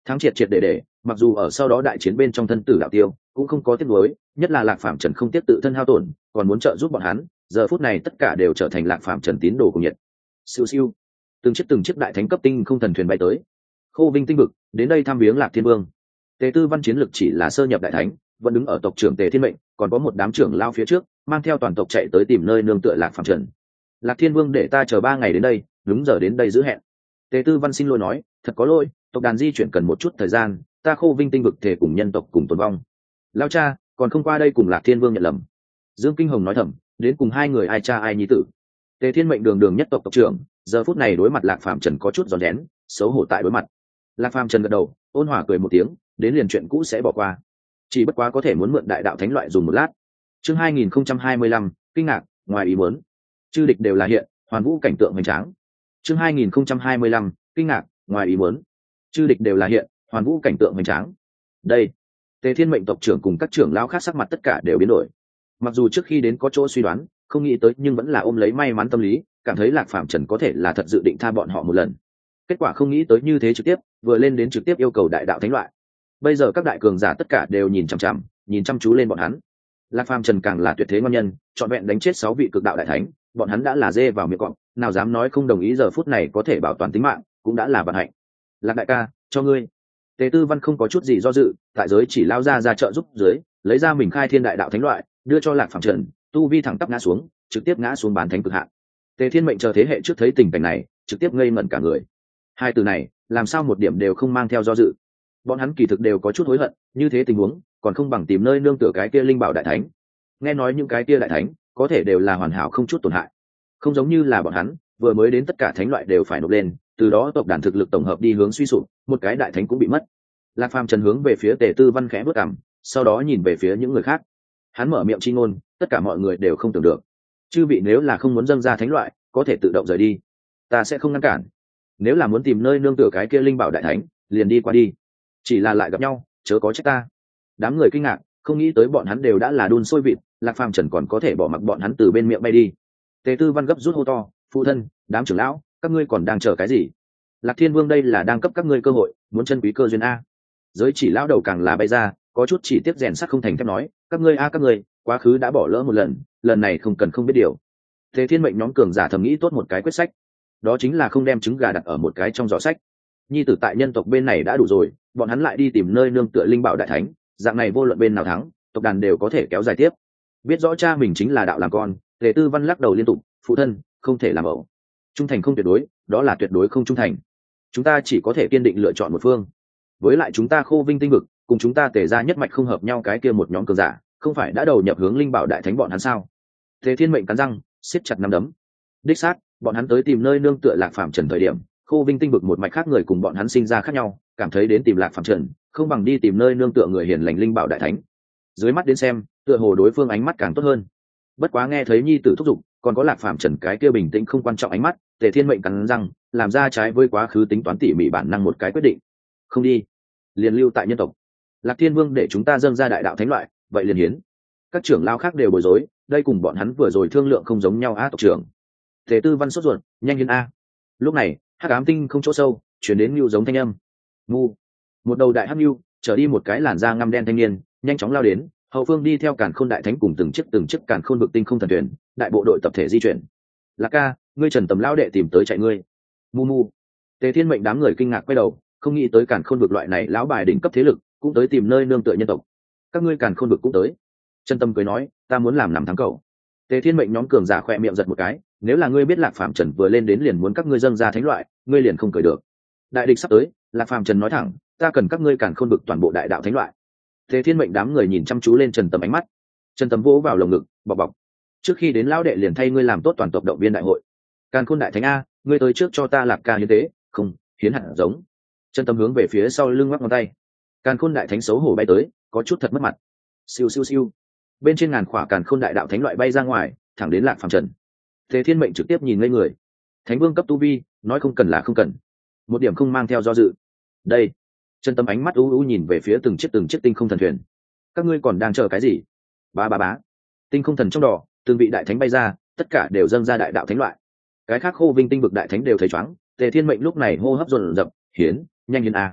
thắng triệt triệt để, mặc dù ở sau đó đại chiến bên trong thân tử đạo tiêu cũng không có tiếc nuối, nhất là Lạc Phàm Trần không tiếc tự thân hao tổn còn muốn trợ giúp bọn hắn, giờ phút này tất cả đều trở thành Lạc Phàm Trần tín đồ cùng nhiệt. Siêu siêu, từng chiếc đại thánh cấp tinh không thần thuyền bay tới Khô Vinh tinh vực, đến đây thăm viếng Lạc Thiên Vương. Tề Tư Văn chiến lực chỉ là sơ nhập đại thánh, vẫn đứng ở tộc trưởng Tề Thiên Mệnh, còn có một đám trưởng lao phía trước mang theo toàn tộc chạy tới tìm nơi nương tựa Lạc Phàm Trần. Lạc Thiên Vương để ta chờ 3 ngày đến đây, đúng giờ đến đây giữ hẹn. Tề Tư Văn xin lỗi nói, thật có lỗi, tộc đàn di chuyển cần một chút thời gian, ta Khô Vinh tinh vực thể cùng nhân tộc cùng tồn vong. Lao cha còn không qua đây cùng Lạc Thiên Vương nhận lầm. Dương Kinh Hồng nói thầm, đến cùng hai người ai cha ai nhi tử. Tề Thiên Mệnh đường đường nhất tộc tộc trưởng, giờ phút này đối mặt Lạc Phàm Trần có chút giòn rén, xấu hổ tại đối mặt. Lạc Phàm Trần gật đầu, ôn hòa cười một tiếng, đến liền chuyện cũ sẽ bỏ qua, chỉ bất quá có thể muốn mượn đại đạo thánh loại dùng một lát. Chương 2025, kinh ngạc, ngoài ý muốn. Chư địch đều là hiện, hoàn vũ cảnh tượng hoành tráng. Chương 2025, kinh ngạc, ngoài ý muốn. Chư địch đều là hiện, hoàn vũ cảnh tượng hoành tráng. Đây, Tề Thiên Mệnh tộc trưởng cùng các trưởng lão khác sắc mặt tất cả đều biến đổi. Mặc dù trước khi đến có chỗ suy đoán, không nghĩ tới nhưng vẫn là ôm lấy may mắn tâm lý, cảm thấy Lạc Phàm Trần có thể là thật dự định tha bọn họ một lần. Kết quả không nghĩ tới như thế trực tiếp, vừa lên đến trực tiếp yêu cầu đại đạo thánh loại. Bây giờ các đại cường giả tất cả đều nhìn chăm chú lên bọn hắn. Lạc Phàm Trần càng là tuyệt thế ngon nhân, trọn vẹn đánh chết 6 vị cực đạo đại thánh, bọn hắn đã là dê vào miệng cọp, nào dám nói không đồng ý, giờ phút này có thể bảo toàn tính mạng, cũng đã là vận hạnh. Lạc đại ca, cho ngươi. Tề Tư Văn không có chút gì do dự, tại giới chỉ lao ra trợ giúp dưới, lấy ra mình khai thiên đại đạo thánh loại, đưa cho Lạc Phàm Trần, tu vi thẳng tắp ngã xuống, trực tiếp ngã xuống bán thánh cực hạn. Tề Thiên Mệnh chờ thế hệ trước thấy tình cảnh này, trực tiếp ngây ngẩn cả người. Hai từ này, làm sao một điểm đều không mang theo do dự. Bọn hắn kỳ thực đều có chút hối hận, như thế tình huống, còn không bằng tìm nơi nương tựa cái kia linh bảo đại thánh. Nghe nói những cái kia đại thánh, có thể đều là hoàn hảo không chút tổn hại. Không giống như là bọn hắn, vừa mới đến tất cả thánh loại đều phải nộp lên, từ đó tộc đàn thực lực tổng hợp đi hướng suy sụp, một cái đại thánh cũng bị mất. Lạc Phàm Trần hướng về phía Tề Tư Văn khẽ bước cằm, sau đó nhìn về phía những người khác. Hắn mở miệng chi ngôn, tất cả mọi người đều không tưởng được. Chư vị nếu là không muốn dâng ra thánh loại, có thể tự động rời đi, ta sẽ không ngăn cản. Nếu là muốn tìm nơi nương tựa cái kia linh bảo đại thánh, liền đi qua đi. Chỉ là lại gặp nhau, chớ có trách ta. Đám người kinh ngạc, không nghĩ tới bọn hắn đều đã là đun sôi vịt, Lạc Phàm Trần còn có thể bỏ mặc bọn hắn từ bên miệng bay đi. Tề Tư Văn gấp rút hô to, phụ thân, đám trưởng lão, các ngươi còn đang chờ cái gì? Lạc Thiên Vương đây là đang cấp các ngươi cơ hội, muốn chân quý cơ duyên a. Giới chỉ lão đầu càng là bay ra, có chút chỉ tiếp rèn sắt không thành thép nói, các ngươi a các ngươi, quá khứ đã bỏ lỡ một lần, lần này không cần không biết điều. Tề Thiên Mệnh nhóm cường giả thầm nghĩ tốt một cái quyết sách, đó chính là không đem trứng gà đặt ở một cái trong giỏ sách. Nhi tử tại nhân tộc bên này đã đủ rồi, bọn hắn lại đi tìm nơi nương tựa linh bảo đại thánh, dạng này vô luận bên nào thắng, tộc đàn đều có thể kéo dài tiếp. Biết rõ cha mình chính là đạo làm con, Tề Tư Văn lắc đầu liên tục, phụ thân, không thể làm ẩu. Trung thành không tuyệt đối, đó là tuyệt đối không trung thành. Chúng ta chỉ có thể kiên định lựa chọn một phương. Với lại chúng ta Khô Vinh tinh vực, cùng chúng ta Tề gia nhất mạch không hợp nhau, cái kia một nhóm cường giả, không phải đã đầu nhập hướng linh bảo đại thánh bọn hắn sao? Tề Thiên Mệnh cắn răng, siết chặt nắm đấm. Đích xác, bọn hắn tới tìm nơi nương tựa Lạc Phàm Trần thời điểm, Khô Vinh tinh vực một mạch khác người cùng bọn hắn sinh ra khác nhau, cảm thấy đến tìm Lạc Phàm Trần, không bằng đi tìm nơi nương tựa người hiền lành linh bảo đại thánh. Dưới mắt đến xem, tựa hồ đối phương ánh mắt càng tốt hơn. Bất quá nghe thấy nhi tử thúc giục, còn có Lạc Phàm Trần cái kia bình tĩnh không quan trọng ánh mắt, Tề Thiên Mệnh cắn răng, làm ra trái với quá khứ tính toán tỉ mỉ bản năng một cái quyết định. Không đi, liền lưu tại nhân tộc. Lạc Thiên Vương để chúng ta dâng ra đại đạo thánh loại, vậy liền hiến. Các trưởng lao khác đều bối rối, đây cùng bọn hắn vừa rồi thương lượng không giống nhau á tộc trưởng. Tề Tư Văn sốt ruột, nhanh hiến a. Lúc này, hắc ám tinh không chỗ sâu, chuyển đến nhu giống thanh âm. Ngu. Một đầu đại hắc nhu, trở đi một cái làn da ngăm đen thanh niên, nhanh chóng lao đến, hậu phương đi theo Càn Khôn đại thánh cùng từng chiếc Càn Khôn vực tinh không thần thuyền, đại bộ đội tập thể di chuyển. Lạc ca, ngươi Trần Tầm lão đệ tìm tới chạy ngươi. Mu mu. Tề Thiên Mệnh đám người kinh ngạc quay đầu, không nghĩ tới Càn Khôn vực loại này lão bài đỉnh cấp thế lực, cũng tới tìm nơi nương tựa nhân tộc. Các ngươi Càn Khôn vực cũng tới. Trần Tâm cười nói, ta muốn làm nằm thắng cầu. Tề Thiên Mệnh nhóm cường giả khỏe miệng giật một cái, nếu là ngươi biết Lạc Phàm Trần vừa lên đến liền muốn các ngươi dâng ra thánh loại, ngươi liền không cười được. Đại địch sắp tới, Lạc Phàm Trần nói thẳng, ta cần các ngươi Càn Khôn vực toàn bộ đại đạo thánh loại. Tề Thiên Mệnh đám người nhìn chăm chú lên Trần Tâm ánh mắt. Trần Tâm vỗ vào lồng ngực, bọc bọc. Trước khi đến lão đệ liền thay ngươi làm tốt toàn tộc động viên đại hội. Càn Khôn đại thánh a, ngươi tới trước cho ta Lạc ca hiến tế, không, hiến hạt giống. Trần Tâm hướng về phía sau lưng ngoắc ngón tay. Càn Khôn đại thánh xấu hổ bay tới, có chút thật mất mặt. Siêu siêu siêu. Bên trên ngàn khỏa Càn Khôn đại đạo thánh loại bay ra ngoài, thẳng đến Lạc Phàm Trần. Tề Thiên Mệnh trực tiếp nhìn ngây người. Thánh vương cấp tu vi, nói không cần là không cần. Một điểm không mang theo do dự. Đây. Trần Tâm ánh mắt u u nhìn về phía từng chiếc tinh không thần thuyền. Các ngươi còn đang chờ cái gì? Bá bá bá. Tinh không thần trong đỏ, từng vị đại thánh bay ra, tất cả đều dâng ra đại đạo thánh loại. Cái khác Khô Vinh tinh vực đại thánh đều thấy choáng. Tề Thiên Mệnh lúc này hô hấp dồn dập, hiến, nhanh hiến a.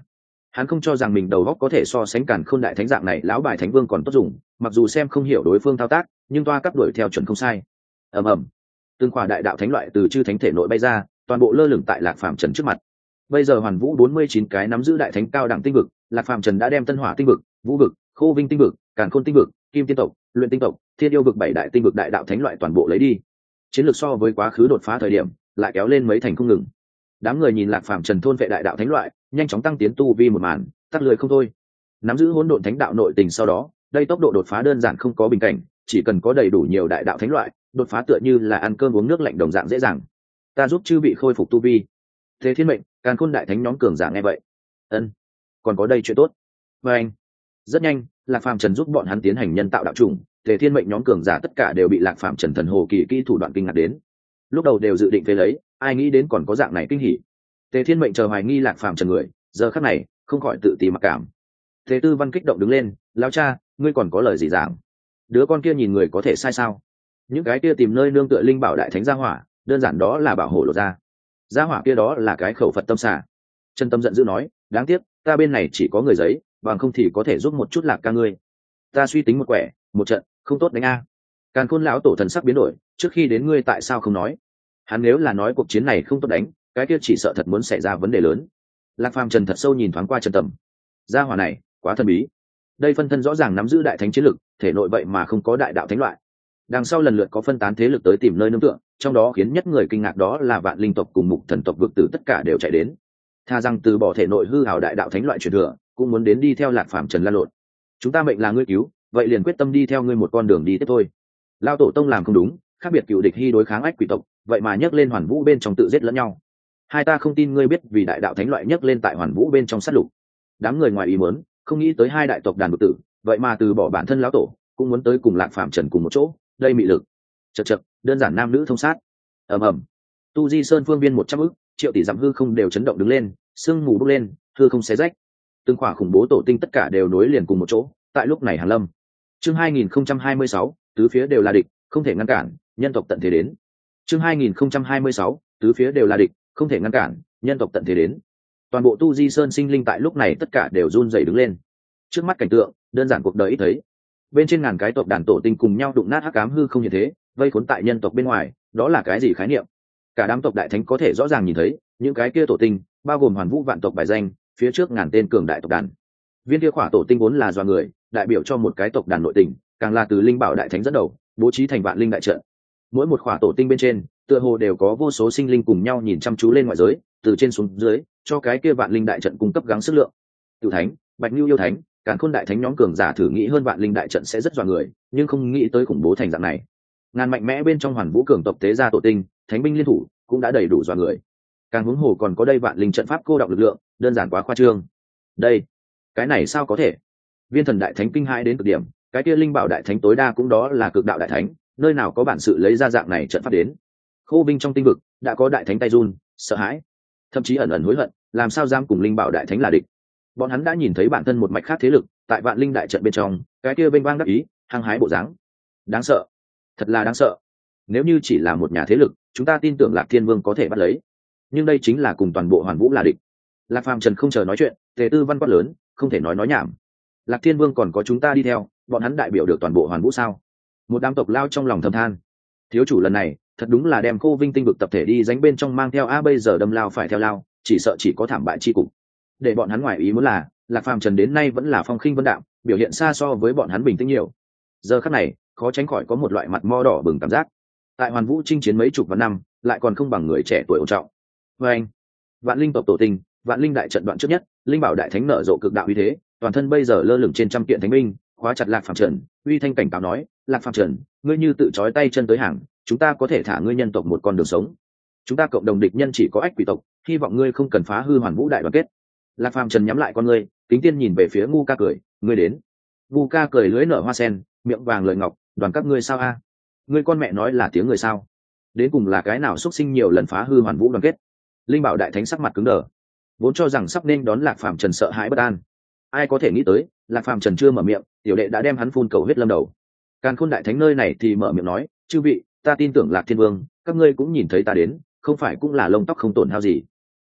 Hắn không cho rằng mình đầu óc có thể so sánh Càn Khôn đại thánh dạng này lão bài thánh vương còn tốt dùng, mặc dù xem không hiểu đối phương thao tác, nhưng toa cấp đuổi theo chuẩn không sai. Ầm ầm, tương khỏa đại đạo thánh loại từ chư thánh thể nội bay ra, toàn bộ lơ lửng tại Lạc Phàm Trần trước mặt. Bây giờ Hoàn Vũ 49 cái nắm giữ đại thánh cao đẳng tinh vực, Lạc Phàm Trần đã đem Tân Hỏa tinh vực, Vũ vực, Khô Vinh tinh vực, Càn Khôn tinh vực, Kim tiên tộc, Luyện tinh tộc, Thiên yêu vực 7 đại tinh vực đại đạo thánh loại toàn bộ lấy đi. Chiến lược so với quá khứ đột phá thời điểm, lại kéo lên mấy thành không ngừng. Đám người nhìn Lạc Phàm Trần thôn vệ đại đạo thánh loại, nhanh chóng tăng tiến tu vi một màn, tắt lười không thôi. Nắm giữ hỗn độn thánh đạo nội tình sau đó, đây tốc độ đột phá đơn giản không có bình cảnh, chỉ cần có đầy đủ nhiều đại đạo thánh loại, đột phá tựa như là ăn cơm uống nước lạnh đồng dạng dễ dàng. Ta giúp chư bị khôi phục tu vi. Thế Thiên Mệnh, Càn Khôn đại thánh nhóm cường giả nghe vậy, ân, còn có đây chuyện tốt. Và anh, rất nhanh, Lạc Phàm Trần giúp bọn hắn tiến hành nhân tạo đạo trùng, Thế Thiên Mệnh nhóm cường giả tất cả đều bị Lạc Phàm Trần thần hồ kỳ kỹ thủ đoạn kinh ngạc đến. Lúc đầu đều dự định phế lấy, ai nghĩ đến còn có dạng này kinh hỉ. Thế Thiên Mệnh chờ hoài nghi Lạc Phàm Trần người, giờ khắc này không khỏi tự ti mặc cảm. Thế Tư Văn kích động đứng lên, lão cha, ngươi còn có lời gì giảng? Đứa con kia nhìn người có thể sai sao? Những cái kia tìm nơi nương tựa linh bảo đại thánh gia hỏa, đơn giản đó là bảo hộ lộ ra. Gia hỏa kia đó là cái khẩu Phật tâm xả. Chân Tâm giận dữ nói, đáng tiếc, ta bên này chỉ có người giấy, bằng không thì có thể giúp một chút Lạc ca ngươi. Ta suy tính một quẻ, một trận, không tốt đánh a. Càn Khôn lão tổ thần sắc biến đổi, trước khi đến ngươi tại sao không nói? Hắn nếu là nói cuộc chiến này không tốt đánh, cái kia chỉ sợ thật muốn xảy ra vấn đề lớn. Lạc Phàm Trần thật sâu nhìn thoáng qua Trần Tầm. Gia hỏa này, quá thần bí. Đây phân thân rõ ràng nắm giữ đại thánh chiến lực, thể nội vậy mà không có đại đạo thánh loại. Đằng sau lần lượt có phân tán thế lực tới tìm nơi nương tựa, trong đó khiến nhất người kinh ngạc đó là Vạn Linh tộc cùng Mục Thần tộc vực tử tất cả đều chạy đến. Tha rằng từ bỏ thể nội hư hào đại đạo thánh loại truyền thừa, cũng muốn đến đi theo Lạc Phàm Trần lan lộn. Chúng ta mệnh là ngươi cứu, vậy liền quyết tâm đi theo ngươi một con đường đi tiếp thôi. Lao tổ tông làm không đúng, khác biệt cựu địch hy đối kháng ách quỷ tộc, vậy mà nhấc lên Hoàn Vũ bên trong tự giết lẫn nhau. Hai ta không tin ngươi biết vì đại đạo thánh loại nhấc lên tại Hoàn Vũ bên trong sát lục. Đám người ngoài ý muốn, không nghĩ tới hai đại tộc đàn vực tử, vậy mà từ bỏ bản thân lão tổ, cũng muốn tới cùng Lạc Phàm Trần cùng một chỗ, đây mị lực. Chậc chậc, đơn giản nam nữ thông sát. Ầm ầm. Tu Di Sơn phương viên 100 ức, triệu tỷ dặm hư không đều chấn động đứng lên, sương mù bốc lên, hư không xé rách. Từng khỏa khủng bố tổ tinh tất cả đều nối liền cùng một chỗ, tại lúc này Hàn Lâm. Chương 2026, tứ phía đều là địch, không thể ngăn cản, nhân tộc tận thế đến. Chương 2026, tứ phía đều là địch, không thể ngăn cản, nhân tộc tận thế đến. Toàn bộ Tu Di Sơn sinh linh tại lúc này tất cả đều run rẩy đứng lên. Trước mắt cảnh tượng, đơn giản cuộc đời ít thấy. Bên trên ngàn cái tộc đàn tổ tinh cùng nhau đụng nát hắc ám hư không như thế, vây khốn tại nhân tộc bên ngoài, đó là cái gì khái niệm? Cả đám tộc đại thánh có thể rõ ràng nhìn thấy, những cái kia tổ tinh, bao gồm Hoàn Vũ vạn tộc bài danh, phía trước ngàn tên cường đại tộc đàn. Viên kia khỏa tổ tinh vốn là do người, đại biểu cho một cái tộc đàn nội tình, càng là từ linh bảo đại thánh dẫn đầu, bố trí thành vạn linh đại trận. Mỗi một khỏa tổ tinh bên trên, tựa hồ đều có vô số sinh linh cùng nhau nhìn chăm chú lên ngoại giới, từ trên xuống dưới, cho cái kia vạn linh đại trận cung cấp gắng sức lượng. Cửu thánh, Bạch Nưu yêu thánh, Càn Khôn đại thánh nhóm cường giả thử nghĩ hơn vạn linh đại trận sẽ rất dọa người, nhưng không nghĩ tới khủng bố thành dạng này. Ngàn mạnh mẽ bên trong Hoàn Vũ cường tộc tế gia tổ tinh, thánh binh liên thủ, cũng đã đầy đủ dọa người. Càng huống hồ còn có đây vạn linh trận pháp cô đọng lực lượng, đơn giản quá khoa trương. Đây, cái này sao có thể? Viên Thần đại thánh kinh hãi đến cực điểm, cái kia linh bảo đại thánh tối đa cũng đó là cực đạo đại thánh, nơi nào có bản sự lấy ra dạng này trận pháp đến. Khô Vinh trong tinh vực đã có đại thánh tay run, sợ hãi, thậm chí ẩn ẩn hối hận, làm sao dám cùng linh bảo đại thánh là địch. Bọn hắn đã nhìn thấy bản thân một mạch khác thế lực tại vạn linh đại trận bên trong, cái kia vênh vang đắc ý, hăng hái bộ dáng, đáng sợ, thật là đáng sợ. Nếu như chỉ là một nhà thế lực, chúng ta tin tưởng Lạc Thiên Vương có thể bắt lấy, nhưng đây chính là cùng toàn bộ Hoàn Vũ là địch. Lạc Phàm Trần không chờ nói chuyện, Tề Tư Văn quát lớn, không thể nói nhảm. Lạc Thiên Vương còn có chúng ta đi theo, bọn hắn đại biểu được toàn bộ Hoàn Vũ sao? Một đám tộc lao trong lòng thầm than, thiếu chủ lần này thật đúng là đem Khô Vinh tinh vực tập thể đi dánh bên trong mang theo a, bây giờ đâm lao phải theo lao, chỉ sợ chỉ có thảm bại chi cục. Để bọn hắn ngoài ý muốn là Lạc Phàm Trần đến nay vẫn là phong khinh vân đạm, biểu hiện xa so với bọn hắn bình tĩnh nhiều. Giờ khắc này khó tránh khỏi có một loại mặt mo đỏ bừng cảm giác. Tại Hoàn Vũ chinh chiến mấy chục vạn năm, lại còn không bằng người trẻ tuổi ổn trọng. Và anh, vạn linh tộc tổ tinh, vạn linh đại trận đoạn trước nhất, linh bảo đại thánh nở rộ cực đạo uy thế, toàn thân bây giờ lơ lửng trên trăm kiện thánh binh, khóa chặt Lạc Phàm Trần, uy thanh cảnh cáo nói, Lạc Phàm Trần, ngươi như tự trói tay chân tới hàng, chúng ta có thể thả ngươi nhân tộc một con đường sống. Chúng ta cộng đồng địch nhân chỉ có ách quỷ tộc, hy vọng ngươi không cần phá hư Hoàn Vũ đại đoàn kết. Lạc Phàm Trần nhắm lại con ngươi, kính tiên nhìn về phía Ngu Ca cười, ngươi đến. Ngu Ca cười lưỡi nở hoa sen, miệng vàng lời ngọc, đoàn các ngươi sao a? Ngươi con mẹ nói là tiếng người sao? Đến cùng là cái nào xuất sinh nhiều lần phá hư Hoàn Vũ đoàn kết? Linh bảo đại thánh sắc mặt cứng đờ, vốn cho rằng sắp nên đón Lạc Phàm Trần sợ hãi bất an. Ai có thể nghĩ tới, Lạc Phàm Trần chưa mở miệng, tiểu đệ đã đem hắn phun cầu huyết lâm đầu. Càn Khôn đại thánh nơi này thì mở miệng nói, chư vị, ta tin tưởng Lạc Thiên Vương, các ngươi cũng nhìn thấy ta đến, không phải cũng là lông tóc không tổn hao gì.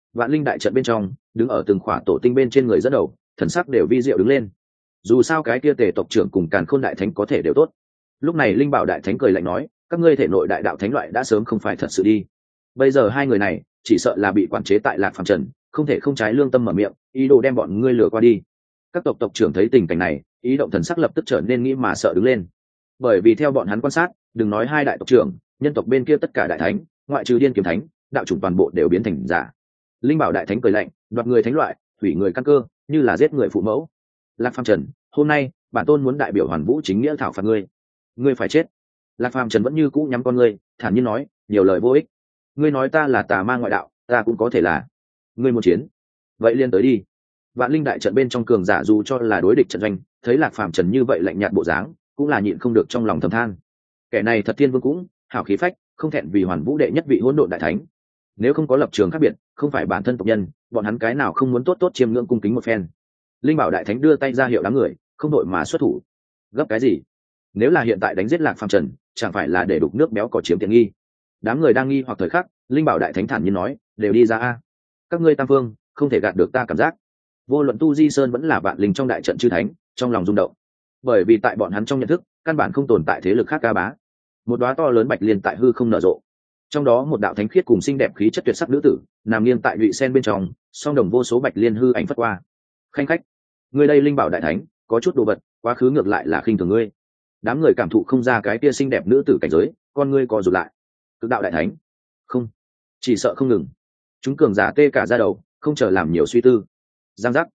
Vạn linh đại trận bên trong, đứng ở từng khỏa tổ tinh bên trên người dẫn đầu, thần sắc đều vi diệu đứng lên. Dù sao cái kia Tề tộc trưởng cùng Càn Khôn đại thánh có thể đều tốt. Lúc này Linh Bảo đại thánh cười lạnh nói, các ngươi thể nội đại đạo thánh loại đã sớm không phải thật sự đi. Bây giờ hai người này chỉ sợ là bị quản chế tại Lạc Phàm Trần, không thể không trái lương tâm mở miệng, ý đồ đem bọn ngươi lừa qua đi. Các tộc tộc trưởng thấy tình cảnh này, ý động thần sắc lập tức trở nên nghĩ mà sợ đứng lên. Bởi vì theo bọn hắn quan sát, đừng nói hai đại tộc trưởng, nhân tộc bên kia tất cả đại thánh, ngoại trừ Điên Kiếm Thánh, đạo chủng toàn bộ đều biến thành giả. Linh Bảo đại thánh cười lạnh, đoạt người thánh loại, hủy người căn cơ, như là giết người phụ mẫu. Lạc Phàm Trần, hôm nay bản tôn muốn đại biểu Hoàn Vũ chính nghĩa thảo phạt ngươi, ngươi phải chết. Lạc Phàm Trần vẫn như cũ nhắm con ngươi, thản nhiên nói, nhiều lời vô ích. Ngươi nói ta là tà ma ngoại đạo, ta cũng có thể là. Ngươi muốn chiến, vậy liên tới đi. Vạn linh đại trận bên trong cường giả dù cho là đối địch trận doanh, thấy Lạc Phàm Trần như vậy lạnh nhạt bộ dáng, cũng là nhịn không được trong lòng thầm than. Kẻ này thật thiên vương cũng hảo khí phách, không thẹn vì Hoàn Vũ đệ nhất vị hỗn độn đại thánh. Nếu không có lập trường khác biệt, không phải bản thân tộc nhân, bọn hắn cái nào không muốn tốt tốt chiêm ngưỡng cung kính một phen. Linh Bảo đại thánh đưa tay ra hiệu đám người, không đội mà xuất thủ. Gấp cái gì? Nếu là hiện tại đánh giết Lạc Phàm Trần, chẳng phải là để đục nước béo cò chiếm tiện nghi. Đám người đang nghi hoặc thời khắc, Linh Bảo đại thánh thản nhiên nói, đều đi ra a. Các ngươi tam phương không thể gạt được ta cảm giác. Vô luận Tu Di Sơn vẫn là vạn linh trong đại trận chư thánh, trong lòng rung động. Bởi vì tại bọn hắn trong nhận thức, căn bản không tồn tại thế lực khác ca bá. Một đóa to lớn bạch liên tại hư không nở rộ. Trong đó một đạo thánh khiết cùng xinh đẹp khí chất tuyệt sắc nữ tử, nằm nghiêng tại lụy sen bên trong, song đồng vô số bạch liên hư ảnh phất qua. Khanh khách, ngươi đây Linh Bảo đại thánh, có chút đồ vật, quá khứ ngược lại là khinh thường ngươi. Đám người cảm thụ không ra cái kia xinh đẹp nữ tử cảnh giới, con ngươi co rụt lại. Cực đạo đại thánh, không, chỉ sợ không ngừng. Chúng cường giả tê cả da đầu, không chờ làm nhiều suy tư. Giang giác,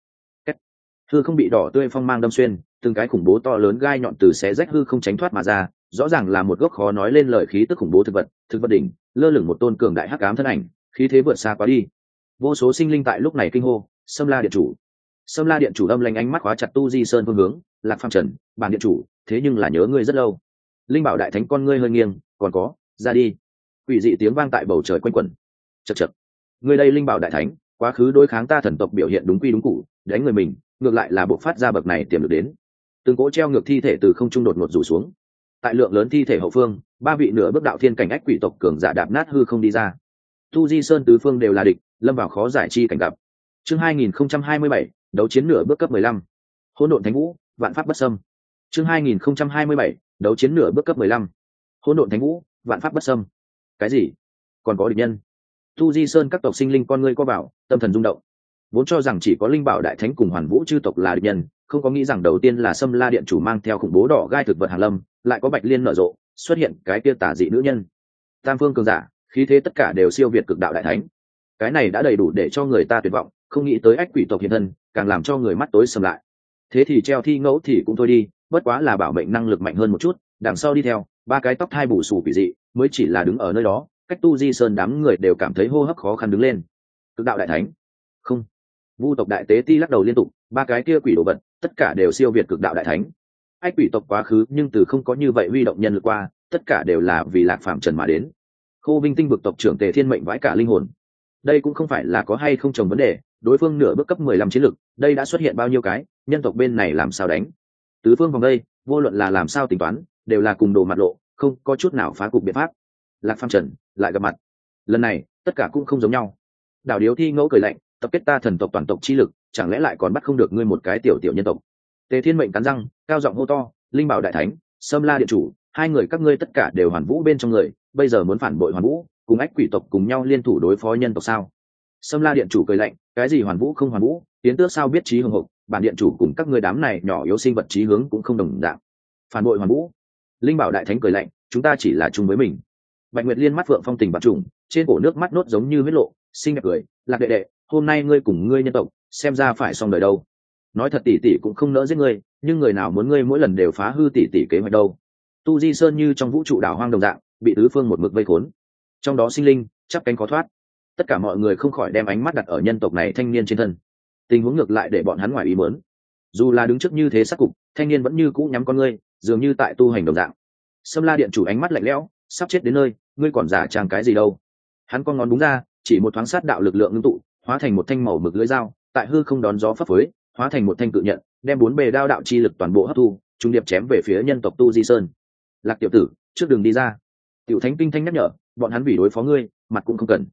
hư không bị đỏ tươi phong mang đâm xuyên, từng cái khủng bố to lớn gai nhọn từ xé rách hư không tránh thoát mà ra, rõ ràng là một gốc khó nói lên lời khí tức khủng bố thực vật đỉnh, lơ lửng một tôn cường đại hắc ám thân ảnh, khí thế vượt xa quá đi. Vô số sinh linh tại lúc này kinh hô, Sâm La điện chủ. Sâm La điện chủ âm lanh ánh mắt khóa chặt Tu Di Sơn phương hướng, Lạc Phàm Trần, bản điện chủ, thế nhưng là nhớ ngươi rất lâu. Linh Bảo đại thánh con ngươi hơi nghiêng, còn có, ra đi. Quỷ dị tiếng vang tại bầu trời quanh quẩn. Chậc chậc. Ngươi đây Linh Bảo đại thánh, quá khứ đối kháng ta thần tộc biểu hiện đúng quy đúng cụ, đánh người mình, ngược lại là bộ phát ra bậc này tiềm lực đến. Từng cỗ treo ngược thi thể từ không trung đột ngột rủ xuống. Tại lượng lớn thi thể hậu phương, ba vị nửa bước đạo thiên cảnh ách quỷ tộc cường giả đạp nát hư không đi ra. Tu Di Sơn tứ phương đều là địch, lâm vào khó giải chi cảnh gặp. Chương 2027, đấu chiến nửa bước cấp 15. Hỗn độn thánh vũ, vạn pháp bất xâm. Chương 2027, đấu chiến nửa bước cấp 15. Hỗn độn thánh vũ, vạn pháp bất xâm. Cái gì? Còn có địch nhân? Tu Di Sơn các tộc sinh linh con ngươi co vào, tâm thần rung động. Vốn cho rằng chỉ có Linh Bảo đại thánh cùng Hoàn Vũ chư tộc là địch nhân, không có nghĩ rằng đầu tiên là Sâm La điện chủ mang theo khủng bố đỏ gai thực vật hàng lâm, lại có bạch liên nở rộ, xuất hiện cái kia tà dị nữ nhân. Tam phương cường giả, khí thế tất cả đều siêu việt cực đạo đại thánh. Cái này đã đầy đủ để cho người ta tuyệt vọng, không nghĩ tới ách quỷ tộc hiện thân, càng làm cho người mắt tối sầm lại. Thế thì treo thi ngẫu thì cũng thôi đi, bất quá là bảo mệnh năng lực mạnh hơn một chút, đằng sau đi theo ba cái tóc thai bù xù quỷ dị, mới chỉ là đứng ở nơi đó, cách Tu Di Sơn đám người đều cảm thấy hô hấp khó khăn đứng lên. Cực đạo đại thánh, không. Vu tộc đại tế ti lắc đầu liên tục, ba cái kia quỷ đồ vật, tất cả đều siêu việt cực đạo đại thánh. Ách quỷ tộc quá khứ nhưng từ không có như vậy huy động nhân lực qua, tất cả đều là vì Lạc Phàm Trần mà đến. Khô Vinh tinh vực tộc trưởng Tề Thiên mệnh vãi cả linh hồn. Đây cũng không phải là có hay không trồng vấn đề, đối phương nửa bước cấp 15 chiến lực, đây đã xuất hiện bao nhiêu cái, nhân tộc bên này làm sao đánh? Tứ phương vòng đây, vô luận là làm sao tính toán, đều là cùng đồ mặt lộ, không có chút nào phá cục biện pháp. Lạc Phàm Trần lại gặp mặt. Lần này, tất cả cũng không giống nhau. Đảo Điếu Thi ngẫu cười lạnh, tập kết ta thần tộc toàn tộc chi lực, chẳng lẽ lại còn bắt không được ngươi một cái tiểu tiểu nhân tộc? Tề Thiên mệnh cắn răng, cao giọng hô to, Linh Bảo đại thánh, Sâm La điện chủ, hai người các ngươi tất cả đều Hoàn Vũ bên trong người, bây giờ muốn phản bội Hoàn Vũ, cùng ách quỷ tộc cùng nhau liên thủ đối phó nhân tộc sao? Sâm La điện chủ cười lạnh, cái gì Hoàn Vũ không Hoàn Vũ, tiến tước sao biết trí hùng hộc, bản điện chủ cùng các ngươi đám này nhỏ yếu sinh vật trí hướng cũng không đồng dạng. Phản bội Hoàn Vũ? Linh Bảo đại thánh cười lạnh, chúng ta chỉ là chung với mình. Bạch Nguyệt Liên mắt phượng phong tình bạc trùng, trên cổ nước mắt nốt giống như huyết lộ, xinh đẹp cười, Lạc đệ đệ, hôm nay ngươi cùng ngươi nhân tộc, xem ra phải xong đời đâu. Nói thật tỷ tỷ cũng không nỡ giết ngươi, nhưng người nào muốn ngươi mỗi lần đều phá hư tỷ tỷ kế hoạch đâu. Tu Di Sơn như trong vũ trụ đảo hoang đồng dạng, bị tứ phương một mực vây khốn. Trong đó sinh linh chắp cánh khó thoát. Tất cả mọi người không khỏi đem ánh mắt đặt ở nhân tộc này thanh niên trên thân. Tình huống ngược lại để bọn hắn ngoài ý muốn. Dù là đứng trước như thế sắc cục, thanh niên vẫn như cũ nhắm con ngươi, dường như tại tu hành đồng dạng. Sâm La điện chủ ánh mắt lạnh lẽo, sắp chết đến nơi, ngươi còn giả trang cái gì đâu? Hắn con ngón đúng ra, chỉ một thoáng sát đạo lực lượng ngưng tụ, hóa thành một thanh màu mực lưỡi dao, tại hư không đón gió phấp phới, hóa thành một thanh cự nhận, đem bốn bề đao đạo chi lực toàn bộ hấp thu, trung điệp chém về phía nhân tộc Tu Di Sơn. Lạc tiểu tử, trước đường đi ra. Tiểu Thánh kinh thanh nhắc nhở, bọn hắn vì đối phó ngươi, mặt cũng không cần.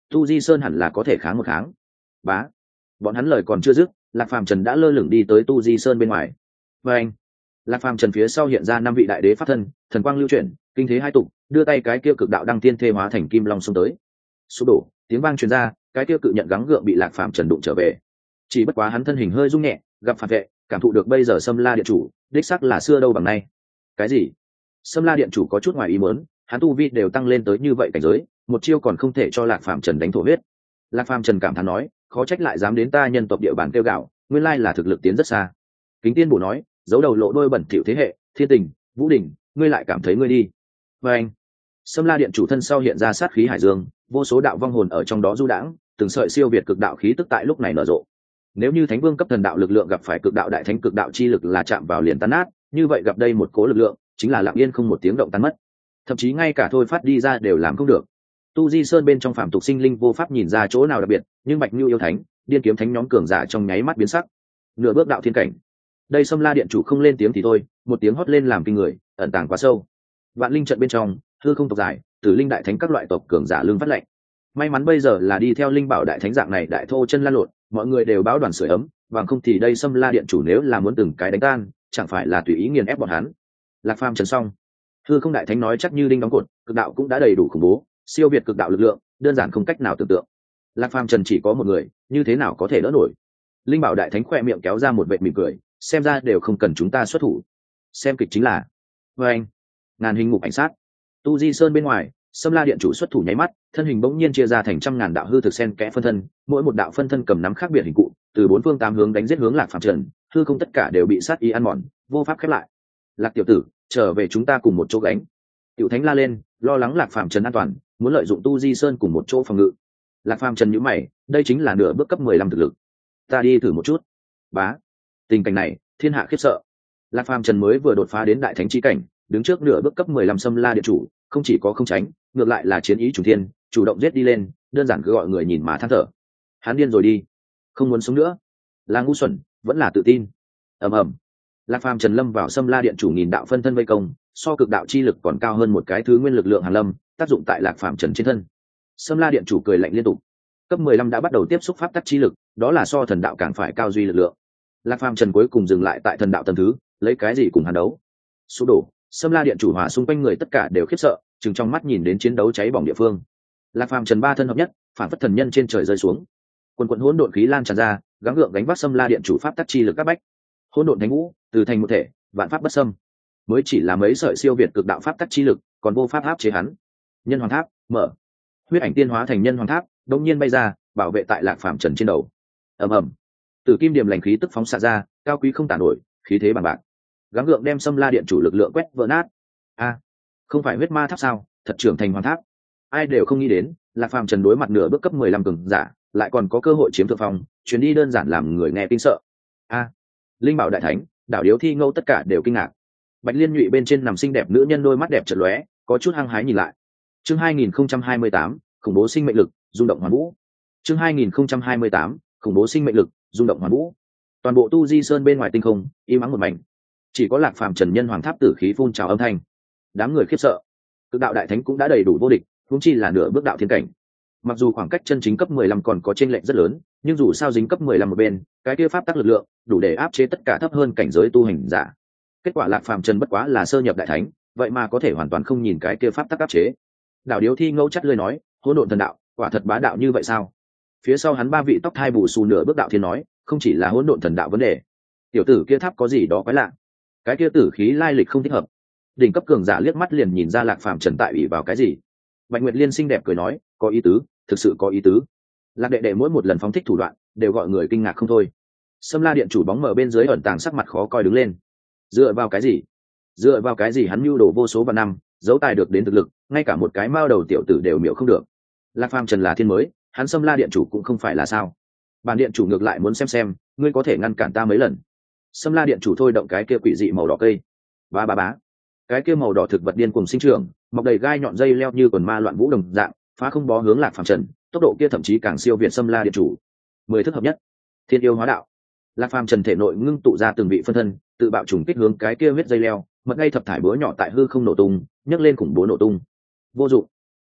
tu di sơn hẳn là có thể kháng một kháng. Bá, bọn hắn lời còn chưa dứt, Lạc Phàm Trần đã lơ lửng đi tới tu di sơn bên ngoài. Và anh, Lạc Phàm Trần phía sau hiện ra 5 vị đại đế pháp thân, thần quang lưu chuyển, kinh thế hai tục, đưa tay cái kia cực đạo đăng tiên thê hóa thành kim long xông tới. Sụp đổ, tiếng vang truyền ra, cái kia cự nhận gắng gượng bị Lạc Phàm Trần đụng trở về. Chỉ bất quá hắn thân hình hơi rung nhẹ, gặp phản vệ, cảm thụ được bây giờ Sâm La điện chủ, đích xác là xưa đâu bằng nay. Cái gì? Sâm La điện chủ có chút ngoài ý muốn, hắn tu vi đều tăng lên tới như vậy cảnh giới, một chiêu còn không thể cho Lạc Phàm Trần đánh thổ huyết. Lạc Phàm Trần cảm thán nói, khó trách lại dám đến ta nhân tộc địa bàn kêu gạo, nguyên lai là thực lực tiến rất xa. Kính Tiên Bổ nói, giấu đầu lộ đôi bẩn thỉu thế hệ, Thiên Tình, Vũ Đình, ngươi lại cảm thấy ngươi đi. Và anh, Sâm La điện chủ thân sau hiện ra sát khí hải dương, vô số đạo vong hồn ở trong đó du đãng, từng sợi siêu việt cực đạo khí tức tại lúc này nở rộ. Nếu như Thánh Vương cấp thần đạo lực lượng gặp phải cực đạo đại thánh cực đạo chi lực là chạm vào liền tan nát, như vậy gặp đây một cố lực lượng, chính là lặng yên không một tiếng động tan mất. Thậm chí ngay cả thôi phát đi ra đều làm không được. Tu Di Sơn bên trong phàm tục sinh linh vô pháp nhìn ra chỗ nào đặc biệt, nhưng Bạch Nưu yêu thánh, Điên Kiếm thánh nhóm cường giả trong nháy mắt biến sắc. Nửa bước đạo thiên cảnh. Đây Sâm La điện chủ không lên tiếng thì thôi, một tiếng hót lên làm kinh người, ẩn tàng quá sâu. Vạn linh trận bên trong, hư không tộc dài, Tử Linh đại thánh các loại tộc cường giả lương phát lệnh. May mắn bây giờ là đi theo Linh Bảo đại thánh dạng này đại thô chân lan lộn, mọi người đều báo đoàn sưởi ấm, bằng không thì đây Sâm La điện chủ nếu là muốn từng cái đánh tan, chẳng phải là tùy ý nghiền ép bọn hắn. Lạc Phàm Trần xong, hư không đại thánh nói chắc như đinh đóng cột, cực đạo cũng đã đầy đủ khủng bố, siêu việt cực đạo lực lượng, đơn giản không cách nào tưởng tượng. Lạc Phàm Trần chỉ có một người, như thế nào có thể đỡ nổi? Linh Bảo đại thánh khoe miệng kéo ra một vệt mỉm cười, xem ra đều không cần chúng ta xuất thủ. Xem kịch chính là. Với anh, ngàn hình ngục ảnh sát. Tu Di Sơn bên ngoài, Sâm La điện chủ xuất thủ nháy mắt, thân hình bỗng nhiên chia ra thành trăm ngàn đạo hư thực xen kẽ phân thân, mỗi một đạo phân thân cầm nắm khác biệt hình cụ, từ bốn phương tám hướng đánh giết hướng Lạc Phàm Trần, hư không tất cả đều bị sát ý ăn mòn, vô pháp khép lại. Lạc tiểu tử, trở về chúng ta cùng một chỗ gánh. Tiểu Thánh la lên, lo lắng Lạc Phàm Trần an toàn, muốn lợi dụng Tu Di Sơn cùng một chỗ phòng ngự. Lạc Phàm Trần nhíu mày, đây chính là nửa bước cấp 15 thực lực. Ta đi thử một chút. Bá. Tình cảnh này, thiên hạ khiếp sợ. Lạc Phàm Trần mới vừa đột phá đến đại thánh chi cảnh, đứng trước nửa bước cấp 15 Sâm La điện chủ, không chỉ có không tránh, ngược lại là chiến ý chủ thiên, chủ động giết đi lên, đơn giản cứ gọi người nhìn mà than thở. Hắn điên rồi đi, không muốn sống nữa. Là ngu xuẩn, vẫn là tự tin. Ầm ầm. Lạc Phàm Trần lâm vào Sâm La điện chủ nghìn đạo phân thân vây công, so cực đạo chi lực còn cao hơn một cái thứ nguyên lực lượng hàn lâm, tác dụng tại Lạc Phàm Trần trên thân. Sâm La điện chủ cười lạnh liên tục. Cấp 15 đã bắt đầu tiếp xúc pháp tắc chi lực, đó là so thần đạo càng phải cao duy lực lượng. Lạc Phàm Trần cuối cùng dừng lại tại thần đạo tầng thứ, lấy cái gì cùng hắn đấu? Sụp đổ, Sâm La điện chủ hòa xung quanh người tất cả đều khiếp sợ, chừng trong mắt nhìn đến chiến đấu cháy bỏng địa phương. Lạc Phàm Trần ba thân hợp nhất, phản phất thần nhân trên trời rơi xuống. Quần quần hỗn độn khí lan tràn ra, gắng gượng gánh vác Sâm La điện chủ pháp tắc chi lực các bách. Hỗn độn thánh vũ, từ thành một thể, vạn pháp bất xâm. Mới chỉ là mấy sợi siêu việt cực đạo pháp tắc chi lực, còn vô pháp áp chế hắn. Nhân hoàng tháp, mở. Huyết ảnh tiên hóa thành nhân hoàng tháp, đột nhiên bay ra, bảo vệ tại Lạc Phàm Trần trên đầu. Ầm ầm. Tử kim điểm lành khí tức phóng xạ ra, cao quý không tản nổi, khí thế bằng bạc. Gắng gượng đem Sâm La điện chủ lực lượng quét vỡ nát. A, không phải huyết ma tháp sao? Thật trưởng thành hoàng tháp. Ai đều không nghĩ đến, Lạc Phàm Trần đối mặt nửa bước cấp 15 cường giả, lại còn có cơ hội chiếm thượng phong, chuyến đi đơn giản làm người nghe kinh sợ. A, Linh Bảo đại thánh, Đảo Điếu Thi Ngâu tất cả đều kinh ngạc. Bạch Liên Nhụy bên trên nằm xinh đẹp nữ nhân đôi mắt đẹp chợt lóe, có chút hăng hái nhìn lại. Chương 2028, khủng bố sinh mệnh lực, rung động hoàn vũ. Chương 2028, khủng bố sinh mệnh lực, rung động hoàn vũ. Toàn bộ Tu Di Sơn bên ngoài tinh không, im ắng một mảnh. Chỉ có Lạc Phàm Trần nhân hoàng tháp tử khí phun trào âm thanh. Đám người khiếp sợ. Cực đạo đại thánh cũng đã đầy đủ vô địch, huống chi là nửa bước đạo thiên cảnh. Mặc dù khoảng cách chân chính cấp 15 còn có chênh lệch rất lớn, nhưng dù sao dính cấp 15 một bên, cái kia pháp tắc lực lượng đủ để áp chế tất cả thấp hơn cảnh giới tu hành giả. Kết quả Lạc Phàm Trần bất quá là sơ nhập đại thánh, vậy mà có thể hoàn toàn không nhìn cái kia pháp tắc áp chế. Đảo Điếu Thi Ngâu chắt lưỡi nói, hỗn độn thần đạo, quả thật bá đạo như vậy sao? Phía sau hắn ba vị tóc thai bù xù nửa bước đạo thiên nói, không chỉ là hỗn độn thần đạo vấn đề, tiểu tử kia tháp có gì đó quái lạ, cái kia tử khí lai lịch không thích hợp. Đỉnh cấp cường giả liếc mắt liền nhìn ra Lạc Phàm Trần tại ủy vào cái gì. Bạch Nguyệt Liên xinh đẹp cười nói, có ý tứ, thực sự có ý tứ. Lạc đệ đệ mỗi một lần phóng thích thủ đoạn, đều gọi người kinh ngạc không thôi. Sâm La điện chủ bóng mờ bên dưới ẩn tàng sắc mặt khó coi đứng lên. Dựa vào cái gì? Dựa vào cái gì hắn mưu đồ vô số vạn năm, giấu tài được đến thực lực, ngay cả một cái mao đầu tiểu tử đều miểu không được. Lạc Phàm Trần là thiên mới, hắn Sâm La điện chủ cũng không phải là sao? Bản điện chủ ngược lại muốn xem, ngươi có thể ngăn cản ta mấy lần. Sâm La điện chủ thôi động cái kia quỷ dị màu đỏ cây. Bá bá bá. Cái kia màu đỏ thực vật điên cuồng sinh trưởng, mọc đầy gai nhọn dây leo như quần ma loạn vũ đồng dạng, phá không bó hướng Lạc Phàm Trần, tốc độ kia thậm chí càng siêu việt Sâm La điện chủ. 10 thức hợp nhất, thiên yêu hóa đạo. Lạc Phàm Trần thể nội ngưng tụ ra từng vị phân thân, tự bạo trùng kích hướng cái kia huyết dây leo, mật ngay thập thải búa nhỏ tại hư không nổ tung, nhấc lên khủng bố nổ tung. Vô dụng.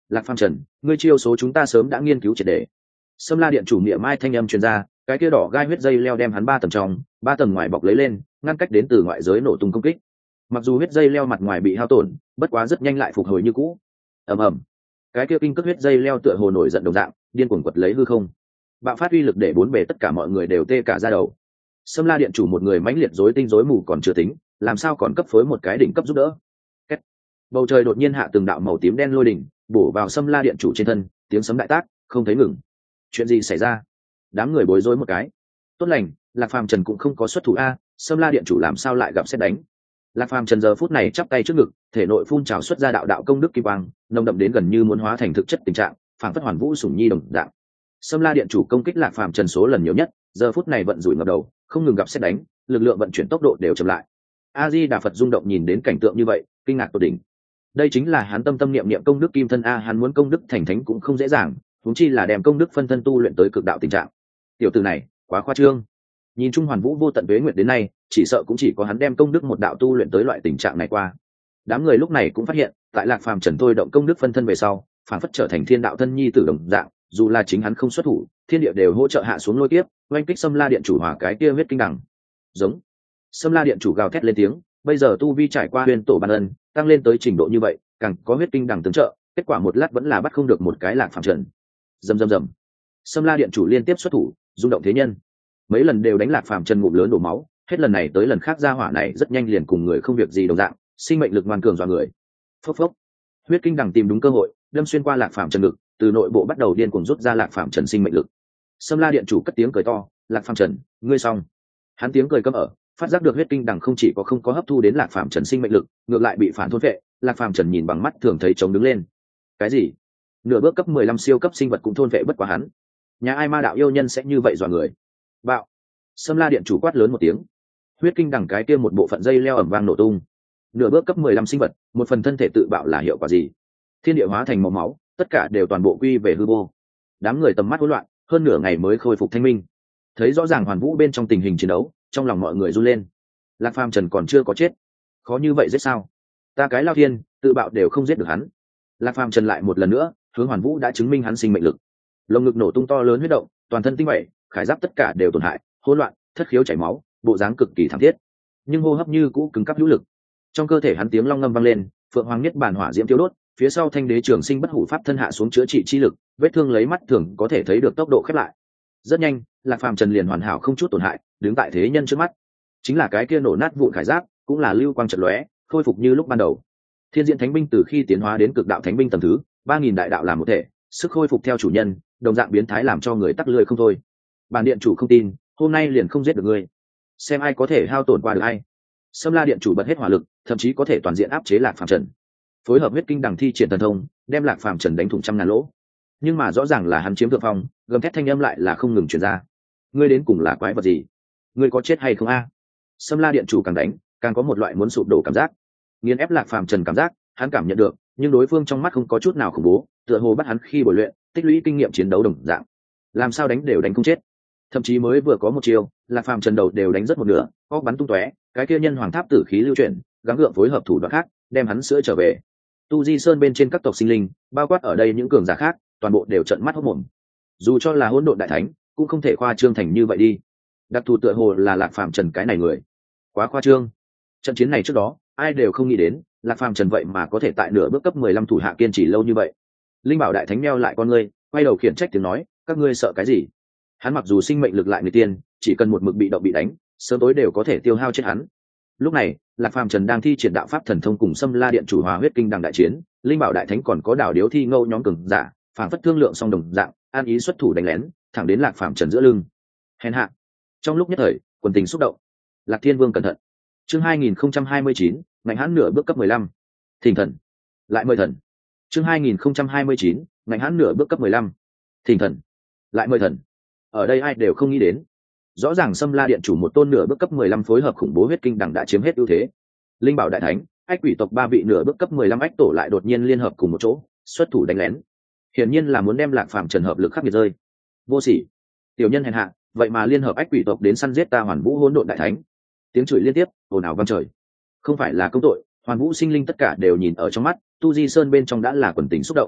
Lạc Phàm Trần, ngươi chiêu số chúng ta sớm đã nghiên cứu triệt để. Sâm La điện chủ niệm mai thanh âm truyền ra, cái kia đỏ gai huyết dây leo đem hắn 3 tầng trong, 3 tầng ngoài bọc lấy lên, ngăn cách đến từ ngoại giới nổ tung công kích. Mặc dù huyết dây leo mặt ngoài bị hao tổn, bất quá rất nhanh lại phục hồi như cũ. Ầm ầm, cái kia kinh cước huyết dây leo tựa hồ nổi giận đồng dạng, điên cuồng quật lấy hư không. Bạo phát uy lực để bốn bề tất cả mọi người đều tê cả da đầu. Sâm La điện chủ một người mãnh liệt rối tinh rối mù còn chưa tính, làm sao còn cấp phối một cái đỉnh cấp giúp đỡ. Kết. Bầu trời đột nhiên hạ từng đạo màu tím đen lôi đỉnh, bổ vào Sâm La điện chủ trên thân, tiếng sấm đại tác, không thấy ngừng. Chuyện gì xảy ra? Đám người bối rối một cái. Tốt lành, Lạc Phàm Trần cũng không có xuất thủ a, Sâm La điện chủ làm sao lại gặp sét đánh? Lạc Phàm Trần giờ phút này chắp tay trước ngực, thể nội phun trào xuất ra đạo đạo công đức kim quang, nồng đậm đến gần như muốn hóa thành thực chất tình trạng, phảng phất hoàn vũ sủng nhi đồng dạng. Sâm La điện chủ công kích Lạc Phàm Trần số lần nhiều nhất, giờ phút này vận rủi ngập đầu, không ngừng gặp sét đánh, lực lượng vận chuyển tốc độ đều chậm lại. A Di Đà Phật rung động nhìn đến cảnh tượng như vậy, kinh ngạc tột đỉnh. Đây chính là hắn tâm tâm niệm niệm công đức kim thân a, hắn muốn công đức thành thánh cũng không dễ dàng, huống chi là đem công đức phân thân tu luyện tới cực đạo tình trạng. Tiểu tử này, quá khoa trương. Nhìn chung hoàn vũ vô tận tuế nguyệt đến nay, chỉ sợ cũng chỉ có hắn đem công đức một đạo tu luyện tới loại tình trạng này qua. Đám người lúc này cũng phát hiện, tại Lạc Phàm Trần thôi động công đức phân thân về sau, phản phất trở thành thiên đạo thân nhi tử đồng dạng, dù là chính hắn không xuất thủ, thiên địa đều hỗ trợ hạ xuống lôi kiếp, oanh kích Sâm La điện chủ hòa cái kia huyết kinh đằng. Giống. Sâm La điện chủ gào thét lên tiếng, bây giờ tu vi trải qua huyền tổ ban ân, tăng lên tới trình độ như vậy, càng có huyết kinh đằng tương trợ, kết quả một lát vẫn là bắt không được một cái Lạc Phàm Trần. Rầm rầm rầm. Sâm La điện chủ liên tiếp xuất thủ, rung động thế nhân. Mấy lần đều đánh Lạc Phàm Trần ngụm lớn đổ máu, hết lần này tới lần khác ra hỏa này rất nhanh liền cùng người không việc gì đồng dạng, sinh mệnh lực ngoan cường dọa người. Phốc phốc. Huyết kinh đằng tìm đúng cơ hội, đâm xuyên qua Lạc Phàm Trần ngực, từ nội bộ bắt đầu điên cuồng rút ra Lạc Phàm Trần sinh mệnh lực. Sâm La điện chủ cất tiếng cười to, Lạc Phàm Trần, ngươi xong. Hắn tiếng cười câm ở, phát giác được huyết kinh đằng không chỉ có không có hấp thu đến Lạc Phàm Trần sinh mệnh lực, ngược lại bị phản thôn phệ. Lạc Phàm Trần nhìn bằng mắt thường thấy chống đứng lên. Cái gì? Nửa bước cấp 15 siêu cấp sinh vật cũng thôn phệ bất quá hắn. Nhà ai ma đạo yêu nhân sẽ như vậy dọa người? Bạo. Sâm La điện chủ quát lớn một tiếng, huyết kinh đằng cái kia một bộ phận dây leo ẩm vang nổ tung. Nửa bước cấp 15 sinh vật, một phần thân thể tự bạo là hiệu quả gì? Thiên địa hóa thành màu máu, tất cả đều toàn bộ quy về hư vô. Đám người tầm mắt hỗn loạn, hơn nửa ngày mới khôi phục thanh minh. Thấy rõ ràng hoàn vũ bên trong tình hình chiến đấu, trong lòng mọi người run lên. Lạc Phàm Trần còn chưa có chết, khó như vậy giết sao? Ta cái lao thiên, tự bạo đều không giết được hắn. Lạc Phàm Trần lại một lần nữa, hướng hoàn vũ đã chứng minh hắn sinh mệnh lực. Lồng ngực nổ tung to lớn huyết động, toàn thân tinh bảy, khải giáp tất cả đều tổn hại, hỗn loạn, thất khiếu chảy máu, bộ dáng cực kỳ thảm thiết, nhưng hô hấp như cũ cứng cáp hữu lực. Trong cơ thể hắn tiếng long ngâm vang lên, phượng hoàng nhất bản hỏa diễm tiêu đốt, phía sau thanh đế trường sinh bất hủ pháp thân hạ xuống chữa trị chi lực, vết thương lấy mắt thường có thể thấy được tốc độ khép lại. Rất nhanh, Lạc Phàm Trần liền hoàn hảo không chút tổn hại, đứng tại thế nhân trước mắt. Chính là cái kia nổ nát vụn khải giáp, cũng là lưu quang chợt lóe, khôi phục như lúc ban đầu. Thiên Diện Thánh binh từ khi tiến hóa đến cực đạo thánh binh tầng thứ 3000 đại đạo làm một thể, sức khôi phục theo chủ nhân, đồng dạng biến thái làm cho người tắc lưỡi không thôi. Bản điện chủ không tin, hôm nay liền không giết được ngươi, xem ai có thể hao tổn qua được ai. Sâm La điện chủ bật hết hỏa lực, thậm chí có thể toàn diện áp chế Lạc Phàm Trần, phối hợp huyết kinh đằng thi triển thần thông, đem Lạc Phàm Trần đánh thủng trăm ngàn lỗ. Nhưng mà rõ ràng là hắn chiếm thượng phong, gầm thét thanh âm lại là không ngừng truyền ra. Ngươi đến cùng là quái vật gì? Ngươi có chết hay không a? Sâm La điện chủ càng đánh, càng có một loại muốn sụp đổ cảm giác. Nghiền ép Lạc Phàm Trần cảm giác, hắn cảm nhận được, nhưng đối phương trong mắt không có chút nào khủng bố, tựa hồ bắt hắn khi bồi luyện, tích lũy kinh nghiệm chiến đấu đồng dạng. Làm sao đánh đều đánh không chết. Thậm chí mới vừa có một chiêu, Lạc Phàm Trần đầu đều đánh rất một nửa, óc bắn tung tóe, cái kia nhân hoàng tháp tử khí lưu chuyển, gắng gượng phối hợp thủ đoạn khác, đem hắn sữa trở về. Tu Di Sơn bên trên các tộc sinh linh, bao quát ở đây những cường giả khác, toàn bộ đều trợn mắt hốt mồm. Dù cho là hỗn độn đại thánh, cũng không thể khoa trương thành như vậy đi. Đặc thù tựa hồ là Lạc Phàm Trần cái này người, quá khoa trương. Trận chiến này trước đó, ai đều không nghĩ đến, Lạc Phàm Trần vậy mà có thể tại nửa bước cấp 15 thủ hạ kiên trì lâu như vậy. Linh Bảo đại thánh meo lại con ngươi, quay đầu khiển trách tiếng nói, các ngươi sợ cái gì? Hắn mặc dù sinh mệnh lực lại người tiên, chỉ cần một mực bị động bị đánh, sớm tối đều có thể tiêu hao chết hắn. Lúc này, Lạc Phàm Trần đang thi triển đạo pháp thần thông cùng Sâm La điện chủ hòa huyết kinh đằng đại chiến, Linh Bảo đại thánh còn có đảo điếu thi ngâu nhóm cường giả, phản phất thương lượng song đồng dạng, an ý xuất thủ đánh lén, thẳng đến Lạc Phàm Trần giữa lưng. Hèn hạ. Trong lúc nhất thời, quần tình xúc động. Lạc Thiên Vương cẩn thận. Chương 2029, ngạnh hãn nửa bước cấp 15. Thỉnh thần. Lại mời thần. Chương 2029, ngạnh hãn nửa bước cấp 15. Thỉnh thần. Lại mời thần. Ở đây ai đều không nghĩ đến, rõ ràng Sâm La điện chủ một tôn nửa bước cấp 15 phối hợp khủng bố huyết kinh đằng đã chiếm hết ưu thế. Linh Bảo đại thánh, ách quỷ tộc ba vị nửa bước cấp 15 ách tổ lại đột nhiên liên hợp cùng một chỗ, xuất thủ đánh lén. Hiển nhiên là muốn đem Lạc Phàm Trần hợp lực khắc nghiệt rơi. Vô sỉ, tiểu nhân hèn hạ, vậy mà liên hợp ách quỷ tộc đến săn giết ta Hoàn Vũ hỗn độn đại thánh. Tiếng chửi liên tiếp, ồn ào vang trời. Không phải là công tội, Hoàn Vũ sinh linh tất cả đều nhìn ở trong mắt, Tu Di Sơn bên trong đã là quần tình xúc động.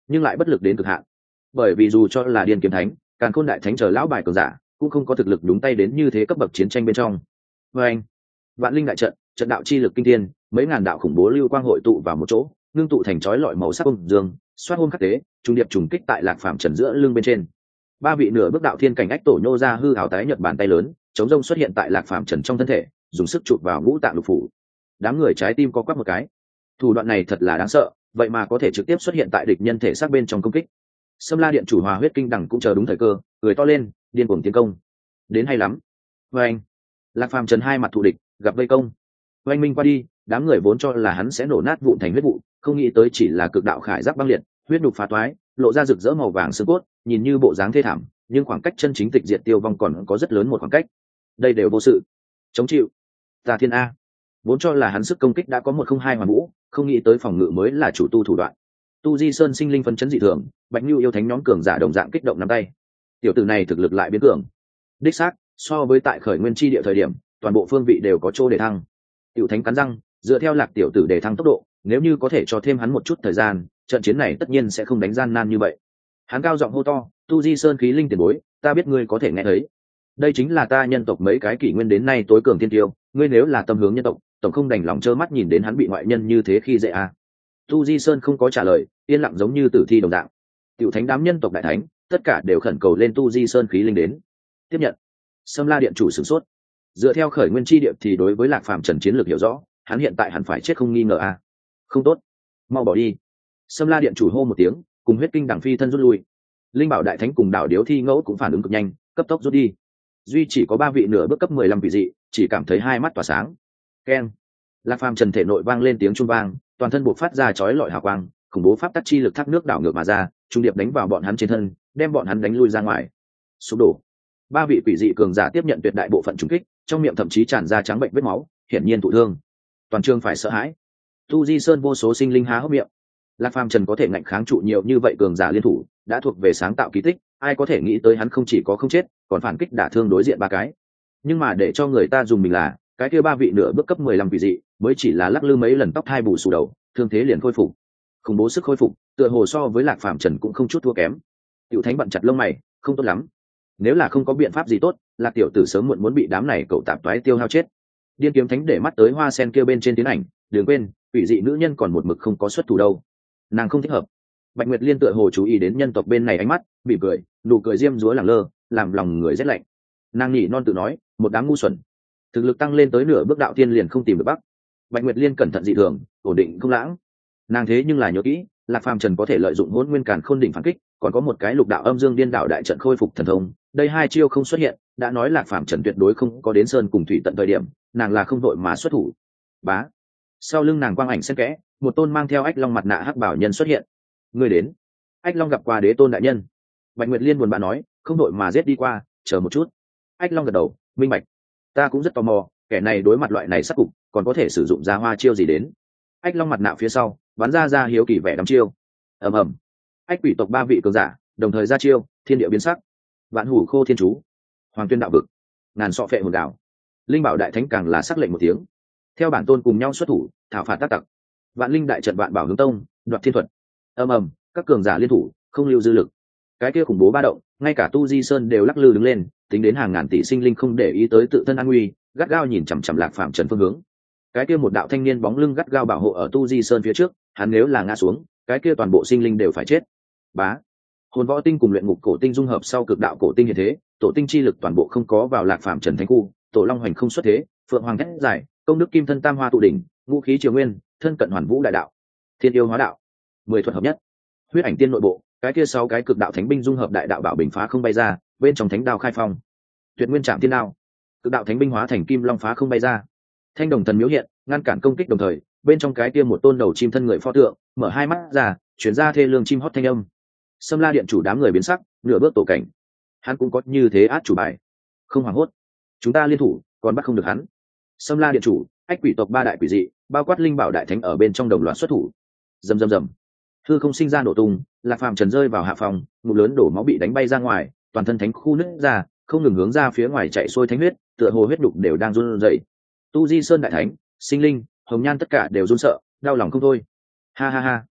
nhưng lại bất lực đến cực hạn. Bởi vì dù cho là điên kiếm thánh, càn khôn đại thánh chờ lão bài cường giả cũng không có thực lực đúng tay đến như thế cấp bậc chiến tranh bên trong. Và anh, vạn linh đại trận, trận đạo chi lực kinh thiên, mấy ngàn đạo khủng bố lưu quang hội tụ vào một chỗ, ngưng tụ thành chói lọi màu sắc âm dương, xoát hôm khắc tế, trùng điệp trùng kích tại Lạc Phàm Trần giữa lưng bên trên. Ba vị nửa bước đạo thiên cảnh ách tổ nhô ra hư hào tái nhật bàn tay lớn, chống rông xuất hiện tại Lạc Phàm Trần trong thân thể, dùng sức chụp vào ngũ tạng lục phủ. Đám người trái tim co quắp một cái. Thủ đoạn này thật là đáng sợ, vậy mà có thể trực tiếp xuất hiện tại địch nhân thể xác bên trong công kích. Sâm La Điện chủ Hòa Huyết Kinh Đằng cũng chờ đúng thời cơ, cười to lên, điên cuồng tiến công. Đến hay lắm. Oanh! Lạc Phàm Trần hai mặt thù địch, gặp vây công. Oanh minh qua đi, đám người vốn cho là hắn sẽ nổ nát vụn thành huyết vụ, không nghĩ tới chỉ là cực đạo khải giáp băng liệt, huyết nhục phá toái, lộ ra rực rỡ màu vàng xương cốt, nhìn như bộ dáng thê thảm, nhưng khoảng cách chân chính tịch diệt tiêu vong còn có rất lớn một khoảng cách. Đây đều vô sự. Chống chịu. Tà Thiên A. Vốn cho là hắn sức công kích đã có 102 hoàn vũ, không nghĩ tới phòng ngự mới là chủ tu thủ đoạn. Tu Di Sơn sinh linh phân chấn dị thường, Bạch Nưu yêu thánh nhóm cường giả đồng dạng kích động nắm tay. Tiểu tử này thực lực lại biến cường. Đích xác, so với tại khởi nguyên chi địa thời điểm, toàn bộ phương vị đều có chỗ để thăng. Tiểu thánh cắn răng, dựa theo Lạc tiểu tử để thăng tốc độ, nếu như có thể cho thêm hắn một chút thời gian, trận chiến này tất nhiên sẽ không đánh gian nan như vậy. Hắn cao giọng hô to, Tu Di Sơn khí linh tiền bối, ta biết ngươi có thể nghe thấy. Đây chính là ta nhân tộc mấy cái kỷ nguyên đến nay tối cường thiên tiêu, ngươi nếu là tâm hướng nhân tộc, tổng không đành lòng trơ mắt nhìn đến hắn bị ngoại nhân như thế khi dễ à. Tu Di Sơn không có trả lời, yên lặng giống như tử thi đồng dạng. Tiểu thánh đám nhân tộc đại thánh, tất cả đều khẩn cầu lên Tu Di Sơn khí linh đến. Tiếp nhận. Sâm La Điện chủ sửng sốt. Dựa theo khởi nguyên chi địa thì đối với Lạc Phàm Trần chiến lược hiểu rõ, hắn hiện tại hẳn phải chết không nghi ngờ à. Không tốt, mau bỏ đi. Sâm La Điện chủ hô một tiếng, cùng Huyết Kinh Đằng phi thân rút lui. Linh Bảo đại thánh cùng Đảo Điếu Thi Ngẫu cũng phản ứng cực nhanh, cấp tốc rút đi. Duy chỉ có 3 vị nửa bước cấp 15 vị dị, chỉ cảm thấy hai mắt tỏa sáng. Keng. Lạc Phàm Trần thể nội vang lên tiếng chuông vang, toàn thân buộc phát ra chói lọi hào quang, khủng bố pháp tắc chi lực thác nước đảo ngược mà ra, trung điệp đánh vào bọn hắn trên thân, đem bọn hắn đánh lui ra ngoài. Sụp đổ. 3 vị quỷ dị cường giả tiếp nhận tuyệt đại bộ phận trùng kích, trong miệng thậm chí tràn ra trắng bệnh vết máu, hiển nhiên thụ thương. Toàn trường phải sợ hãi. Tu Di Sơn vô số sinh linh há hốc miệng. Lạc Phàm Trần có thể ngạnh kháng trụ nhiều như vậy cường giả liên thủ, đã thuộc về sáng tạo kỳ tích, ai có thể nghĩ tới hắn không chỉ có không chết, còn phản kích đả thương đối diện 3 cái. Nhưng mà để cho người ta dùng mình là, cái kia 3 vị nửa bước cấp 15 vị dị, mới chỉ là lắc lư mấy lần tóc hai bù xù đầu, thương thế liền khôi phục. Khủng bố sức khôi phục, tựa hồ so với Lạc Phàm Trần cũng không chút thua kém. Tiểu Thánh bận chặt lông mày, không tốt lắm. Nếu là không có biện pháp gì tốt, Lạc tiểu tử sớm muộn muốn bị đám này cậu tạp toái tiêu hao chết. Điên kiếm thánh để mắt tới hoa sen kia bên trên tiến ảnh, đừng quên, quỷ dị nữ nhân còn một mực không có xuất thủ đâu. Nàng không thích hợp. Bạch Nguyệt Liên tựa hồ chú ý đến nhân tộc bên này ánh mắt, mỉm cười, nụ cười diêm dúa lẳng lơ, làm lòng người rét lạnh. Nàng nhỉ non tự nói, một đám ngu xuẩn. Thực lực tăng lên tới nửa bước đạo tiên liền không tìm được bắc. Bạch Nguyệt Liên cẩn thận dị thường, ổn định không lãng. Nàng thế nhưng là nhớ kỹ, Lạc Phàm Trần có thể lợi dụng Hỗn Nguyên Càn Khôn đỉnh phản kích, còn có một cái Lục Đạo Âm Dương Điên Đạo đại trận khôi phục thần thông, đây hai chiêu không xuất hiện, đã nói Lạc Phàm Trần tuyệt đối không có đến sơn cùng thủy tận thời điểm, nàng là không đội mà xuất thủ. Bá. Sau lưng nàng quang ảnh xen kẽ, một tôn mang theo ách long mặt nạ hắc bảo nhân xuất hiện. Người đến. Ách long gặp qua đế tôn đại nhân. Bạch Nguyệt Liên buồn bã nói, không đội mà giết đi qua, chờ một chút. Ách long gật đầu, minh bạch. Ta cũng rất tò mò, kẻ này đối mặt loại này sắc cục, còn có thể sử dụng ra hoa chiêu gì đến. Ách long mặt nạ phía sau, bắn ra hiếu kỳ vẻ đắm chiêu. Ầm ầm. Ách quỷ tộc 3 vị cường giả, đồng thời ra chiêu, thiên địa biến sắc. Vạn hủ khô thiên chú, hoàng tuyên đạo vực, ngàn sọ phệ hồn đảo. Linh Bảo đại thánh càng là sắc lệnh một tiếng. Theo bản tôn cùng nhau xuất thủ, thảo phạt tác tặc. Vạn linh đại trận vạn bảo hướng tông, đoạt thiên thuật. Ầm ầm, các cường giả liên thủ, không lưu dư lực. Cái kia khủng bố ba động, ngay cả Tu Di Sơn đều lắc lư đứng lên, tính đến hàng ngàn tỷ sinh linh không để ý tới tự thân an nguy, gắt gao nhìn chằm chằm Lạc Phàm Trần phương hướng. Cái kia một đạo thanh niên bóng lưng gắt gao bảo hộ ở Tu Di Sơn phía trước, hắn nếu là ngã xuống, cái kia toàn bộ sinh linh đều phải chết. Bá. Hồn võ tinh cùng luyện ngục cổ tinh dung hợp sau cực đạo cổ tinh như thế, tổ tinh chi lực toàn bộ không có vào Lạc Phàm Trần thánh khu, tổ long hoành không xuất thế, phượng hoàng thét giải, công đức kim thân tam hoa tụ đỉnh, ngũ khí triều nguyên, thân cận hoàn vũ đại đạo, thiên yêu hóa đạo, 10 thuật hợp nhất. Huyết ảnh tiên nội bộ, cái kia 6 cái cực đạo thánh binh dung hợp đại đạo bảo bình phá không bay ra, bên trong thánh đao khai phong. Tuyệt nguyên trảm thiên đao, cực đạo thánh binh hóa thành kim long phá không bay ra. Thanh đồng thần miếu hiện, ngăn cản công kích đồng thời, bên trong cái kia một tôn đầu chim thân người pho tượng, mở hai mắt ra, chuyển ra thê lương chim hót thanh âm. Sâm La Điện chủ đám người biến sắc, nửa bước tổ cảnh. Hắn cũng có như thế át chủ bài. Không hoảng hốt, chúng ta liên thủ, còn bắt không được hắn. Sâm La Điện chủ, ách quỷ tộc 3 đại quỷ dị, bao quát linh bảo đại thánh ở bên trong đồng loạt xuất thủ. Rầm rầm rầm. Hư không sinh ra nổ tung, Lạc Phàm Trần rơi vào hạ phòng, ngụm lớn đổ máu bị đánh bay ra ngoài, toàn thân thánh khu nứt ra, không ngừng hướng ra phía ngoài chạy xuôi thánh huyết, tựa hồ huyết đục đều đang run rẩy. Tu Di Sơn đại thánh, sinh linh, hồng nhan tất cả đều run sợ, đau lòng không thôi. Ha ha ha,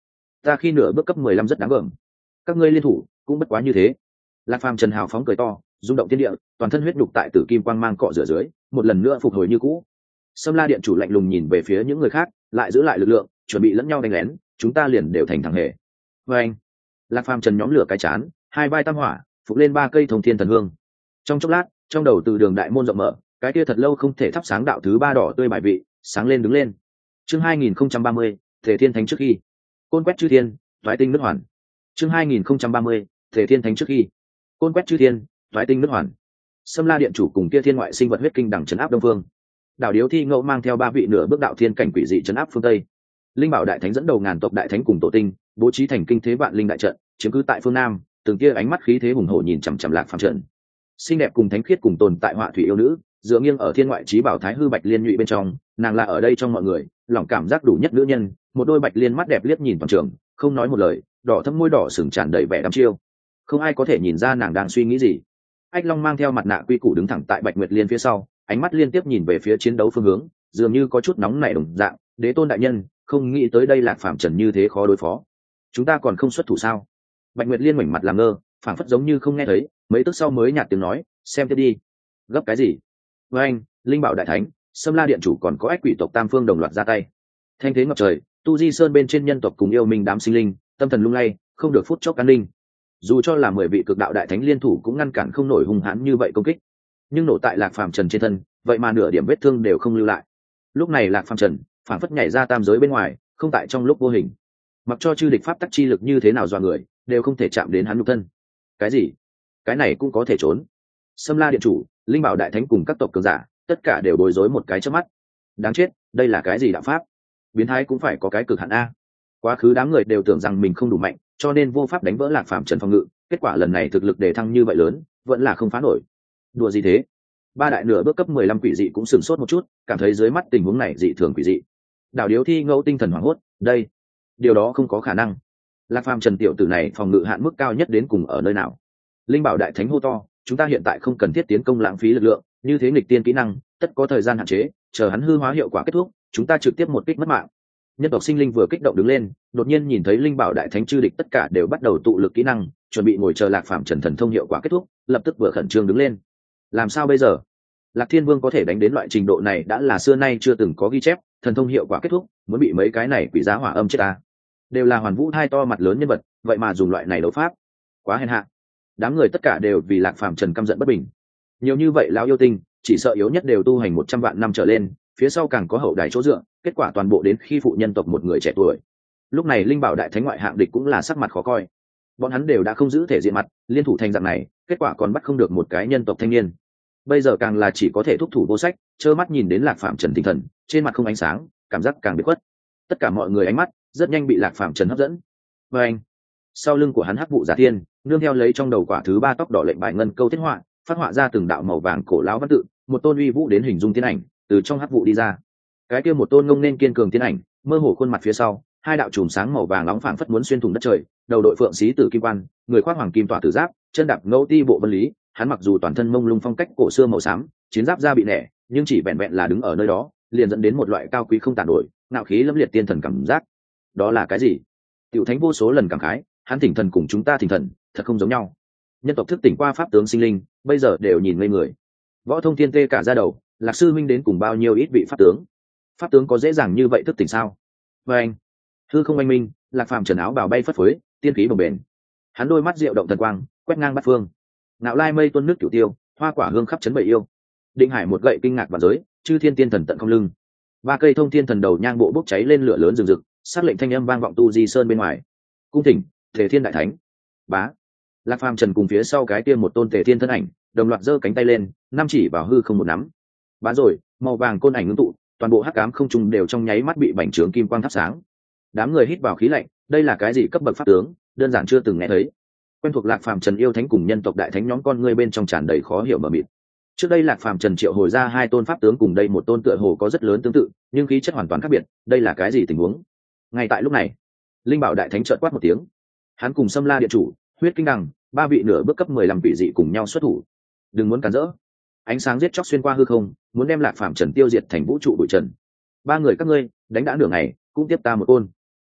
ta khi nửa bước cấp 15 rất đáng gờm, các ngươi liên thủ cũng bất quá như thế. Lạc Phàm Trần hào phóng cười to, rung động thiên địa, toàn thân huyết đục tại tử kim quang mang cọ rửa dưới một lần nữa phục hồi như cũ. Sâm La điện chủ lạnh lùng nhìn về phía những người khác, lại giữ lại lực lượng, chuẩn bị lẫn nhau đánh lén, chúng ta liền đều thành thằng hề. Và anh, Lạc Phàm Trần nhóm lửa cái chán, hai vai tam hỏa phục lên ba cây thông thiên thần hương. Trong chốc lát, trong đầu từ đường đại môn rộng mở, cái kia thật lâu không thể thắp sáng đạo thứ ba đỏ tươi bài vị sáng lên đứng lên. Chương 2030, Thể Thiên Thánh trước khi côn quét chư thiên, toái tinh nước hoàn. Chương 2030, Thể Thiên Thánh trước khi côn quét chư thiên, toái tinh nước hoàn. Sâm La điện chủ cùng kia thiên ngoại sinh vật huyết kinh đẳng trấn áp đông phương. Đảo Điếu Thi Ngẫu mang theo ba vị nửa bước đạo thiên cảnh quỷ dị trấn áp phương tây. Linh Bảo đại thánh dẫn đầu ngàn tộc đại thánh cùng tổ tinh, bố trí thành kinh thế vạn linh đại trận, chiếm cứ tại phương nam, từng kia ánh mắt khí thế hùng hổ nhìn chằm chằm Lạc Phàm Trần. Xinh đẹp cùng thánh khiết cùng tồn tại họa thủy yêu nữ, dựa nghiêng ở thiên ngoại trí bảo thái hư bạch liên nhụy bên trong, nàng là ở đây trong mọi người, lòng cảm giác đủ nhất nữ nhân, một đôi bạch liên mắt đẹp liếc nhìn toàn trường, không nói một lời, đỏ thâm môi đỏ sừng tràn đầy vẻ đăm chiêu. Không ai có thể nhìn ra nàng đang suy nghĩ gì. Ách Long mang theo mặt nạ quy củ đứng thẳng tại Bạch Nguyệt Liên phía sau, ánh mắt liên tiếp nhìn về phía chiến đấu phương hướng, dường như có chút nóng nảy đồng dạng. Đế tôn đại nhân, không nghĩ tới đây Lạc Phàm Trần như thế khó đối phó. Chúng ta còn không xuất thủ sao? Bạch Nguyệt Liên ngoảnh mặt làm ngơ, phảng phất giống như không nghe thấy, mấy tức sau mới nhạt tiếng nói, xem tiếp đi. Gấp cái gì? Với anh, Linh Bảo đại thánh, Sâm La điện chủ còn có ách quỷ tộc tam phương đồng loạt ra tay. Thanh thế ngập trời, Tu Di Sơn bên trên nhân tộc cùng yêu minh đám sinh linh, tâm thần lung lay, không được phút chốc an ninh. Dù cho là 10 vị cực đạo đại thánh liên thủ cũng ngăn cản không nổi hung hãn như vậy công kích, nhưng nổ tại Lạc Phàm Trần trên thân, vậy mà nửa điểm vết thương đều không lưu lại. Lúc này Lạc Phàm Trần phản phất nhảy ra tam giới bên ngoài, không tại trong lúc vô hình, mặc cho chư địch pháp tắc chi lực như thế nào dọa người, đều không thể chạm đến hắn nhục thân. Cái gì? Cái này cũng có thể trốn? Sâm La điện chủ, Linh Bảo đại thánh cùng các tộc cường giả, tất cả đều bối rối một cái chớp mắt. Đáng chết, đây là cái gì đạo pháp? Biến thái cũng phải có cái cực hạn a. Quá khứ đám người đều tưởng rằng mình không đủ mạnh, cho nên vô pháp đánh vỡ Lạc Phàm Trần phòng ngự, kết quả lần này thực lực đề thăng như vậy lớn, vẫn là không phá nổi. Đùa gì thế? Ba đại nửa bước cấp 15 quỷ dị cũng sửng sốt một chút, cảm thấy dưới mắt tình huống này dị thường quỷ dị. Đảo Điếu Thi Ngẫu tinh thần hoảng hốt, đây, điều đó không có khả năng. Lạc Phàm Trần tiểu tử này phòng ngự hạn mức cao nhất đến cùng ở nơi nào? Linh Bảo đại thánh hô to, chúng ta hiện tại không cần thiết tiến công lãng phí lực lượng, như thế nghịch tiên kỹ năng, tất có thời gian hạn chế, chờ hắn hư hóa hiệu quả kết thúc, chúng ta trực tiếp một kích mất mạng. Nhân tộc sinh linh vừa kích động đứng lên, đột nhiên nhìn thấy Linh Bảo đại thánh chư địch tất cả đều bắt đầu tụ lực kỹ năng, chuẩn bị ngồi chờ Lạc Phàm Trần thần thông hiệu quả kết thúc, lập tức vừa khẩn trương đứng lên. Làm sao bây giờ? Lạc Thiên Vương có thể đánh đến loại trình độ này đã là xưa nay chưa từng có ghi chép, thần thông hiệu quả kết thúc, muốn bị mấy cái này quỷ giá hỏa âm chết ta. Đều là hoàn vũ hai to mặt lớn nhân vật, vậy mà dùng loại này đấu pháp, quá hèn hạ. Đám người tất cả đều vì Lạc Phàm Trần căm giận bất bình. Nhiều như vậy lão yêu tinh, chỉ sợ yếu nhất đều tu hành 100 vạn năm trở lên, phía sau càng có hậu đài chỗ dựa, kết quả toàn bộ đến khi phụ nhân tộc một người trẻ tuổi. Lúc này Linh Bảo đại thánh ngoại hạng địch cũng là sắc mặt khó coi. Bọn hắn đều đã không giữ thể diện mặt, liên thủ thành dạng này, kết quả còn bắt không được một cái nhân tộc thanh niên. Bây giờ càng là chỉ có thể thúc thủ vô sách, trơ mắt nhìn đến Lạc Phàm Trần tinh thần trên mặt không ánh sáng, cảm giác càng biệt khuất. Tất cả mọi người ánh mắt rất nhanh bị Lạc Phàm Trần hấp dẫn. Và anh, sau lưng của hắn hắc vụ giả thiên, nương theo lấy trong đầu quả thứ ba tóc đỏ lệnh bài ngân câu thiết họa, phát họa ra từng đạo màu vàng cổ lão văn tự, một tôn uy vũ đến hình dung tiên ảnh từ trong hắc vụ đi ra. Cái kia một tôn ngông nên kiên cường tiên ảnh, mơ hồ khuôn mặt phía sau, hai đạo chùm sáng màu vàng nóng phảng phất muốn xuyên thủng đất trời, đầu đội phượng xí tử kim quan, người khoác hoàng kim tỏa tử giáp, chân đạp ngẫu ti bộ vân lý, hắn mặc dù toàn thân mông lung phong cách cổ xưa màu xám, chiến giáp da bị nẻ, nhưng chỉ vẹn vẹn là đứng ở nơi đó, liền dẫn đến một loại cao quý không tàn nổi, ngạo khí lẫm liệt tiên thần cảm giác. Đó là cái gì? Tiểu Thánh vô số lần cảm khái, hắn thỉnh thần cùng chúng ta thỉnh thần, thật không giống nhau. Nhân tộc thức tỉnh qua pháp tướng sinh linh, bây giờ đều nhìn ngây người. Võ Thông Thiên tê cả da đầu, Lạc sư minh đến cùng bao nhiêu ít vị pháp tướng? Pháp tướng có dễ dàng như vậy thức tỉnh sao? Và anh, hư không anh minh, Lạc Phàm Trần áo bào bay phất phới, tiên khí bồng bềnh. Hắn đôi mắt diệu động thần quang, quét ngang bát phương. Nạo lai mây tuôn nước cửu tiêu, hoa quả hương khắp chấn bầy yêu. Định hải một gậy kinh ngạc vạn giới, chư thiên tiên thần tận không lưng. Ba cây thông thiên thần đầu nhang bộ bốc cháy lên lửa lớn rừng rực, sắc lệnh thanh âm vang vọng Tu Di Sơn bên ngoài. Cung thỉnh, Thể Thiên đại thánh. Bá. Lạc Phàm Trần cùng phía sau cái kia một tôn Thể Thiên thân ảnh, đồng loạt giơ cánh tay lên, năm chỉ vào hư không một nắm. Bá rồi, màu vàng côn ảnh ngưng tụ, toàn bộ hắc ám không trung đều trong nháy mắt bị bành trướng kim quang thắp sáng. Đám người hít vào khí lạnh, đây là cái gì cấp bậc pháp tướng, đơn giản chưa từng nghe thấy. Quen thuộc Lạc Phàm Trần yêu thánh cùng nhân tộc đại thánh nhóm con ngươi bên trong tràn đầy khó hiểu mờ mịt. Trước đây Lạc Phàm Trần triệu hồi ra hai tôn pháp tướng cùng đây một tôn tựa hồ có rất lớn tương tự, nhưng khí chất hoàn toàn khác biệt, đây là cái gì tình huống? Ngay tại lúc này, Linh Bảo đại thánh chợt quát một tiếng. Hắn cùng Sâm La điện chủ, Huyết Kinh Đằng, ba vị nửa bước cấp 15 vị dị cùng nhau xuất thủ. Đừng muốn cản rỡ. Ánh sáng giết chóc xuyên qua hư không, muốn đem Lạc Phàm Trần tiêu diệt thành vũ trụ bụi trần. Ba người các ngươi, đánh đã nửa ngày, cũng tiếp ta một côn.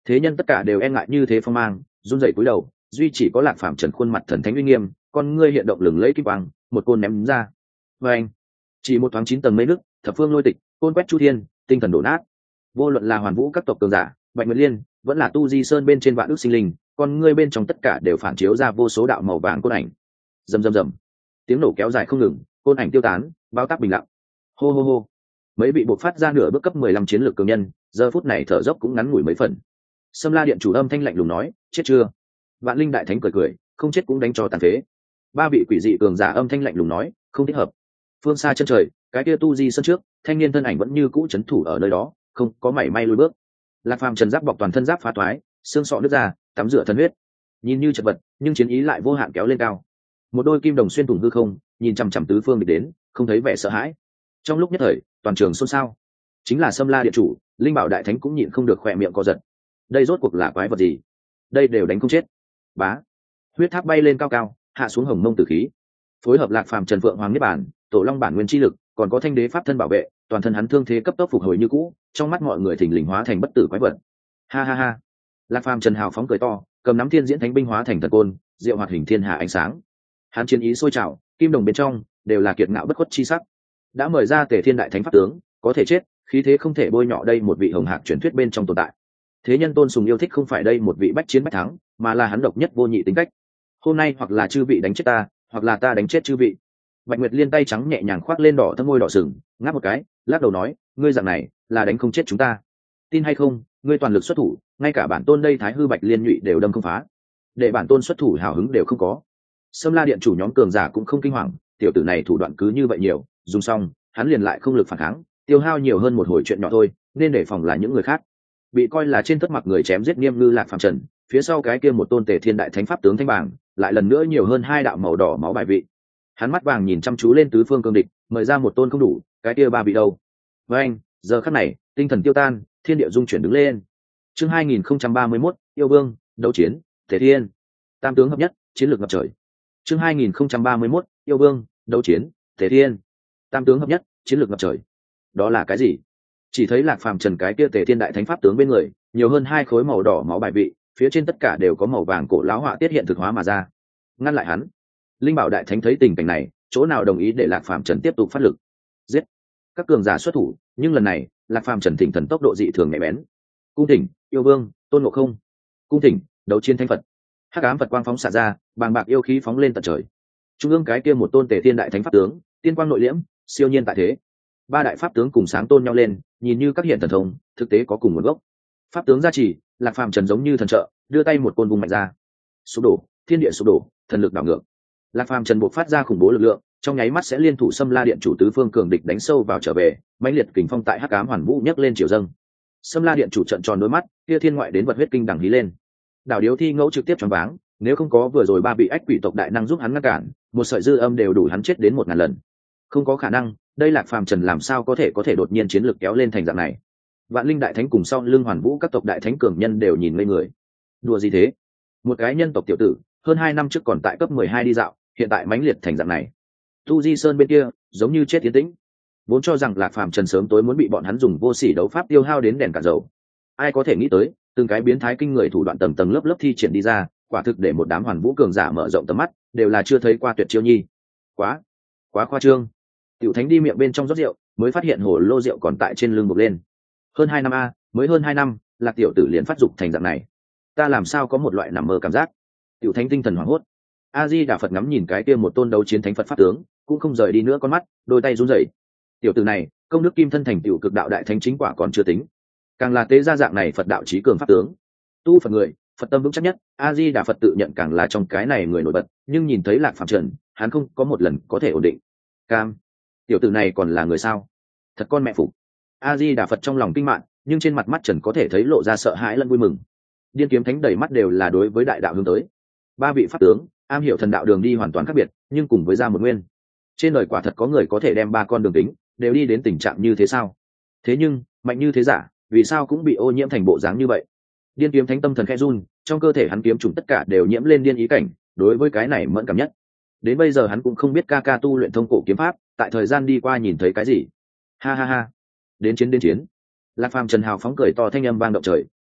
thế nhân tất cả đều e ngại như thế phong mang, run rẩy cúi đầu, duy chỉ có Lạc Phàm Trần khuôn mặt thần thánh uy nghiêm, con ngươi hiện động lừng lẫy kim quang, một côn ném ra. Và anh, chỉ một thoáng 9 tầng mây nước, thập phương lôi tịch, côn quét chu thiên, tinh thần đổ nát. Vô luận là Hoàn Vũ các tộc cường giả, Bạch Nguyệt Liên, vẫn là Tu Di Sơn bên trên vạn ước sinh linh, con ngươi bên trong tất cả đều phản chiếu ra vô số đạo màu vàng côn ảnh. Rầm rầm rầm, tiếng nổ kéo dài không ngừng, côn ảnh tiêu tán, bao tác bình lặng. Hô hô hô, mấy vị buộc phát ra nửa bước cấp 15 chiến lược cường nhân, giờ phút này thở dốc cũng ngắn ngủi mấy phần. Sâm La điện chủ âm thanh lạnh lùng nói, chết chưa? Vạn Linh đại thánh cười cười, không chết cũng đánh cho tàn phế. Ba vị quỷ dị cường giả âm thanh lạnh lùng nói, không thích hợp. Phương xa chân trời, cái kia Tu Di Sơn trước, thanh niên thân ảnh vẫn như cũ chấn thủ ở nơi đó, không có mảy may lùi bước. Lạc Phàm trần giáp bọc toàn thân giáp phá toái, xương sọ nứt ra, tắm rửa thân huyết, nhìn như chật vật nhưng chiến ý lại vô hạn kéo lên cao. Một đôi kim đồng xuyên thủng hư không, nhìn chằm chằm tứ phương địch đến, không thấy vẻ sợ hãi. Trong lúc nhất thời, toàn trường xôn xao. Chính là Sâm La điện chủ, Linh Bảo đại thánh cũng nhịn không được khỏe miệng co giật. Đây rốt cuộc là quái vật gì? Đây đều đánh không chết. Bá, huyết tháp bay lên cao cao, hạ xuống hồng mông tử khí. Phối hợp Lạc Phàm Trần Phượng Hoàng Niết Bản, Tổ Long bản nguyên chi lực, còn có Thanh Đế pháp thân bảo vệ, toàn thân hắn thương thế cấp tốc phục hồi như cũ, trong mắt mọi người thình lình hóa thành bất tử quái vật. Ha ha ha. Lạc Phàm Trần hào phóng cười to, cầm nắm thiên diễn thánh binh hóa thành thần côn, diệu hoạt hình thiên hạ ánh sáng. Hắn chiến ý sôi trào, kim đồng bên trong đều là kiệt ngạo bất khuất chi sắc. Đã mời ra Tề Thiên đại thánh pháp tướng, có thể chết, khí thế không thể bôi nhọ đây một vị hồng hạc truyền thuyết bên trong tồn tại. Thế nhân tôn sùng yêu thích không phải đây một vị bách chiến bách thắng, mà là hắn độc nhất vô nhị tính cách. Hôm nay hoặc là chư vị đánh chết ta, hoặc là ta đánh chết chư vị. Bạch Nguyệt Liên tay trắng nhẹ nhàng khoác lên đỏ thâm môi đỏ sừng, ngáp một cái, lắc đầu nói, ngươi dạng này là đánh không chết chúng ta. Tin hay không, ngươi toàn lực xuất thủ, ngay cả bản tôn đây Thái Hư Bạch Liên nhụy đều đâm không phá. Để bản tôn xuất thủ hào hứng đều không có. Sâm La điện chủ nhóm cường giả cũng không kinh hoàng, tiểu tử này thủ đoạn cứ như vậy nhiều, dùng xong, hắn liền lại không lực phản kháng, tiêu hao nhiều hơn một hồi chuyện nhỏ thôi, nên để phòng là những người khác. Bị coi là trên thất mặc người chém giết nghiêm ngư Lạc Phàm Trần, phía sau cái kia một tôn Tề Thiên đại thánh pháp tướng thanh bảng, lại lần nữa nhiều hơn 2 đạo màu đỏ máu bài vị. Hắn mắt vàng nhìn chăm chú lên tứ phương cương địch, mời ra một tôn không đủ, cái kia ba vị đâu? Với anh, giờ khắc này, tinh thần tiêu tan, thiên địa dung chuyển đứng lên. Chương 2031, yêu vương, đấu chiến, Tề Thiên. Tam tướng hợp nhất, chiến lược ngập trời. Chương 2031, yêu vương, đấu chiến, Tề Thiên. Tam tướng hợp nhất, chiến lược ngập trời. Đó là cái gì? Chỉ thấy Lạc Phàm Trần cái kia Tề Thiên đại thánh pháp tướng bên người, nhiều hơn 2 khối màu đỏ máu bài vị, phía trên tất cả đều có màu vàng cổ lão họa tiết hiện thực hóa mà ra. Ngăn lại hắn. Linh Bảo đại thánh thấy tình cảnh này, chỗ nào đồng ý để Lạc Phàm Trần tiếp tục phát lực. Giết. Các cường giả xuất thủ, nhưng lần này, Lạc Phàm Trần thỉnh thần tốc độ dị thường nhạy bén. Cung thỉnh, yêu vương, Tôn Ngộ Không. Cung thỉnh, đấu chiến thánh Phật. Hắc ám Phật quang phóng xạ ra, bàng bạc yêu khí phóng lên tận trời. Trung ương cái kia một tôn Tề Thiên đại thánh pháp tướng, tiên quang nội liễm, siêu nhiên tại thế. 3 đại pháp tướng cùng sáng tôn nhau lên, nhìn như các hiện thần thông, thực tế có cùng nguồn gốc. Pháp tướng gia trì, Lạc Phàm Trần giống như thần trợ, đưa tay một côn vung mạnh ra. Sụp đổ, thiên địa sụp đổ, thần lực đảo ngược. Lạc Phàm Trần buộc phát ra khủng bố lực lượng, trong nháy mắt sẽ liên thủ Sâm La điện chủ tứ phương cường địch đánh sâu vào trở về, mãnh liệt kình phong tại Hắc ám hoàn vũ nhấc lên triều dâng. Sâm La điện chủ trợn tròn đôi mắt, kia thiên ngoại đến vật huyết kinh đằng hí lên. Đảo điếu thi ngẫu trực tiếp choáng váng, nếu không có vừa rồi 3 vị ách quỷ tộc đại năng giúp hắn ngăn cản, một sợi dư âm đều đủ hắn chết đến 1000 lần. Không có khả năng, đây Lạc Phàm Trần làm sao có thể đột nhiên chiến lực kéo lên thành dạng này. Vạn Linh đại thánh cùng sau lưng Hoàn Vũ các tộc đại thánh cường nhân đều nhìn ngây người. Đùa gì thế? Một cái nhân tộc tiểu tử, hơn 2 năm trước còn tại cấp 12 đi dạo, hiện tại mãnh liệt thành dạng này. Tu Di Sơn bên kia, giống như chết tiến tĩnh. Vốn cho rằng Lạc Phàm Trần sớm tối muốn bị bọn hắn dùng vô sỉ đấu pháp tiêu hao đến đèn cả dầu. Ai có thể nghĩ tới, từng cái biến thái kinh người thủ đoạn tầng tầng lớp lớp thi triển đi ra, quả thực để một đám Hoàn Vũ cường giả mở rộng tầm mắt, đều là chưa thấy qua tuyệt chiêu nhi. Quá khoa trương. Tiểu Thánh đi miệng bên trong rót rượu, mới phát hiện hồ lô rượu còn tại trên lưng buộc lên. Hơn 2 năm mới hơn 2 năm, Lạc tiểu tử liền phát dục thành dạng này. Ta làm sao có một loại nằm mơ cảm giác. Tiểu Thánh tinh thần hoảng hốt. A Di Đà Phật ngắm nhìn cái kia một tôn đấu chiến thánh Phật pháp tướng, cũng không rời đi nữa con mắt, đôi tay run rẩy. Tiểu tử này, công đức kim thân thành tiểu cực đạo đại thánh chính quả còn chưa tính, càng là tế gia dạng này Phật đạo chí cường pháp tướng. Tu Phật người, Phật tâm vững chắc nhất, A Di Đà Phật tự nhận càng là trong cái này người nổi bật, nhưng nhìn thấy Lạc Phàm Trần, hắn không có một lần có thể ổn định. Cam, tiểu tử này còn là người sao? Thật con mẹ phục. A Di Đà Phật trong lòng kinh mạn, nhưng trên mặt mắt Trần có thể thấy lộ ra sợ hãi lẫn vui mừng. Điên kiếm thánh đầy mắt đều là đối với đại đạo hướng tới. 3 vị pháp tướng, am hiểu thần đạo đường đi hoàn toàn khác biệt, nhưng cùng với ra một nguyên. Trên đời quả thật có người có thể đem 3 con đường tính đều đi đến tình trạng như thế sao? Thế nhưng, mạnh như thế giả, vì sao cũng bị ô nhiễm thành bộ dáng như vậy? Điên kiếm thánh tâm thần khẽ run, trong cơ thể hắn kiếm trùng tất cả đều nhiễm lên điên ý cảnh, đối với cái này mẫn cảm nhất. Đến bây giờ hắn cũng không biết ca tu luyện thông cổ kiếm pháp, tại thời gian đi qua nhìn thấy cái gì. Ha ha ha. Đến chiến. Lạc Phàm Trần hào phóng cười to thanh âm vang động trời,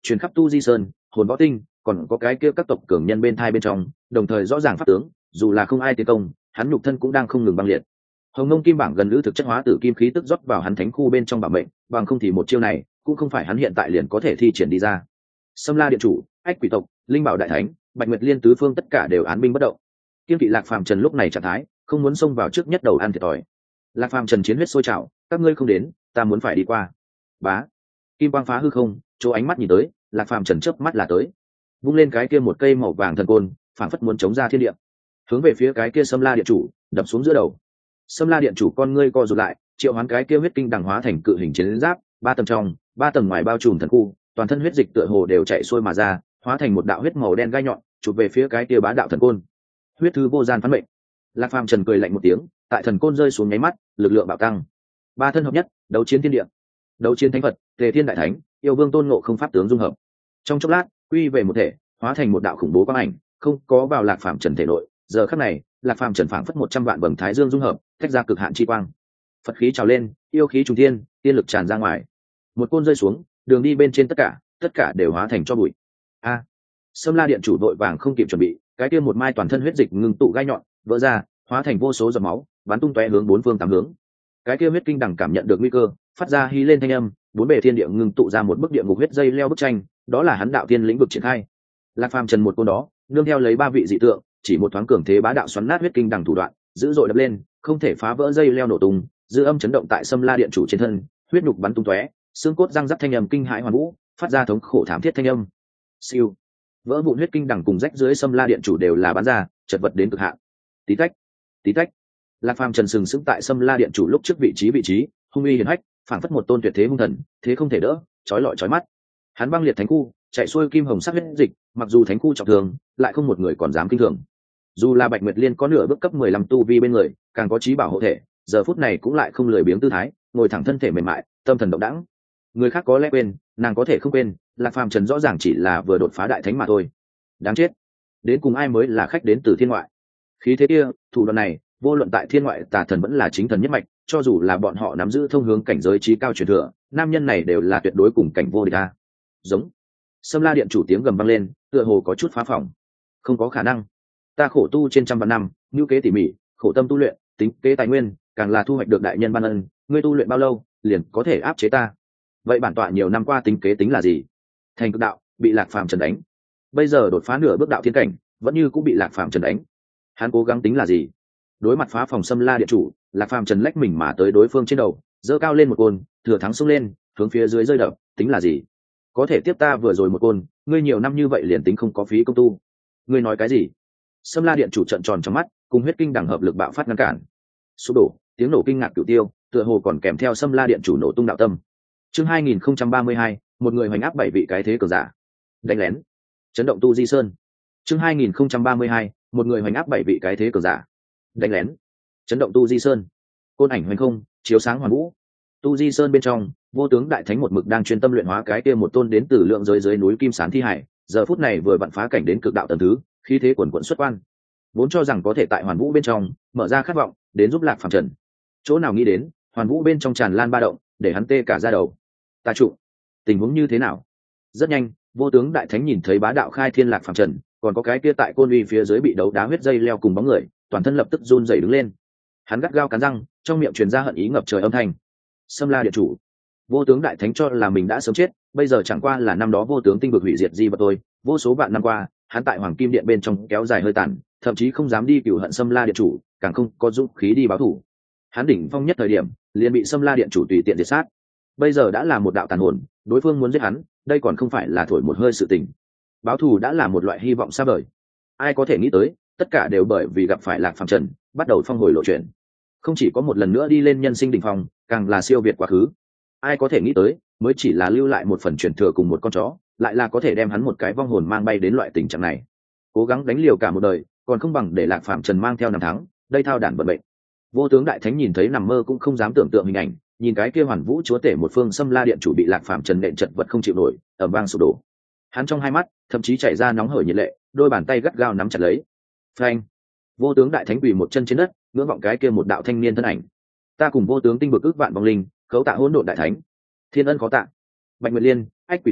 truyền khắp tu di sơn, hồn võ tinh, còn có cái kia các tộc cường nhân bên thai bên trong, đồng thời rõ ràng pháp tướng, dù là không ai tiến công, hắn nhục thân cũng đang không ngừng băng liệt. Hồng Nông Kim Bảng gần lữ thực chất hóa tử kim khí tức rót vào hắn thánh khu bên trong bảo mệnh, bằng không thì một chiêu này cũng không phải hắn hiện tại liền có thể thi triển đi ra. Sâm La điện chủ, Ách quỷ tộc, Linh Bảo đại thánh, Bạch Nguyệt Liên tứ phương tất cả đều án binh bất động. Kiên kỵ Lạc Phàm Trần lúc này trạng thái, không muốn xông vào trước nhất đầu ăn thiệt thòi. Lạc Phàm Trần chiến huyết sôi trào, các ngươi không đến, ta muốn phải đi qua. Bá. Kim quang phá hư không, chỗ ánh mắt nhìn tới, Lạc Phàm Trần chớp mắt là tới. Vung lên cái kia một cây màu vàng thần côn, phảng phất muốn chống ra thiên địa. Hướng về phía cái kia Sâm La điện chủ, đập xuống giữa đầu. Sâm La điện chủ con ngươi co rụt lại, triệu hoán cái kia huyết kinh đằng hóa thành cự hình chiến giáp, 3 tầng trong, 3 tầng ngoài bao trùm thần khu, toàn thân huyết dịch tựa hồ đều chạy xuôi mà ra, hóa thành một đạo huyết màu đen gai nhọn, chụp về phía cái kia bá đạo thần côn. Huyết thư vô gian phán mệnh. Lạc Phàm Trần cười lạnh một tiếng, tại thần côn rơi xuống nháy mắt, lực lượng bạo tăng. Ba thân hợp nhất, đấu chiến thiên địa, đấu chiến thánh Phật, Tề Thiên đại thánh, yêu vương tôn ngộ không pháp tướng dung hợp. Trong chốc lát, quy về một thể, hóa thành một đạo khủng bố quang ảnh, không có vào Lạc Phàm Trần thể nội. Giờ khắc này, Lạc Phàm Trần phảng phất 100 vạn vầng thái dương dung hợp, tách ra cực hạn chi quang. Phật khí trào lên, yêu khí trùng thiên, tiên lực tràn ra ngoài. Một côn rơi xuống, đường đi bên trên tất cả đều hóa thành cho bụi. A! Sâm La điện chủ đội vàng không kịp chuẩn bị, cái kia một mai toàn thân huyết dịch ngưng tụ gai nhọn, vỡ ra, hóa thành vô số giọt máu, bắn tung tóe hướng bốn phương tám hướng. Cái kia huyết kinh đằng cảm nhận được nguy cơ, phát ra hí lên thanh âm, bốn bề thiên địa ngưng tụ ra một bức địa ngục huyết dây leo bức tranh, đó là hắn đạo tiên lĩnh vực triển khai. Lạc Phàm Trần một côn đó, nương theo lấy 3 vị dị tượng, chỉ một thoáng cường thế bá đạo xoắn nát huyết kinh đằng thủ đoạn, dữ dội đập lên, không thể phá vỡ dây leo nổ tung, dư âm chấn động tại Sâm La điện chủ trên thân, huyết nhục bắn tung tóe, xương cốt răng rắc thanh âm kinh hãi hoàn vũ, phát ra thống khổ thảm thiết thanh âm. Siêu, vỡ vụn huyết kinh đằng cùng rách dưới Sâm La điện chủ đều là bắn ra, chật vật đến cực hạn. Tí tách, tí tách. Lạc Phàm Trần sừng sững tại Sâm La điện chủ lúc trước vị trí, hung uy hiển hách, phảng phất một tôn tuyệt thế hung thần, thế không thể đỡ, chói lọi chói mắt. Hắn băng liệt thánh khu, chạy xuôi kim hồng sắc huyết dịch, mặc dù thánh khu trọng thương, lại không một người còn dám kinh thường. Dù là Bạch Nguyệt Liên có nửa bước cấp 15 tu vi bên người, càng có trí bảo hộ thể, giờ phút này cũng lại không lười biếng tư thái, ngồi thẳng thân thể mềm mại, tâm thần động đãng. Người khác có lẽ quên, nàng có thể không quên, Lạc Phàm Trần rõ ràng chỉ là vừa đột phá đại thánh mà thôi. Đáng chết, đến cùng ai mới là khách đến từ thiên ngoại? Khí thế kia, thủ đoạn này, vô luận tại thiên ngoại tà thần vẫn là chính thần nhất mạch, cho dù là bọn họ nắm giữ thông hướng cảnh giới trí cao truyền thừa, nam nhân này đều là tuyệt đối cùng cảnh vô địch a. Giống. Sâm La điện chủ tiếng gầm vang lên, tựa hồ có chút phá phỏng. Không có khả năng. Ta khổ tu trên trăm vạn năm, nhu kế tỉ mỉ, khổ tâm tu luyện, tính kế tài nguyên, càng là thu hoạch được đại nhân ban ân, ngươi tu luyện bao lâu, liền có thể áp chế ta. Vậy bản tọa nhiều năm qua tính kế tính là gì? Thành cực đạo, bị Lạc Phàm Trần đánh. Bây giờ đột phá nửa bước đạo thiên cảnh, vẫn như cũng bị Lạc Phàm Trần đánh. Hắn cố gắng tính là gì? Đối mặt phá phòng Sâm La điện chủ, Lạc Phàm Trần lách mình mà tới đối phương trên đầu, giơ cao lên một côn, thừa thắng xông lên, hướng phía dưới rơi đập, tính là gì? Có thể tiếp ta vừa rồi một côn, ngươi nhiều năm như vậy liền tính không có phí công tu. Ngươi nói cái gì? Sâm La điện chủ trợn tròn trong mắt, cùng huyết kinh đằng hợp lực bạo phát ngăn cản. Sụp đổ, tiếng nổ kinh ngạc cửu tiêu, tựa hồ còn kèm theo Sâm La điện chủ nổ tung đạo tâm. Chương 2032, một người hoành áp 7 vị cái thế cường giả. Đánh lén, chấn động tu di sơn. Chương 2032, một người hoành áp 7 vị cái thế cường giả. Đánh lén, chấn động tu di sơn. Côn ảnh hoành không, chiếu sáng hoàn vũ. Tu di sơn bên trong, vô tướng đại thánh một mực đang chuyên tâm luyện hóa cái kia một tôn đến từ lượng giới dưới núi kim sán thi hải, giờ phút này vừa vặn phá cảnh đến cực đạo tầng thứ, khí thế quần quận xuất quan, vốn cho rằng có thể tại hoàn vũ bên trong mở ra khát vọng đến giúp Lạc Phàm Trần, chỗ nào nghĩ đến hoàn vũ bên trong tràn lan ba động, để hắn tê cả da đầu. Ta trụ, tình huống như thế nào? Rất nhanh, vô tướng đại thánh nhìn thấy bá đạo khai thiên Lạc Phàm Trần, còn có cái kia tại côn uy phía dưới bị đấu đá huyết dây leo cùng bóng người, toàn thân lập tức run rẩy đứng lên. Hắn gắt gao cắn răng, trong miệng truyền ra hận ý ngập trời âm thanh. Sâm La điện chủ, vô tướng đại thánh cho là mình đã sớm chết, bây giờ chẳng qua là năm đó vô tướng tinh vực hủy diệt di vật thôi. Vô số vạn năm qua, hắn tại hoàng kim điện bên trong kéo dài hơi tàn, thậm chí không dám đi cửu hận Sâm La điện chủ, càng không có dũng khí đi báo thù. Hắn đỉnh phong nhất thời điểm, liền bị Sâm La điện chủ tùy tiện diệt sát. Bây giờ đã là một đạo tàn hồn, đối phương muốn giết hắn, đây còn không phải là thổi một hơi sự tình. Báo thù đã là một loại hy vọng xa vời. Ai có thể nghĩ tới, tất cả đều bởi vì gặp phải Lạc Phàm Trần, bắt đầu phong hồi lộ chuyện. Không chỉ có một lần nữa đi lên nhân sinh đỉnh phong, càng là siêu việt quá khứ. Ai có thể nghĩ tới, mới chỉ là lưu lại một phần truyền thừa cùng một con chó, lại là có thể đem hắn một cái vong hồn mang bay đến loại tình trạng này. Cố gắng đánh liều cả một đời, còn không bằng để Lạc Phàm Trần mang theo năm tháng, đây thao đản vận bệnh. Vô tướng đại thánh nhìn thấy nằm mơ cũng không dám tưởng tượng hình ảnh, nhìn cái kia hoàn vũ chúa tể một phương Sâm La điện chủ bị Lạc Phàm Trần nện chật vật không chịu nổi, ầm vang sụp đổ. Hắn trong hai mắt thậm chí chảy ra nóng hởi nhiệt lệ, đôi bàn tay gắt gao nắm chặt lấy. Phanh! Vô tướng đại thánh quỳ một chân trên đất, ngưỡng vọng cái kia một đạo thanh niên thân ảnh. Ta cùng vô tướng tinh vực ước vạn vong linh, cấu tạ hỗn độn đại thánh, thiên ân khó tạ. Bạch Nguyệt Liên, Ách quỷ tộc,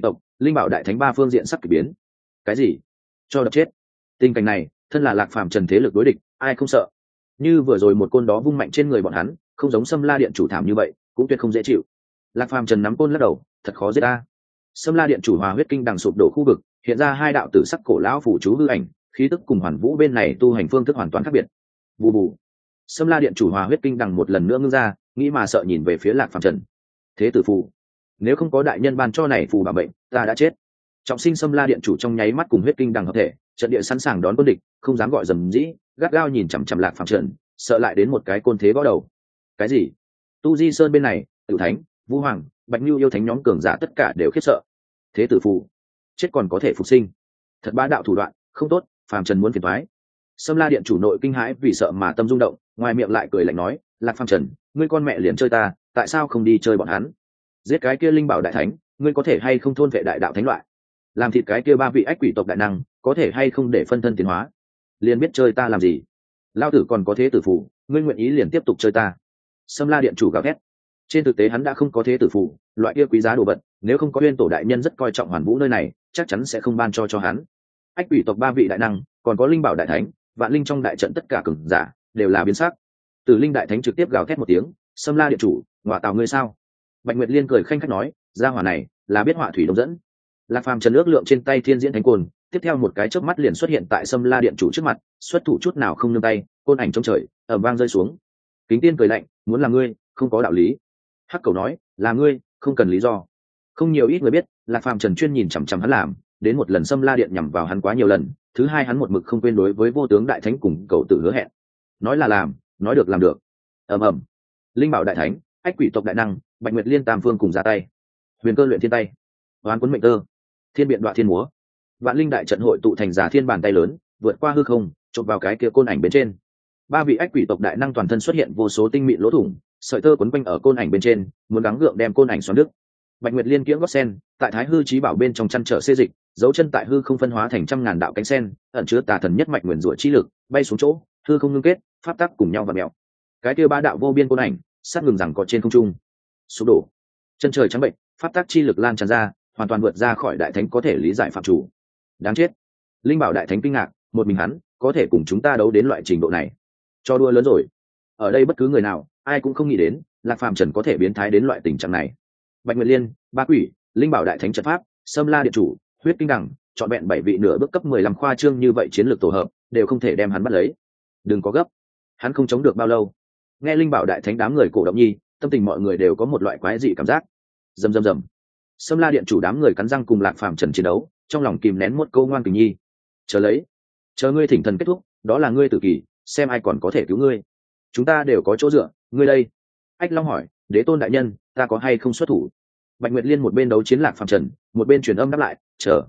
linh bảo đại thánh ba phương diện sắc kỳ biến. Cái gì? Cho đập chết? Tình cảnh này, thân là Lạc Phàm Trần thế lực đối địch, ai không sợ? Như vừa rồi một côn đó vung mạnh trên người bọn hắn, không giống Sâm La Điện chủ thảm như vậy, cũng tuyệt không dễ chịu. Lạc Phàm Trần nắm côn lắc đầu, thật khó giết ta. Sâm La Điện chủ Hòa Huyết Kinh đằng sụp đổ khu vực, hiện ra hai đạo tử sắc cổ lão phủ chú hư ảnh, khí tức cùng Hoàn Vũ bên này tu hành phương thức hoàn toàn khác biệt. Bù bù. Sâm La Điện chủ Hòa Huyết Kinh đằng một lần nữa ngưng ra, nghĩ mà sợ nhìn về phía Lạc Phàm Trần. Thế tử phù, nếu không có đại nhân ban cho này phù bảo bệnh, ta đã chết. Trọng sinh Sâm La Điện chủ trong nháy mắt cùng Huyết Kinh đằng hợp thể, trận địa sẵn sàng đón quân địch, không dám gọi dầm dĩ, gắt gao nhìn chằm chằm Lạc Phàm Trần, sợ lại đến một cái côn thế gõ đầu. Cái gì? Tu Di Sơn bên này, Tử Thánh, Vũ Hoàng, Bạch Nưu yêu thánh nhóm cường giả tất cả đều khiếp sợ. Thế tử phù, chết còn có thể phục sinh, thật bá đạo thủ đoạn, không tốt. Phàm Trần muốn phiền toái. Sâm La Điện chủ nội kinh hãi vì sợ mà tâm rung động, ngoài miệng lại cười lạnh nói, Lạc Phàm Trần, ngươi con mẹ liền chơi ta, tại sao không đi chơi bọn hắn? Giết cái kia linh bảo đại thánh, ngươi có thể hay không thôn vệ đại đạo thánh loại? Làm thịt cái kia ba vị ách quỷ tộc đại năng, có thể hay không để phân thân tiến hóa? Liền biết chơi ta làm gì? Lao tử còn có thế tử phù, ngươi nguyện ý liền tiếp tục chơi ta? Sâm La Điện chủ gào thét. Trên thực tế hắn đã không có thế tử phù, loại kia quý giá đồ vật, nếu không có Uyên Tổ đại nhân rất coi trọng Hoàn Vũ nơi này, chắc chắn sẽ không ban cho hắn. Ách quỷ tộc ba vị đại năng, còn có linh bảo đại thánh, vạn linh trong đại trận tất cả cường giả đều là biến sắc. Tử linh đại thánh trực tiếp gào thét một tiếng, Sâm La Điện chủ, ngọa tào ngươi sao? Bạch Nguyệt Liên cười khanh khách nói, gia hỏa này là biết họa thủy đông dẫn. Lạc Phàm Trần ước lượng trên tay Thiên Diễn Thánh Côn, tiếp theo một cái chớp mắt liền xuất hiện tại Sâm La Điện chủ trước mặt, xuất thủ chút nào không nương tay, côn ảnh trong trời, ầm vang rơi xuống. Kính Tiên cười lạnh, muốn là ngươi, không có đạo lý. Hắc Cầu nói, là ngươi, không cần lý do. Không nhiều ít người biết, Lạc Phàm Trần chuyên nhìn chằm chằm hắn làm, đến một lần Sâm La Điện nhằm vào hắn quá nhiều lần, thứ hai hắn một mực không quên đối với Vô Tướng đại thánh cùng Cầu Tử hứa hẹn. Nói là làm, nói được làm được. Ầm ầm. Linh bảo đại thánh, ách quỷ tộc đại năng, Bạch Nguyệt Liên tam phương cùng ra tay. Huyền cơ luyện thiên tay, oán cuốn mệnh tơ, thiên biện đoạn thiên múa. Vạn linh đại trận hội tụ thành giả thiên bàn tay lớn, vượt qua hư không, chộp vào cái kia côn ảnh bên trên. Ba vị ách quỷ tộc đại năng toàn thân xuất hiện vô số tinh mịn lỗ thủng, sợi tơ quấn quanh ở côn ảnh bên trên, muốn gắng gượng đem côn ảnh xoắn đứt. Bạch Nguyệt Liên kiễng gót sen, tại Thái Hư Chí Bảo bên trong chăn trở xê dịch, dấu chân tại hư không phân hóa thành trăm ngàn đạo cánh sen, ẩn chứa tà thần nhất mạch nguyên rủa chi lực, bay xuống chỗ, hư không ngưng kết, pháp tắc cùng nhau vặn mèo. Cái kia ba đạo vô biên côn ảnh, sát ngừng rằng có trên không trung. Sụp đổ. Chân trời trắng bệnh, pháp tắc chi lực lan tràn ra, hoàn toàn vượt ra khỏi đại thánh có thể lý giải phạm chủ. Đáng chết. Linh bảo đại thánh kinh ngạc, một mình hắn có thể cùng chúng ta đấu đến loại trình độ này. Cho đua lớn rồi. Ở đây bất cứ người nào, ai cũng không nghĩ đến, Lạc Phàm Trần có thể biến thái đến loại tình trạng này. Bạch Nguyệt Liên, Ba Quỷ, Linh bảo đại thánh trận pháp, Sâm La Điện chủ, Huyết Kinh đằng, chọn vẹn 7 vị nửa bước cấp 15 khoa trương như vậy chiến lược tổ hợp, đều không thể đem hắn bắt lấy. Đừng có gấp, hắn không chống được bao lâu. Nghe Linh bảo đại thánh đám người cổ động nhi, tâm tình mọi người đều có một loại quái dị cảm giác. Rầm rầm rầm. Sâm La Điện chủ đám người cắn răng cùng Lạc Phàm Trần chiến đấu, trong lòng kìm nén một câu ngoan kình nhi. Chờ lấy, chờ ngươi thỉnh thần kết thúc, đó là ngươi tử kỳ, xem ai còn có thể cứu ngươi. Chúng ta đều có chỗ dựa, ngươi đây. Ách Long hỏi, Đế Tôn đại nhân, ta có hay không xuất thủ? Bạch Nguyệt Liên một bên đấu chiến Lạc Phàm Trần, một bên truyền âm đáp lại,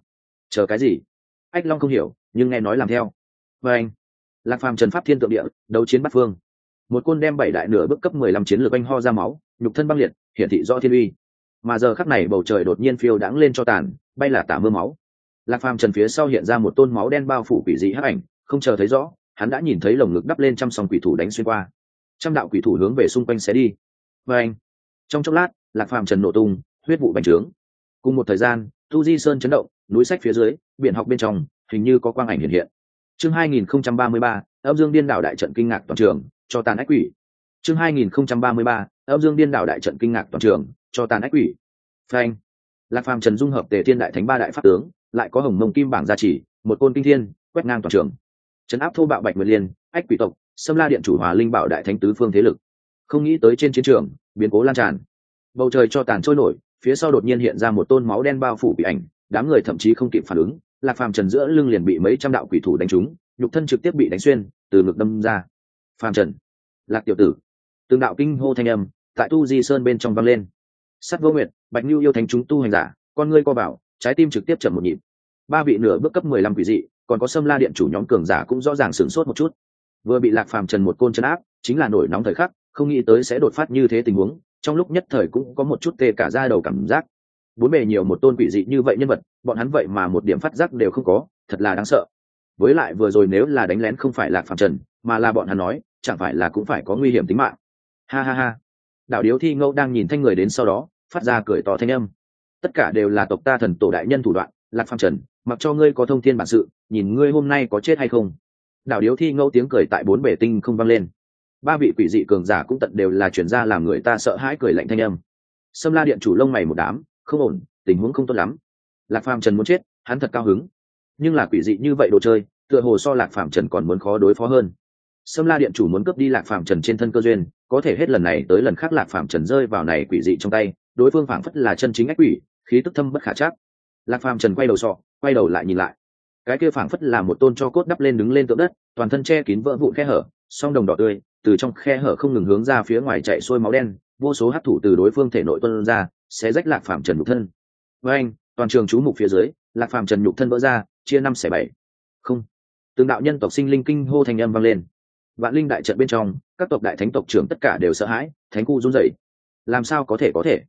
chờ cái gì? Ách Long không hiểu, nhưng nghe nói làm theo. Và anh, Lạc Phàm Trần pháp thiên tượng địa, đấu chiến bát phương. Một côn đem 7 đại nửa bước cấp 15 chiến lược anh ho ra máu, nhục thân băng liệt, hiển thị rõ thiên uy. Mà giờ khắc này bầu trời đột nhiên phiêu đãng lên cho tàn, bay là tả mưa máu. Lạc Phàm Trần phía sau hiện ra một tôn máu đen bao phủ quỷ dị hắc ảnh, không chờ thấy rõ, hắn đã nhìn thấy lồng ngực đắp lên trăm song quỷ thủ đánh xuyên qua. Trăm đạo quỷ thủ hướng về xung quanh sẽ đi. Và anh, trong chốc lát, Lạc Phàm Trần nổ tung, huyết vụ bành trướng. Cùng một thời gian, Tu Di Sơn chấn động, núi sách phía dưới, biển học bên trong, hình như có quang ảnh hiện hiện. Chương 2033, Âm Dương Điên Đảo đại trận kinh ngạc toàn trường, cho tàn ách quỷ. Chương 2033, Âm Dương Điên Đảo đại trận kinh ngạc toàn trường, cho tàn ách quỷ. Phanh. Lạc Phàm Trần dung hợp Tề Thiên đại thánh ba đại pháp tướng, lại có Hồng Mông Kim bảng gia trì, một côn kinh thiên, quét ngang toàn trường. Trấn áp thô bạo Bạch Nguyệt Liên, ách quỷ tộc, Sâm La Điện chủ Hòa Linh bảo đại thánh tứ phương thế lực. Không nghĩ tới trên chiến trường, biến cố lan tràn. Bầu trời cho tàn trôi nổi, phía sau đột nhiên hiện ra một tôn máu đen bao phủ bị ảnh, đám người thậm chí không kịp phản ứng, Lạc Phàm Trần giữa lưng liền bị mấy trăm đạo quỷ thủ đánh trúng, nhục thân trực tiếp bị đánh xuyên, từ ngực đâm ra. Phàm Trần, Lạc tiểu tử. Từng đạo kinh hô thanh âm tại Tu Di Sơn bên trong vang lên. Sắt Vô Nguyệt, Bạch Nưu yêu thánh chúng tu hành giả, con ngươi co vào, trái tim trực tiếp chậm một nhịp. Ba vị nửa bước cấp 15 quỷ dị, còn có Sâm La Điện chủ nhóm cường giả cũng rõ ràng sửng sốt một chút. Vừa bị Lạc Phàm Trần một côn trấn áp, chính là nổi nóng thời khắc, không nghĩ tới sẽ đột phát như thế tình huống, trong lúc nhất thời cũng có một chút tê cả da đầu cảm giác. Bốn bề nhiều một tôn quỷ dị như vậy nhân vật, bọn hắn vậy mà một điểm phát giác đều không có, thật là đáng sợ. Với lại vừa rồi nếu là đánh lén không phải Lạc Phàm Trần, mà là bọn hắn nói, chẳng phải là cũng phải có nguy hiểm tính mạng. Ha ha ha. Đạo Điếu Thi Ngẫu đang nhìn thanh người đến sau đó, phát ra cười to thanh âm. tất cả đều là tộc ta thần tổ đại nhân thủ đoạn. Lạc Phàm Trần, mặc cho ngươi có thông thiên bản sự, nhìn ngươi hôm nay có chết hay không. Đảo Điếu Thi ngẫu tiếng cười tại bốn bể tinh không vang lên. Ba vị quỷ dị cường giả cũng tận đều là chuyển ra làm người ta sợ hãi cười lạnh thanh âm. Sâm La điện chủ lông mày một đám, không ổn, tình huống không tốt lắm. Lạc Phàm Trần muốn chết, hắn thật cao hứng, nhưng là quỷ dị như vậy đồ chơi, tựa hồ so Lạc Phàm Trần còn muốn khó đối phó hơn. Sâm La điện chủ muốn cướp đi Lạc Phàm Trần trên thân cơ duyên, có thể hết lần này tới lần khác Lạc Phàm Trần rơi vào này quỷ dị trong tay, đối phương phảng phất là chân chính ách quỷ, khí tức thâm bất khả trắc. Lạc Phàm Trần quay đầu lại nhìn lại, cái kia phảng phất là một tôn cho cốt đắp lên đứng lên tượng đất, toàn thân che kín vỡ vụn khe hở, song đồng đỏ tươi từ trong khe hở không ngừng hướng ra phía ngoài chạy xuôi máu đen, vô số hắc thủ từ đối phương thể nội tuôn ra, xé rách Lạc Phàm Trần nhục thân. Với anh, toàn trường chú mục phía dưới, Lạc Phàm Trần nhục thân vỡ ra, chia năm xẻ bảy. Không, từng đạo nhân tộc sinh linh kinh hô thành âm vang lên. Vạn linh đại trận bên trong, các tộc đại thánh tộc trưởng tất cả đều sợ hãi, thánh khu run rẩy. Làm sao có thể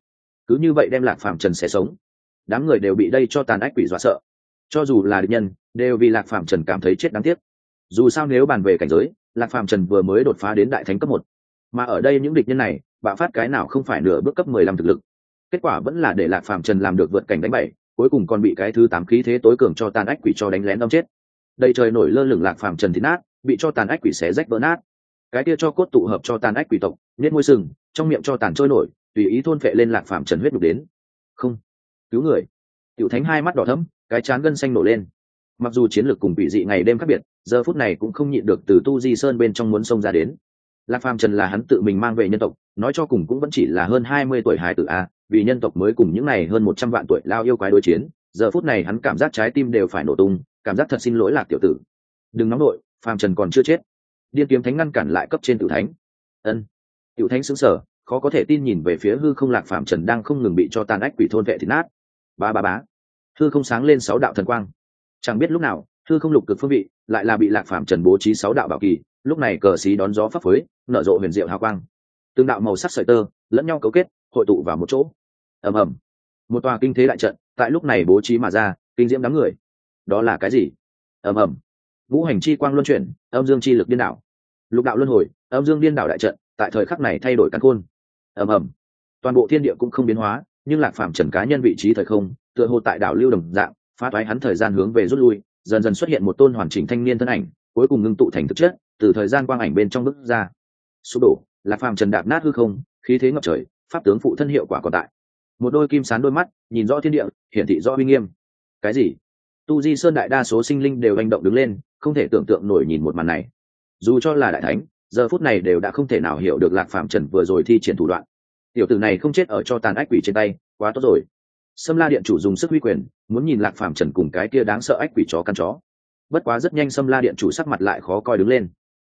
cứ như vậy đem Lạc Phàm Trần xé sống? Đám người đều bị đây cho tàn ách quỷ dọa sợ, cho dù là địch nhân đều vì Lạc Phàm Trần cảm thấy chết đáng tiếc. Dù sao nếu bàn về cảnh giới, Lạc Phàm Trần vừa mới đột phá đến đại thánh cấp 1, mà ở đây những địch nhân này bạo phát cái nào không phải nửa bước cấp 15 thực lực. Kết quả vẫn là để Lạc Phàm Trần làm được vượt cảnh đánh bại, cuối cùng còn bị cái thứ 8 khí thế tối cường cho tàn ách quỷ cho đánh lén đâm chết. Đây trời nổi lơ lửng Lạc Phàm Trần thì nát, bị cho tàn ách quỷ xé rách vỡ nát. Cái kia cho cốt tụ hợp cho tàn ách quỷ tộc, nhếch môi sừng, trong miệng cho tàn trôi nổi, tùy ý thôn phệ lên Lạc Phàm Trần huyết đục đến. Không, cứu người. Tiểu Thánh hai mắt đỏ thẫm, cái trán gân xanh nổ lên. Mặc dù chiến lược cùng quỷ dị ngày đêm khác biệt, giờ phút này cũng không nhịn được từ tu di sơn bên trong muốn xông ra đến. Lạc Phàm Trần là hắn tự mình mang về nhân tộc, nói cho cùng cũng vẫn chỉ là hơn 20 tuổi hài tử a, vì nhân tộc mới cùng những này hơn 100 vạn tuổi lao yêu quái đối chiến, giờ phút này hắn cảm giác trái tim đều phải nổ tung, cảm giác thật xin lỗi Lạc tiểu tử. Đừng nóng nội, Phàm Trần còn chưa chết. Điên Kiếm Thánh ngăn cản lại cấp trên Tiểu Thánh. Ân. Tiểu Thánh sững sờ, khó có thể tin nhìn về phía hư không. Lạc Phàm Trần đang không ngừng bị cho tàn ách quỷ thôn vệ thịt nát. Bá. Hư không sáng lên 6 đạo thần quang. Chẳng biết lúc nào, hư không lục cực phương vị lại là bị Lạc Phàm Trần bố trí 6 đạo bảo kỳ, lúc này cờ xí đón gió phấp phới, nở rộ huyền diệu hào quang. Từng đạo màu sắc sợi tơ lẫn nhau cấu kết, hội tụ vào một chỗ. Ầm ầm. Một tòa kinh thế đại trận tại lúc này bố trí mà ra, kinh diễm đám người. Đó là cái gì? Ầm ầm. Ngũ hành chi quang luân chuyển, âm dương chi lực điên đảo. Lục đạo luân hồi, âm dương điên đảo đại trận, tại thời khắc này thay đổi căn khôn. Ầm ầm. Toàn bộ thiên địa cũng không biến hóa, nhưng Lạc Phàm Trần cá nhân vị trí thời không, tựa hồ tại đảo lưu đồng dạng, phá toái hắn thời gian hướng về rút lui, dần dần xuất hiện một tôn hoàn chỉnh thanh niên thân ảnh, cuối cùng ngưng tụ thành thực chất, từ thời gian quang ảnh bên trong bước ra. Sụp đổ, Lạc Phàm Trần đạp nát hư không, khí thế ngập trời, pháp tướng phụ thân hiệu quả còn tại. Một đôi kim sán đôi mắt, nhìn rõ thiên địa, hiển thị rõ uy nghiêm. Cái gì? Tu Di Sơn đại đa số sinh linh đều hành động đứng lên, không thể tưởng tượng nổi nhìn một màn này. Dù cho là đại thánh, giờ phút này đều đã không thể nào hiểu được Lạc Phàm Trần vừa rồi thi triển thủ đoạn. Tiểu tử này không chết ở cho tàn ách quỷ trên tay, quá tốt rồi. Sâm La điện chủ dùng sức huy quyền, muốn nhìn Lạc Phàm Trần cùng cái kia đáng sợ ách quỷ chó căn chó. Bất quá rất nhanh Sâm La điện chủ sắc mặt lại khó coi đứng lên.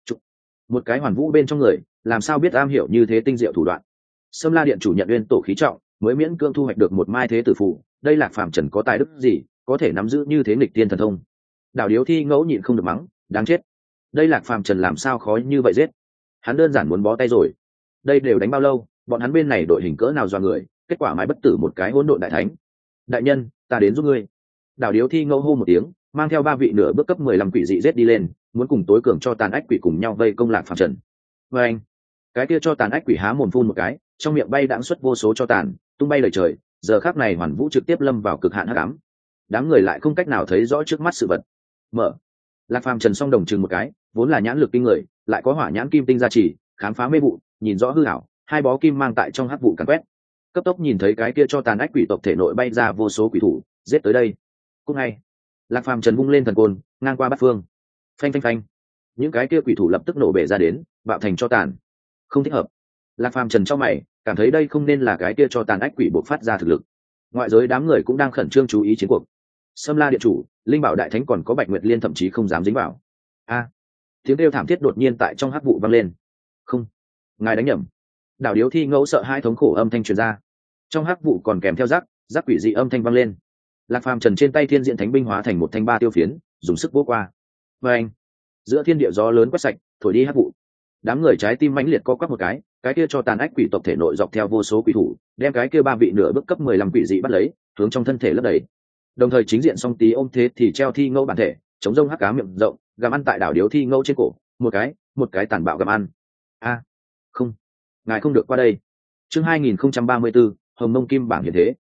Một cái hoàn vũ bên trong người, làm sao biết am hiểu như thế tinh diệu thủ đoạn. Sâm La điện chủ nhận nguyên tổ khí trọng, mới miễn cưỡng thu hoạch được một mai thế tử phụ. Đây Lạc Phàm Trần có tài đức gì, có thể nắm giữ như thế nghịch tiên thần thông. Đảo Điếu Thi ngẫu nhịn không được mắng, đáng chết. Đây Lạc Phàm Trần làm sao khó như vậy giết? Hắn đơn giản muốn bó tay rồi. Đây đều đánh bao lâu, bọn hắn bên này đội hình cỡ nào dọa người, kết quả mãi bất tử một cái hỗn độn đại thánh. Đại nhân, ta đến giúp ngươi. Đảo Điếu Thi ngẫu hô một tiếng, mang theo 3 vị nửa bước cấp 15 quỷ dị giết đi lên, muốn cùng tối cường cho tàn ách quỷ cùng nhau vây công Lạc Phàm Trần. Và anh, cái kia cho tàn ách quỷ há mồm phun một cái, trong miệng bay đãng xuất vô số cho tàn, tung bay lời trời. Giờ khắc này Hoàn Vũ trực tiếp lâm vào cực hạn hắc ám. Đám người lại không cách nào thấy rõ trước mắt sự vật. Mở. Lạc Phàm Trần song đồng chừng một cái, vốn là nhãn lực kinh người, lại có hỏa nhãn kim tinh gia trì, khám phá mê vụ, nhìn rõ hư ảo, 2 bó kim mang tại trong hắc vụ càn quét. Cấp tốc nhìn thấy cái kia cho tàn ách quỷ tộc thể nội bay ra vô số quỷ thủ, giết tới đây. Cũng ngay, Lạc Phàm Trần vung lên thần côn, ngang qua bát phương. Phanh phanh phanh. Những cái kia quỷ thủ lập tức nổ bể ra đến, bạo thành cho tàn. Không thích hợp. Lạc Phàm Trần trong mày, cảm thấy đây không nên là cái kia cho tàn ách quỷ bộc phát ra thực lực. Ngoại giới đám người cũng đang khẩn trương chú ý chiến cuộc. Sâm La điện chủ, Linh Bảo đại thánh còn có Bạch Nguyệt Liên thậm chí không dám dính vào. A! Tiếng kêu thảm thiết đột nhiên tại trong hắc vụ vang lên. Không, ngài đánh nhầm. Đảo Điếu Thi ngẫu sợ hai thống khổ âm thanh truyền ra. Trong hắc vụ còn kèm theo rắc quỷ dị âm thanh vang lên. Lạc Phàm Trần trên tay Thiên Diện Thánh binh hóa thành một thanh 3 tiêu phiến, dùng sức vỗ qua. Và anh, giữa thiên địa gió lớn quét sạch, thổi đi hắc vụ. Đám người trái tim mãnh liệt co quắp một cái kia cho tàn ách quỷ tộc thể nội dọc theo vô số quỷ thủ, đem cái kia 3 vị nửa bước cấp 15 quỷ dị bắt lấy, hướng trong thân thể lấp đầy. Đồng thời chính diện song tí ôm thế thì treo Thi ngẫu bản thể, chống rông hắc cá miệng rộng, gặm ăn tại Đảo Điếu Thi ngẫu trên cổ, một cái tàn bạo gặm ăn. A, không, ngài không được qua đây. Chương 2034, Hồng Mông Kim bảng hiện thế.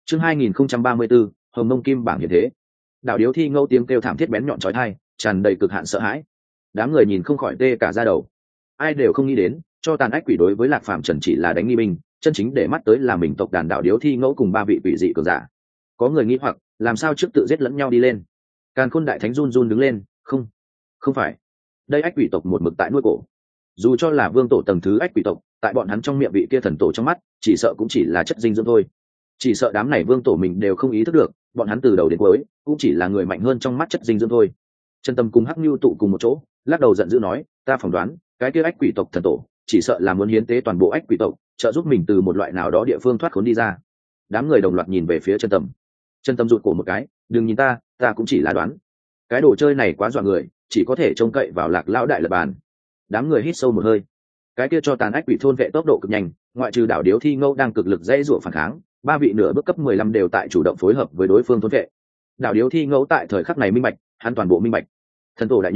Chương 2034, Hồng Mông Kim bảng hiện thế. Đạo Điếu Thi Ngẫu tiếng kêu thảm thiết bén nhọn chói tai, tràn đầy cực hạn sợ hãi. Đám người nhìn không khỏi tê cả da đầu. Ai đều không nghĩ đến, cho tàn ách quỷ đối với Lạc Phàm Trần chỉ là đánh nghi binh, chân chính để mắt tới là mình tộc đàn Đạo Điếu Thi Ngẫu cùng ba vị quỷ dị cường giả. Có người nghĩ hoặc, làm sao trước tự giết lẫn nhau đi lên. Càn Khôn Đại Thánh run run đứng lên, không phải. Đây ách quỷ tộc một mực tại nuôi cổ. Dù cho là vương tổ tầng thứ ách quỷ tộc, tại bọn hắn trong miệng vị kia thần tổ trong mắt, chỉ sợ cũng chỉ là chất dinh dưỡng thôi. Chỉ sợ đám này vương tổ mình đều không ý thức được, bọn hắn từ đầu đến cuối cũng chỉ là người mạnh hơn trong mắt chất dinh dưỡng thôi. Chân Tâm cùng Hắc Nưu tụ cùng một chỗ, lắc đầu giận dữ nói, ta phỏng đoán, cái kia ách quỷ tộc thần tổ, chỉ sợ là muốn hiến tế toàn bộ ách quỷ tộc, trợ giúp mình từ một loại nào đó địa phương thoát khốn đi ra. Đám người đồng loạt nhìn về phía Chân Tâm. Chân Tâm rụt cổ một cái, đừng nhìn ta cũng chỉ là đoán. Cái đồ chơi này quá dọa người, chỉ có thể trông cậy vào Lạc lão đại lập bàn. Đám người hít sâu một hơi. Cái kia cho tàn ách quỷ thôn vệ tốc độ cực nhanh, ngoại trừ Đạo Điếu Thi Ngẫu đang cực lực dãy rủa phản kháng, ba vị nửa bước cấp 15 đều tại chủ động phối hợp với đối phương thôn vệ. Đạo Điếu Thi Ngẫu tại thời khắc này minh bạch, hắn toàn bộ minh bạch. Thần tổ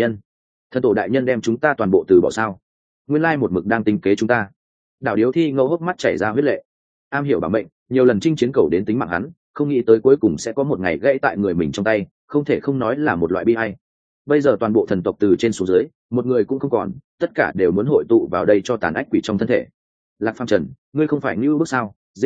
đại nhân đem chúng ta toàn bộ từ bỏ sao? Nguyên lai một mực đang tính kế chúng ta. Đạo Điếu Thi Ngẫu hốc mắt chảy ra huyết lệ. Am hiểu bảo mệnh, nhiều lần chinh chiến cầu đến tính mạng hắn, không nghĩ tới cuối cùng sẽ có một ngày gãy tại người mình trong tay, không thể không nói là một loại bi ai. Bây giờ toàn bộ thần tộc từ trên xuống dưới, một người cũng không còn, tất cả đều muốn hội tụ vào đây cho tàn ách quỷ trong thân thể. Lạc Phàm Trần, ngươi không phải như bước sao? Giết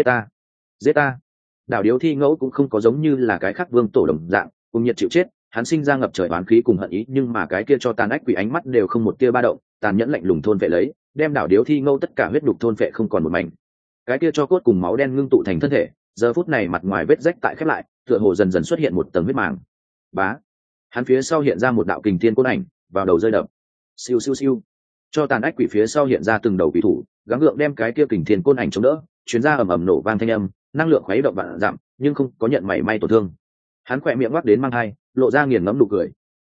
ta. Đạo Điếu Thi Ngẫu cũng không có giống như là cái khác vương tổ đồng dạng cùng nhiệt chịu chết, hắn sinh ra ngập trời oán khí cùng hận ý, nhưng mà cái kia cho tàn ách quỷ ánh mắt đều không một tia ba động, tàn nhẫn lạnh lùng thôn vệ lấy, đem Đạo Điếu Thi Ngẫu tất cả huyết đục thôn vệ không còn một mảnh. Cái kia cho cốt cùng máu đen ngưng tụ thành thân thể, giờ phút này mặt ngoài vết rách tại khép lại, tựa hồ dần dần xuất hiện một tầng huyết màng. Bá, hắn phía sau hiện ra một đạo kình thiên côn ảnh, vào đầu rơi đập. Siêu siêu siêu. Cho tàn ách quỷ phía sau hiện ra từng đầu quỷ thủ, gắng gượng đem cái kia kình thiên côn ảnh chống đỡ, chuyến ra ầm ầm nổ vang thanh âm, năng lượng khuấy động vạn dặm, nhưng không có nhận mảy may tổn thương. Hắn khỏe miệng ngoắc đến mang hai, lộ ra nghiền ngẫm nụ cười.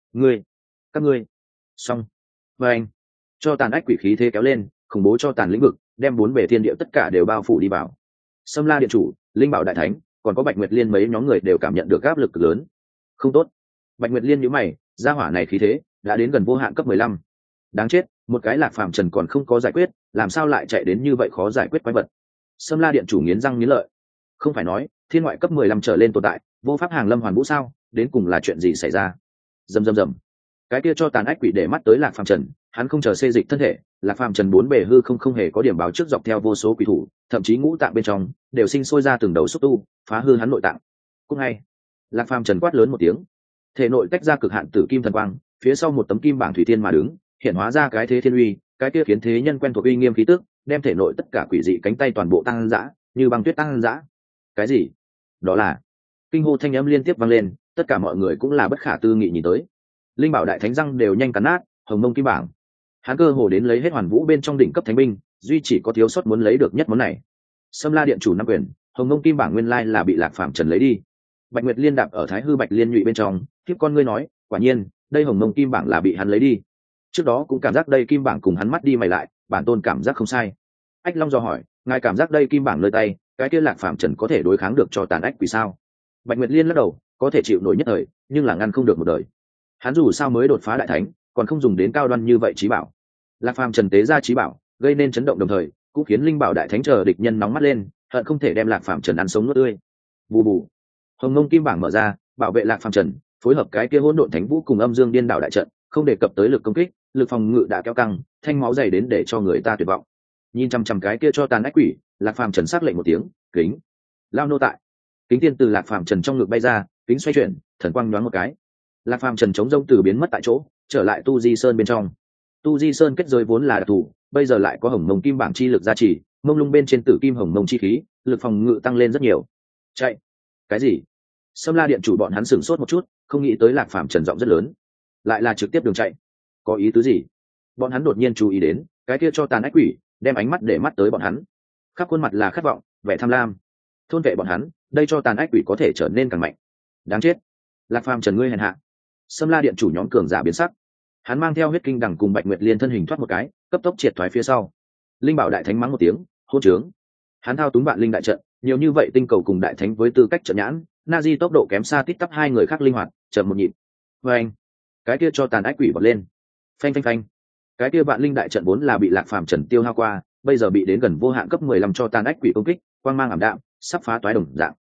Các ngươi, xong. Và anh, cho tàn ách quỷ khí thế kéo lên, khủng bố cho tàn lĩnh vực, đem bốn bề thiên địa tất cả đều bao phủ đi vào. Sâm La Điện chủ, Linh Bảo đại thánh, còn có Bạch Nguyệt Liên mấy nhóm người đều cảm nhận được áp lực cực lớn. Không tốt. Bạch Nguyệt Liên nhíu mày, gia hỏa này khí thế đã đến gần vô hạn cấp 15. Đáng chết, một cái Lạc Phàm Trần còn không có giải quyết, làm sao lại chạy đến như vậy khó giải quyết quái vật. Sâm La Điện chủ nghiến răng nghiến lợi. Không phải nói, thiên ngoại cấp 15 trở lên tồn tại, vô pháp hàng lâm hoàn vũ sao, đến cùng là chuyện gì xảy ra? Rầm. Cái kia cho tàn ách quỷ để mắt tới Lạc Phàm Trần, hắn không chờ xê dịch thân thể, Lạc Phàm Trần bốn bề hư không hề có điểm báo trước dọc theo vô số quỷ thủ, thậm chí ngũ tạng bên trong đều sinh sôi ra từng đầu xúc tu, phá hư hắn nội tạng. Cũng ngay, Lạc Phàm Trần quát lớn một tiếng, thể nội tách ra cực hạn tử kim thần quang, phía sau một tấm kim bảng thủy thiên mà đứng, hiện hóa ra cái thế thiên uy, cái kia khiến thế nhân quen thuộc uy nghiêm khí tức, đem thể nội tất cả quỷ dị cánh tay toàn bộ tăng dã, như băng tuyết tăng dã. Cái gì? Đó là kinh hô thanh âm liên tiếp vang lên, tất cả mọi người cũng là bất khả tư nghị nhìn tới. Linh Bảo đại thánh răng đều nhanh cắn nát, Hồng Mông Kim bảng, hắn cơ hồ đến lấy hết hoàn vũ bên trong đỉnh cấp thánh binh, duy chỉ có thiếu sót muốn lấy được nhất món này. Sâm La Điện chủ nắm quyền, Hồng Mông Kim bảng nguyên lai là bị Lạc Phàm Trần lấy đi. Bạch Nguyệt Liên đạp ở Thái Hư Bạch Liên nhụy bên trong, tiếp con ngươi nói, quả nhiên, đây Hồng Mông Kim bảng là bị hắn lấy đi. Trước đó cũng cảm giác đây kim bảng cùng hắn mắt đi mày lại, bản tôn cảm giác không sai. Ách Long dò hỏi, ngài cảm giác đây kim bảng nơi tay, cái kia Lạc Phàm Trần có thể đối kháng được cho tàn ách quỷ sao? Bạch Nguyệt Liên lắc đầu, có thể chịu nổi nhất thời, nhưng là ngăn không được một đời. Hắn dù sao mới đột phá đại thánh, còn không dùng đến cao đoan như vậy trí bảo. Lạc Phàm Trần tế ra trí bảo, gây nên chấn động đồng thời, cũng khiến Linh Bảo đại thánh chờ địch nhân nóng mắt lên, hận không thể đem Lạc Phàm Trần ăn sống nuốt tươi. Bù bù. Hồng Mông Kim bảng mở ra, bảo vệ Lạc Phàm Trần, phối hợp cái kia hỗn độn thánh vũ cùng âm dương điên đảo đại trận, không đề cập tới lực công kích, lực phòng ngự đã kéo căng, thanh máu dày đến để cho người ta tuyệt vọng. Nhìn chằm chằm cái kia cho tàn ách quỷ, Lạc Phàm Trần sắc lệnh một tiếng, kính. Lao nô tại. Kính tiên từ Lạc Phàm Trần trong ngực bay ra, kính xoay chuyển, thần quang nhoáng một cái. Lạc Phàm Trần chống rông từ biến mất tại chỗ, trở lại Tu Di Sơn bên trong. Tu Di Sơn kết giới vốn là đặc thù, bây giờ lại có Hồng Mông Kim bảng chi lực gia trì, mông lung bên trên tử kim hồng mông chi khí, lực phòng ngự tăng lên rất nhiều. Chạy? Cái gì? Sâm La Điện chủ bọn hắn sửng sốt một chút, không nghĩ tới Lạc Phàm Trần giọng rất lớn, lại là trực tiếp đường chạy. Có ý tứ gì? Bọn hắn đột nhiên chú ý đến, cái kia cho tàn ách quỷ, đem ánh mắt để mắt tới bọn hắn. Khắp khuôn mặt là khát vọng, vẻ tham lam. Thôn vệ bọn hắn, đây cho tàn ách quỷ có thể trở nên càng mạnh. Đáng chết. Lạc Phàm Trần ngươi hèn hạ. Sâm La Điện chủ nhóm cường giả biến sắc. Hắn mang theo huyết kinh đằng cùng Bạch Nguyệt Liên thân hình thoát một cái, cấp tốc triệt thoái phía sau. Linh Bảo đại thánh mắng một tiếng, hỗn trướng. Hắn thao túng vạn linh đại trận, nhiều như vậy tinh cầu cùng đại thánh với tư cách trận nhãn, Nazi tốc độ kém xa tít tắp hai người khác linh hoạt, chậm một nhịp. Anh, cái kia cho tàn ách quỷ vọt lên. Phanh phanh phanh. Cái kia vạn linh đại trận vốn là bị Lạc Phàm Trần tiêu hao qua, bây giờ bị đến gần vô hạn cấp 15 cho tàn ách quỷ công kích, quang mang ảm đạm, sắp phá toái đồng dạng.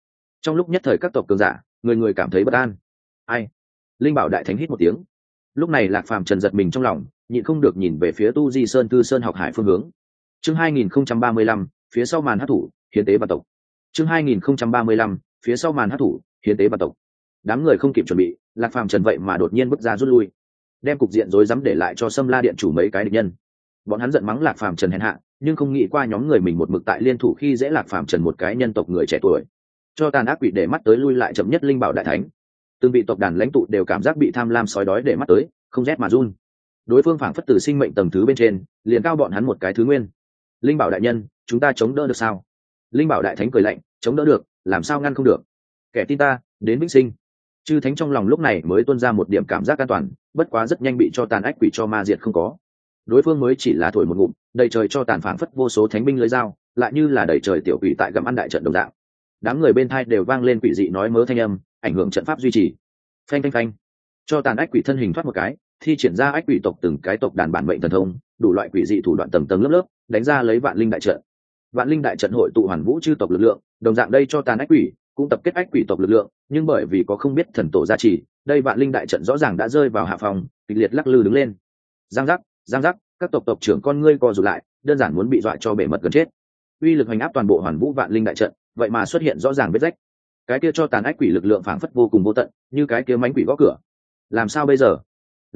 Trong lúc nhất thời các tộc cường giả, người người cảm thấy bất an. Ai? Linh Bảo đại thánh hít một tiếng. Lúc này Lạc Phàm trần giật mình trong lòng, nhịn không được nhìn về phía Tu Di Sơn Thư Sơn học hải phương hướng. Chương 2035, phía sau màn hắc thủ, hiến tế vạn tộc. Chương 2035, phía sau màn hắc thủ, hiến tế vạn tộc. Đám người không kịp chuẩn bị, Lạc Phàm trần vậy mà đột nhiên bước ra rút lui, đem cục diện rối rắm để lại cho Sâm La điện chủ mấy cái địch nhân. Bọn hắn giận mắng Lạc Phàm trần hèn hạ, nhưng không nghĩ qua nhóm người mình một mực tại liên thủ khi dễ Lạc Phàm trần một cái nhân tộc người trẻ tuổi. Cho tàn ác quỷ để mắt tới lui lại chậm nhất Linh Bảo đại thánh. Từng vị tộc đàn lãnh tụ đều cảm giác bị tham lam sói đói để mắt tới, không rét mà run. Đối phương phảng phất từ sinh mệnh tầng thứ bên trên, liền cao bọn hắn một cái thứ nguyên. Linh Bảo đại nhân, chúng ta chống đỡ được sao? Linh Bảo đại thánh cười lạnh, chống đỡ được, làm sao ngăn không được? Kẻ tin ta, đến vĩnh sinh. Chư thánh trong lòng lúc này mới tuôn ra một điểm cảm giác an toàn, bất quá rất nhanh bị cho tàn ách quỷ cho ma diệt không có. Đối phương mới chỉ là thổi một ngụm, đầy trời cho tàn phảng phất vô số thánh binh lưỡi dao, lại như là đầy trời tiểu quỷ tại gặm ăn đại trận đồng dạng. Đám người bên thai đều vang lên quỷ dị nói mớ thanh âm, ảnh hưởng trận pháp duy trì. Phanh phanh phanh, cho tàn ách quỷ thân hình thoát một cái, thi triển ra ách quỷ tộc từng cái tộc đàn bản mệnh thần thông, đủ loại quỷ dị thủ đoạn tầng tầng lớp lớp, đánh ra lấy vạn linh đại trận. Vạn linh đại trận hội tụ hoàn vũ chư tộc lực lượng, đồng dạng đây cho tàn ách quỷ cũng tập kết ách quỷ tộc lực lượng, nhưng bởi vì có không biết thần tổ gia trì, đây vạn linh đại trận rõ ràng đã rơi vào hạ phòng, kịch liệt lắc lư đứng lên. Giang giác, các tộc tộc trưởng con ngươi co rụt lại, đơn giản muốn bị dọa cho bể mật gần chết. Uy lực hành áp toàn bộ hoàn vũ vạn linh đại trận, vậy mà xuất hiện rõ ràng vết rách. Cái kia cho tàn ách quỷ lực lượng phảng phất vô cùng vô tận, như cái kia mãnh quỷ gõ cửa. Làm sao bây giờ?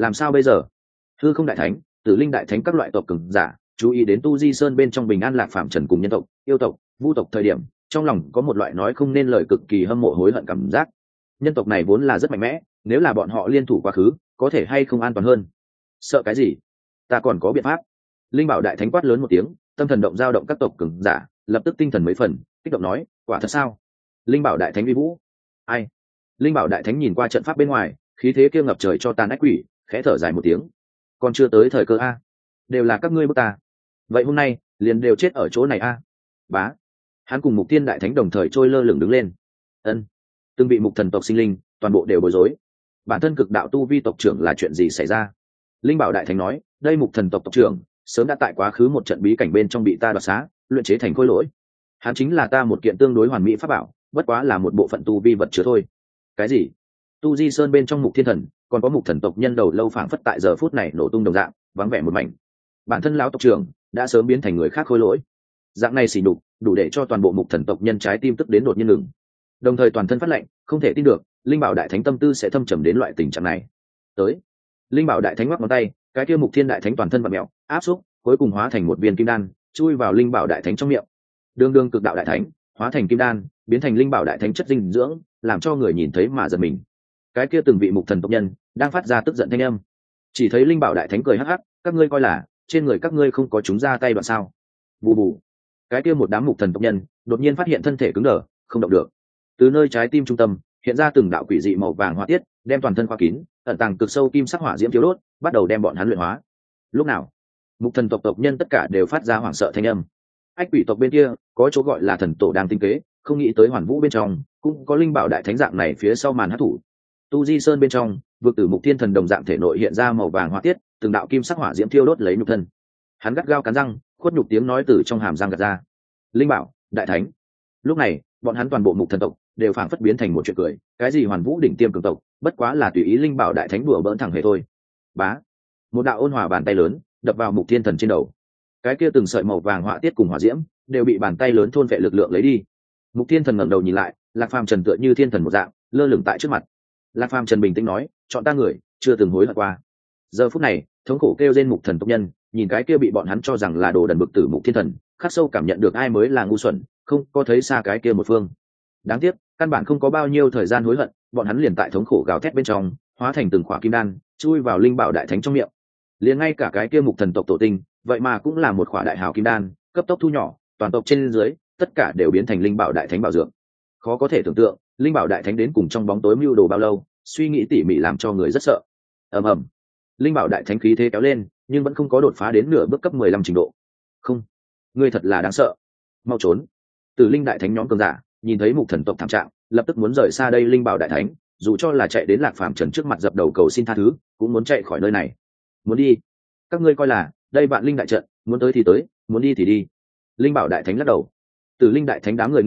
Hư không đại thánh, tử linh đại thánh các loại tộc cường giả, chú ý đến Tu Di Sơn bên trong bình an Lạc Phàm trần cùng nhân tộc, yêu tộc, vu tộc thời điểm, trong lòng có một loại nói không nên lời cực kỳ hâm mộ hối hận cảm giác. Nhân tộc này vốn là rất mạnh mẽ, nếu là bọn họ liên thủ quá khứ, có thể hay không an toàn hơn? Sợ cái gì? Ta còn có biện pháp. Linh Bảo đại thánh quát lớn một tiếng, tâm thần động dao động các tộc cường giả, lập tức tinh thần mấy phần, kích động nói, quả thật sao? Linh Bảo đại thánh uy vũ. Ai? Linh Bảo đại thánh nhìn qua trận pháp bên ngoài, khí thế kia ngập trời cho tàn ách quỷ, khẽ thở dài một tiếng. Còn chưa tới thời cơ a, đều là các ngươi bức ta. Vậy hôm nay liền đều chết ở chỗ này a. Bá. Hắn cùng Mục Tiên đại thánh đồng thời trôi lơ lửng đứng lên. Ân. Từng bị mục thần tộc sinh linh, toàn bộ đều bối rối. Bản thân cực đạo tu vi tộc trưởng là chuyện gì xảy ra? Linh Bảo đại thánh nói, đây mục thần tộc tộc trưởng sớm đã tại quá khứ một trận bí cảnh bên trong bị ta đoạt xá, luyện chế thành khối lỗi. Hắn chính là ta một kiện tương đối hoàn mỹ pháp bảo, bất quá là một bộ phận tu vi vật chứa thôi. Cái gì? Tu Di Sơn bên trong Mục Thiên Thần, còn có mục thần tộc nhân đầu lâu phảng phất tại giờ phút này nổ tung đồng dạng, vắng vẻ một mảnh. Bản thân lão tộc trưởng đã sớm biến thành người khác khôi lỗi. Dạng này xỉ nhục, đủ để cho toàn bộ mục thần tộc nhân trái tim tức đến đột nhiên ngừng. Đồng thời toàn thân phát lạnh, không thể tin được, Linh Bảo đại thánh tâm tư sẽ thâm trầm đến loại tình trạng này. Tới. Linh Bảo đại thánh ngoắc ngón tay, cái kia Mục Thiên đại thánh toàn thân vặn mèo, áp xúc, cuối cùng hóa thành một viên kim đan, chui vào Linh Bảo đại thánh trong miệng. Đường cực đạo đại thánh, hóa thành kim đan, biến thành Linh Bảo đại thánh chất dinh dưỡng, làm cho người nhìn thấy mà giật mình. Cái kia từng vị mục thần tộc nhân đang phát ra tức giận thanh âm. Chỉ thấy Linh Bảo đại thánh cười hắc hắc, các ngươi coi là trên người các ngươi không có chúng ra tay đoạn sao? Bù bù. Cái kia một đám mục thần tộc nhân đột nhiên phát hiện thân thể cứng đờ, không động được. Từ nơi trái tim trung tâm hiện ra từng đạo quỷ dị màu vàng hỏa tiết, đem toàn thân khóa kín, ẩn tàng cực sâu kim sắc hỏa diễm thiếu đốt, bắt đầu đem bọn hắn luyện hóa. Lúc nào, mục thần tộc tộc nhân tất cả đều phát ra hoảng sợ thanh âm. Ách quỷ tộc bên kia có chỗ gọi là thần tổ đang tinh kế, không nghĩ tới hoàn vũ bên trong cũng có Linh Bảo đại thánh dạng này phía sau màn hắc thủ. Tu Di Sơn bên trong, vực tử Mục Thiên Thần đồng dạng thể nội hiện ra màu vàng hỏa tiết, từng đạo kim sắc hỏa diễm thiêu đốt lấy nhục thân. Hắn gắt gao cắn răng, khuất nhục tiếng nói từ trong hàm răng gạt ra. Linh Bảo đại thánh. Lúc này, bọn hắn toàn bộ mục thần tộc đều phảng phất biến thành một chuyện cười, cái gì hoàn vũ đỉnh tiêm cường tộc, bất quá là tùy ý Linh Bảo đại thánh đùa bỡn thẳng hề thôi. Bá. Một đạo ôn hòa bàn tay lớn đập vào Mục Thiên Thần trên đầu. Cái kia từng sợi màu vàng hỏa tiết cùng hỏa diễm đều bị bàn tay lớn thôn vệ lực lượng lấy đi. Mục Thiên Thần ngẩng đầu nhìn lại, Lạc Phàm Trần tựa như thiên thần một dạng, lơ lửng tại trước mặt. Lạc Phàm Trần bình tĩnh nói, chọn ta người, chưa từng hối hận qua. Giờ phút này, thống khổ kêu trên mục thần tộc nhân, nhìn cái kia bị bọn hắn cho rằng là đồ đần bực tử Mục Thiên Thần, khắc sâu cảm nhận được ai mới là ngu xuẩn, không có thấy xa cái kia một phương. Đáng tiếc, căn bản không có bao nhiêu thời gian hối hận, bọn hắn liền tại thống khổ gào thét bên trong, hóa thành từng khỏa kim đan, chui vào Linh Bảo đại thánh trong miệng. Liền ngay cả cái kia mục thần tộc tổ tinh, vậy mà cũng là một khỏa đại hào kim đan, cấp tốc thu nhỏ, toàn tộc trên dưới, tất cả đều biến thành Linh Bảo đại thánh bảo dưỡng. Khó có thể tưởng tượng, Linh Bảo đại thánh đến cùng trong bóng tối mưu đồ bao lâu, suy nghĩ tỉ mỉ làm cho người rất sợ. Ầm ầm. Linh Bảo đại thánh khí thế kéo lên, nhưng vẫn không có đột phá đến nửa bước cấp 15 trình độ. Không, ngươi thật là đáng sợ. Mau trốn. Từ Linh đại thánh nhóm cường giả, nhìn thấy mục thần tộc thảm trạng, lập tức muốn rời xa đây Linh Bảo đại thánh, dù cho là chạy đến Lạc Phàm Trần trước mặt dập đầu cầu xin tha thứ, cũng muốn chạy khỏi nơi này. Muốn đi? Các ngươi coi là đây Vạn Linh đại trận, muốn tới thì tới, muốn đi thì đi. Linh Bảo đại thánh lắc đầu. Từ Linh đại thánh đám người nghi hoặc,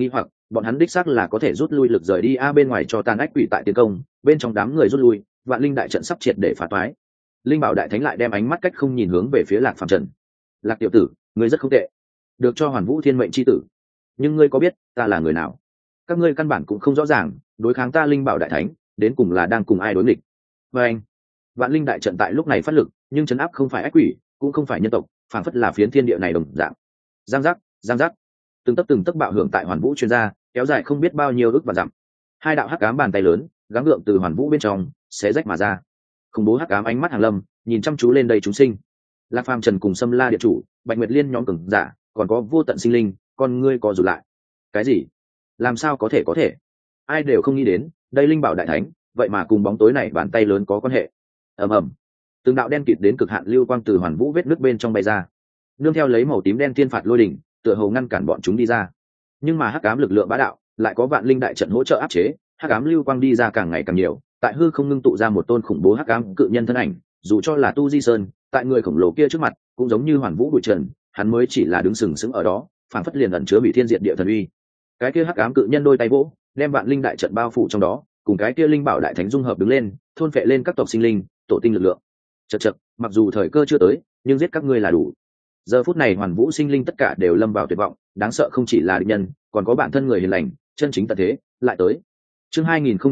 bọn hắn đích xác là có thể rút lui lực rời đi bên ngoài cho tàn ách quỷ tại tiến công, bên trong đám người rút lui, vạn linh đại trận sắp triệt để phá toái. Linh bảo đại thánh lại đem ánh mắt cách không nhìn hướng về phía Lạc Phàm Trần. Lạc tiểu tử, ngươi rất không tệ, được cho Hoàn Vũ Thiên mệnh chi tử, nhưng ngươi có biết ta là người nào? Các ngươi căn bản cũng không rõ ràng, đối kháng ta Linh bảo đại thánh đến cùng là đang cùng ai đối nghịch. Và anh, vạn linh đại trận tại lúc này phát lực, nhưng chấn áp không phải ách quỷ, cũng không phải nhân tộc, phảng phất là phiến thiên địa này đồng dạng. Giang giác, giang giác, từng tấc bạo hưởng tại Hoàn Vũ truyền ra, kéo dài không biết bao nhiêu ức và dặm. Hai đạo hắc ám bàn tay lớn gắng gượng từ Hoàn Vũ bên trong xé rách mà ra. Khủng bố hắc ám ánh mắt hàng lâm nhìn chăm chú lên đây chúng sinh. Lạc Phàm Trần cùng Sâm La Địa Chủ, Bạch Nguyệt Liên nhóm cường giả, còn có vô tận sinh linh, con ngươi co rụt lại. Cái gì? Làm sao có thể? Ai đều không nghĩ đến, đây linh bảo đại thánh, vậy mà cùng bóng tối này bàn tay lớn có quan hệ. Ầm ầm, từng đạo đen kịt đến cực hạn lưu quang từ Hoàn Vũ vết nước bên trong bay ra, nương theo lấy màu tím đen thiên phạt lôi đỉnh, tựa hồ ngăn cản bọn chúng đi ra. Nhưng mà hắc ám lực lượng bá đạo lại có vạn linh đại trận hỗ trợ áp chế, hắc ám lưu quang đi ra càng ngày càng nhiều, tại hư không ngưng tụ ra một tôn khủng bố hắc ám cự nhân thân ảnh. Dù cho là Tu Di Sơn, tại người khổng lồ kia trước mặt cũng giống như Hoàn Vũ bụi trần, hắn mới chỉ là đứng sừng sững ở đó, phảng phất liền ẩn chứa bị thiên diệt địa thần uy. Cái kia hắc ám cự nhân đôi tay vỗ, đem vạn linh đại trận bao phủ trong đó, cùng cái kia linh bảo đại thánh dung hợp đứng lên, thôn phệ lên các tộc sinh linh, tổ tinh lực lượng. Chậc, mặc dù thời cơ chưa tới, nhưng giết các ngươi là đủ. Giờ phút này Hoàn Vũ sinh linh tất cả đều lâm vào tuyệt vọng, đáng sợ không chỉ là địch nhân, còn có bản thân người hiền lành, chân chính tận thế lại tới. Chương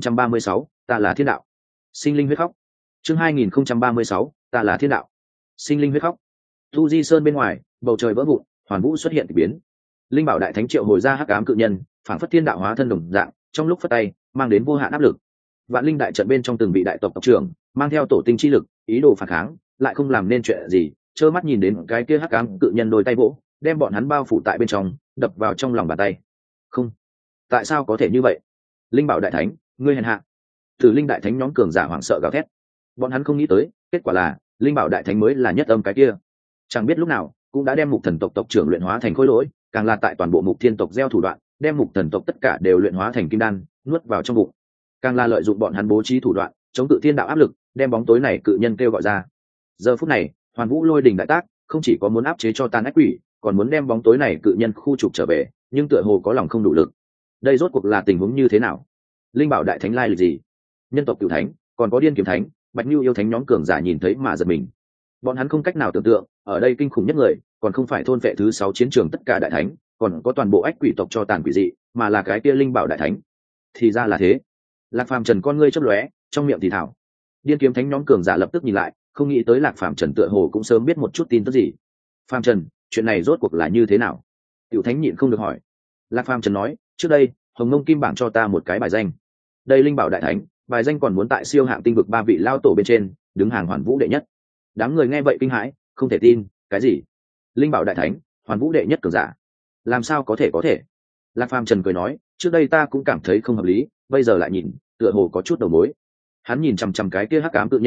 2036, ta là thiên đạo. Sinh linh huyết khóc. Chương 2036, ta là thiên đạo. Sinh linh huyết khóc. Tu Di Sơn bên ngoài, bầu trời vỡ vụn, Hoàn Vũ xuất hiện kỳ biến. Linh bảo đại thánh triệu hồi ra hắc ám cự nhân, phảng phất thiên đạo hóa thân đồng dạng, trong lúc phất tay, mang đến vô hạn áp lực. Vạn linh đại trận bên trong từng vị đại tộc tộc trưởng, mang theo tổ tinh chi lực, ý đồ phản kháng, lại không làm nên chuyện gì, trơ mắt nhìn đến cái kia hắc ám cự nhân đôi tay vỗ, đem bọn hắn bao phủ tại bên trong, đập vào trong lòng bàn tay. Không, tại sao có thể như vậy? Linh bảo đại thánh, ngươi hèn hạ! Từ linh đại thánh nhóm cường giả hoảng sợ gào thét. Bọn hắn không nghĩ tới, kết quả là linh bảo đại thánh mới là nhất âm cái kia. Chẳng biết lúc nào cũng đã đem mục thần tộc tộc trưởng luyện hóa thành khối lỗi, càng là tại toàn bộ mục thiên tộc gieo thủ đoạn, đem mục thần tộc tất cả đều luyện hóa thành kim đan, nuốt vào trong bụng. Càng là lợi dụng bọn hắn bố trí thủ đoạn, chống cự thiên đạo áp lực, đem bóng tối này cự nhân kêu gọi ra. Giờ phút này, Hoàn Vũ lôi đình đại tác, không chỉ có muốn áp chế cho tan ách quỷ, còn muốn đem bóng tối này cự nhân khu trục trở về, nhưng tựa hồ có lòng không đủ lực. Đây rốt cuộc là tình huống như thế nào? Linh bảo đại thánh lai lịch gì? Nhân tộc cửu thánh, còn có điên kiếm thánh, Bạch Nưu yêu thánh nhóm cường giả nhìn thấy mà giật mình. Bọn hắn không cách nào tưởng tượng, ở đây kinh khủng nhất người, còn không phải thôn vệ thứ 6 chiến trường tất cả đại thánh, còn có toàn bộ ách quỷ tộc cho tàn quỷ dị, mà là cái kia linh bảo đại thánh. Thì ra là thế. Lạc Phàm Trần con ngươi chớp lóe, trong miệng thì thảo. Điên kiếm thánh nhóm cường giả lập tức nhìn lại, không nghĩ tới Lạc Phàm Trần tựa hồ cũng sớm biết một chút tin tức gì. Phàm Trần, chuyện này rốt cuộc là như thế nào? Cửu thánh nhịn không được hỏi. Lạc Phàm Trần nói, trước đây Hồng Mông Kim bảng cho ta một cái bài danh, đây linh bảo đại thánh, bài danh còn muốn tại siêu hạng tinh vực 3 vị lao tổ bên trên, đứng hàng Hoàn Vũ đệ nhất. Đám người nghe vậy kinh hãi, không thể tin. Cái gì? Linh bảo đại thánh, Hoàn Vũ đệ nhất cường giả? Làm sao có thể? Lạc Phàm Trần cười nói, trước đây ta cũng cảm thấy không hợp lý, bây giờ lại nhìn, tựa hồ có chút đầu mối. Hắn nhìn chằm chằm cái kia hắc ám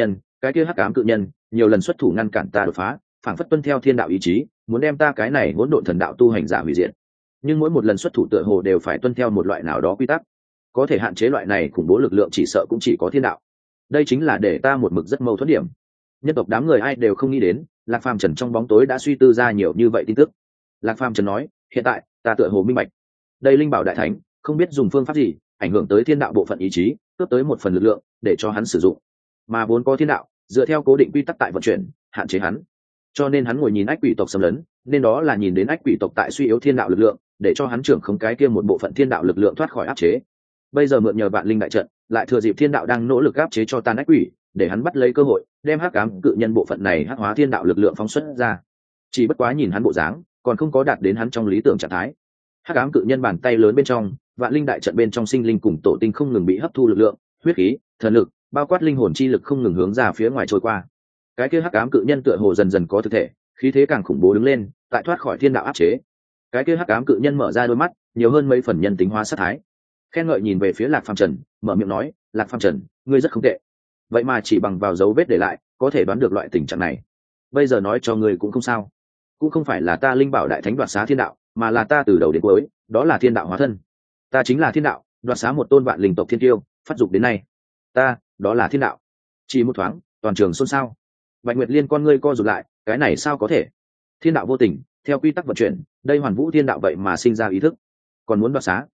cự nhân, nhiều lần xuất thủ ngăn cản ta đột phá, phảng phất tuân theo thiên đạo ý chí, muốn đem ta cái này hỗn độn thần đạo tu hành giả hủy diệt. Nhưng mỗi một lần xuất thủ tựa hồ đều phải tuân theo một loại nào đó quy tắc, có thể hạn chế loại này khủng bố lực lượng chỉ sợ cũng chỉ có thiên đạo. Đây chính là để ta một mực rất mâu thuẫn điểm. Nhân tộc đám người ai đều không nghĩ đến, Lạc Phàm Trần trong bóng tối đã suy tư ra nhiều như vậy tin tức. Lạc Phàm Trần nói, hiện tại ta tựa hồ minh bạch, đây linh bảo đại thánh không biết dùng phương pháp gì ảnh hưởng tới thiên đạo bộ phận ý chí, cướp tới một phần lực lượng để cho hắn sử dụng, mà vốn có thiên đạo dựa theo cố định quy tắc tại vận chuyển hạn chế hắn, cho nên hắn ngồi nhìn ách quỷ tộc xâm lấn, nên đó là nhìn đến ách quỷ tộc tại suy yếu thiên đạo lực lượng, để cho hắn trưởng không cái kia một bộ phận thiên đạo lực lượng thoát khỏi áp chế. Bây giờ mượn nhờ vạn linh đại trận, lại thừa dịp thiên đạo đang nỗ lực áp chế cho tan ách quỷ, để hắn bắt lấy cơ hội đem hắc ám cự nhân bộ phận này hắc hóa thiên đạo lực lượng phóng xuất ra. Chỉ bất quá nhìn hắn bộ dáng, còn không có đạt đến hắn trong lý tưởng trạng thái. Hắc ám cự nhân bàn tay lớn bên trong, vạn linh đại trận bên trong sinh linh cùng tổ tinh không ngừng bị hấp thu lực lượng, huyết khí, thần lực, bao quát linh hồn chi lực không ngừng hướng ra phía ngoài trôi qua. Cái kia hắc ám cự nhân tựa hồ dần dần có thực thể, khí thế càng khủng bố đứng lên, tại thoát khỏi thiên đạo áp chế. Cái kia hắc ám cự nhân mở ra đôi mắt, nhiều hơn mấy phần nhân tính hóa sát thái, khen ngợi nhìn về phía Lạc Phàm Trần, mở miệng nói, Lạc Phàm Trần, ngươi rất không tệ, vậy mà chỉ bằng vào dấu vết để lại có thể đoán được loại tình trạng này. Bây giờ nói cho ngươi cũng không sao, cũng không phải là ta linh bảo đại thánh đoạt xá thiên đạo, mà là ta từ đầu đến cuối đó là thiên đạo hóa thân. Ta chính là thiên đạo, đoạt xá một tôn vạn linh tộc thiên tiêu, phát dục đến nay. Ta, đó là thiên đạo. Chỉ một thoáng, toàn trường xôn xao. Bạch Nguyệt Liên con ngươi co rụt lại, cái này sao có thể? Thiên đạo vô tình, theo quy tắc vận chuyển, đây Hoàn Vũ thiên đạo vậy mà sinh ra ý thức, còn muốn đoạt xá.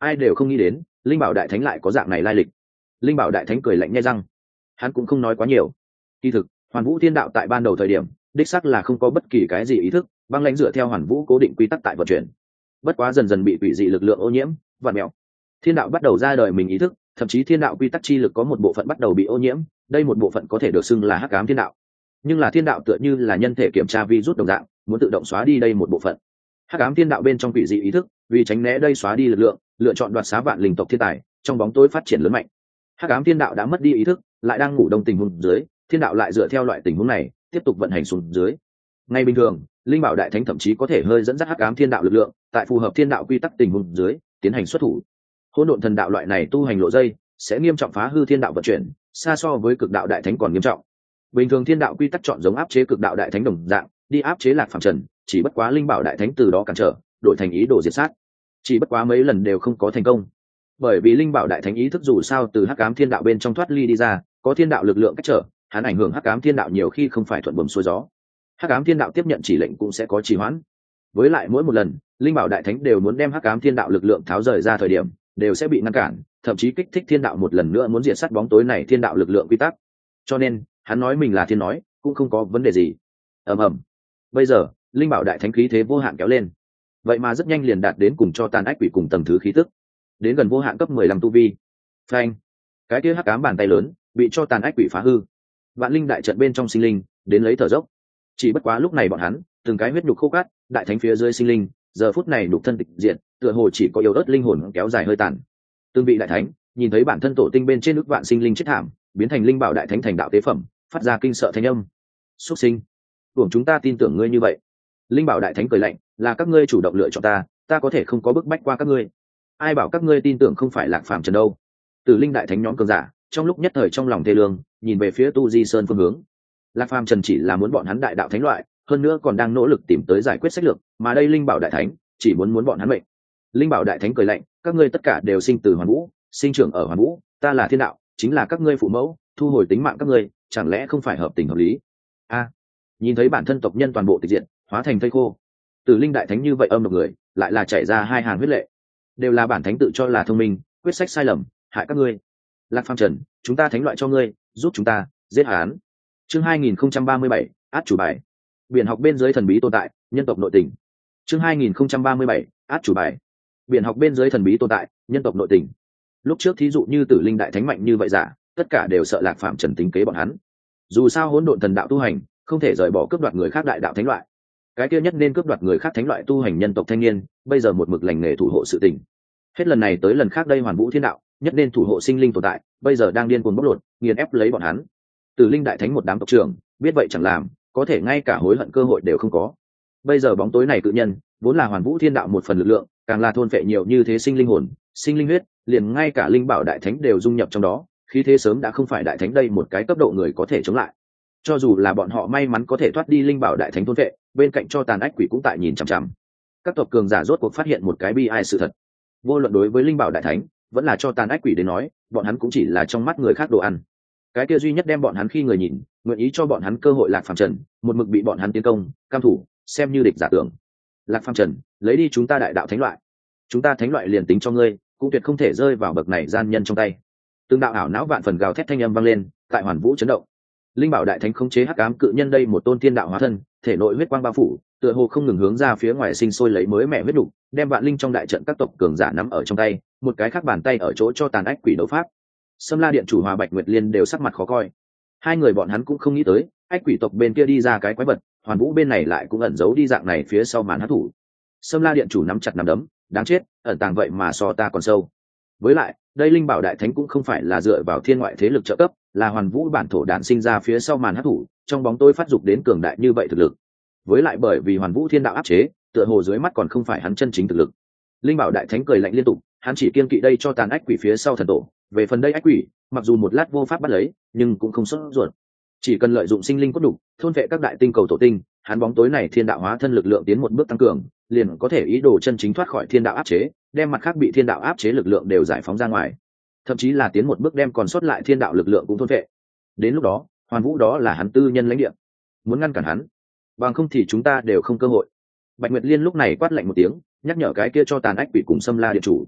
ai đều không nghĩ đến linh bảo đại thánh lại có dạng này lai lịch. Linh bảo đại thánh cười lạnh nhếch răng, hắn cũng không nói quá nhiều. Kỳ thực Hoàn Vũ Thiên Đạo tại ban đầu thời điểm đích xác là không có bất kỳ cái gì ý thức, băng lãnh dựa theo Hoàn Vũ cố định quy tắc tại vận chuyển. Bất quá dần dần bị quỷ dị lực lượng ô nhiễm, vặn mèo. Thiên đạo bắt đầu ra đời mình ý thức, thậm chí thiên đạo quy tắc chi lực có một bộ phận bắt đầu bị ô nhiễm, đây một bộ phận có thể được xưng là hắc ám thiên đạo. Nhưng là thiên đạo tựa như là nhân thể kiểm tra virus đồng dạng, muốn tự động xóa đi đây một bộ phận. Hắc ám thiên đạo bên trong quỷ dị ý thức, vì tránh né đây xóa đi lực lượng, lựa chọn đoạt xá vạn linh tộc thiên tài, trong bóng tối phát triển lớn mạnh. Hắc ám thiên đạo đã mất đi ý thức, lại đang ngủ đông tình huống dưới, thiên đạo lại dựa theo loại tình huống này tiếp tục vận hành xuống dưới. Ngay bình thường, linh bảo đại thánh thậm chí có thể hơi dẫn dắt hắc ám thiên đạo lực lượng, tại phù hợp thiên đạo quy tắc tình huống dưới tiến hành xuất thủ. Hỗn độn thần đạo loại này tu hành lộ dây sẽ nghiêm trọng phá hư thiên đạo vận chuyển, xa so với cực đạo đại thánh còn nghiêm trọng. Bình thường thiên đạo quy tắc chọn giống áp chế cực đạo đại thánh đồng dạng, đi áp chế lạc phàm trần, chỉ bất quá linh bảo đại thánh từ đó cản trở, đổi thành ý đồ diệt sát. Chỉ bất quá mấy lần đều không có thành công. Bởi vì linh bảo đại thánh ý thức dù sao từ hắc ám thiên đạo bên trong thoát ly đi ra, có thiên đạo lực lượng cách trở, hắn ảnh hưởng hắc ám thiên đạo nhiều khi không phải thuận buồm xuôi gió. Hắc ám thiên đạo tiếp nhận chỉ lệnh cũng sẽ có trì hoãn. Với lại mỗi một lần linh bảo đại thánh đều muốn đem hắc ám thiên đạo lực lượng tháo rời ra thời điểm, đều sẽ bị ngăn cản, thậm chí kích thích thiên đạo một lần nữa muốn diệt sát bóng tối này thiên đạo lực lượng quy tắc. Cho nên hắn nói mình là thiên nói cũng không có vấn đề gì. ầm ầm. Bây giờ linh bảo đại thánh khí thế vô hạn kéo lên, vậy mà rất nhanh liền đạt đến cùng cho tàn ách quỷ cùng tầng thứ khí tức, đến gần vô hạn cấp 15 tu vi. Phanh! Cái kia hắc ám bàn tay lớn bị cho tàn ách quỷ phá hư. Vạn linh đại trận bên trong sinh linh đến lấy thở dốc. Chỉ bất quá lúc này bọn hắn từng cái huyết nhục khô cát, đại thánh phía dưới sinh linh giờ phút này nhục thân tịch diện, tựa hồ chỉ có yếu ớt linh hồn kéo dài hơi tàn. Từng vị đại thánh nhìn thấy bản thân tổ tinh bên trên ức vạn sinh linh chết thảm, biến thành linh bảo đại thánh thành đạo tế phẩm, phát ra kinh sợ thanh âm. Xuất sinh! Tưởng chúng ta tin tưởng ngươi như vậy. Linh bảo đại thánh cười lạnh, là các ngươi chủ động lựa chọn ta, ta có thể không có bức bách qua các ngươi. Ai bảo các ngươi tin tưởng không phải lạc phàm trần đâu. Từ linh đại thánh nhóm cường giả trong lúc nhất thời trong lòng thê lương, nhìn về phía tu di sơn phương hướng. Lạc phàm trần chỉ là muốn bọn hắn đại đạo thánh loại, hơn nữa còn đang nỗ lực tìm tới giải quyết sách lược, mà đây linh bảo đại thánh chỉ muốn bọn hắn mệnh. Linh bảo đại thánh cười lạnh, các ngươi tất cả đều sinh từ Hoàn Vũ, sinh trưởng ở Hoàn Vũ, ta là thiên đạo, chính là các ngươi phụ mẫu, thu hồi tính mạng các ngươi, chẳng lẽ không phải hợp tình hợp lý? A! Nhìn thấy bản thân tộc nhân toàn bộ tịch diện, hóa thành thây khô. Từ linh đại thánh như vậy âm độc người, lại là chảy ra hai hàng huyết lệ. Đều là bản thánh tự cho là thông minh, quyết sách sai lầm, hại các ngươi. Lạc phàm trần, chúng ta thánh loại cho ngươi, giúp chúng ta giết hắn. Chương 2037, át chủ bài. Biển học bên dưới thần bí tồn tại, nhân tộc nội tình. Chương 2037, át chủ bài. Biển học bên dưới thần bí tồn tại, nhân tộc nội tình. Lúc trước thí dụ như Tử Linh đại thánh mạnh như vậy giả, tất cả đều sợ Lạc phàm trần tính kế bọn hắn. Dù sao hỗn độn thần đạo tu hành, không thể rời bỏ cướp đoạt người khác đại đạo thánh loại. Cái kia nhất nên cướp đoạt người khác thánh loại tu hành nhân tộc thanh niên, bây giờ một mực lành nghề thủ hộ sự tình. Hết lần này tới lần khác đây Hoàn Vũ Thiên đạo, nhất nên thủ hộ sinh linh tồn tại, bây giờ đang điên cuồng bóc lột, nghiền ép lấy bọn hắn. Tử Linh đại thánh một đám tộc trưởng, biết vậy chẳng làm, có thể ngay cả hối hận cơ hội đều không có. Bây giờ bóng tối này cự nhân, vốn là Hoàn Vũ Thiên đạo một phần lực lượng, càng là thôn phệ nhiều như thế sinh linh hồn, sinh linh huyết, liền ngay cả linh bảo đại thánh đều dung nhập trong đó, khí thế sớm đã không phải đại thánh đây một cái cấp độ người có thể chống lại. Cho dù là bọn họ may mắn có thể thoát đi linh bảo đại thánh thôn phệ, bên cạnh cho tàn ách quỷ cũng tại nhìn chằm chằm. Các tộc cường giả rốt cuộc phát hiện một cái bi ai sự thật. Vô luận đối với linh bảo đại thánh, vẫn là cho tàn ách quỷ đến nói, bọn hắn cũng chỉ là trong mắt người khác đồ ăn. Cái kia duy nhất đem bọn hắn khi người nhìn, nguyện ý cho bọn hắn cơ hội Lạc phàm trần, một mực bị bọn hắn tiến công, cam thủ, xem như địch giả tưởng. Lạc phàm trần, lấy đi chúng ta đại đạo thánh loại. Chúng ta thánh loại liền tính cho ngươi, cũng tuyệt không thể rơi vào bậc này gian nhân trong tay. Từng đạo ảo não vạn phần gào thét thanh âm vang lên, tại Hoàn Vũ chấn động. Linh bảo đại thánh khống chế hắc ám cự nhân đây một tôn thiên đạo hóa thân, thể nội huyết quang bao phủ, tựa hồ không ngừng hướng ra phía ngoài sinh sôi lấy mới mẹ huyết đủ, đem vạn linh trong đại trận các tộc cường giả nắm ở trong tay, một cái khác bàn tay ở chỗ cho tàn ách quỷ đấu pháp. Sâm La điện chủ Hòa Bạch Nguyệt Liên đều sắc mặt khó coi. Hai người bọn hắn cũng không nghĩ tới, ách quỷ tộc bên kia đi ra cái quái vật, Hoàn Vũ bên này lại cũng ẩn giấu đi dạng này phía sau màn hắc thủ. Sâm La điện chủ nắm chặt nắm đấm, đáng chết, ẩn tàng vậy mà so ta còn sâu. Với lại, đây linh bảo đại thánh cũng không phải là dựa vào thiên ngoại thế lực trợ cấp, là Hoàn Vũ bản thổ đản sinh ra phía sau màn hắc thủ, trong bóng tối phát dục đến cường đại như vậy thực lực. Với lại bởi vì Hoàn Vũ thiên đạo áp chế, tựa hồ dưới mắt còn không phải hắn chân chính thực lực. Linh bảo đại thánh cười lạnh liên tục, hắn chỉ kiên kỵ đây cho tàn ách quỷ phía sau thần tổ, về phần đây ách quỷ, mặc dù một lát vô pháp bắt lấy, nhưng cũng không sốt ruột. Chỉ cần lợi dụng sinh linh cốt đủ, thôn vệ các đại tinh cầu tổ tinh, hắn bóng tối này thiên đạo hóa thân lực lượng tiến một bước tăng cường, liền có thể ý đồ chân chính thoát khỏi thiên đạo áp chế, đem mặt khác bị thiên đạo áp chế lực lượng đều giải phóng ra ngoài, thậm chí là tiến một bước đem còn sót lại thiên đạo lực lượng cũng thôn vệ. Đến lúc đó, Hoàn Vũ đó là hắn tư nhân lãnh địa, muốn ngăn cản hắn, bằng không thì chúng ta đều không cơ hội. Bạch Nguyệt Liên lúc này quát lạnh một tiếng, nhắc nhở cái kia cho tàn ách quỷ cùng Sâm La điện chủ.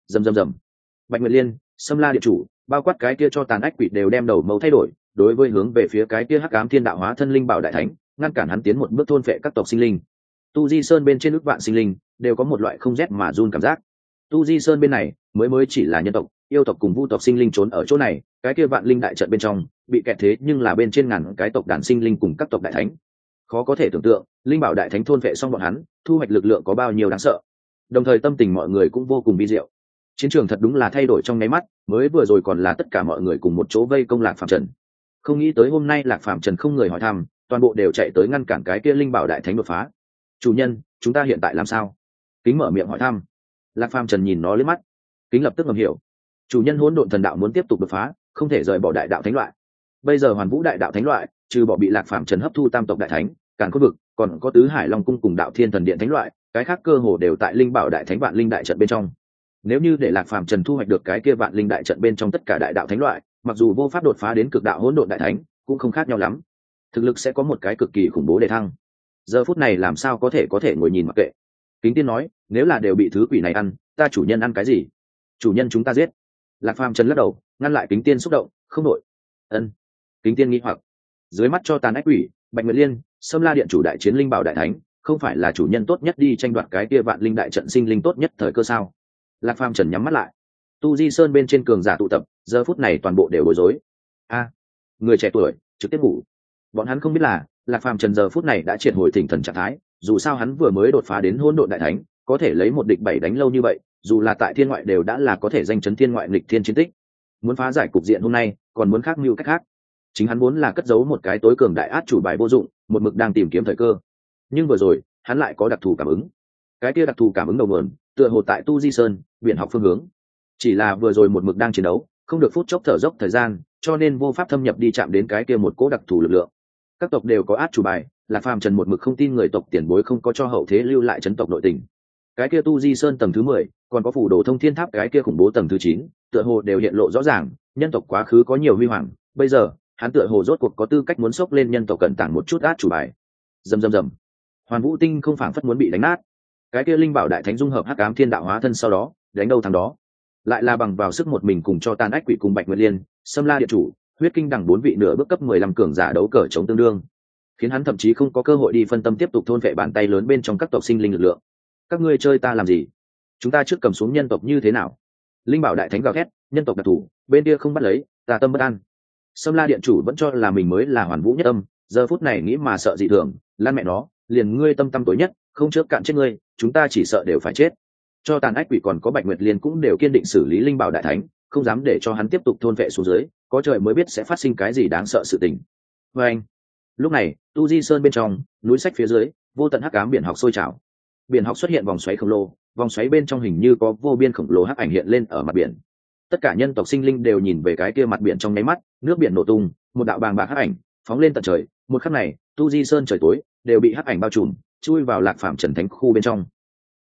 Rầm rầm rầm. Bạch Nguyệt Liên, Sâm La Điện Chủ, bao quát cái kia cho tàn ách quỷ đều đem đầu mâu thay đổi, đối với hướng về phía cái kia hắc ám thiên đạo hóa thân linh bảo đại thánh, ngăn cản hắn tiến một bước thôn phệ các tộc sinh linh. Tu Di Sơn bên trên ước vạn sinh linh đều có một loại không rét mà run cảm giác. Tu Di Sơn bên này mới chỉ là nhân tộc, yêu tộc cùng vu tộc sinh linh trốn ở chỗ này, cái kia vạn linh đại trận bên trong bị kẹt thế, nhưng là bên trên ngàn cái tộc đàn sinh linh cùng các tộc đại thánh. Khó có thể tưởng tượng, linh bảo đại thánh thôn phệ xong bọn hắn, thu hoạch lực lượng có bao nhiêu đáng sợ. Đồng thời tâm tình mọi người cũng vô cùng vi diệu. Chiến trường thật đúng là thay đổi trong nháy mắt, mới vừa rồi còn là tất cả mọi người cùng một chỗ vây công Lạc Phàm Trần. Không nghĩ tới hôm nay Lạc Phàm Trần không người hỏi thăm, toàn bộ đều chạy tới ngăn cản cái kia linh bảo đại thánh đột phá. Chủ nhân, chúng ta hiện tại làm sao? Kính mở miệng hỏi thăm. Lạc Phàm Trần nhìn nó liếc mắt, Kính lập tức ngầm hiểu. Chủ nhân hỗn độn thần đạo muốn tiếp tục đột phá, không thể rời bỏ đại đạo thánh loại. Bây giờ Hoàn Vũ đại đạo thánh loại, trừ bỏ bị Lạc Phàm Trần hấp thu tam tộc đại thánh, Càn Khôn vực, còn có Tứ Hải Long cung cùng Đạo Thiên Thần Điện thánh loại, cái khác cơ hồ đều tại linh bảo đại thánh vạn linh đại trận bên trong. Nếu như để Lạc Phàm Trần thu hoạch được cái kia vạn linh đại trận bên trong tất cả đại đạo thánh loại, mặc dù vô pháp đột phá đến cực đạo hỗn độn đại thánh, cũng không khác nhau lắm. Thực lực sẽ có một cái cực kỳ khủng bố để thăng. Giờ phút này làm sao có thể ngồi nhìn mặc kệ. Kính Tiên nói, nếu là đều bị thứ quỷ này ăn, ta chủ nhân ăn cái gì? Chủ nhân chúng ta giết. Lạc Phàm Trần lắc đầu, ngăn lại Kính Tiên xúc động, không nội. Ân. Kính Tiên nghi hoặc, dưới mắt cho tàn ách quỷ, Bạch Nguyệt Liên, Sâm La Điện Chủ đại chiến linh bảo đại thánh, không phải là chủ nhân tốt nhất đi tranh đoạt cái kia vạn linh đại trận sinh linh tốt nhất thời cơ sao? Lạc Phàm Trần nhắm mắt lại. Tu Di Sơn bên trên cường giả tụ tập, giờ phút này toàn bộ đều bối rối. Người trẻ tuổi trực tiếp ngủ. Bọn hắn không biết là Lạc Phàm Trần giờ phút này đã triệt hồi thỉnh thần trạng thái, dù sao hắn vừa mới đột phá đến hỗn độn đại thánh, có thể lấy một địch bảy đánh lâu như vậy, dù là tại thiên ngoại đều đã là có thể danh chấn thiên ngoại nghịch thiên chiến tích. Muốn phá giải cục diện hôm nay, còn muốn khác mưu cách khác. Chính hắn muốn là cất giấu một cái tối cường đại át chủ bài vô dụng, một mực đang tìm kiếm thời cơ. Nhưng vừa rồi, hắn lại có đặc thù cảm ứng. Cái kia đặc thù cảm ứng đầu nguồn, tựa hồ tại Tu Di Sơn, biển học phương hướng. Chỉ là vừa rồi một mực đang chiến đấu, không được phút chốc thở dốc thời gian, cho nên vô pháp thâm nhập đi chạm đến cái kia một cỗ đặc thù lực lượng. Các tộc đều có át chủ bài, Lạc Phàm Trần một mực không tin người tộc tiền bối không có cho hậu thế lưu lại chấn tộc nội tình. Cái kia Tu Di Sơn tầng thứ 10, còn có phủ đồ thông thiên tháp cái kia khủng bố tầng thứ 9, tựa hồ đều hiện lộ rõ ràng, nhân tộc quá khứ có nhiều huy hoàng, bây giờ, hắn tựa hồ rốt cuộc có tư cách muốn xốc lên nhân tộc cẩn tàng một chút át chủ bài. Rầm rầm rầm. Hoàn Vũ Tinh không phảng phất muốn bị đánh nát. Cái kia linh bảo đại thánh dung hợp hắc ám thiên đạo hóa thân sau đó, đánh đâu thắng đó. Lại là bằng vào sức một mình cùng cho tàn ách quỷ cùng Bạch Nguyệt Liên, Sâm La Điện Chủ, huyết kinh đẳng 4 vị nửa bước cấp 15 cường giả đấu cờ chống tương đương, khiến hắn thậm chí không có cơ hội đi phân tâm tiếp tục thôn vệ bàn tay lớn bên trong các tộc sinh linh lực lượng. Các ngươi chơi ta làm gì? Chúng ta trước cầm xuống nhân tộc như thế nào? Linh bảo đại thánh gào thét, nhân tộc đặc thủ, bên kia không bắt lấy, ta tâm bất an. Sâm La Điện Chủ vẫn cho là mình mới là Hoàn Vũ nhất âm, giờ phút này nghĩ mà sợ dị thường, lan mẹ nó, liền ngươi tâm tối nhất, không trước cạn chết ngươi, chúng ta chỉ sợ đều phải chết. Cho tàn ách quỷ còn có Bạch Nguyệt Liên cũng đều kiên định xử lý linh bảo đại thánh, không dám để cho hắn tiếp tục thôn vệ xuống dưới, có trời mới biết sẽ phát sinh cái gì đáng sợ sự tình. Và anh, lúc này, Tu Di Sơn bên trong, núi sách phía dưới, vô tận hắc ám biển học sôi trào. Biển học xuất hiện vòng xoáy khổng lồ, vòng xoáy bên trong hình như có vô biên khổng lồ hắc ảnh hiện lên ở mặt biển. Tất cả nhân tộc sinh linh đều nhìn về cái kia mặt biển trong nháy mắt, nước biển nổ tung, một đạo bàng bạc hắc ảnh phóng lên tận trời. Một khắc này, Tu Di Sơn trời tối, đều bị hắc ảnh bao trùm, chui vào Lạc Phàm Trần thánh khu bên trong.